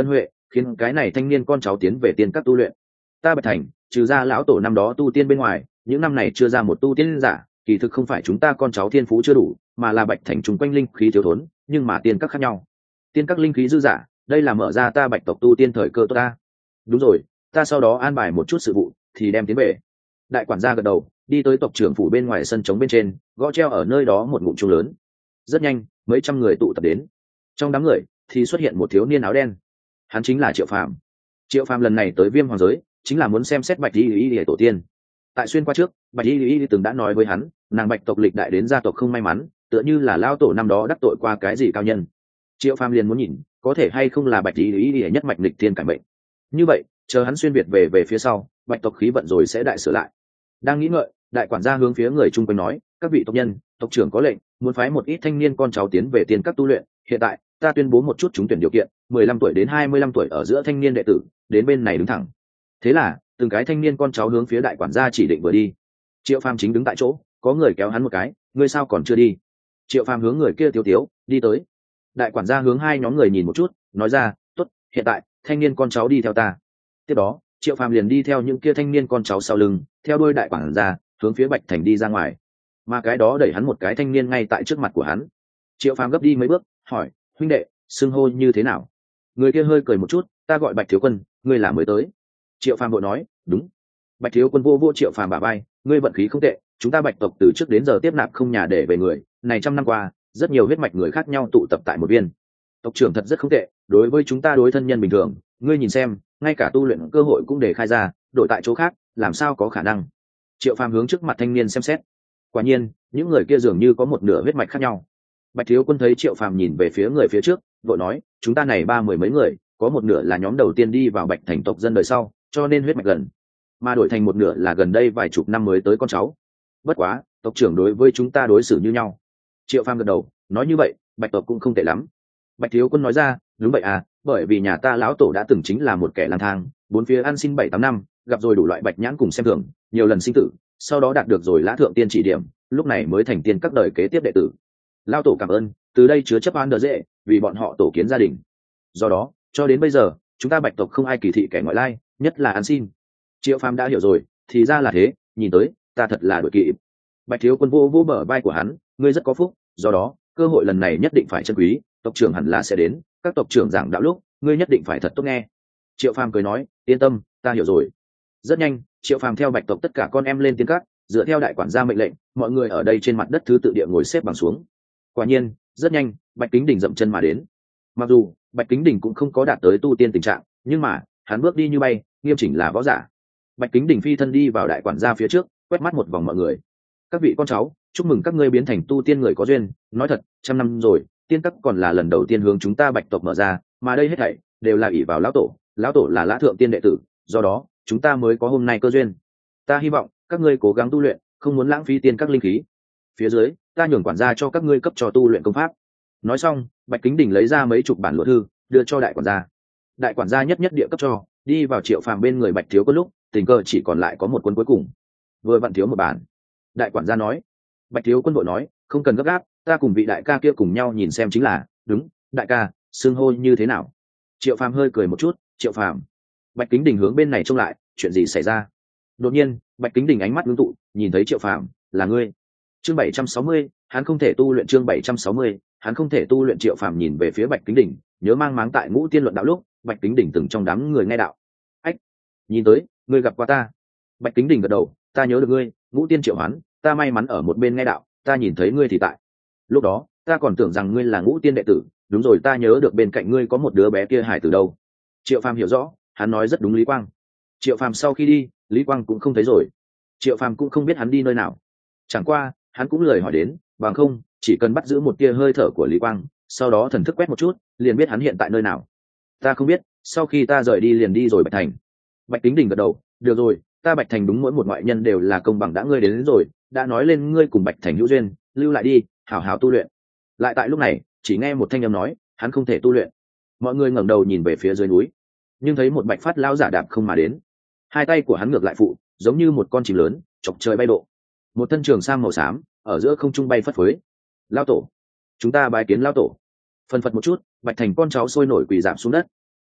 khiến cái này thanh niên con cháu tiến về tiên các tu luyện. Ta Bạch Thành trừ ra lão tổ năm đó tu tiên bên ngoài, những năm này chưa ra một tu tiên giả, kỳ thực không phải chúng ta con cháu thiên phú chưa đủ, mà là Bạch Thành chung quanh linh khí thiếu thốn, nhưng mà tiên các khác nhau. Tiên các linh khí dư giả, đây là mở ra ta Bạch tộc tu tiên thời cơ tốt ta. Đúng rồi, ta sau đó an bài một chút sự vụ thì đem tiến về. Đại quản gia gật đầu, đi tới tộc trưởng phủ bên ngoài sân trống bên trên, gõ treo ở nơi đó một ngụm chuông lớn. Rất nhanh, mấy trăm người tụ tập đến. Trong đám người thì xuất hiện một thiếu niên áo đen. Hắn chính là Triệu Phàm. Triệu Phàm lần này tới Viêm Hoàng giới, chính là muốn xem xét Bạch Y Y Y tổ tiên. Tại xuyên qua trước, Bạch Y Y Y từng đã nói với hắn, nàng Bạch tộc lịch đại đến gia tộc không may mắn, tựa như là lao tổ năm đó đắc tội qua cái gì cao nhân. Triệu Phàm liền muốn nhìn, có thể hay không là Bạch Y Y Y nhất mạch lịch thiên cải mệnh. Như vậy, chờ hắn xuyên việt về về phía sau, Bạch tộc khí vận rồi sẽ đại sửa lại. Đang nghĩ ngợi, đại quản gia hướng phía người chung quanh nói, các vị tộc nhân, tộc trưởng có lệnh muốn phái một ít thanh niên con cháu tiến về tiên các tu luyện, hiện tại ta tuyên bố một chút trúng tuyển điều kiện, mười lăm tuổi đến hai mươi lăm tuổi ở giữa thanh niên đệ tử đến bên này đứng thẳng. Thế là từng cái thanh niên con cháu hướng phía đại quản gia chỉ định vừa đi. Triệu Phàm chính đứng tại chỗ, có người kéo hắn một cái, ngươi sao còn chưa đi? Triệu Phàm hướng người kia tiếu tiếu đi tới. Đại quản gia hướng hai nhóm người nhìn một chút, nói ra, tốt, hiện tại thanh niên con cháu đi theo ta. Tiếp đó Triệu Phàm liền đi theo những kia thanh niên con cháu sau lưng, theo đuôi đại quản gia hướng phía Bạch Thành đi ra ngoài. Mà cái đó đẩy hắn một cái thanh niên ngay tại trước mặt của hắn. Triệu Phàm gấp đi mấy bước, hỏi, huynh đệ, xưng hô như thế nào? Người kia hơi cười một chút, ta gọi Bạch thiếu quân, ngươi là mới tới. Triệu Phàm vội nói, đúng. Bạch thiếu quân vô vô Triệu Phàm bả vai, ngươi vận khí không tệ, chúng ta Bạch tộc từ trước đến giờ tiếp nạp không nhà để về người, này trăm năm qua, rất nhiều huyết mạch người khác nhau tụ tập tại một viên. Tộc trưởng thật rất không tệ, đối với chúng ta đối thân nhân bình thường, ngươi nhìn xem, ngay cả tu luyện cơ hội cũng để khai ra, đổi tại chỗ khác, làm sao có khả năng? Triệu Phàm hướng trước mặt thanh niên xem xét. Quả nhiên, những người kia dường như có một nửa huyết mạch khác nhau. Bạch thiếu quân thấy Triệu Phàm nhìn về phía người phía trước, vội nói, chúng ta này ba mười mấy người, có một nửa là nhóm đầu tiên đi vào Bạch Thành tộc dân đời sau, cho nên huyết mạch gần, mà đổi thành một nửa là gần đây vài chục năm mới tới con cháu. Bất quá, tộc trưởng đối với chúng ta đối xử như nhau. Triệu Phàm gật đầu, nói như vậy, Bạch tộc cũng không tệ lắm. Bạch thiếu quân nói ra, đúng vậy à, bởi vì nhà ta lão tổ đã từng chính là một kẻ lang thang, bốn phía ăn xin bảy tám năm, gặp rồi đủ loại bạch nhãn cùng xem thường, nhiều lần sinh tử, sau đó đạt được rồi lã thượng tiên chỉ điểm, lúc này mới thành tiên các đời kế tiếp đệ tử. Lão tổ cảm ơn, từ đây chứa chấp an đỡ dễ, vì bọn họ tổ kiến gia đình. Do đó, cho đến bây giờ, chúng ta Bạch tộc không ai kỳ thị kẻ ngoại lai, nhất là ăn xin. Triệu Phàm đã hiểu rồi, thì ra là thế, nhìn tới, ta thật là đội kỵ. Bạch thiếu quân vô vô bờ vai của hắn, ngươi rất có phúc, do đó, cơ hội lần này nhất định phải trân quý, tộc trưởng hẳn là sẽ đến, các tộc trưởng giảng đạo lúc, ngươi nhất định phải thật tốt nghe. Triệu Phàm cười nói, yên tâm, ta hiểu rồi. Rất nhanh, Triệu Phàm theo Bạch tộc tất cả con em lên tiên các, dựa theo đại quản gia mệnh lệnh, mọi người ở đây trên mặt đất thứ tự địa ngồi xếp bằng xuống. Quả nhiên, rất nhanh, Bạch Kính Đình dậm chân mà đến. Mặc dù Bạch Kính Đình cũng không có đạt tới tu tiên tình trạng, nhưng mà hắn bước đi như bay, nghiêm chỉnh là võ giả. Bạch Kính Đình phi thân đi vào đại quản gia phía trước, quét mắt một vòng mọi người. Các vị con cháu, chúc mừng các ngươi biến thành tu tiên người có duyên. Nói thật, trăm năm rồi, tiên các còn là lần đầu tiên hướng chúng ta Bạch tộc mở ra, mà đây hết thảy đều là ỷ vào lão tổ. Lão tổ là lã thượng tiên đệ tử, do đó chúng ta mới có hôm nay cơ duyên. Ta hy vọng các ngươi cố gắng tu luyện, không muốn lãng phí tiên các linh khí. Phía dưới, ta nhường quản gia cho các ngươi cấp cho tu luyện công pháp. Nói xong, Bạch Kính Đình lấy ra mấy chục bản luật thư, đưa cho đại quản gia. Đại quản gia nhất nhất địa cấp cho, đi vào Triệu Phàm bên người Bạch thiếu quân lúc, tình cờ chỉ còn lại có một cuốn cuối cùng. Vừa vặn thiếu một bản. Đại quản gia nói. Bạch thiếu quân vội nói, không cần gấp gáp, ta cùng vị đại ca kia cùng nhau nhìn xem chính là, đúng, đại ca, xưng hô như thế nào? Triệu Phàm hơi cười một chút, Triệu Phàm. Bạch Kính Đình hướng bên này trông lại, chuyện gì xảy ra? Đột nhiên, Bạch Kính Đình ánh mắt ngưng tụ, nhìn thấy Triệu Phàm, là ngươi. Chương bảy trăm sáu mươi, hắn không thể tu luyện chương bảy trăm sáu mươi, hắn không thể tu luyện. Triệu Phàm nhìn về phía Bạch Kính Đình, nhớ mang máng tại Ngũ Tiên luận đạo lúc, Bạch Kính Đình từng trong đám người nghe đạo. Ách, nhìn tới, ngươi gặp qua ta. Bạch Kính Đình gật đầu, ta nhớ được ngươi, Ngũ Tiên Triệu Hoán, ta may mắn ở một bên nghe đạo, ta nhìn thấy ngươi thì tại. Lúc đó, ta còn tưởng rằng ngươi là Ngũ Tiên đệ tử, đúng rồi, ta nhớ được bên cạnh ngươi có một đứa bé kia hài từ đâu. Triệu Phàm hiểu rõ, hắn nói rất đúng Lý Quang. Triệu Phàm sau khi đi, Lý Quang cũng không thấy rồi. Triệu Phàm cũng không biết hắn đi nơi nào. Chẳng qua, hắn cũng lời hỏi đến, bằng không, chỉ cần bắt giữ một tia hơi thở của Lý Quang, sau đó thần thức quét một chút, liền biết hắn hiện tại nơi nào. Ta không biết, sau khi ta rời đi liền đi rồi Bạch Thành. Bạch Kính Đình gật đầu, được rồi, ta Bạch Thành đúng mỗi một ngoại nhân đều là công bằng, đã ngươi đến, đến rồi, đã nói lên ngươi cùng Bạch Thành hữu duyên, lưu lại đi, hảo hảo tu luyện. Lại tại lúc này, chỉ nghe một thanh âm nói, hắn không thể tu luyện. Mọi người ngẩng đầu nhìn về phía dưới núi, nhưng thấy một Bạch Phát lão giả đạp không mà đến. Hai tay của hắn ngược lại phụ, giống như một con chim lớn, chọc trời bay độ. Một thân trường sam màu xám, ở giữa không trung bay phất phới. Lão tổ, chúng ta bái kiến lão tổ. Phân phật một chút, Bạch Thành con cháu sôi nổi quỳ giảm xuống đất.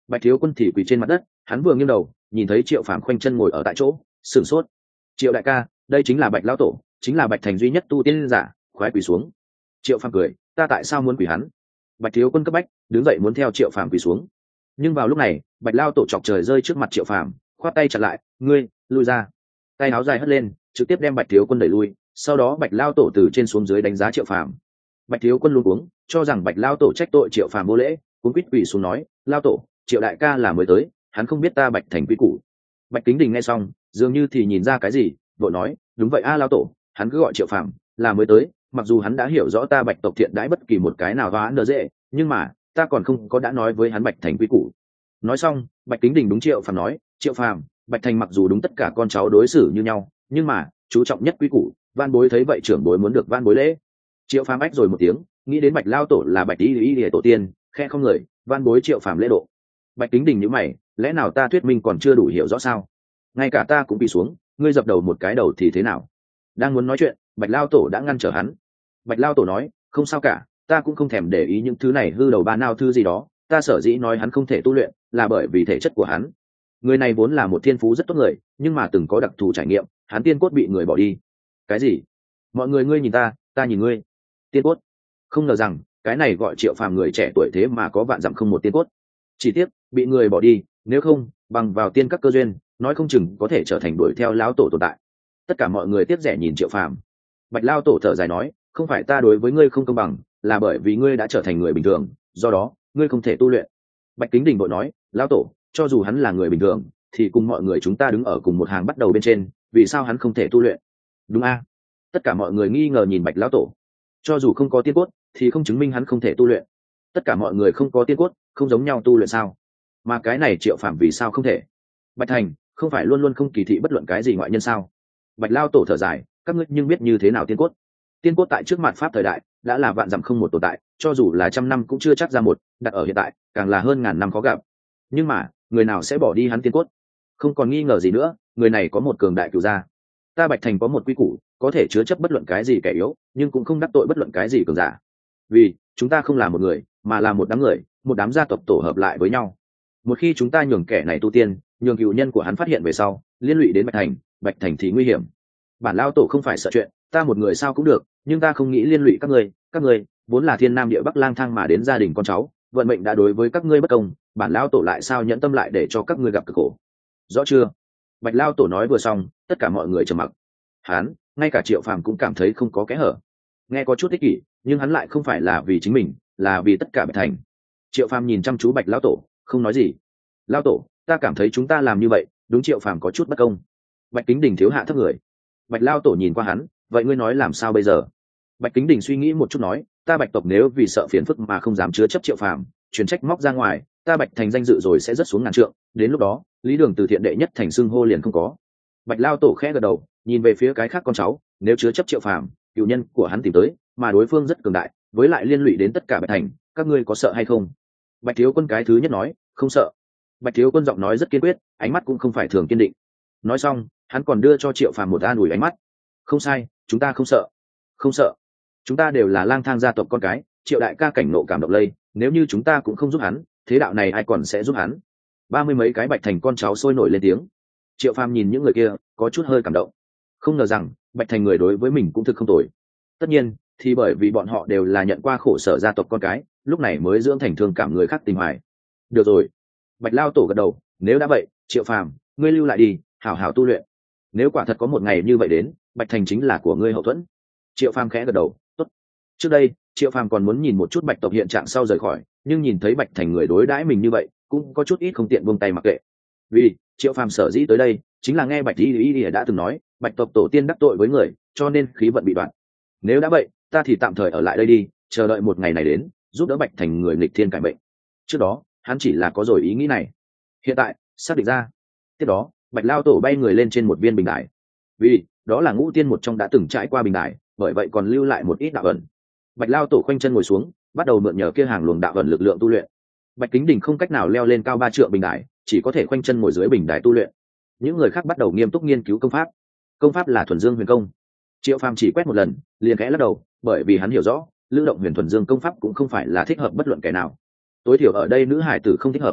Bạch thiếu quân thì quỳ trên mặt đất, hắn vừa nghiêng đầu nhìn thấy Triệu Phàm khoanh chân ngồi ở tại chỗ, sửng sốt. Triệu đại ca, đây chính là Bạch lão tổ, chính là Bạch thành duy nhất tu tiên giả, khoái quỳ xuống. Triệu Phàm cười, ta tại sao muốn quỳ hắn? Bạch thiếu quân cấp bách đứng dậy muốn theo Triệu Phàm quỳ xuống, nhưng vào lúc này Bạch lao tổ chọc trời rơi trước mặt Triệu Phàm, khoát tay chặn lại, ngươi lui ra. Tay áo dài hất lên, trực tiếp đem Bạch thiếu quân đẩy lui. Sau đó Bạch lao tổ từ trên xuống dưới đánh giá Triệu Phàm. Bạch thiếu quân luôn uống cho rằng Bạch lao tổ trách tội Triệu Phàm vô lễ, cuống quýt quỳ xuống nói, lao tổ, Triệu đại ca là mới tới, hắn không biết ta Bạch thành quy củ. Bạch Kính Đình nghe xong dường như thì nhìn ra cái gì, vội nói, đúng vậy a, lao tổ, hắn cứ gọi Triệu Phàm là mới tới, mặc dù hắn đã hiểu rõ ta Bạch tộc thiện đãi bất kỳ một cái nào hóa nợ dễ, nhưng mà ta còn không có đã nói với hắn Bạch thành quy củ. Nói xong Bạch Kính Đình đúng Triệu Phàm nói, Triệu Phàm, Bạch thành mặc dù đúng tất cả con cháu đối xử như nhau, nhưng mà chú trọng nhất quy củ, van bối thấy vậy trưởng bối muốn được van bối lễ. Triệu Phàm ách rồi một tiếng, nghĩ đến Bạch lao tổ là Bạch y y y tổ tiên, khe không người, van bối Triệu Phàm lễ độ. Bạch Kính Đình nhíu mày, lẽ nào ta thuyết minh còn chưa đủ hiểu rõ sao? Ngay cả ta cũng bị xuống, ngươi dập đầu một cái đầu thì thế nào? Đang muốn nói chuyện, Bạch lao tổ đã ngăn trở hắn. Bạch lao tổ nói, không sao cả, ta cũng không thèm để ý những thứ này hư đầu ba nao thư gì đó, ta sở dĩ nói hắn không thể tu luyện là bởi vì thể chất của hắn. Người này vốn là một thiên phú rất tốt người, nhưng mà từng có đặc thù trải nghiệm, hắn tiên cốt bị người bỏ đi. Cái gì? Mọi người ngươi nhìn ta, ta nhìn ngươi. Tiên cốt? Không ngờ rằng cái này gọi Triệu Phàm người trẻ tuổi thế mà có vạn dặm không một tiên cốt. Chỉ tiếc bị người bỏ đi, nếu không bằng vào tiên các cơ duyên, nói không chừng có thể trở thành đuổi theo lão tổ tồn tại. Tất cả mọi người tiếc rẻ nhìn Triệu Phàm. Bạch lao tổ thở dài nói, không phải ta đối với ngươi không công bằng, là bởi vì ngươi đã trở thành người bình thường, do đó ngươi không thể tu luyện. Bạch Kính Đình vội nói, lão tổ, cho dù hắn là người bình thường thì cùng mọi người chúng ta đứng ở cùng một hàng bắt đầu bên trên, vì sao hắn không thể tu luyện? Đúng a? Tất cả mọi người nghi ngờ nhìn Bạch lão tổ. Cho dù không có tiên cốt thì không chứng minh hắn không thể tu luyện. Tất cả mọi người không có tiên cốt không giống nhau tu luyện sao? Mà cái này Triệu Phàm vì sao không thể? Bạch thành không phải luôn luôn không kỳ thị bất luận cái gì ngoại nhân sao? Bạch lao tổ thở dài, các ngươi nhưng biết như thế nào tiên cốt? Tiên cốt tại trước mặt pháp thời đại đã là vạn dặm không một tồn tại, cho dù là trăm năm cũng chưa chắc ra một, đặt ở hiện tại càng là hơn ngàn năm khó gặp. Nhưng mà người nào sẽ bỏ đi hắn tiên cốt? Không còn nghi ngờ gì nữa, người này có một cường đại cửu gia. Ta Bạch thành có một quy củ, có thể chứa chấp bất luận cái gì kẻ yếu, nhưng cũng không đắc tội bất luận cái gì cường giả. Vì chúng ta không là một người, mà là một đám người, một đám gia tộc tổ hợp lại với nhau. Một khi chúng ta nhường kẻ này tu tiên, nhường cựu nhân của hắn phát hiện về sau, liên lụy đến Bạch thành, Bạch thành thì nguy hiểm. Bản lao tổ không phải sợ chuyện, ta một người sao cũng được, nhưng ta không nghĩ liên lụy các ngươi. Các ngươi vốn là thiên nam địa bắc lang thang mà đến gia đình con cháu, vận mệnh đã đối với các ngươi bất công, bản lao tổ lại sao nhẫn tâm lại để cho các ngươi gặp cực khổ? Rõ chưa? Bạch lao tổ nói vừa xong, tất cả mọi người trầm mặc. Hắn, ngay cả Triệu Phàm cũng cảm thấy không có kẽ hở. Nghe có chút ích kỷ, nhưng hắn lại không phải là vì chính mình, là vì tất cả Bạch thành. Triệu Phàm nhìn chăm chú Bạch lao tổ, không nói gì. Lao tổ, ta cảm thấy chúng ta làm như vậy đúng Triệu Phàm có chút bất công. Bạch Kính Đình thiếu hạ thấp người. Bạch lao tổ nhìn qua hắn, vậy ngươi nói làm sao bây giờ? Bạch Kính Đình suy nghĩ một chút nói, ta Bạch tộc nếu vì sợ phiền phức mà không dám chứa chấp Triệu Phàm, truyền trách móc ra ngoài, ta Bạch thành danh dự rồi sẽ rất xuống ngàn trượng, đến lúc đó lý đường từ thiện đệ nhất thành xưng hô liền không có. Bạch lao tổ khẽ gật đầu, nhìn về phía cái khác con cháu, nếu chứa chấp Triệu Phàm, cựu nhân của hắn tìm tới, mà đối phương rất cường đại, với lại liên lụy đến tất cả Bạch thành, các ngươi có sợ hay không? Bạch thiếu quân cái thứ nhất nói, không sợ. Bạch thiếu quân giọng nói rất kiên quyết, ánh mắt cũng không phải thường kiên định. Nói xong hắn còn đưa cho Triệu Phàm một an ủi ánh mắt. Không sai, chúng ta không sợ. Không sợ. Chúng ta đều là lang thang gia tộc con cái, Triệu đại ca cảnh nộ cảm động lây, nếu như chúng ta cũng không giúp hắn, thế đạo này ai còn sẽ giúp hắn? Ba mươi mấy cái Bạch thành con cháu sôi nổi lên tiếng. Triệu Phàm nhìn những người kia có chút hơi cảm động, không ngờ rằng Bạch thành người đối với mình cũng thực không tồi. Tất nhiên thì bởi vì bọn họ đều là nhận qua khổ sở gia tộc con cái, lúc này mới dưỡng thành thương cảm người khác tình hoài. Được rồi. Bạch lao tổ gật đầu, nếu đã vậy, Triệu Phàm, ngươi lưu lại đi, hảo hảo tu luyện. Nếu quả thật có một ngày như vậy đến, Bạch thành chính là của ngươi hậu thuẫn. Triệu Phàm khẽ gật đầu, tốt. Trước đây Triệu Phàm còn muốn nhìn một chút Bạch tộc hiện trạng sau rời khỏi, nhưng nhìn thấy Bạch thành người đối đãi mình như vậy, cũng có chút ít không tiện buông tay mặc kệ. Vì Triệu Phàm sở dĩ tới đây chính là nghe Bạch y y đã từng nói, Bạch tộc tổ tiên đắc tội với người, cho nên khí vận bị đoạn. Nếu đã vậy, ta thì tạm thời ở lại đây đi, chờ đợi một ngày này đến, giúp đỡ Bạch thành người nghịch thiên cải mệnh. Trước đó hắn chỉ là có rồi ý nghĩ này, hiện tại xác định ra. Tiếp đó Bạch lao tổ bay người lên trên một viên bình đài, vì đó là ngũ tiên một trong đã từng trải qua bình đài, bởi vậy còn lưu lại một ít đạo ẩn. Bạch lao tổ khoanh chân ngồi xuống, bắt đầu mượn nhờ kia hàng luồng đạo ẩn lực lượng tu luyện. Bạch Kính Đình không cách nào leo lên cao ba trượng bình đài, chỉ có thể khoanh chân ngồi dưới bình đài tu luyện. Những người khác bắt đầu nghiêm túc nghiên cứu công pháp. Công pháp là thuần dương huyền công. Triệu Phàm chỉ quét một lần liền khẽ lắc đầu, bởi vì hắn hiểu rõ lữ động huyền thuần dương công pháp cũng không phải là thích hợp bất luận kẻ nào, tối thiểu ở đây nữ hải tử không thích hợp.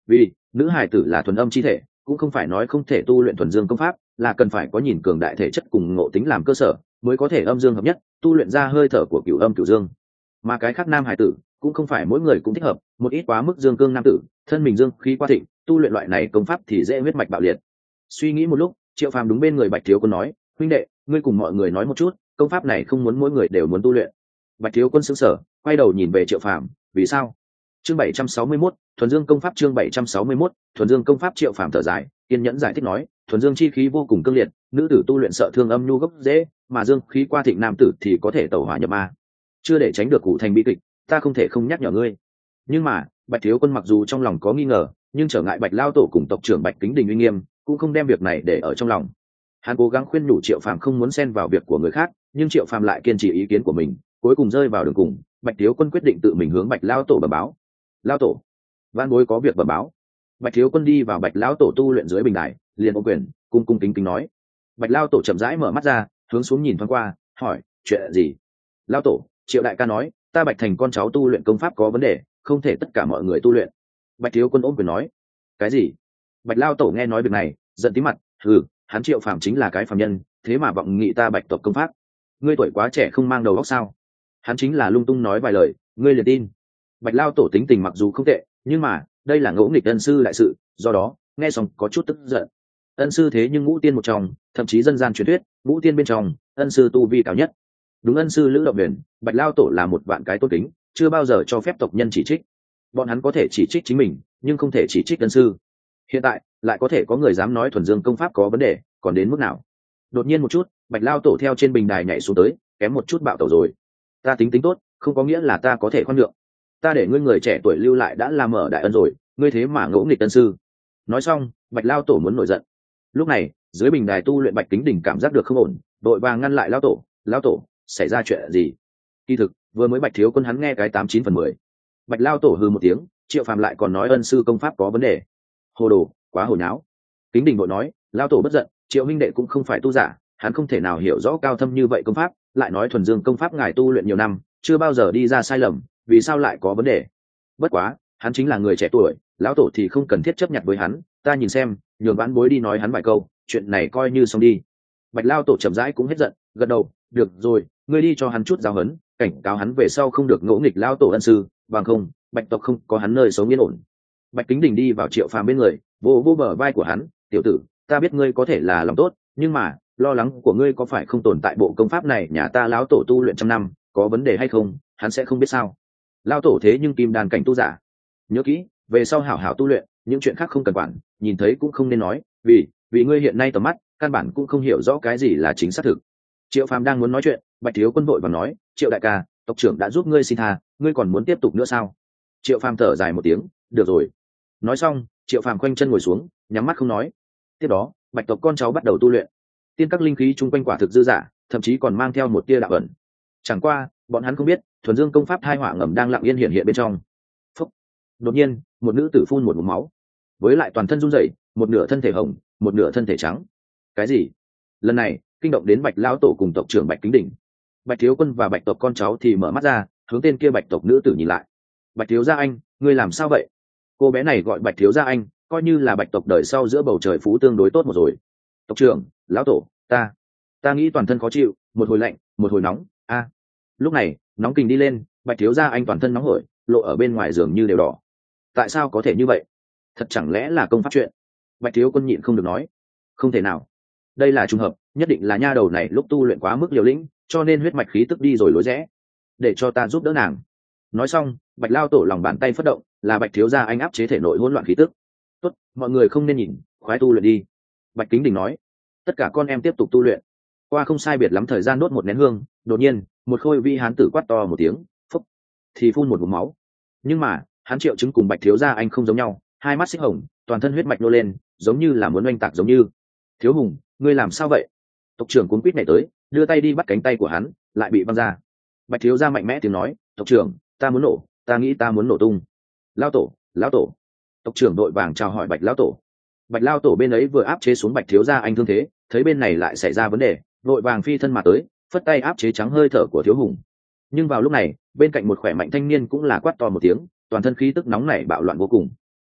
vì nữ hài tử là thuần âm chi thể, cũng không phải nói không thể tu luyện thuần dương công pháp, là cần phải có nhìn cường đại thể chất cùng ngộ tính làm cơ sở mới có thể âm dương hợp nhất, tu luyện ra hơi thở của cửu âm cửu dương. Mà cái khác nam hài tử cũng không phải mỗi người cũng thích hợp, một ít quá mức dương cương nam tử, thân mình dương khí quá thịnh, tu luyện loại này công pháp thì dễ huyết mạch bạo liệt. Suy nghĩ một lúc, Triệu Phàm đúng bên người Bạch Thiếu Quân nói, huynh đệ, ngươi cùng mọi người nói một chút, công pháp này không muốn mỗi người đều muốn tu luyện. Bạch Thiếu Quân sững sờ, quay đầu nhìn về Triệu Phàm, vì sao? Chương bảy trăm sáu mươi mốt, thuần dương công pháp. Chương bảy trăm sáu mươi mốt, thuần dương công pháp. Triệu Phàm thở dài, kiên nhẫn giải thích nói, thuần dương chi khí vô cùng cương liệt, nữ tử tu luyện sợ thương âm nhu gốc dễ, mà dương khí qua thịnh nam tử thì có thể tẩu hỏa nhập ma. Chưa để tránh được cụ thành bi kịch, ta không thể không nhắc nhở ngươi. Nhưng mà, Bạch Thiếu Quân mặc dù trong lòng có nghi ngờ, nhưng trở ngại Bạch lao tổ cùng tộc trưởng Bạch Kính Đình uy nghiêm, cũng không đem việc này để ở trong lòng. Hắn cố gắng khuyên nhủ Triệu Phàm không muốn xen vào việc của người khác, nhưng Triệu Phàm lại kiên trì ý kiến của mình, cuối cùng rơi vào đường cùng. Bạch Thiếu Quân quyết định tự mình hướng Bạch lao tổ bẩm báo. Lao tổ, văn bối có việc bẩm báo. Bạch Thiếu Quân đi vào Bạch lão tổ tu luyện dưới bình đài, liền ôm quyền, cung cung kính kính nói. Bạch lao tổ chậm rãi mở mắt ra, hướng xuống nhìn thoáng qua, hỏi, chuyện gì? Lao tổ, Triệu đại ca nói, ta Bạch thành con cháu tu luyện công pháp có vấn đề, không thể tất cả mọi người tu luyện. Bạch Thiếu Quân ôm quyền nói. Cái gì? Bạch lao tổ nghe nói việc này, giận tí mặt, hừ, hắn Triệu Phàm chính là cái phàm nhân, thế mà vọng nghị ta Bạch tộc công pháp. Ngươi tuổi quá trẻ không mang đầu óc sao? Hắn chính là lung tung nói vài lời, ngươi liền tin? Bạch lao tổ tính tình mặc dù không tệ, nhưng mà đây là ngỗ nghịch ân sư đại sự, do đó nghe xong có chút tức giận. Ân sư thế nhưng ngũ tiên một trong, thậm chí dân gian truyền thuyết ngũ tiên bên trong ân sư tu vi cao nhất. Đúng, ân sư Lữ Động Huyền, Bạch lao tổ là một vạn cái tôn kính, chưa bao giờ cho phép tộc nhân chỉ trích. Bọn hắn có thể chỉ trích chính mình, nhưng không thể chỉ trích ân sư. Hiện tại lại có thể có người dám nói thuần dương công pháp có vấn đề, còn đến mức nào? Đột nhiên một chút, Bạch lao tổ theo trên bình đài nhảy xuống tới, kém một chút bạo tẩu rồi. Ta tính tính tốt, không có nghĩa là ta có thể khoan nhượng. Ta để ngươi người trẻ tuổi lưu lại đã làm mở đại ân rồi, ngươi thế mà ngỗ nghịch ân sư. Nói xong, Bạch lao tổ muốn nổi giận. Lúc này, dưới bình đài tu luyện Bạch Kính Đình cảm giác được không ổn, đội vàng ngăn lại lao tổ. Lao tổ, xảy ra chuyện gì? Kỳ thực, vừa mới Bạch Thiếu Quân hắn nghe cái tám chín phần mười. Bạch lao tổ hừ một tiếng, Triệu Phàm lại còn nói ân sư công pháp có vấn đề. Hồ đồ, quá hồ nháo. Kính Đình đội nói, lao tổ bất giận, Triệu huynh đệ cũng không phải tu giả, hắn không thể nào hiểu rõ cao thâm như vậy công pháp, lại nói thuần dương công pháp ngài tu luyện nhiều năm, chưa bao giờ đi ra sai lầm, vì sao lại có vấn đề? Bất quá, hắn chính là người trẻ tuổi, lão tổ thì không cần thiết chấp nhận với hắn, ta nhìn xem, nhường vãn bối đi nói hắn vài câu, chuyện này coi như xong đi. Bạch lao tổ chậm rãi cũng hết giận, gật đầu, được rồi, ngươi đi cho hắn chút giáo huấn, cảnh cáo hắn về sau không được ngỗ nghịch lao tổ ân sư, bằng không, Bạch tộc không có hắn nơi sống yên ổn. Bạch Kính Đình đi vào Triệu Phàm bên người, vô vô bờ vai của hắn, tiểu tử, ta biết ngươi có thể là lòng tốt, nhưng mà lo lắng của ngươi có phải không tồn tại bộ công pháp này nhà ta lão tổ tu luyện trăm năm, có vấn đề hay không, hắn sẽ không biết sao? Lao tổ thế nhưng kim đàn cảnh tu giả, nhớ kỹ, về sau hảo hảo tu luyện, những chuyện khác không cần quản, nhìn thấy cũng không nên nói, vì vì ngươi hiện nay tầm mắt căn bản cũng không hiểu rõ cái gì là chính xác thực. Triệu Phàm đang muốn nói chuyện, Bạch Thiếu Quân vội và nói, Triệu đại ca, tộc trưởng đã giúp ngươi xin tha, ngươi còn muốn tiếp tục nữa sao? Triệu Phàm thở dài một tiếng, được rồi. Nói xong, Triệu Phàm khoanh chân ngồi xuống, nhắm mắt không nói. Tiếp đó, Bạch tộc con cháu bắt đầu tu luyện. Tiên các linh khí chung quanh quả thực dư dả, thậm chí còn mang theo một tia đạo ẩn. Chẳng qua, bọn hắn không biết, thuần dương công pháp thai hỏa ngầm đang lặng yên hiện hiện bên trong. Phúc. Đột nhiên, một nữ tử phun một ngụm máu, với lại toàn thân run rẩy, một nửa thân thể hồng, một nửa thân thể trắng. Cái gì? Lần này, kinh động đến Bạch lão tổ cùng tộc trưởng Bạch Kính Đình. Bạch Thiếu Quân và Bạch tộc con cháu thì mở mắt ra, hướng tên kia Bạch tộc nữ tử nhìn lại. Bạch thiếu gia anh, ngươi làm sao vậy? Cô bé này gọi Bạch thiếu gia anh, coi như là Bạch tộc đời sau giữa bầu trời phú tương đối tốt một rồi. Tộc trưởng, lão tổ, ta, ta nghĩ toàn thân khó chịu, một hồi lạnh, một hồi nóng. A. Lúc này, nóng kình đi lên, Bạch thiếu gia anh toàn thân nóng hổi, lộ ở bên ngoài giường như đều đỏ. Tại sao có thể như vậy? Thật chẳng lẽ là công pháp chuyện? Bạch Thiếu Quân nhịn không được nói, không thể nào, đây là trùng hợp, nhất định là nha đầu này lúc tu luyện quá mức liều lĩnh, cho nên huyết mạch khí tức đi rồi lối rẽ. Để cho ta giúp đỡ nàng. Nói xong, Bạch lao tổ lòng bàn tay phất động, là Bạch thiếu gia anh áp chế thể nội hỗn loạn khí tức. Tốt, mọi người không nên nhìn, khoái tu luyện đi. Bạch Kính Đình nói, tất cả con em tiếp tục tu luyện. Qua không sai biệt lắm thời gian đốt một nén hương, đột nhiên, một khôi vi hán tử quát to một tiếng, phúc, thì phun một ngụm máu. Nhưng mà, hắn triệu chứng cùng Bạch thiếu gia anh không giống nhau, hai mắt xích hồng, toàn thân huyết mạch nô lên, giống như là muốn oanh tạc giống như. Thiếu Hùng, ngươi làm sao vậy? Tộc trưởng cuống quýt nhảy tới, đưa tay đi bắt cánh tay của hắn, lại bị văng ra. Bạch thiếu gia mạnh mẽ tiếng nói, tộc trưởng, ta muốn nổ, ta nghĩ ta muốn nổ tung. Lao tổ, lão tổ. Tộc trưởng đội vàng chào hỏi Bạch lão tổ. Bạch lao tổ bên ấy vừa áp chế xuống Bạch thiếu gia anh thương thế, thấy bên này lại xảy ra vấn đề, đội vàng phi thân mà tới, phất tay áp chế trắng hơi thở của Thiếu Hùng. Nhưng vào lúc này, bên cạnh một khỏe mạnh thanh niên cũng là quát to một tiếng, toàn thân khí tức nóng nảy bạo loạn vô cùng.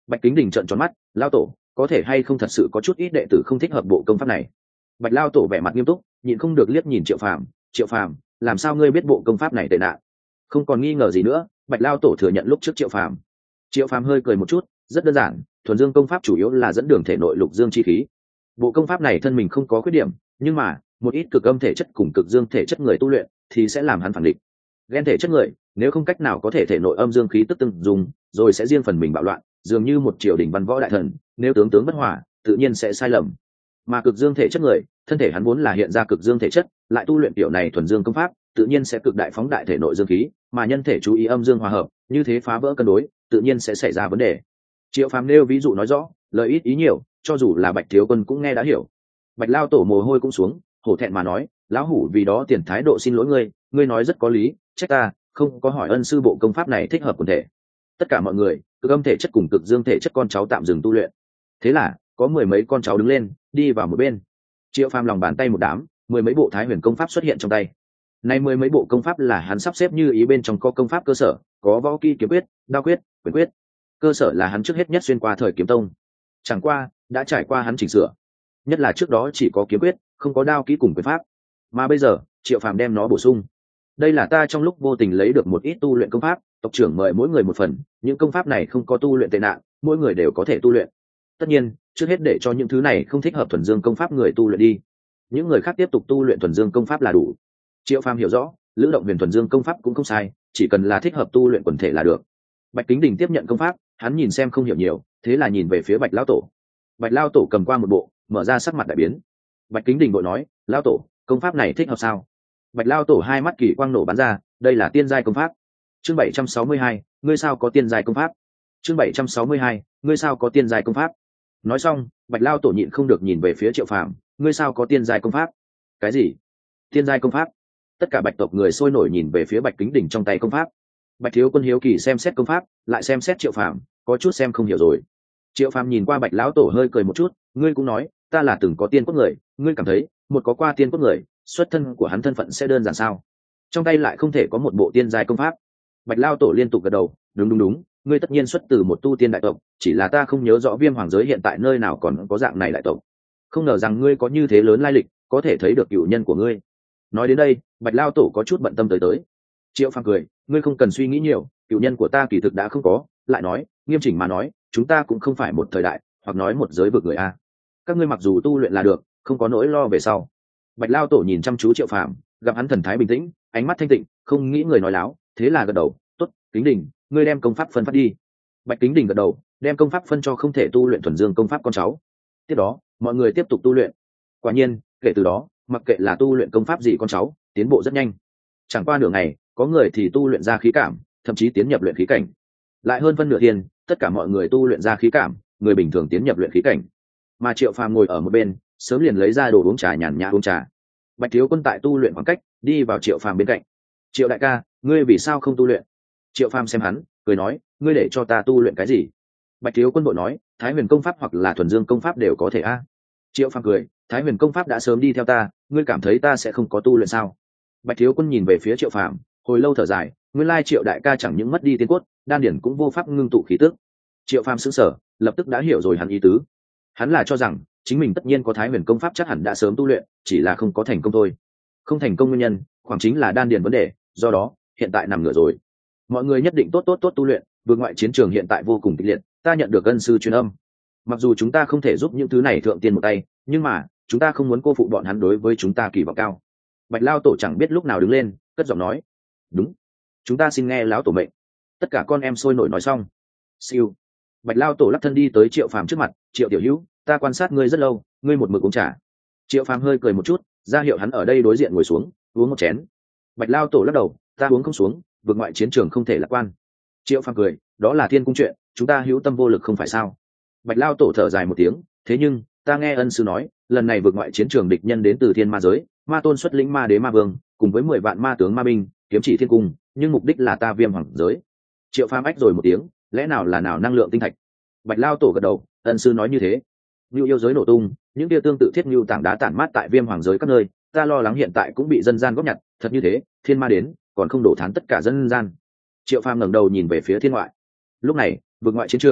Bạch Kính Đình trợn tròn mắt, lao tổ có thể hay không thật sự có chút ít đệ tử không thích hợp bộ công pháp này. Bạch lao tổ vẻ mặt nghiêm túc, nhịn không được liếc nhìn Triệu Phàm. Triệu Phàm, làm sao ngươi biết bộ công pháp này tệ nạn? Không còn nghi ngờ gì nữa, Bạch lao tổ thừa nhận lúc trước Triệu Phàm. Triệu Phàm hơi cười một chút, rất đơn giản, thuần dương công pháp chủ yếu là dẫn đường thể nội lục dương chi khí. Bộ công pháp này thân mình không có khuyết điểm, nhưng mà một ít cực âm thể chất cùng cực dương thể chất người tu luyện thì sẽ làm hắn phản địch. Ghen thể chất người nếu không cách nào có thể thể nội âm dương khí tức từng dùng, rồi sẽ riêng phần mình bạo loạn, dường như một triều đình văn võ đại thần, nếu tướng tướng bất hòa, tự nhiên sẽ sai lầm. Mà cực dương thể chất người, thân thể hắn vốn là hiện ra cực dương thể chất, lại tu luyện kiểu này thuần dương công pháp, tự nhiên sẽ cực đại phóng đại thể nội dương khí, mà nhân thể chú ý âm dương hòa hợp, như thế phá vỡ cân đối, tự nhiên sẽ xảy ra vấn đề. Triệu Phàm nêu ví dụ nói rõ, lời ít ý nhiều, cho dù là Bạch thiếu quân cũng nghe đã hiểu. Bạch lao tổ mồ hôi cũng xuống, hổ thẹn mà nói, lão hủ vì đó tiền thái độ xin lỗi ngươi, ngươi nói rất có lý, trách ta không có hỏi ân sư bộ công pháp này thích hợp quần thể. Tất cả mọi người, cực âm thể chất cùng cực dương thể chất con cháu tạm dừng tu luyện. Thế là có mười mấy con cháu đứng lên, đi vào một bên. Triệu Phàm lòng bàn tay một đám, mười mấy bộ Thái Huyền công pháp xuất hiện trong tay. Nay mười mấy bộ công pháp là hắn sắp xếp như ý, bên trong có công pháp cơ sở, có võ kỹ kiếm quyết, đao quyết, quyền quyết. Cơ sở là hắn trước hết nhất xuyên qua thời kiếm tông, chẳng qua đã trải qua hắn chỉnh sửa, nhất là trước đó chỉ có kiếm quyết, không có đao kỹ cùng quyền pháp, mà bây giờ Triệu Phàm đem nó bổ sung. Đây là ta trong lúc vô tình lấy được một ít tu luyện công pháp, tộc trưởng mời mỗi người một phần, những công pháp này không có tu luyện tệ nạn, mỗi người đều có thể tu luyện. Tất nhiên trước hết để cho những thứ này không thích hợp thuần dương công pháp người tu luyện đi, những người khác tiếp tục tu luyện thuần dương công pháp là đủ. Triệu Phàm hiểu rõ, lữ động huyền thuần dương công pháp cũng không sai, chỉ cần là thích hợp tu luyện quần thể là được. Bạch Kính Đình tiếp nhận công pháp, hắn nhìn xem không hiểu nhiều, thế là nhìn về phía Bạch lão tổ. Bạch lão tổ cầm qua một bộ, mở ra sắc mặt đại biến. Bạch Kính Đình vội nói, lão tổ, công pháp này thích hợp sao? Bạch lão tổ hai mắt kỳ quang nổ bắn ra, đây là tiên giai công pháp. Chương bảy trăm sáu mươi hai, ngươi sao có tiên giai công pháp? Chương bảy trăm sáu mươi hai, ngươi sao có tiên giai công pháp? Nói xong, Bạch lão tổ nhịn không được nhìn về phía Triệu Phàm, ngươi sao có tiên giai công pháp? Cái gì? Tiên giai công pháp? Tất cả Bạch tộc người sôi nổi nhìn về phía Bạch Kính Đình trong tay công pháp. Bạch thiếu quân hiếu kỳ xem xét công pháp, lại xem xét Triệu Phàm, có chút xem không hiểu rồi. Triệu Phàm nhìn qua Bạch lão tổ hơi cười một chút, ngươi cũng nói, ta là từng có tiên cốt người, ngươi cảm thấy một có qua tiên cốt người, xuất thân của hắn thân phận sẽ đơn giản sao? Trong tay lại không thể có một bộ tiên giai công pháp. Bạch lão tổ liên tục gật đầu, đúng đúng đúng, ngươi tất nhiên xuất từ một tu tiên đại tộc, chỉ là ta không nhớ rõ Viêm Hoàng giới hiện tại nơi nào còn có dạng này đại tộc. Không ngờ rằng ngươi có như thế lớn lai lịch, có thể thấy được cửu nhân của ngươi. Nói đến đây, Bạch lão tổ có chút bận tâm tới tới. Triệu Phàm cười, ngươi không cần suy nghĩ nhiều, cửu nhân của ta kỳ thực đã không có, lại nói, nghiêm chỉnh mà nói, chúng ta cũng không phải một thời đại, hoặc nói một giới vực người a. Các ngươi mặc dù tu luyện là được, không có nỗi lo về sau. Bạch lão tổ nhìn chăm chú Triệu Phàm, gặp hắn thần thái bình tĩnh, ánh mắt thanh tịnh, không nghĩ người nói láo, thế là gật đầu, tốt, Kính Đình, ngươi đem công pháp phân phát đi. Bạch Kính Đình gật đầu, đem công pháp phân cho không thể tu luyện thuần dương công pháp con cháu. Tiếp đó, mọi người tiếp tục tu luyện. Quả nhiên, kể từ đó, mặc kệ là tu luyện công pháp gì con cháu, tiến bộ rất nhanh. Chẳng qua nửa ngày, có người thì tu luyện ra khí cảm, thậm chí tiến nhập luyện khí cảnh. Lại hơn phân nửa thiên, tất cả mọi người tu luyện ra khí cảm, người bình thường tiến nhập luyện khí cảnh. Mà Triệu Phàm ngồi ở một bên, sớm liền lấy ra đồ uống trà nhàn nhã uống trà. Bạch thiếu quân tại tu luyện khoảng cách, đi vào Triệu Phàm bên cạnh. Triệu đại ca, ngươi vì sao không tu luyện? Triệu Phàm xem hắn, cười nói, ngươi để cho ta tu luyện cái gì? Bạch thiếu quân bội nói, Thái Huyền công pháp hoặc là thuần dương công pháp đều có thể a. Triệu Phàm cười, Thái Huyền công pháp đã sớm đi theo ta, ngươi cảm thấy ta sẽ không có tu luyện sao? Bạch thiếu quân nhìn về phía Triệu Phàm, hồi lâu thở dài, nguyên lai Triệu đại ca chẳng những mất đi tiên cốt, đan điển cũng vô pháp ngưng tụ khí tức. Triệu Phàm sững sờ, lập tức đã hiểu rồi hắn ý tứ. Hắn là cho rằng chính mình tất nhiên có Thái Huyền công pháp chắc hẳn đã sớm tu luyện, chỉ là không có thành công thôi. Không thành công nguyên nhân, khoảng chính là đan điển vấn đề, do đó hiện tại nằm ngửa rồi. Mọi người nhất định tốt tốt tốt tu luyện, vượt ngoại chiến trường hiện tại vô cùng kịch liệt, ta nhận được ân sư truyền âm. Mặc dù chúng ta không thể giúp những thứ này thượng tiên một tay, nhưng mà chúng ta không muốn cô phụ bọn hắn đối với chúng ta kỳ vọng cao. Bạch lao tổ chẳng biết lúc nào đứng lên, cất giọng nói, đúng, chúng ta xin nghe lão tổ mệnh. Tất cả con em sôi nổi nói xong. Siêu. Bạch lao tổ lắc thân đi tới Triệu Phàm trước mặt, Triệu tiểu hữu, ta quan sát ngươi rất lâu, ngươi một mực uống trà. Triệu Phàm hơi cười một chút, ra hiệu hắn ở đây đối diện ngồi xuống, uống một chén. Bạch lao tổ lắc đầu, ta uống không xuống, vượt ngoại chiến trường không thể lạc quan. Triệu Phàm cười, đó là thiên cung chuyện, chúng ta hữu tâm vô lực không phải sao? Bạch lao tổ thở dài một tiếng, thế nhưng ta nghe ân sư nói, lần này vượt ngoại chiến trường địch nhân đến từ thiên ma giới, ma tôn xuất lĩnh ma đế ma vương, cùng với mười vạn ma tướng ma binh, kiếm chỉ thiên cung, nhưng mục đích là ta Viêm Hoàng giới. Triệu Phàm ách rồi một tiếng, lẽ nào là nào năng lượng tinh thạch? Bạch lao tổ gật đầu, ân sư nói như thế. Nưu yêu giới nổ tung, những kia tương tự thiết nưu tảng đá tản mát tại Viêm Hoàng giới các nơi, ta lo lắng hiện tại cũng bị dân gian góp nhặt, thật như thế, thiên ma đến, còn không đổ thán tất cả dân gian. Triệu Phàm ngẩng đầu nhìn về phía thiên ngoại. Lúc này, vượt ngoại chiến trường,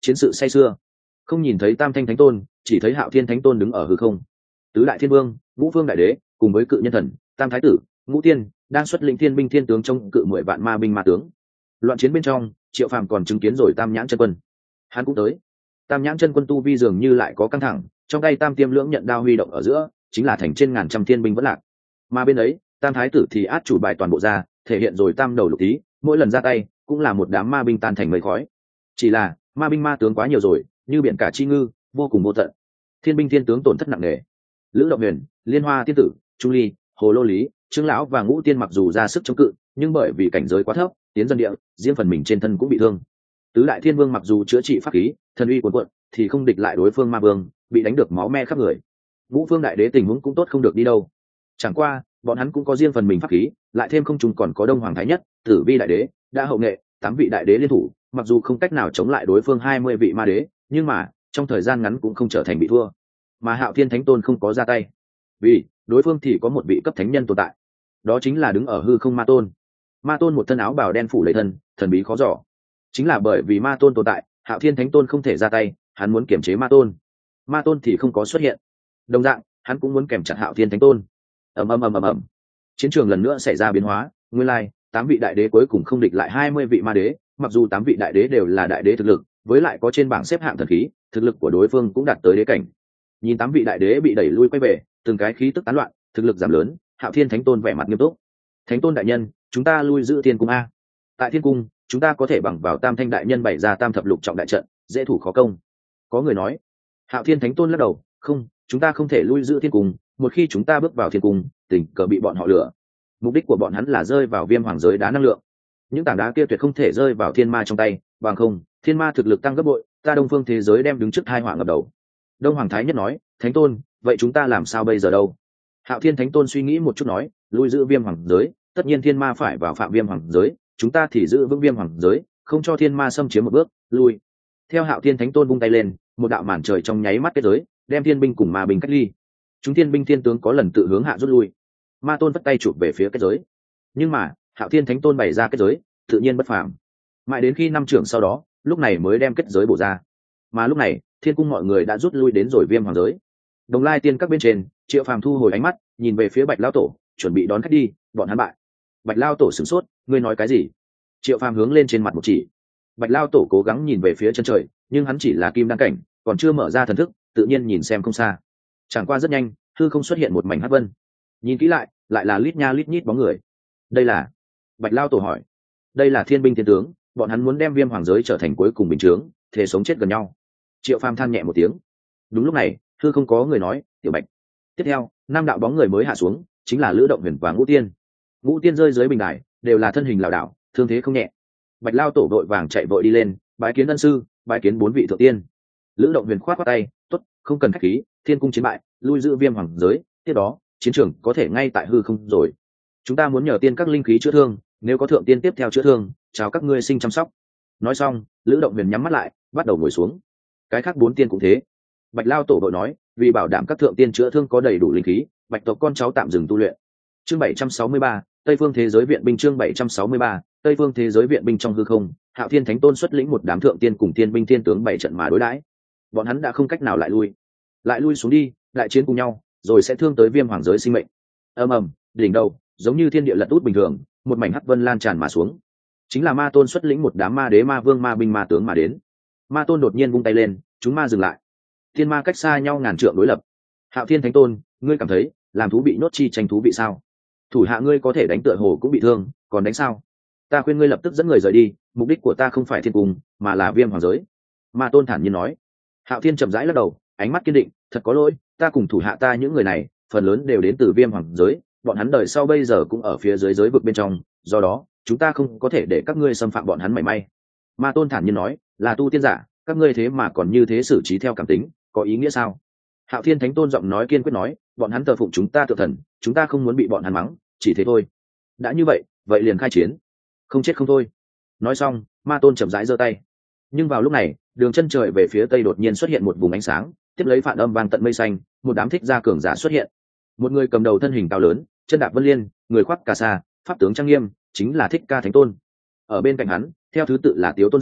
chiến sự say sưa. Không nhìn thấy tam thanh thánh tôn, chỉ thấy hạo thiên thánh tôn đứng ở hư không. Tứ đại thiên vương, ngũ vương đại đế cùng với cự nhân thần, tam thái tử, ngũ tiên đang xuất lĩnh thiên binh thiên tướng trong cự mười vạn ma binh ma tướng. Loạn chiến bên trong, Triệu Phàm còn chứng kiến rồi tam nhãn chân quân, hắn cũng tới. Tam nhãn chân quân tu vi dường như lại có căng thẳng, trong tay tam tiêm lưỡng nhận đao huy động ở giữa, chính là thành trên ngàn trăm thiên binh vẫn lạc. Mà bên ấy, tam thái tử thì át chủ bài toàn bộ ra, thể hiện rồi tam đầu lục tí, mỗi lần ra tay cũng là một đám ma binh tan thành mây khói. Chỉ là ma binh ma tướng quá nhiều rồi, như biển cả chi ngư, vô cùng vô tận. Thiên binh thiên tướng tổn thất nặng nề. Lữ Động Huyền, Liên Hoa tiên tử, Trung Ly, Hồ Lô Lý, Trương lão và Ngũ tiên mặc dù ra sức chống cự, nhưng bởi vì cảnh giới quá thấp, tiến dân địa, riêng phần mình trên thân cũng bị thương. Tứ đại thiên vương mặc dù chữa trị pháp khí, thần uy cuồn cuộn, thì không địch lại đối phương ma vương, bị đánh được máu me khắp người. Ngũ phương đại đế tình huống cũng tốt không được đi đâu. Chẳng qua, bọn hắn cũng có riêng phần mình pháp khí, lại thêm không trùng còn có Đông Hoàng thái nhất, Tử Vi đại đế, đã hậu nghệ, tám vị đại đế liên thủ, mặc dù không cách nào chống lại đối phương hai mươi vị ma đế, nhưng mà trong thời gian ngắn cũng không trở thành bị thua. Mà Hạo Thiên Thánh Tôn không có ra tay, vì đối phương thì có một vị cấp thánh nhân tồn tại, đó chính là đứng ở hư không Ma Tôn. Ma Tôn một thân áo bào đen phủ lấy thân, thần bí khó dò. Chính là bởi vì Ma Tôn tồn tại, Hạo Thiên Thánh Tôn không thể ra tay, hắn muốn kiểm chế Ma Tôn, Ma Tôn thì không có xuất hiện. Đồng dạng, hắn cũng muốn kèm chặt Hạo Thiên Thánh Tôn. Ầm ầm ầm ầm ầm. Chiến trường lần nữa xảy ra biến hóa, nguyên lai, tám vị đại đế cuối cùng không địch lại hai mươi vị ma đế, mặc dù tám vị đại đế đều là đại đế thực lực, với lại có trên bảng xếp hạng thần khí, thực lực của đối phương cũng đạt tới đế cảnh. Nhìn tám vị đại đế bị đẩy lui quay về, từng cái khí tức tán loạn, thực lực giảm lớn, Hạo Thiên Thánh Tôn vẻ mặt nghiêm túc. Thánh Tôn đại nhân, chúng ta lui giữ thiên cung a. Tại thiên cung, chúng ta có thể bằng vào Tam Thanh đại nhân bày ra Tam thập lục trọng đại trận, dễ thủ khó công. Có người nói. Hạo Thiên Thánh Tôn lắc đầu, không, chúng ta không thể lui giữ thiên cung, một khi chúng ta bước vào thiên cung, tình cờ bị bọn họ lừa. Mục đích của bọn hắn là rơi vào viêm hoàng giới đá năng lượng. Những tảng đá kia tuyệt không thể rơi vào thiên ma trong tay, bằng không, thiên ma thực lực tăng gấp bội, ta đông phương thế giới đem đứng trước hai họa ngập đầu. Đông Hoàng Thái Nhất nói, Thánh Tôn, vậy chúng ta làm sao bây giờ đâu? Hạo Thiên Thánh Tôn suy nghĩ một chút nói, lui giữ viêm hoàng giới, tất nhiên thiên ma phải vào phạm viêm hoàng giới, chúng ta thì giữ vững viêm hoàng giới, không cho thiên ma xâm chiếm một bước, lui. Theo Hạo Thiên Thánh Tôn vung tay lên, một đạo màn trời trong nháy mắt kết giới, đem thiên binh cùng ma binh cách ly. Chúng thiên binh thiên tướng có lần tự hướng hạ rút lui. Ma Tôn vất tay chụp về phía kết giới, nhưng mà Hạo Thiên Thánh Tôn bày ra kết giới, tự nhiên bất phàm. Mãi đến khi năm trưởng sau đó, lúc này mới đem kết giới bổ ra. Mà lúc này, thiên cung mọi người đã rút lui đến rồi viêm hoàng giới. Đồng Lai tiên các bên trên, Triệu Phàm thu hồi ánh mắt, nhìn về phía Bạch Lao Tổ, chuẩn bị đón khách đi, bọn hắn bại. Bạch Lao Tổ sửng sốt, ngươi nói cái gì? Triệu Phàm hướng lên trên mặt một chỉ. Bạch Lao Tổ cố gắng nhìn về phía chân trời, nhưng hắn chỉ là kim đăng cảnh, còn chưa mở ra thần thức, tự nhiên nhìn xem không xa. Chẳng qua rất nhanh, hư không xuất hiện một mảnh hắc vân. Nhìn kỹ lại, lại là lít nha lít nhít bóng người. Đây là? Bạch Lao Tổ hỏi. Đây là thiên binh thiên tướng, bọn hắn muốn đem viêm hoàng giới trở thành cuối cùng bình chướng, thể sống chết gần nhau. Triệu Phàm than nhẹ một tiếng. Đúng lúc này, hư không có người nói, Tiểu Bạch. Tiếp theo, năm đạo bóng người mới hạ xuống, chính là Lữ Động Huyền và Ngũ Tiên. Ngũ Tiên rơi dưới bình đài, đều là thân hình lảo đảo, thương thế không nhẹ. Bạch Lao Tổ vội vàng chạy vội đi lên, bái kiến ân sư, bái kiến bốn vị thượng tiên. Lữ Động Huyền khoát khoát tay, tốt, không cần khách khí, thiên cung chiến bại, lui giữ viêm hoàng giới, tiếp đó, chiến trường có thể ngay tại hư không rồi. Chúng ta muốn nhờ tiên các linh khí chữa thương, nếu có thượng tiên tiếp theo chữa thương, chào các ngươi sinh chăm sóc. Nói xong, Lữ Động Huyền nhắm mắt lại, bắt đầu ngồi xuống. Cái khác bốn tiên cũng thế. Bạch Lao Tổ đội nói, vì bảo đảm các thượng tiên chữa thương có đầy đủ linh khí, Bạch tộc con cháu tạm dừng tu luyện. Chương bảy trăm sáu mươi ba, Tây phương thế giới viện binh. Chương bảy trăm sáu mươi ba, Tây phương thế giới viện binh. Trong hư không, Hạo Thiên Thánh Tôn xuất lĩnh một đám thượng tiên cùng tiên binh thiên tướng bảy trận mà đối đãi. Bọn hắn đã không cách nào lại lui. Lại lui xuống đi, đại chiến cùng nhau, rồi sẽ thương tới viêm hoàng giới sinh mệnh. Ầm ầm, đỉnh đầu, giống như thiên địa lật út bình thường, một mảnh hắc vân lan tràn mà xuống. Chính là Ma Tôn xuất lĩnh một đám ma đế ma vương ma binh ma tướng mà đến. Ma Tôn đột nhiên vung tay lên, chúng ma dừng lại. Thiên ma cách xa nhau ngàn trượng đối lập. Hạo Thiên Thánh Tôn, ngươi cảm thấy làm thú bị nhốt chi tranh thú bị sao? Thủ hạ ngươi có thể đánh tựa hồ cũng bị thương, còn đánh sao? Ta khuyên ngươi lập tức dẫn người rời đi, mục đích của ta không phải thiên cung, mà là viêm hoàng giới. Ma Tôn thản nhiên nói. Hạo Thiên chậm rãi lắc đầu, ánh mắt kiên định, thật có lỗi, ta cùng thủ hạ ta những người này, phần lớn đều đến từ viêm hoàng giới, bọn hắn đời sau bây giờ cũng ở phía dưới giới vực bên trong, do đó chúng ta không có thể để các ngươi xâm phạm bọn hắn mảy may. Ma Tôn thản nhiên nói, là tu tiên giả, các ngươi thế mà còn như thế xử trí theo cảm tính, có ý nghĩa sao? Hạo Thiên Thánh Tôn giọng nói kiên quyết nói, bọn hắn thờ phụng chúng ta tự thần, chúng ta không muốn bị bọn hắn mắng, chỉ thế thôi. Đã như vậy, vậy liền khai chiến, không chết không thôi. Nói xong, Ma Tôn chậm rãi giơ tay. Nhưng vào lúc này, đường chân trời về phía tây đột nhiên xuất hiện một vùng ánh sáng, tiếp lấy phản âm vang tận mây xanh, một đám thích gia cường giả xuất hiện. Một người cầm đầu thân hình cao lớn, chân đạp vân liên, người khoác cà sa, pháp tướng trang nghiêm, chính là Thích Ca Thánh Tôn. Ở bên cạnh hắn, theo thứ tự là Tiếu Tôn giả,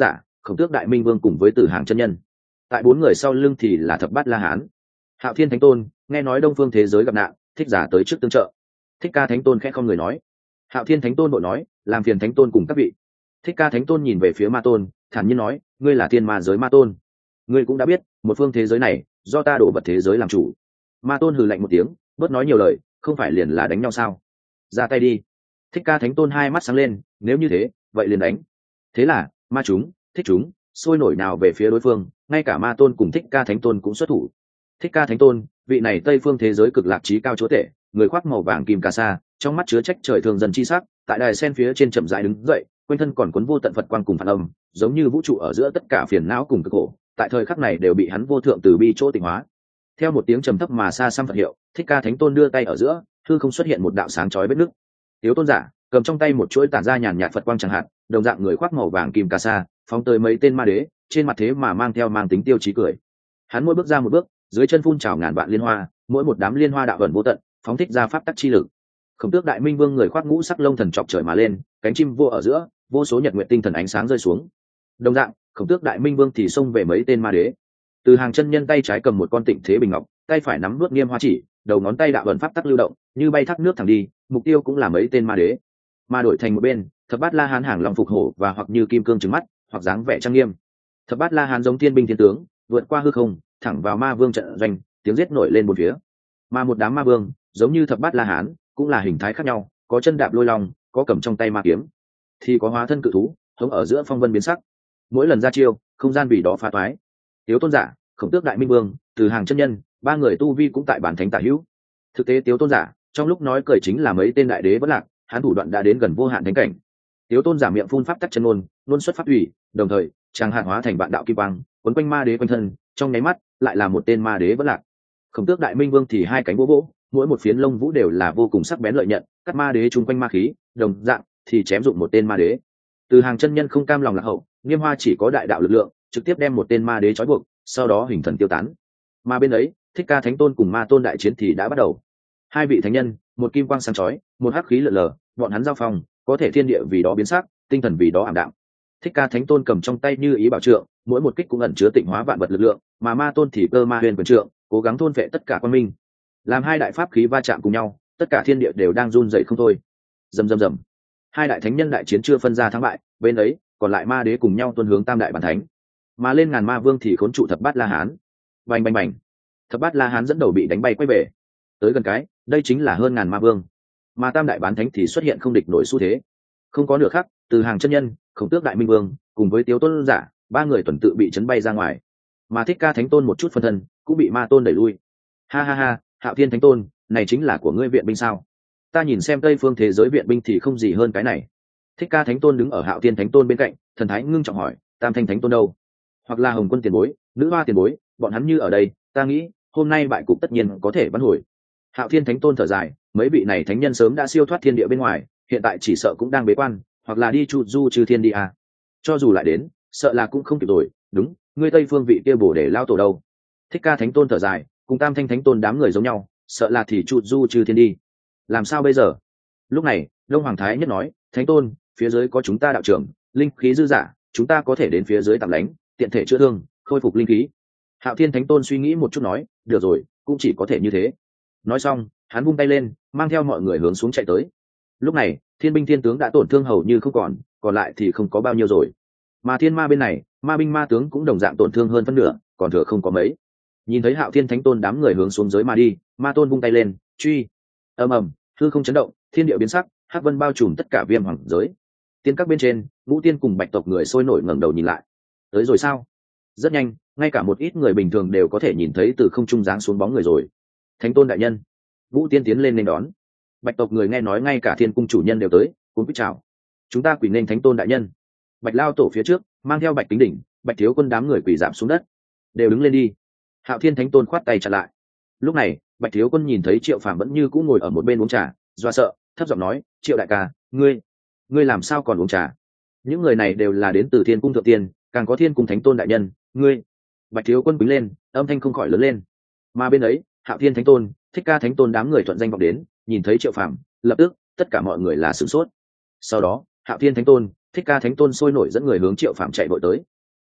Khổng Tước Đại Minh Vương cùng với Tử Hàng chân nhân. Tại bốn người sau lưng thì là Thập Bát La Hán. Hạo Thiên Thánh Tôn nghe nói đông phương thế giới gặp nạn, thích giả tới trước tương trợ. Thích Ca Thánh Tôn khẽ không người nói. Hạo Thiên Thánh Tôn bội nói, làm phiền Thánh Tôn cùng các vị. Thích Ca Thánh Tôn nhìn về phía Ma Tôn, thản nhiên nói, ngươi là thiên ma giới Ma Tôn, ngươi cũng đã biết, một phương thế giới này do ta đổ vật thế giới làm chủ. Ma Tôn hừ lạnh một tiếng, bớt nói nhiều lời, không phải liền là đánh nhau sao? Ra tay đi. Thích Ca Thánh Tôn hai mắt sáng lên, nếu như thế, vậy liền đánh. Thế là, ma chúng, thích chúng, sôi nổi nào về phía đối phương, ngay cả Ma Tôn cùng Thích Ca Thánh Tôn cũng xuất thủ. Thích Ca Thánh Tôn, vị này Tây phương thế giới cực lạc trí cao chúa tể, người khoác màu vàng kim cà sa, trong mắt chứa trách trời thường dần chi sắc, tại đài sen phía trên chậm rãi đứng dậy, quanh thân còn cuốn vô tận Phật quang cùng phản âm, giống như vũ trụ ở giữa tất cả phiền não cùng cực khổ, tại thời khắc này đều bị hắn vô thượng từ bi chỗ tịnh hóa. Theo một tiếng trầm thấp mà xa xăm Phật hiệu, Thích Ca Thánh Tôn đưa tay ở giữa, hư không xuất hiện một đạo sáng chói vết nứt. Tiếu Tôn giả cầm trong tay một chuỗi tản ra nhàn nhạt Phật quang chẳng hạn, đồng dạng người khoác màu vàng kim cà sa, phóng tới mấy tên ma đế, trên mặt thế mà mang theo mang tính tiêu chí cười. Hắn mỗi bước ra một bước, dưới chân phun trào ngàn vạn liên hoa, mỗi một đám liên hoa đạo vận vô tận, phóng thích ra pháp tắc chi lực. Khổng Tước Đại Minh Vương người khoác ngũ sắc lông thần chọc trời mà lên, cánh chim vô ở giữa, vô số nhật nguyện tinh thần ánh sáng rơi xuống. Đồng dạng, Khổng Tước Đại Minh Vương thì xông về mấy tên ma đế. Từ Hàng chân nhân tay trái cầm một con tịnh thế bình ngọc, tay phải nắm nuốt nghiêm hoa chỉ, đầu ngón tay đạo vận pháp tắc lưu động, như bay thác nước thẳng đi, mục tiêu cũng là mấy tên ma đế. Ma đổi thành một bên, Thập Bát La Hán hàng long phục hổ và hoặc như kim cương trừng mắt, hoặc dáng vẻ trang nghiêm. Thập Bát La Hán giống thiên binh thiên tướng, vượt qua hư không, thẳng vào ma vương trận doanh, tiếng giết nổi lên bốn phía. Mà một đám ma vương, giống như Thập Bát La Hán, cũng là hình thái khác nhau, có chân đạp lôi long, có cầm trong tay ma kiếm, thì có hóa thân cự thú, hống ở giữa phong vân biến sắc. Mỗi lần ra chiêu, không gian vì đó phá toái. Tiếu Tôn giả, Khổng Tước Đại Minh Vương, Từ Hàng chân nhân, ba người tu vi cũng tại bản thánh tả hữu. Thực tế Tiếu Tôn giả, trong lúc nói cười chính là mấy tên đại đế bất lạc, hắn thủ đoạn đã đến gần vô hạn thánh cảnh. Tiếu Tôn giả miệng phun pháp tắc chân ngôn, luôn xuất pháp ủy, đồng thời, chàng hạn hóa thành vạn đạo kim quang, quấn quanh ma đế quanh thân, trong nháy mắt, lại là một tên ma đế bất lạc. Khổng Tước Đại Minh Vương thì hai cánh vỗ vỗ, mỗi một phiến lông vũ đều là vô cùng sắc bén lợi nhận, cắt ma đế chung quanh ma khí, đồng dạng thì chém dụng một tên ma đế. Từ Hàng chân nhân không cam lòng lạc hậu, nghiêm hoa chỉ có đại đạo lực lượng, trực tiếp đem một tên ma đế trói buộc, sau đó hình thần tiêu tán. Mà bên ấy, Thích Ca Thánh Tôn cùng Ma Tôn đại chiến thì đã bắt đầu. Hai vị thánh nhân, một kim quang sáng chói, một hắc khí lờ lờ, bọn hắn giao phong, có thể thiên địa vì đó biến sắc, tinh thần vì đó ảm đạm. Thích Ca Thánh Tôn cầm trong tay như ý bảo trượng, mỗi một kích cũng ẩn chứa tịnh hóa vạn vật lực lượng, mà Ma Tôn thì cơ ma huyền quyền trượng, cố gắng thôn vệ tất cả quan minh. Làm hai đại pháp khí va chạm cùng nhau, tất cả thiên địa đều đang run rẩy không thôi. Rầm rầm rầm. Hai đại thánh nhân đại chiến chưa phân ra thắng bại, bên ấy, còn lại ma đế cùng nhau tuôn hướng tam đại bản thánh. Mà lên ngàn ma vương thì khốn trụ Thập Bát La Hán. Bành bành bành. Thập Bát La Hán dẫn đầu bị đánh bay quay về. Tới gần cái, đây chính là hơn ngàn ma vương. Mà tam đại bán thánh thì xuất hiện không địch nổi xu thế. Không có nửa khắc, Từ Hàng chân nhân, Khổng Tước Đại Minh Vương, cùng với Tiếu Tôn giả, ba người tuần tự bị chấn bay ra ngoài. Mà Thích Ca Thánh Tôn một chút phân thân, cũng bị Ma Tôn đẩy lui. Ha ha ha, Hạo Thiên Thánh Tôn, này chính là của ngươi viện binh sao? Ta nhìn xem Tây phương thế giới viện binh thì không gì hơn cái này. Thích Ca Thánh Tôn đứng ở Hạo Thiên Thánh Tôn bên cạnh, thần thái ngưng trọng hỏi, Tam Thanh Thánh Tôn đâu? Hoặc là Hồng Quân tiền bối, Nữ Hoa tiền bối, bọn hắn như ở đây, ta nghĩ, hôm nay bại cục tất nhiên có thể vãn hồi. Hạo Thiên Thánh Tôn thở dài, mấy vị này thánh nhân sớm đã siêu thoát thiên địa bên ngoài, hiện tại chỉ sợ cũng đang bế quan, hoặc là đi chu du trừ thiên đi à. Cho dù lại đến, sợ là cũng không kịp rồi, đúng, ngươi Tây phương vị kia bổ để lao tổ đâu? Thích Ca Thánh Tôn thở dài, cùng Tam Thanh Thánh Tôn đám người giống nhau, sợ là thì chu du trừ thiên đi. Làm sao bây giờ? Lúc này, Đông Hoàng Thái Nhất nói, Thánh Tôn, phía dưới có chúng ta đạo trưởng, linh khí dư giả, chúng ta có thể đến phía dưới tạm lánh, tiện thể chữa thương, khôi phục linh khí. Hạo Thiên Thánh Tôn suy nghĩ một chút nói, được rồi, cũng chỉ có thể như thế. Nói xong, hắn vung tay lên, mang theo mọi người hướng xuống chạy tới. Lúc này, thiên binh thiên tướng đã tổn thương hầu như không còn, còn lại thì không có bao nhiêu rồi. Mà thiên ma bên này, ma binh ma tướng cũng đồng dạng tổn thương hơn phân nửa, còn thừa không có mấy. Nhìn thấy Hạo Thiên Thánh Tôn đám người hướng xuống dưới mà đi, Ma Tôn vung tay lên, truy. Ầm ầm, hư không chấn động, thiên địa biến sắc, hắc vân bao trùm tất cả viêm hoàng giới. Tiên các bên trên, Ngũ Tiên cùng Bạch tộc người sôi nổi ngẩng đầu nhìn lại. Tới rồi sao? Rất nhanh, ngay cả một ít người bình thường đều có thể nhìn thấy từ không trung giáng xuống bóng người rồi. Thánh Tôn đại nhân. Ngũ Tiên tiến lên nên đón. Bạch tộc người nghe nói ngay cả thiên cung chủ nhân đều tới, cũng biết chào. Chúng ta quỳ nên Thánh Tôn đại nhân. Bạch Lao tổ phía trước, mang theo Bạch Kính Đỉnh, Bạch Thiếu Quân đám người quỳ giảm xuống đất. Đều đứng lên đi. Hạo Thiên Thánh Tôn khoát tay chặn lại. Lúc này, Bạch Thiếu Quân nhìn thấy Triệu Phàm vẫn như cũ ngồi ở một bên uống trà, do sợ, thấp giọng nói, Triệu đại ca, ngươi, ngươi làm sao còn uống trà? Những người này đều là đến từ Thiên cung thượng tiên, càng có Thiên cung Thánh Tôn đại nhân, ngươi. Bạch Thiếu Quân quỳ lên, âm thanh không khỏi lớn lên. Mà bên ấy, Hạo Thiên Thánh Tôn, Thích Ca Thánh Tôn đám người thuận danh vọng đến, nhìn thấy Triệu Phàm, lập tức tất cả mọi người là sửng sốt. Sau đó, Hạo Thiên Thánh Tôn, Thích Ca Thánh Tôn sôi nổi dẫn người hướng Triệu Phàm chạy vội tới.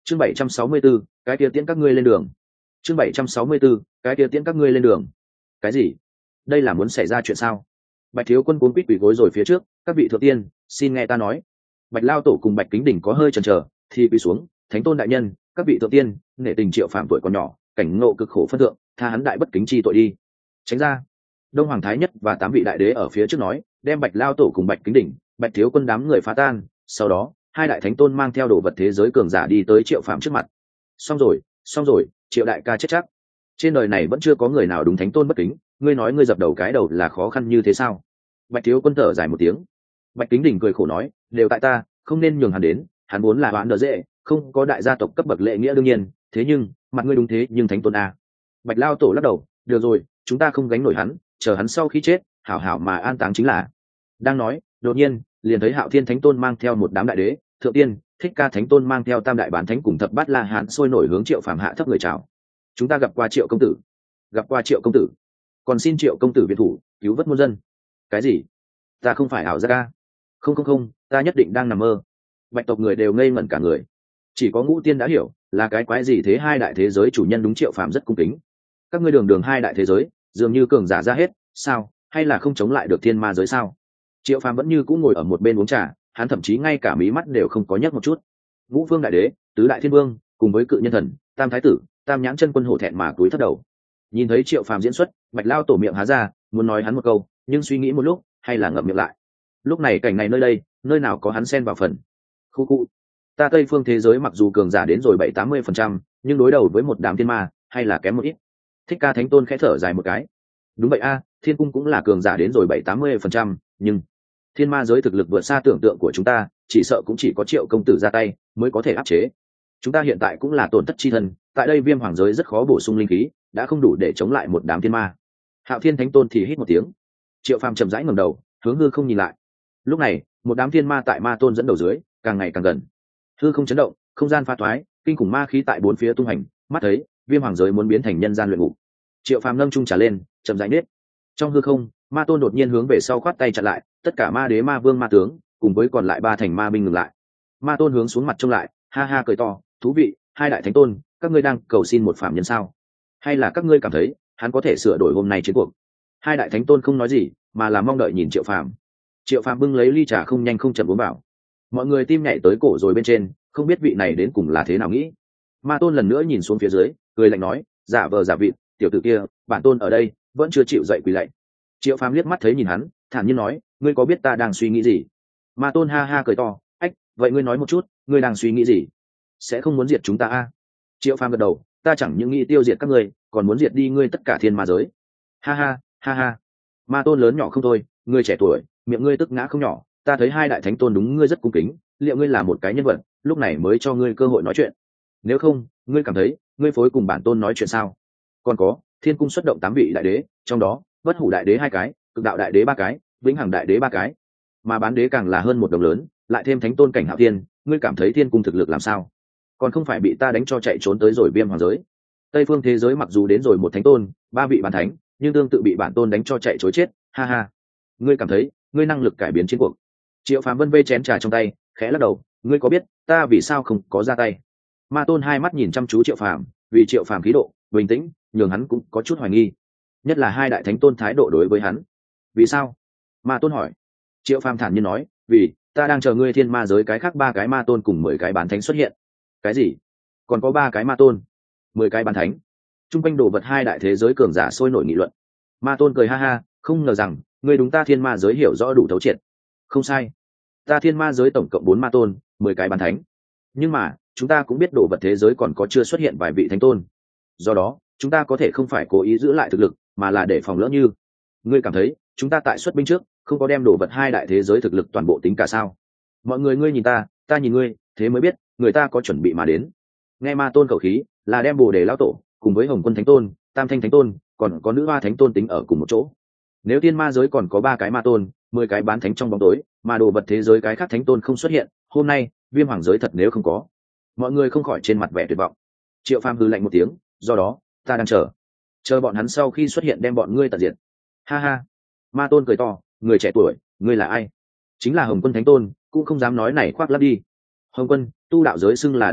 chương bảy trăm sáu mươi 74, cái kia tiễn các ngươi lên đường. chương bảy trăm sáu mươi 74, cái kia tiễn các ngươi lên đường. Cái gì? Đây là muốn xảy ra chuyện sao? Bạch thiếu quân cuốn quýt quỳ gối rồi phía trước, các vị thượng tiên, xin nghe ta nói. Bạch lao tổ cùng Bạch kính đỉnh có hơi chần chờ, thì quỳ xuống, thánh tôn đại nhân, các vị thượng tiên, nể tình Triệu Phàm tuổi còn nhỏ, cảnh ngộ cực khổ phân thượng, tha hắn đại bất kính chi tội đi. Tránh ra. Đông Hoàng Thái Nhất và tám vị đại đế ở phía trước nói, đem Bạch lao tổ cùng Bạch kính đỉnh, Bạch thiếu quân đám người phá tan. Sau đó, hai đại thánh tôn mang theo đồ vật thế giới cường giả đi tới Triệu Phàm trước mặt. Xong rồi, xong rồi, Triệu đại ca chết chắc. Trên đời này vẫn chưa có người nào đúng thánh tôn bất kính, ngươi nói ngươi dập đầu cái đầu là khó khăn như thế sao? Bạch thiếu quân thở dài một tiếng. Bạch kính đỉnh cười khổ nói, đều tại ta, không nên nhường hắn đến, hắn vốn là oán nợ dễ, không có đại gia tộc cấp bậc lệ nghĩa đương nhiên, thế nhưng mặt ngươi đúng thế nhưng thánh tôn a. Bạch lao tổ lắc đầu, được rồi, chúng ta không gánh nổi hắn, chờ hắn sau khi chết, hảo hảo mà an táng chính là. Đang nói, đột nhiên liền thấy Hạo Thiên thánh tôn mang theo một đám đại đế, thượng tiên, Thích Ca thánh tôn mang theo tam đại bán thánh cùng thập bát la hán sôi nổi hướng Triệu Phàm hạ thấp người chào. Chúng ta gặp qua Triệu công tử, gặp qua Triệu công tử, còn xin Triệu công tử viện thủ, cứu vớt muôn dân. Cái gì? Ta không phải ảo giác ca? Không không không, ta nhất định đang nằm mơ. Bạch tộc người đều ngây ngẩn cả người, chỉ có Ngũ Tiên đã hiểu là cái quái gì thế. Hai đại thế giới chủ nhân đúng Triệu Phàm rất cung kính. Các ngươi đường đường hai đại thế giới dường như cường giả ra hết sao, hay là không chống lại được thiên ma giới sao? Triệu Phàm vẫn như cũng ngồi ở một bên uống trà, hắn thậm chí ngay cả mí mắt đều không có nhấc một chút. Ngũ Phương đại đế, tứ đại thiên vương cùng với cự nhân thần, tam thái tử, tam nhãn chân quân hổ thẹn mà túi thấp đầu. Nhìn thấy Triệu Phàm diễn xuất, Bạch lao tổ miệng há ra muốn nói hắn một câu, nhưng suy nghĩ một lúc hay là ngậm miệng lại. Lúc này cảnh này nơi đây, nơi nào có hắn xen vào phần. Khu khu, ta Tây phương thế giới mặc dù cường giả đến rồi bảy tám mươi phần trăm, nhưng đối đầu với một đám thiên ma hay là kém một ít. Thích Ca thánh tôn khẽ thở dài một cái. Đúng vậy a, thiên cung cũng là cường giả đến rồi bảy tám mươi phần trăm, nhưng thiên ma giới thực lực vượt xa tưởng tượng của chúng ta, chỉ sợ cũng chỉ có Triệu công tử ra tay mới có thể áp chế. Chúng ta hiện tại cũng là tổn thất chi thân, tại đây Viêm Hoàng giới rất khó bổ sung linh khí, đã không đủ để chống lại một đám thiên ma. Hạo Thiên thánh tôn thì hít một tiếng. Triệu Phàm chậm rãi ngẩng đầu, hướng hư không nhìn lại. Lúc này, một đám thiên ma tại ma tôn dẫn đầu dưới, càng ngày càng gần. Hư không chấn động, không gian pha thoái, kinh khủng ma khí tại bốn phía tung hành, mắt thấy Viêm Hoàng giới muốn biến thành nhân gian luyện ngục. Triệu Phàm nâng chung trà lên, chậm rãi nết. Trong hư không, ma tôn đột nhiên hướng về sau khoát tay chặn lại, tất cả ma đế, ma vương, ma tướng cùng với còn lại ba thành ma binh ngừng lại. Ma tôn hướng xuống mặt trông lại, ha ha cười to, thú vị, hai đại thánh tôn, các ngươi đang cầu xin một phạm nhân sao? Hay là các ngươi cảm thấy hắn có thể sửa đổi hôm nay chiến cuộc? Hai đại thánh tôn không nói gì, mà là mong đợi nhìn Triệu Phàm. Triệu Phàm bưng lấy ly trà không nhanh không chậm uống vào. Mọi người tim nhảy tới cổ rồi bên trên, không biết vị này đến cùng là thế nào nghĩ. Ma tôn lần nữa nhìn xuống phía dưới, cười lạnh nói, giả vờ giả vịt, tiểu tử kia, bản tôn ở đây vẫn chưa chịu dậy quỳ lạy. Triệu Phàm liếc mắt thấy nhìn hắn, thản nhiên nói, ngươi có biết ta đang suy nghĩ gì? Ma tôn ha ha cười to, ách, vậy ngươi nói một chút, ngươi đang suy nghĩ gì? Sẽ không muốn diệt chúng ta a? Triệu Phàm gật đầu, ta chẳng những nghĩ tiêu diệt các ngươi, còn muốn diệt đi ngươi tất cả thiên ma giới. Ha ha, ha ha. Ma tôn lớn nhỏ không thôi, ngươi trẻ tuổi, miệng ngươi tức ngã không nhỏ, ta thấy hai đại thánh tôn đúng ngươi rất cung kính, liệu ngươi là một cái nhân vật, lúc này mới cho ngươi cơ hội nói chuyện. Nếu không, ngươi cảm thấy, ngươi phối cùng bản tôn nói chuyện sao? Còn có, thiên cung xuất động tám vị đại đế, trong đó, bất hủ đại đế hai cái, cực đạo đại đế ba cái, vĩnh hằng đại đế ba cái, mà bán đế càng là hơn một đồng lớn, lại thêm thánh tôn cảnh Hạo Thiên, ngươi cảm thấy thiên cung thực lực làm sao? Còn không phải bị ta đánh cho chạy trốn tới rồi Viêm Hoàng giới. Tây phương thế giới mặc dù đến rồi một thánh tôn, ba vị bán thánh, nhưng tương tự bị bản tôn đánh cho chạy trối chết, ha ha. Ngươi cảm thấy, ngươi năng lực cải biến chiến cuộc? Triệu Phàm vân vê chén trà trong tay, khẽ lắc đầu, ngươi có biết ta vì sao không có ra tay? Ma tôn hai mắt nhìn chăm chú Triệu Phàm, vì Triệu Phàm khí độ bình tĩnh, nhường hắn cũng có chút hoài nghi, nhất là hai đại thánh tôn thái độ đối với hắn. Vì sao? Ma tôn hỏi. Triệu Phàm thản nhiên nói, vì ta đang chờ ngươi thiên ma giới cái khác ba cái ma tôn cùng mười cái bán thánh xuất hiện. Cái gì? Còn có ba cái ma tôn, mười cái bán thánh? Trung quanh đồ vật hai đại thế giới cường giả sôi nổi nghị luận. Ma tôn cười ha ha, không ngờ rằng ngươi đúng ta thiên ma giới hiểu rõ đủ thấu triệt. Không sai, ta thiên ma giới tổng cộng bốn ma tôn, mười cái bán thánh. Nhưng mà chúng ta cũng biết đồ vật thế giới còn có chưa xuất hiện vài vị thánh tôn, do đó chúng ta có thể không phải cố ý giữ lại thực lực, mà là để phòng lỡ như. Ngươi cảm thấy chúng ta tại xuất binh trước không có đem đồ vật hai đại thế giới thực lực toàn bộ tính cả sao? Mọi người ngươi nhìn ta, ta nhìn ngươi, thế mới biết người ta có chuẩn bị mà đến. Nghe ma tôn khẩu khí, là đem bồ đề lão tổ cùng với hồng quân thánh tôn, tam thanh thánh tôn, còn có nữ hoa thánh tôn tính ở cùng một chỗ. Nếu thiên ma giới còn có ba cái ma tôn, mười cái bán thánh trong bóng tối, mà đồ vật thế giới cái khác thánh tôn không xuất hiện, hôm nay Viêm Hoàng giới thật nếu không có. Mọi người không khỏi trên mặt vẻ tuyệt vọng. Triệu Phàm hừ lạnh một tiếng, do đó ta đang chờ chờ bọn hắn sau khi xuất hiện đem bọn ngươi tận diệt. Ha ha. Ma tôn cười to, người trẻ tuổi, ngươi là ai? Chính là Hồng Quân thánh tôn, cũng không dám nói này khoác lác đi. Hồng Quân, tu đạo giới xưng là đạo tổ,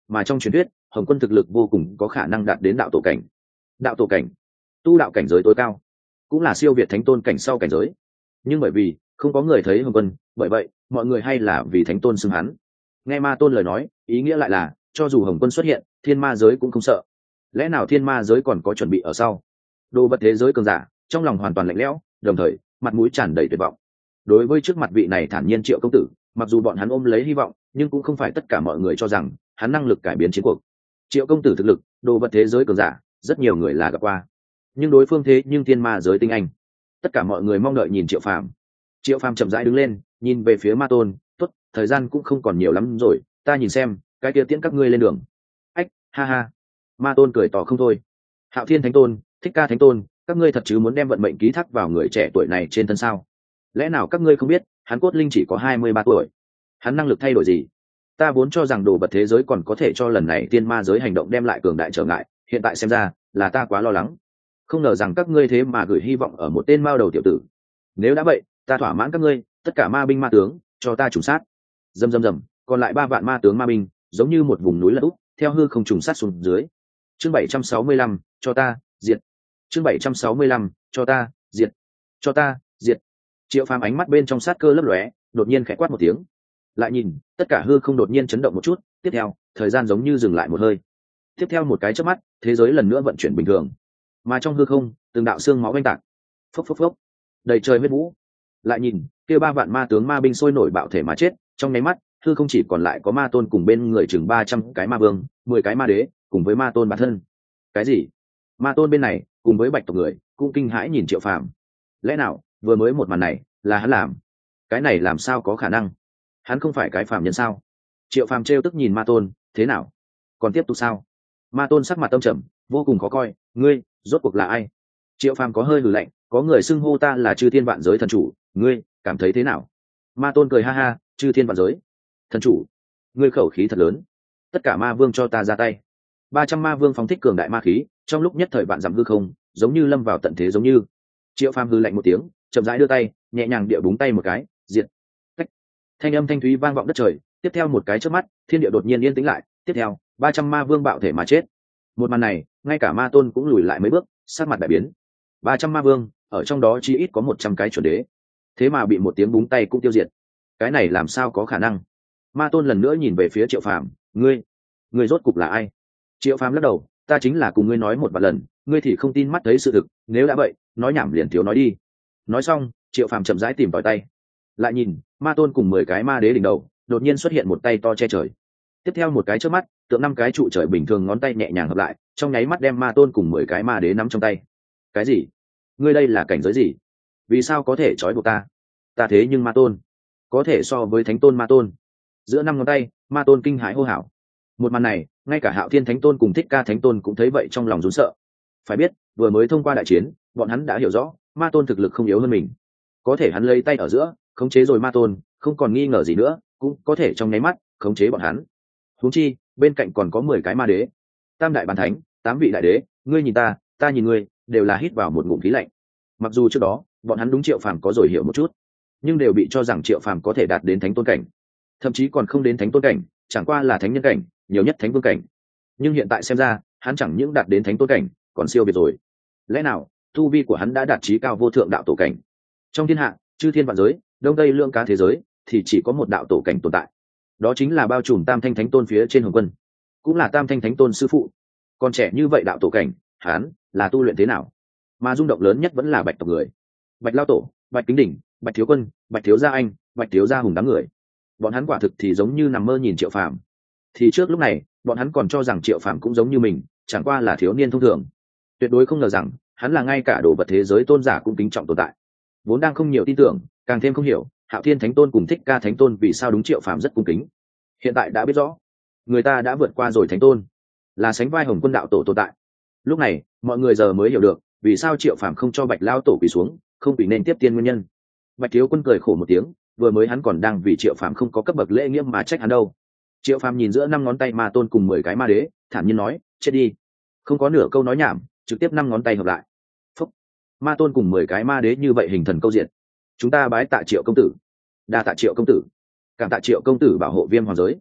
mà trong truyền thuyết Hồng Quân thực lực vô cùng có khả năng đạt đến đạo tổ cảnh. Đạo tổ cảnh, tu đạo cảnh giới tối cao, cũng là siêu việt thánh tôn cảnh sau cảnh giới. Nhưng bởi vì không có người thấy Hồng Quân, bởi vậy mọi người hay là vì thánh tôn xưng hắn. Nghe ma tôn lời nói, ý nghĩa lại là cho dù Hồng Quân xuất hiện, thiên ma giới cũng không sợ. Lẽ nào thiên ma giới còn có chuẩn bị ở sau? Đồ vật thế giới cường giả trong lòng hoàn toàn lạnh lẽo, đồng thời mặt mũi tràn đầy tuyệt vọng. Đối với trước mặt vị này thản nhiên Triệu công tử, mặc dù bọn hắn ôm lấy hy vọng, nhưng cũng không phải tất cả mọi người cho rằng hắn năng lực cải biến chiến cuộc. Triệu công tử thực lực, đồ vật thế giới cường giả, rất nhiều người là gặp qua, nhưng đối phương thế nhưng thiên ma giới tinh anh. Tất cả mọi người mong đợi nhìn Triệu Phàm. Triệu Phàm chậm rãi đứng lên, nhìn về phía ma tôn. Tốt, thời gian cũng không còn nhiều lắm rồi, ta nhìn xem cái kia tiễn các ngươi lên đường. Ách, ha ha. Ma tôn cười tỏ không thôi. Hạo Thiên Thánh Tôn, Thích Ca Thánh Tôn, các ngươi thật chứ muốn đem vận mệnh ký thác vào người trẻ tuổi này trên thân sao? Lẽ nào các ngươi không biết hắn cốt linh chỉ có hai mươi ba tuổi? Hắn năng lực thay đổi gì? Ta vốn cho rằng đồ vật thế giới còn có thể cho lần này tiên ma giới hành động đem lại cường đại trở ngại, hiện tại xem ra là ta quá lo lắng. Không ngờ rằng các ngươi thế mà gửi hy vọng ở một tên mao đầu tiểu tử. Nếu đã vậy, ta thỏa mãn các ngươi, tất cả ma binh ma tướng cho ta trùng sát. Rầm rầm rầm, còn lại ba vạn ma tướng ma binh giống như một vùng núi lật úp, theo hư không trùng sát xuống dưới. Chương bảy trăm sáu mươi lăm, cho ta diệt. Chương bảy trăm sáu mươi lăm, cho ta diệt. Cho ta diệt. Triệu Phàm ánh mắt bên trong sát cơ lấp lóe, đột nhiên khẽ quát một tiếng. Lại nhìn, tất cả hư không đột nhiên chấn động một chút, tiếp theo thời gian giống như dừng lại một hơi. Tiếp theo một cái chớp mắt, thế giới lần nữa vận chuyển bình thường, mà trong hư không từng đạo xương máu oanh tạc, phốc phốc phốc, đầy trời huyết vũ. Lại nhìn, kia ba vạn ma tướng ma binh sôi nổi bạo thể mà chết, trong nháy mắt hư không chỉ còn lại có ma tôn cùng bên người chừng ba trăm cái ma vương, mười cái ma đế cùng với ma tôn bản thân. Cái gì? Ma tôn bên này cùng với bạch tộc người cũng kinh hãi nhìn Triệu Phàm. Lẽ nào vừa mới một màn này là hắn làm? Cái này làm sao có khả năng? Hắn không phải cái phàm nhân sao? Triệu Phàm trêu tức nhìn ma tôn, thế nào? Còn tiếp tục sao? Ma tôn sắc mặt tâm trầm, vô cùng khó coi. Ngươi rốt cuộc là ai? Triệu Phàm có hơi hừ lạnh, có người xưng hô ta là chư thiên vạn giới thần chủ, ngươi cảm thấy thế nào? Ma tôn cười ha ha, chư thiên vạn giới thần chủ, ngươi khẩu khí thật lớn. Tất cả ma vương cho ta ra tay. Ba trăm ma vương phóng thích cường đại ma khí, trong lúc nhất thời vạn dặm hư không giống như lâm vào tận thế giống như. Triệu Phàm hừ lạnh một tiếng, chậm rãi đưa tay, nhẹ nhàng địa búng tay một cái, diệt. Cách. Thanh âm thanh thúy vang vọng đất trời, tiếp theo một cái chớp mắt, thiên địa đột nhiên yên tĩnh lại, tiếp theo ba trăm ma vương bạo thể mà chết. Một màn này, ngay cả ma tôn cũng lùi lại mấy bước, sắc mặt đại biến. Ba trăm ma vương, ở trong đó chỉ ít có một trăm cái chuẩn đế, thế mà bị một tiếng búng tay cũng tiêu diệt. Cái này làm sao có khả năng? Ma tôn lần nữa nhìn về phía Triệu Phàm, ngươi, ngươi rốt cục là ai? Triệu Phàm lắc đầu, ta chính là cùng ngươi nói một vài lần, ngươi thì không tin mắt thấy sự thực, nếu đã vậy, nói nhảm liền thiếu nói đi. Nói xong, Triệu Phàm chậm rãi tìm tòi tay. Lại nhìn, ma tôn cùng mười cái ma đế đỉnh đầu, đột nhiên xuất hiện một tay to che trời. Tiếp theo một cái chớp mắt, tượng năm cái trụ trời bình thường ngón tay nhẹ nhàng hợp lại, trong nháy mắt đem ma tôn cùng mười cái ma đế nắm trong tay. Cái gì? Ngươi đây là cảnh giới gì? Vì sao có thể trói buộc ta? Ta thế nhưng ma tôn, có thể so với thánh tôn ma tôn. Giữa năm ngón tay, ma tôn kinh hãi hô hào. Một màn này, ngay cả Hạo Thiên Thánh Tôn cùng Thích Ca Thánh Tôn cũng thấy vậy trong lòng run sợ. Phải biết, vừa mới thông qua đại chiến, bọn hắn đã hiểu rõ, ma tôn thực lực không yếu hơn mình. Có thể hắn lấy tay ở giữa, khống chế rồi ma tôn, không còn nghi ngờ gì nữa, cũng có thể trong nháy mắt khống chế bọn hắn. Huống chi, bên cạnh còn có mười cái ma đế, tam đại bàn thánh, tám vị đại đế, ngươi nhìn ta, ta nhìn ngươi, đều là hít vào một ngụm khí lạnh. Mặc dù trước đó, bọn hắn đúng Triệu Phàm có rồi hiểu một chút, nhưng đều bị cho rằng Triệu Phàm có thể đạt đến thánh tôn cảnh, thậm chí còn không đến thánh tôn cảnh, chẳng qua là thánh nhân cảnh, nhiều nhất thánh vương cảnh. Nhưng hiện tại xem ra, hắn chẳng những đạt đến thánh tôn cảnh, còn siêu việt rồi. Lẽ nào tu vi của hắn đã đạt chí cao vô thượng đạo tổ cảnh? Trong thiên hạ, chư thiên vạn giới, đông tây lượng cá thế giới, thì chỉ có một đạo tổ cảnh tồn tại, đó chính là bao trùm tam thanh thánh tôn phía trên Hồng Quân, cũng là tam thanh thánh tôn sư phụ. Còn trẻ như vậy đạo tổ cảnh, hắn là tu luyện thế nào? Mà rung động lớn nhất vẫn là bạch tộc người, bạch lao tổ, bạch kính đỉnh, bạch thiếu quân, bạch thiếu gia anh, bạch thiếu gia hùng đám người. Bọn hắn quả thực thì giống như nằm mơ nhìn Triệu Phàm. Thì trước lúc này, bọn hắn còn cho rằng Triệu Phàm cũng giống như mình, chẳng qua là thiếu niên thông thường. Tuyệt đối không ngờ rằng hắn là ngay cả đồ vật thế giới tôn giả cũng kính trọng tồn tại. Vốn đang không nhiều tin tưởng, càng thêm không hiểu Hạo Thiên Thánh Tôn cùng Thích Ca Thánh Tôn vì sao đúng Triệu Phàm rất cung kính. Hiện tại đã biết rõ, người ta đã vượt qua rồi thánh tôn, là sánh vai Hồng Quân đạo tổ tồn tại. Lúc này, mọi người giờ mới hiểu được vì sao Triệu Phàm không cho bạch lao tổ quỳ xuống, không quỳ nên tiếp tiên nguyên nhân. Bạch thiếu quân cười khổ một tiếng, vừa mới hắn còn đang vì Triệu Phàm không có cấp bậc lễ nghĩa mà trách hắn đâu. Triệu Phàm nhìn giữa năm ngón tay ma tôn cùng mười cái ma đế, thản nhiên nói, chết đi. Không có nửa câu nói nhảm, trực tiếp năm ngón tay hợp lại. Phúc. Ma tôn cùng mười cái ma đế như vậy hình thần câu diện. Chúng ta bái tạ Triệu công tử. Đa tạ Triệu công tử. Cảm tạ Triệu công tử bảo hộ Viêm Hoàng giới.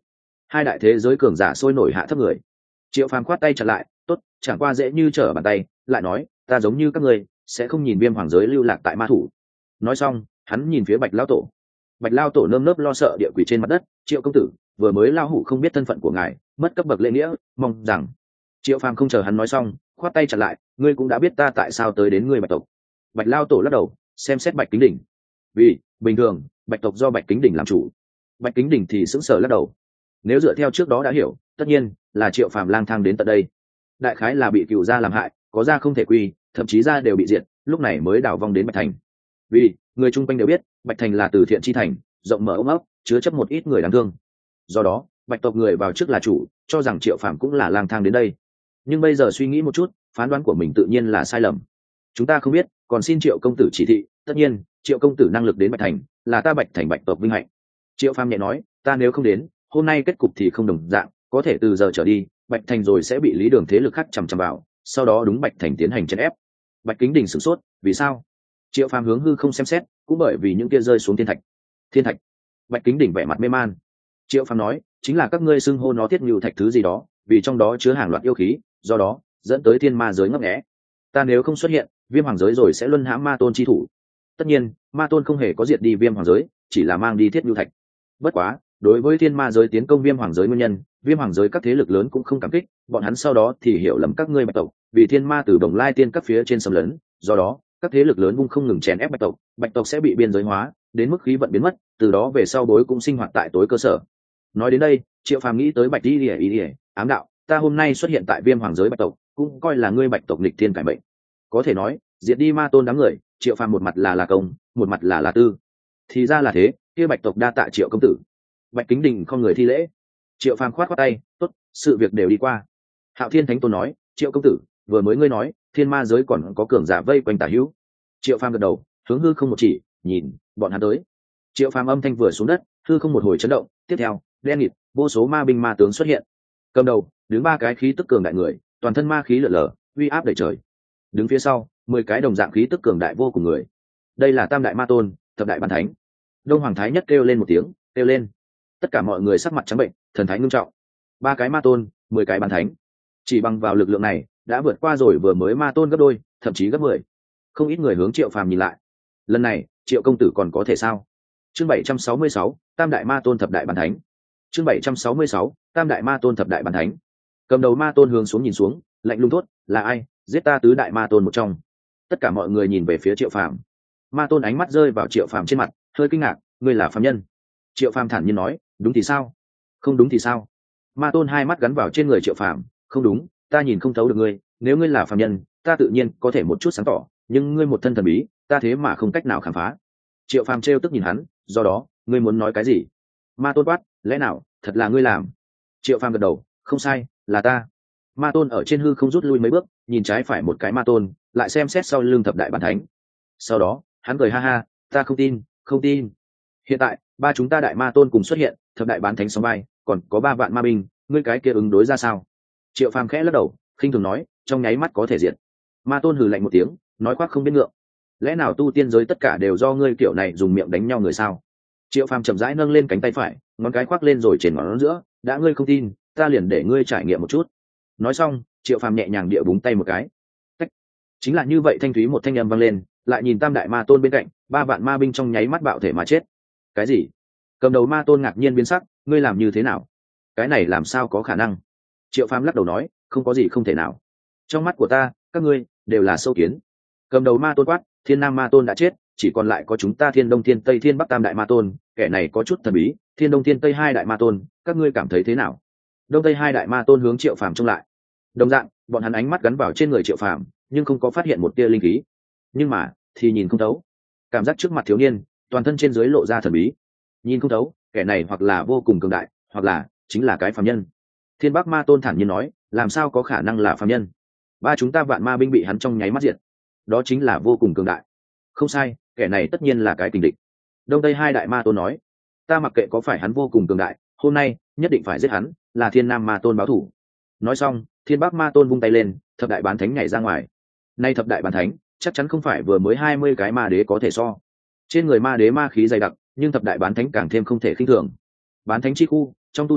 Hai đại thế giới cường giả sôi nổi hạ thấp người. Triệu Phàm khoát tay chặn lại, tốt, chẳng qua dễ như trở bàn tay, lại nói, ta giống như các ngươi, sẽ không nhìn viêm hoàng giới lưu lạc tại ma thủ. Nói xong, hắn nhìn phía Bạch Lao Tổ. Bạch Lao Tổ nơm nớp lo sợ địa quỷ trên mặt đất, Triệu công tử, vừa mới lao hủ không biết thân phận của ngài, mất cấp bậc lễ nghĩa, mong rằng. Triệu Phàm không chờ hắn nói xong, khoát tay chặn lại, ngươi cũng đã biết ta tại sao tới đến ngươi Bạch tộc. Bạch Lao Tổ lắc đầu, xem xét Bạch Kính Đỉnh. Vì, bình thường, Bạch tộc do Bạch Kính Đỉnh làm chủ. Bạch Kính Đỉnh thì sững sờ lắc đầu. Nếu dựa theo trước đó đã hiểu, tất nhiên là Triệu Phàm lang thang đến tận đây. Đại khái là bị cựu gia làm hại, có gia không thể quy, thậm chí gia đều bị diệt, lúc này mới đảo vong đến Bạch Thành. Vì người chung quanh đều biết, Bạch Thành là từ thiện chi thành, rộng mở ôm ấp, chứa chấp một ít người đáng thương. Do đó, Bạch tộc người vào trước là chủ, cho rằng Triệu Phàm cũng là lang thang đến đây. Nhưng bây giờ suy nghĩ một chút, phán đoán của mình tự nhiên là sai lầm. Chúng ta không biết, còn xin Triệu công tử chỉ thị, tất nhiên, Triệu công tử năng lực đến Bạch Thành, là ta Bạch Thành Bạch tộc vinh hạnh. Triệu Phàm nhẹ nói, ta nếu không đến, hôm nay kết cục thì không đồng dạng, có thể từ giờ trở đi, Bạch Thành rồi sẽ bị Lý Đường thế lực khác chằm chằm vào, sau đó đúng Bạch Thành tiến hành chèn ép. Bạch Kính Đình sửng sốt, vì sao? Triệu Phàm hướng hư không xem xét, cũng bởi vì những kia rơi xuống thiên thạch. Thiên thạch? Bạch Kính Đình vẻ mặt mê man. Triệu Phàm nói, chính là các ngươi xưng hô nó thiết nhu thạch thứ gì đó, vì trong đó chứa hàng loạt yêu khí, do đó dẫn tới thiên ma giới ngấp nghé. Ta nếu không xuất hiện, viêm hoàng giới rồi sẽ luân hãm ma tôn chi thủ. Tất nhiên, ma tôn không hề có diệt đi viêm hoàng giới, chỉ là mang đi thiết nhu thạch. Bất quá, đối với thiên ma giới tiến công viêm hoàng giới nguyên nhân, viêm hoàng giới các thế lực lớn cũng không cảm kích, bọn hắn sau đó thì hiểu lầm các ngươi Bạch tộc, vì thiên ma từ đồng lai tiên các phía trên xâm lấn, do đó các thế lực lớn vung không ngừng chèn ép Bạch tộc, Bạch tộc sẽ bị biên giới hóa, đến mức khí vận biến mất, từ đó về sau bối cũng sinh hoạt tại tối cơ sở. Nói đến đây, Triệu Phàm nghĩ tới Bạch Y Lìa ý ỉa, ám đạo, ta hôm nay xuất hiện tại viêm hoàng giới Bạch tộc, cũng coi là ngươi Bạch tộc nghịch thiên cải mệnh. Có thể nói, diệt đi ma tôn đám người, Triệu Phàm một mặt là là công, một mặt là là tư. Thì ra là thế, kia Bạch tộc đa tạ Triệu công tử. Bạch Kính Đình không người thi lễ. Triệu Phàm khoát khoát tay, tốt, sự việc đều đi qua. Hạo Thiên Thánh Tôn nói, Triệu công tử, vừa mới ngươi nói, thiên ma giới còn có cường giả vây quanh tả hữu. Triệu Phàm gật đầu, hướng hư không một chỉ, nhìn, bọn hắn tới. Triệu Phàm âm thanh vừa xuống đất, hư không một hồi chấn động, tiếp theo, đen nghịt, vô số ma binh ma tướng xuất hiện. Cầm đầu, đứng ba cái khí tức cường đại người, toàn thân ma khí lở lở, uy áp đầy trời. Đứng phía sau, mười cái đồng dạng khí tức cường đại vô cùng người. Đây là Tam đại ma tôn, Thập đại bán thánh. Đông Hoàng Thái Nhất kêu lên một tiếng, kêu lên. Tất cả mọi người sắc mặt trắng bệnh, thần thái ngưng trọng. Ba cái ma tôn, mười cái bán thánh, chỉ bằng vào lực lượng này đã vượt qua rồi vừa mới ma tôn gấp đôi, thậm chí gấp mười. Không ít người hướng Triệu Phàm nhìn lại. Lần này, Triệu công tử còn có thể sao? Chương bảy trăm sáu mươi sáu, Tam đại ma tôn thập đại bán thánh. Chương bảy trăm sáu mươi sáu, Tam đại ma tôn thập đại bán thánh. Cầm đầu ma tôn hướng xuống nhìn xuống, lạnh lùng thốt, là ai, giết ta tứ đại ma tôn một trong. Tất cả mọi người nhìn về phía Triệu Phàm. Ma tôn ánh mắt rơi vào Triệu Phàm trên mặt, hơi kinh ngạc, ngươi là phàm nhân? Triệu Phàm thản nhiên nói, đúng thì sao? Không đúng thì sao? Ma tôn hai mắt gắn vào trên người Triệu Phàm, không đúng, ta nhìn không thấu được ngươi, nếu ngươi là phàm nhân, ta tự nhiên có thể một chút sáng tỏ, nhưng ngươi một thân thần bí, ta thế mà không cách nào khám phá. Triệu Phàm trêu tức nhìn hắn, do đó, ngươi muốn nói cái gì? Ma tôn quát, lẽ nào thật là ngươi làm? Triệu Phàm gật đầu, không sai, là ta. Ma tôn ở trên hư không rút lui mấy bước, nhìn trái phải một cái ma tôn, lại xem xét sau lưng thập đại bản thánh. Sau đó, hắn cười ha ha, ta không tin, không tin. Hiện tại, ba chúng ta đại ma tôn cùng xuất hiện, thập đại bán thánh sóng bay, còn có ba vạn ma binh, ngươi cái kia ứng đối ra sao? Triệu Phàm khẽ lắc đầu, khinh thường nói, trong nháy mắt có thể diệt. Ma tôn hừ lạnh một tiếng, nói khoác không biết ngượng. Lẽ nào tu tiên giới tất cả đều do ngươi kiểu này dùng miệng đánh nhau người sao? Triệu Phàm chậm rãi nâng lên cánh tay phải, ngón cái khoác lên rồi trên ngón giữa, đã ngươi không tin, ta liền để ngươi trải nghiệm một chút. Nói xong, Triệu Phàm nhẹ nhàng địa búng tay một cái. Cách. Chính là như vậy, thanh thúy một thanh âm vang lên, lại nhìn tam đại ma tôn bên cạnh, ba vạn ma binh trong nháy mắt bạo thể mà chết. Cái gì? Cầm đầu ma tôn ngạc nhiên biến sắc, ngươi làm như thế nào? Cái này làm sao có khả năng? Triệu Phàm lắc đầu nói, không có gì không thể nào. Trong mắt của ta, các ngươi đều là sâu kiến. Cầm đầu ma tôn quát, thiên nam ma tôn đã chết, chỉ còn lại có chúng ta thiên đông thiên tây thiên bắc tam đại ma tôn, kẻ này có chút thần bí, thiên đông thiên tây hai đại ma tôn, các ngươi cảm thấy thế nào? Đông tây hai đại ma tôn hướng Triệu Phàm trông lại. Đồng dạng, bọn hắn ánh mắt gắn vào trên người Triệu Phàm, nhưng không có phát hiện một tia linh khí. Nhưng mà, thì nhìn không thấu. Cảm giác trước mặt thiếu niên, toàn thân trên dưới lộ ra thần bí. Nhìn không thấu, kẻ này hoặc là vô cùng cường đại, hoặc là chính là cái phàm nhân. Thiên Bắc Ma Tôn thản nhiên nói, làm sao có khả năng là phàm nhân? Ba chúng ta vạn ma binh bị hắn trong nháy mắt diệt. Đó chính là vô cùng cường đại. Không sai, kẻ này tất nhiên là cái kình địch. Đông Tây hai đại ma tôn nói, ta mặc kệ có phải hắn vô cùng cường đại, hôm nay nhất định phải giết hắn, là Thiên Nam Ma Tôn báo thủ. Nói xong, Thiên Bắc Ma Tôn vung tay lên, thập đại bán thánh nhảy ra ngoài. Nay thập đại bán thánh, chắc chắn không phải vừa mới hai mươi cái ma đế có thể so. Trên người ma đế ma khí dày đặc, nhưng thập đại bán thánh càng thêm không thể khinh thường. Bán thánh chi khu, trong tu giả,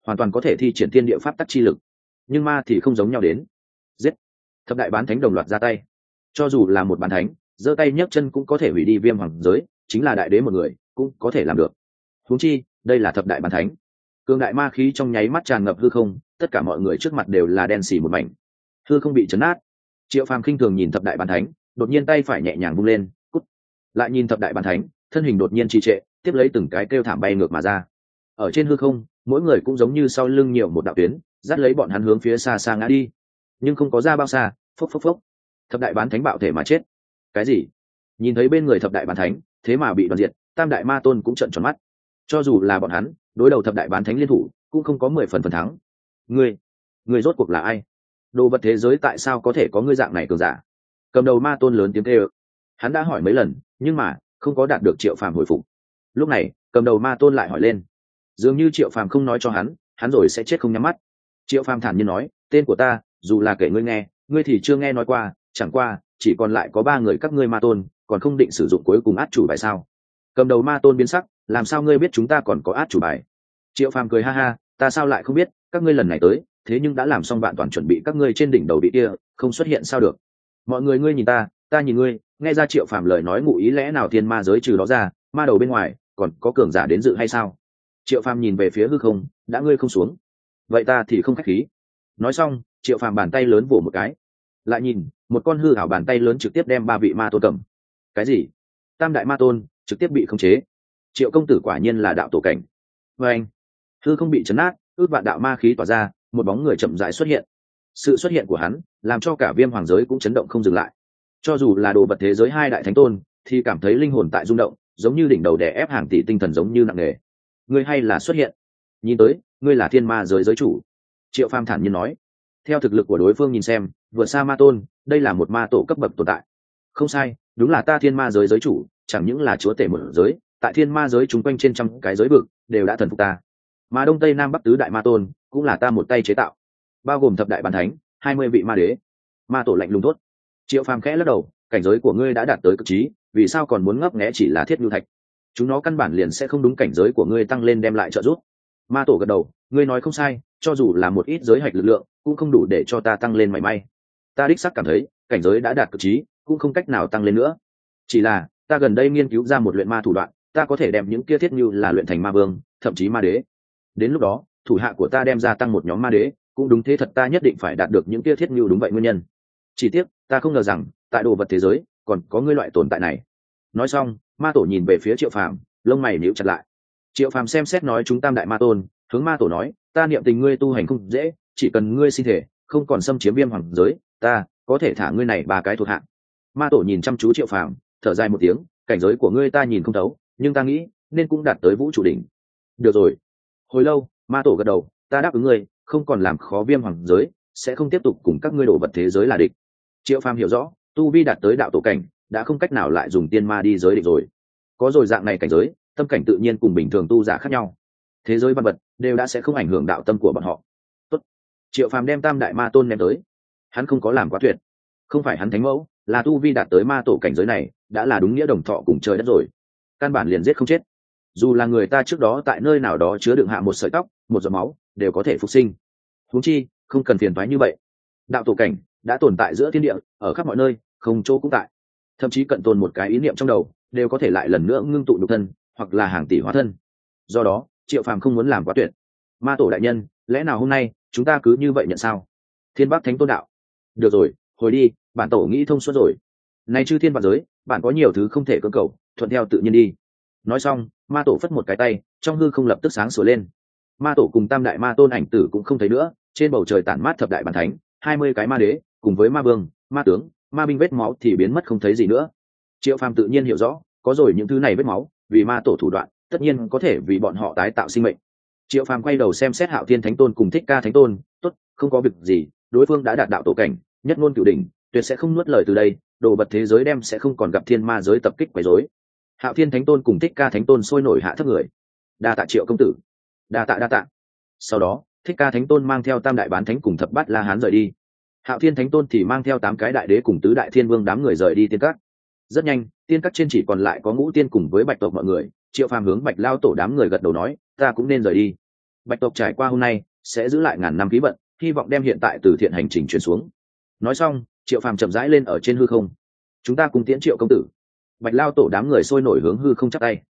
hoàn toàn có thể thi triển thiên địa pháp tắc chi lực, nhưng ma thì không giống nhau đến. Giết! Thập đại bán thánh đồng loạt ra tay. Cho dù là một bán thánh giơ tay nhấc chân cũng có thể hủy đi viêm hoàng giới, chính là đại đế một người cũng có thể làm được, huống chi đây là thập đại bán thánh. Cường đại ma khí trong nháy mắt tràn ngập hư không, tất cả mọi người trước mặt đều là đen xì một mảnh, hư không bị chấn nát. Triệu Phàm khinh thường nhìn thập đại bán thánh, đột nhiên tay phải nhẹ nhàng vung lên, cút. Lại nhìn thập đại bán thánh, thân hình đột nhiên trì trệ, tiếp lấy từng cái kêu thảm bay ngược mà ra. Ở trên hư không, mỗi người cũng giống như sau lưng nhiều một đạo tuyến, dắt lấy bọn hắn hướng phía xa xa ngã đi, nhưng không có ra bao xa, phốc phốc phốc, thập đại bán thánh bạo thể mà chết. Cái gì? Nhìn thấy bên người thập đại bán thánh thế mà bị đoàn diệt, tam đại ma tôn cũng trợn tròn mắt. Cho dù là bọn hắn đối đầu thập đại bán thánh liên thủ cũng không có mười phần phần thắng. Ngươi, ngươi rốt cuộc là ai? Đồ vật thế giới tại sao có thể có ngươi dạng này cường giả? Cầm đầu ma tôn lớn tiếng kêu. Hắn đã hỏi mấy lần nhưng mà không có đạt được Triệu Phàm hồi phục. Lúc này cầm đầu ma tôn lại hỏi lên, dường như Triệu Phàm không nói cho hắn, hắn rồi sẽ chết không nhắm mắt. Triệu Phàm thản nhiên nói, tên của ta dù là kể ngươi nghe ngươi thì chưa nghe nói qua, chẳng qua chỉ còn lại có ba người các ngươi ma tôn, còn không định sử dụng cuối cùng át chủ bài sao? Cầm đầu ma tôn biến sắc, làm sao ngươi biết chúng ta còn có át chủ bài? Triệu Phàm cười ha ha, ta sao lại không biết, các ngươi lần này tới thế nhưng đã làm xong vạn toàn chuẩn bị, các ngươi trên đỉnh đầu bị kia không xuất hiện sao được? Mọi người ngươi nhìn ta ta nhìn ngươi, nghe ra Triệu Phàm lời nói ngụ ý, lẽ nào thiên ma giới trừ đó ra ma đầu bên ngoài còn có cường giả đến dự hay sao? Triệu Phàm nhìn về phía hư không, đã ngươi không xuống vậy ta thì không khách khí. Nói xong Triệu Phàm bàn tay lớn vỗ một cái, lại nhìn một con hư ảo bàn tay lớn trực tiếp đem ba vị ma tôn cầm. Cái gì? Tam đại ma tôn trực tiếp bị khống chế. Triệu công tử quả nhiên là đạo tổ cảnh. Và anh hư không bị chấn nát, ước vạn đạo ma khí tỏa ra, một bóng người chậm rãi xuất hiện. Sự xuất hiện của hắn làm cho cả viêm hoàng giới cũng chấn động không dừng lại. Cho dù là đồ vật thế giới hai đại thánh tôn thì cảm thấy linh hồn tại rung động, giống như đỉnh đầu đè ép hàng tỷ tinh thần giống như nặng nề. Ngươi hay là xuất hiện? Nhìn tới ngươi là thiên ma giới giới chủ. Triệu Phàm thản nhiên nói. Theo thực lực của đối phương nhìn xem vượt xa ma tôn, đây là một ma tổ cấp bậc tồn tại. Không sai, đúng là ta thiên ma giới giới chủ, chẳng những là chúa tể một giới, tại thiên ma giới chúng quanh trên trăm cái giới vực đều đã thần phục ta. Mà đông tây nam bắc tứ đại ma tôn cũng là ta một tay chế tạo, bao gồm thập đại bán thánh, hai mươi vị ma đế. Ma tổ lạnh lùng thốt. Triệu Phàm khẽ lắc đầu, cảnh giới của ngươi đã đạt tới cực trí, vì sao còn muốn ngấp nghé chỉ là thiết nhu thạch? Chúng nó căn bản liền sẽ không đúng cảnh giới của ngươi tăng lên đem lại trợ giúp. Ma tổ gật đầu, ngươi nói không sai, cho dù là một ít giới hạch lực lượng cũng không đủ để cho ta tăng lên mảy may. Ta đích xác cảm thấy cảnh giới đã đạt cực trí cũng không cách nào tăng lên nữa, chỉ là ta gần đây nghiên cứu ra một luyện ma thủ đoạn, ta có thể đem những kia thiết như là luyện thành ma vương, thậm chí ma đế. Đến lúc đó thủ hạ của ta đem ra tăng một nhóm ma đế cũng đúng, thế thật ta nhất định phải đạt được những kia thiết như đúng vậy nguyên nhân. Chỉ tiếc ta không ngờ rằng tại đồ vật thế giới còn có ngươi loại tồn tại này. Nói xong ma tổ nhìn về phía Triệu Phàm, lông mày nhíu chặt lại. Triệu Phàm xem xét nói, chúng tam đại ma tôn hướng ma tổ nói, ta niệm tình ngươi tu hành không dễ, chỉ cần ngươi xin thể không còn xâm chiếm viêm hoàng giới, ta có thể thả ngươi này ba cái thuộc hạ. Ma tổ nhìn chăm chú Triệu Phàm, thở dài một tiếng, cảnh giới của ngươi ta nhìn không thấu, nhưng ta nghĩ nên cũng đạt tới vũ trụ đỉnh. Được rồi. Hồi lâu ma tổ gật đầu, ta đáp ứng ngươi, không còn làm khó viêm hoàng giới, sẽ không tiếp tục cùng các ngươi đổ vật thế giới là địch. Triệu Phàm hiểu rõ, tu vi đạt tới đạo tổ cảnh đã không cách nào lại dùng tiên ma đi giới địch rồi. Có rồi dạng này cảnh giới, tâm cảnh tự nhiên cùng bình thường tu giả khác nhau, thế giới văn vật đều đã sẽ không ảnh hưởng đạo tâm của bọn họ. Tốt. Triệu Phàm đem tam đại ma tôn ném tới. Hắn không có làm quá tuyệt, không phải hắn thánh mẫu, là tu vi đạt tới ma tổ cảnh giới này đã là đúng nghĩa đồng thọ cùng trời đất rồi, căn bản liền giết không chết. Dù là người ta trước đó tại nơi nào đó chứa đựng hạ một sợi tóc, một giọt máu đều có thể phục sinh, huống chi không cần phiền toái như vậy. Đạo tổ cảnh đã tồn tại giữa thiên địa, ở khắp mọi nơi, không chỗ cũng tại, thậm chí cận tồn một cái ý niệm trong đầu đều có thể lại lần nữa ngưng tụ nhục thân hoặc là hàng tỷ hóa thân. Do đó Triệu Phàm không muốn làm quá tuyệt. Ma tổ đại nhân, lẽ nào hôm nay chúng ta cứ như vậy nhận sao? Thiên Bắc Thánh Tôn đạo. Được rồi, hồi đi, bản tổ nghĩ thông suốt rồi. Này chư thiên vạn giới, bạn có nhiều thứ không thể cưỡng cầu, thuận theo tự nhiên đi. Nói xong ma tổ phất một cái tay, trong hư không lập tức sáng sủa lên. Ma tổ cùng tam đại ma tôn ảnh tử cũng không thấy nữa, trên bầu trời tản mát thập đại bản thánh, hai mươi cái ma đế cùng với ma vương, ma tướng, ma binh vết máu thì biến mất không thấy gì nữa. Triệu Phàm tự nhiên hiểu rõ, có rồi những thứ này vết máu, vì ma tổ thủ đoạn tất nhiên có thể vì bọn họ tái tạo sinh mệnh. Triệu Phàm quay đầu xem xét Hạo Thiên Thánh Tôn cùng Thích Ca Thánh Tôn, tốt, không có việc gì, đối phương đã đạt đạo tổ cảnh, nhất ngôn cửu đỉnh, tuyệt sẽ không nuốt lời từ đây, đồ vật thế giới đem sẽ không còn gặp thiên ma giới tập kích quấy rối. Hạo Thiên Thánh Tôn cùng Thích Ca Thánh Tôn sôi nổi hạ thấp người. Đa tạ Triệu công tử. Đa tạ đa tạ. Sau đó Thích Ca Thánh Tôn mang theo tam đại bán thánh cùng thập bát la hán rời đi. Hạo Thiên Thánh Tôn thì mang theo tám cái đại đế cùng tứ đại thiên vương đám người rời đi tiên các. Rất nhanh tiên các trên chỉ còn lại có Ngũ Tiên cùng với Bạch tộc mọi người. Triệu Phàm hướng Bạch lao tổ đám người gật đầu nói, ta cũng nên rời đi. bạch tộc trải qua hôm nay sẽ giữ lại ngàn năm khí vận, hy vọng đem hiện tại từ thiện hành trình chuyển xuống. Nói xong triệu phàm chậm rãi lên ở trên hư không. Chúng ta cùng tiễn triệu công tử. Bạch lao tổ đám người sôi nổi hướng hư không chắp tay.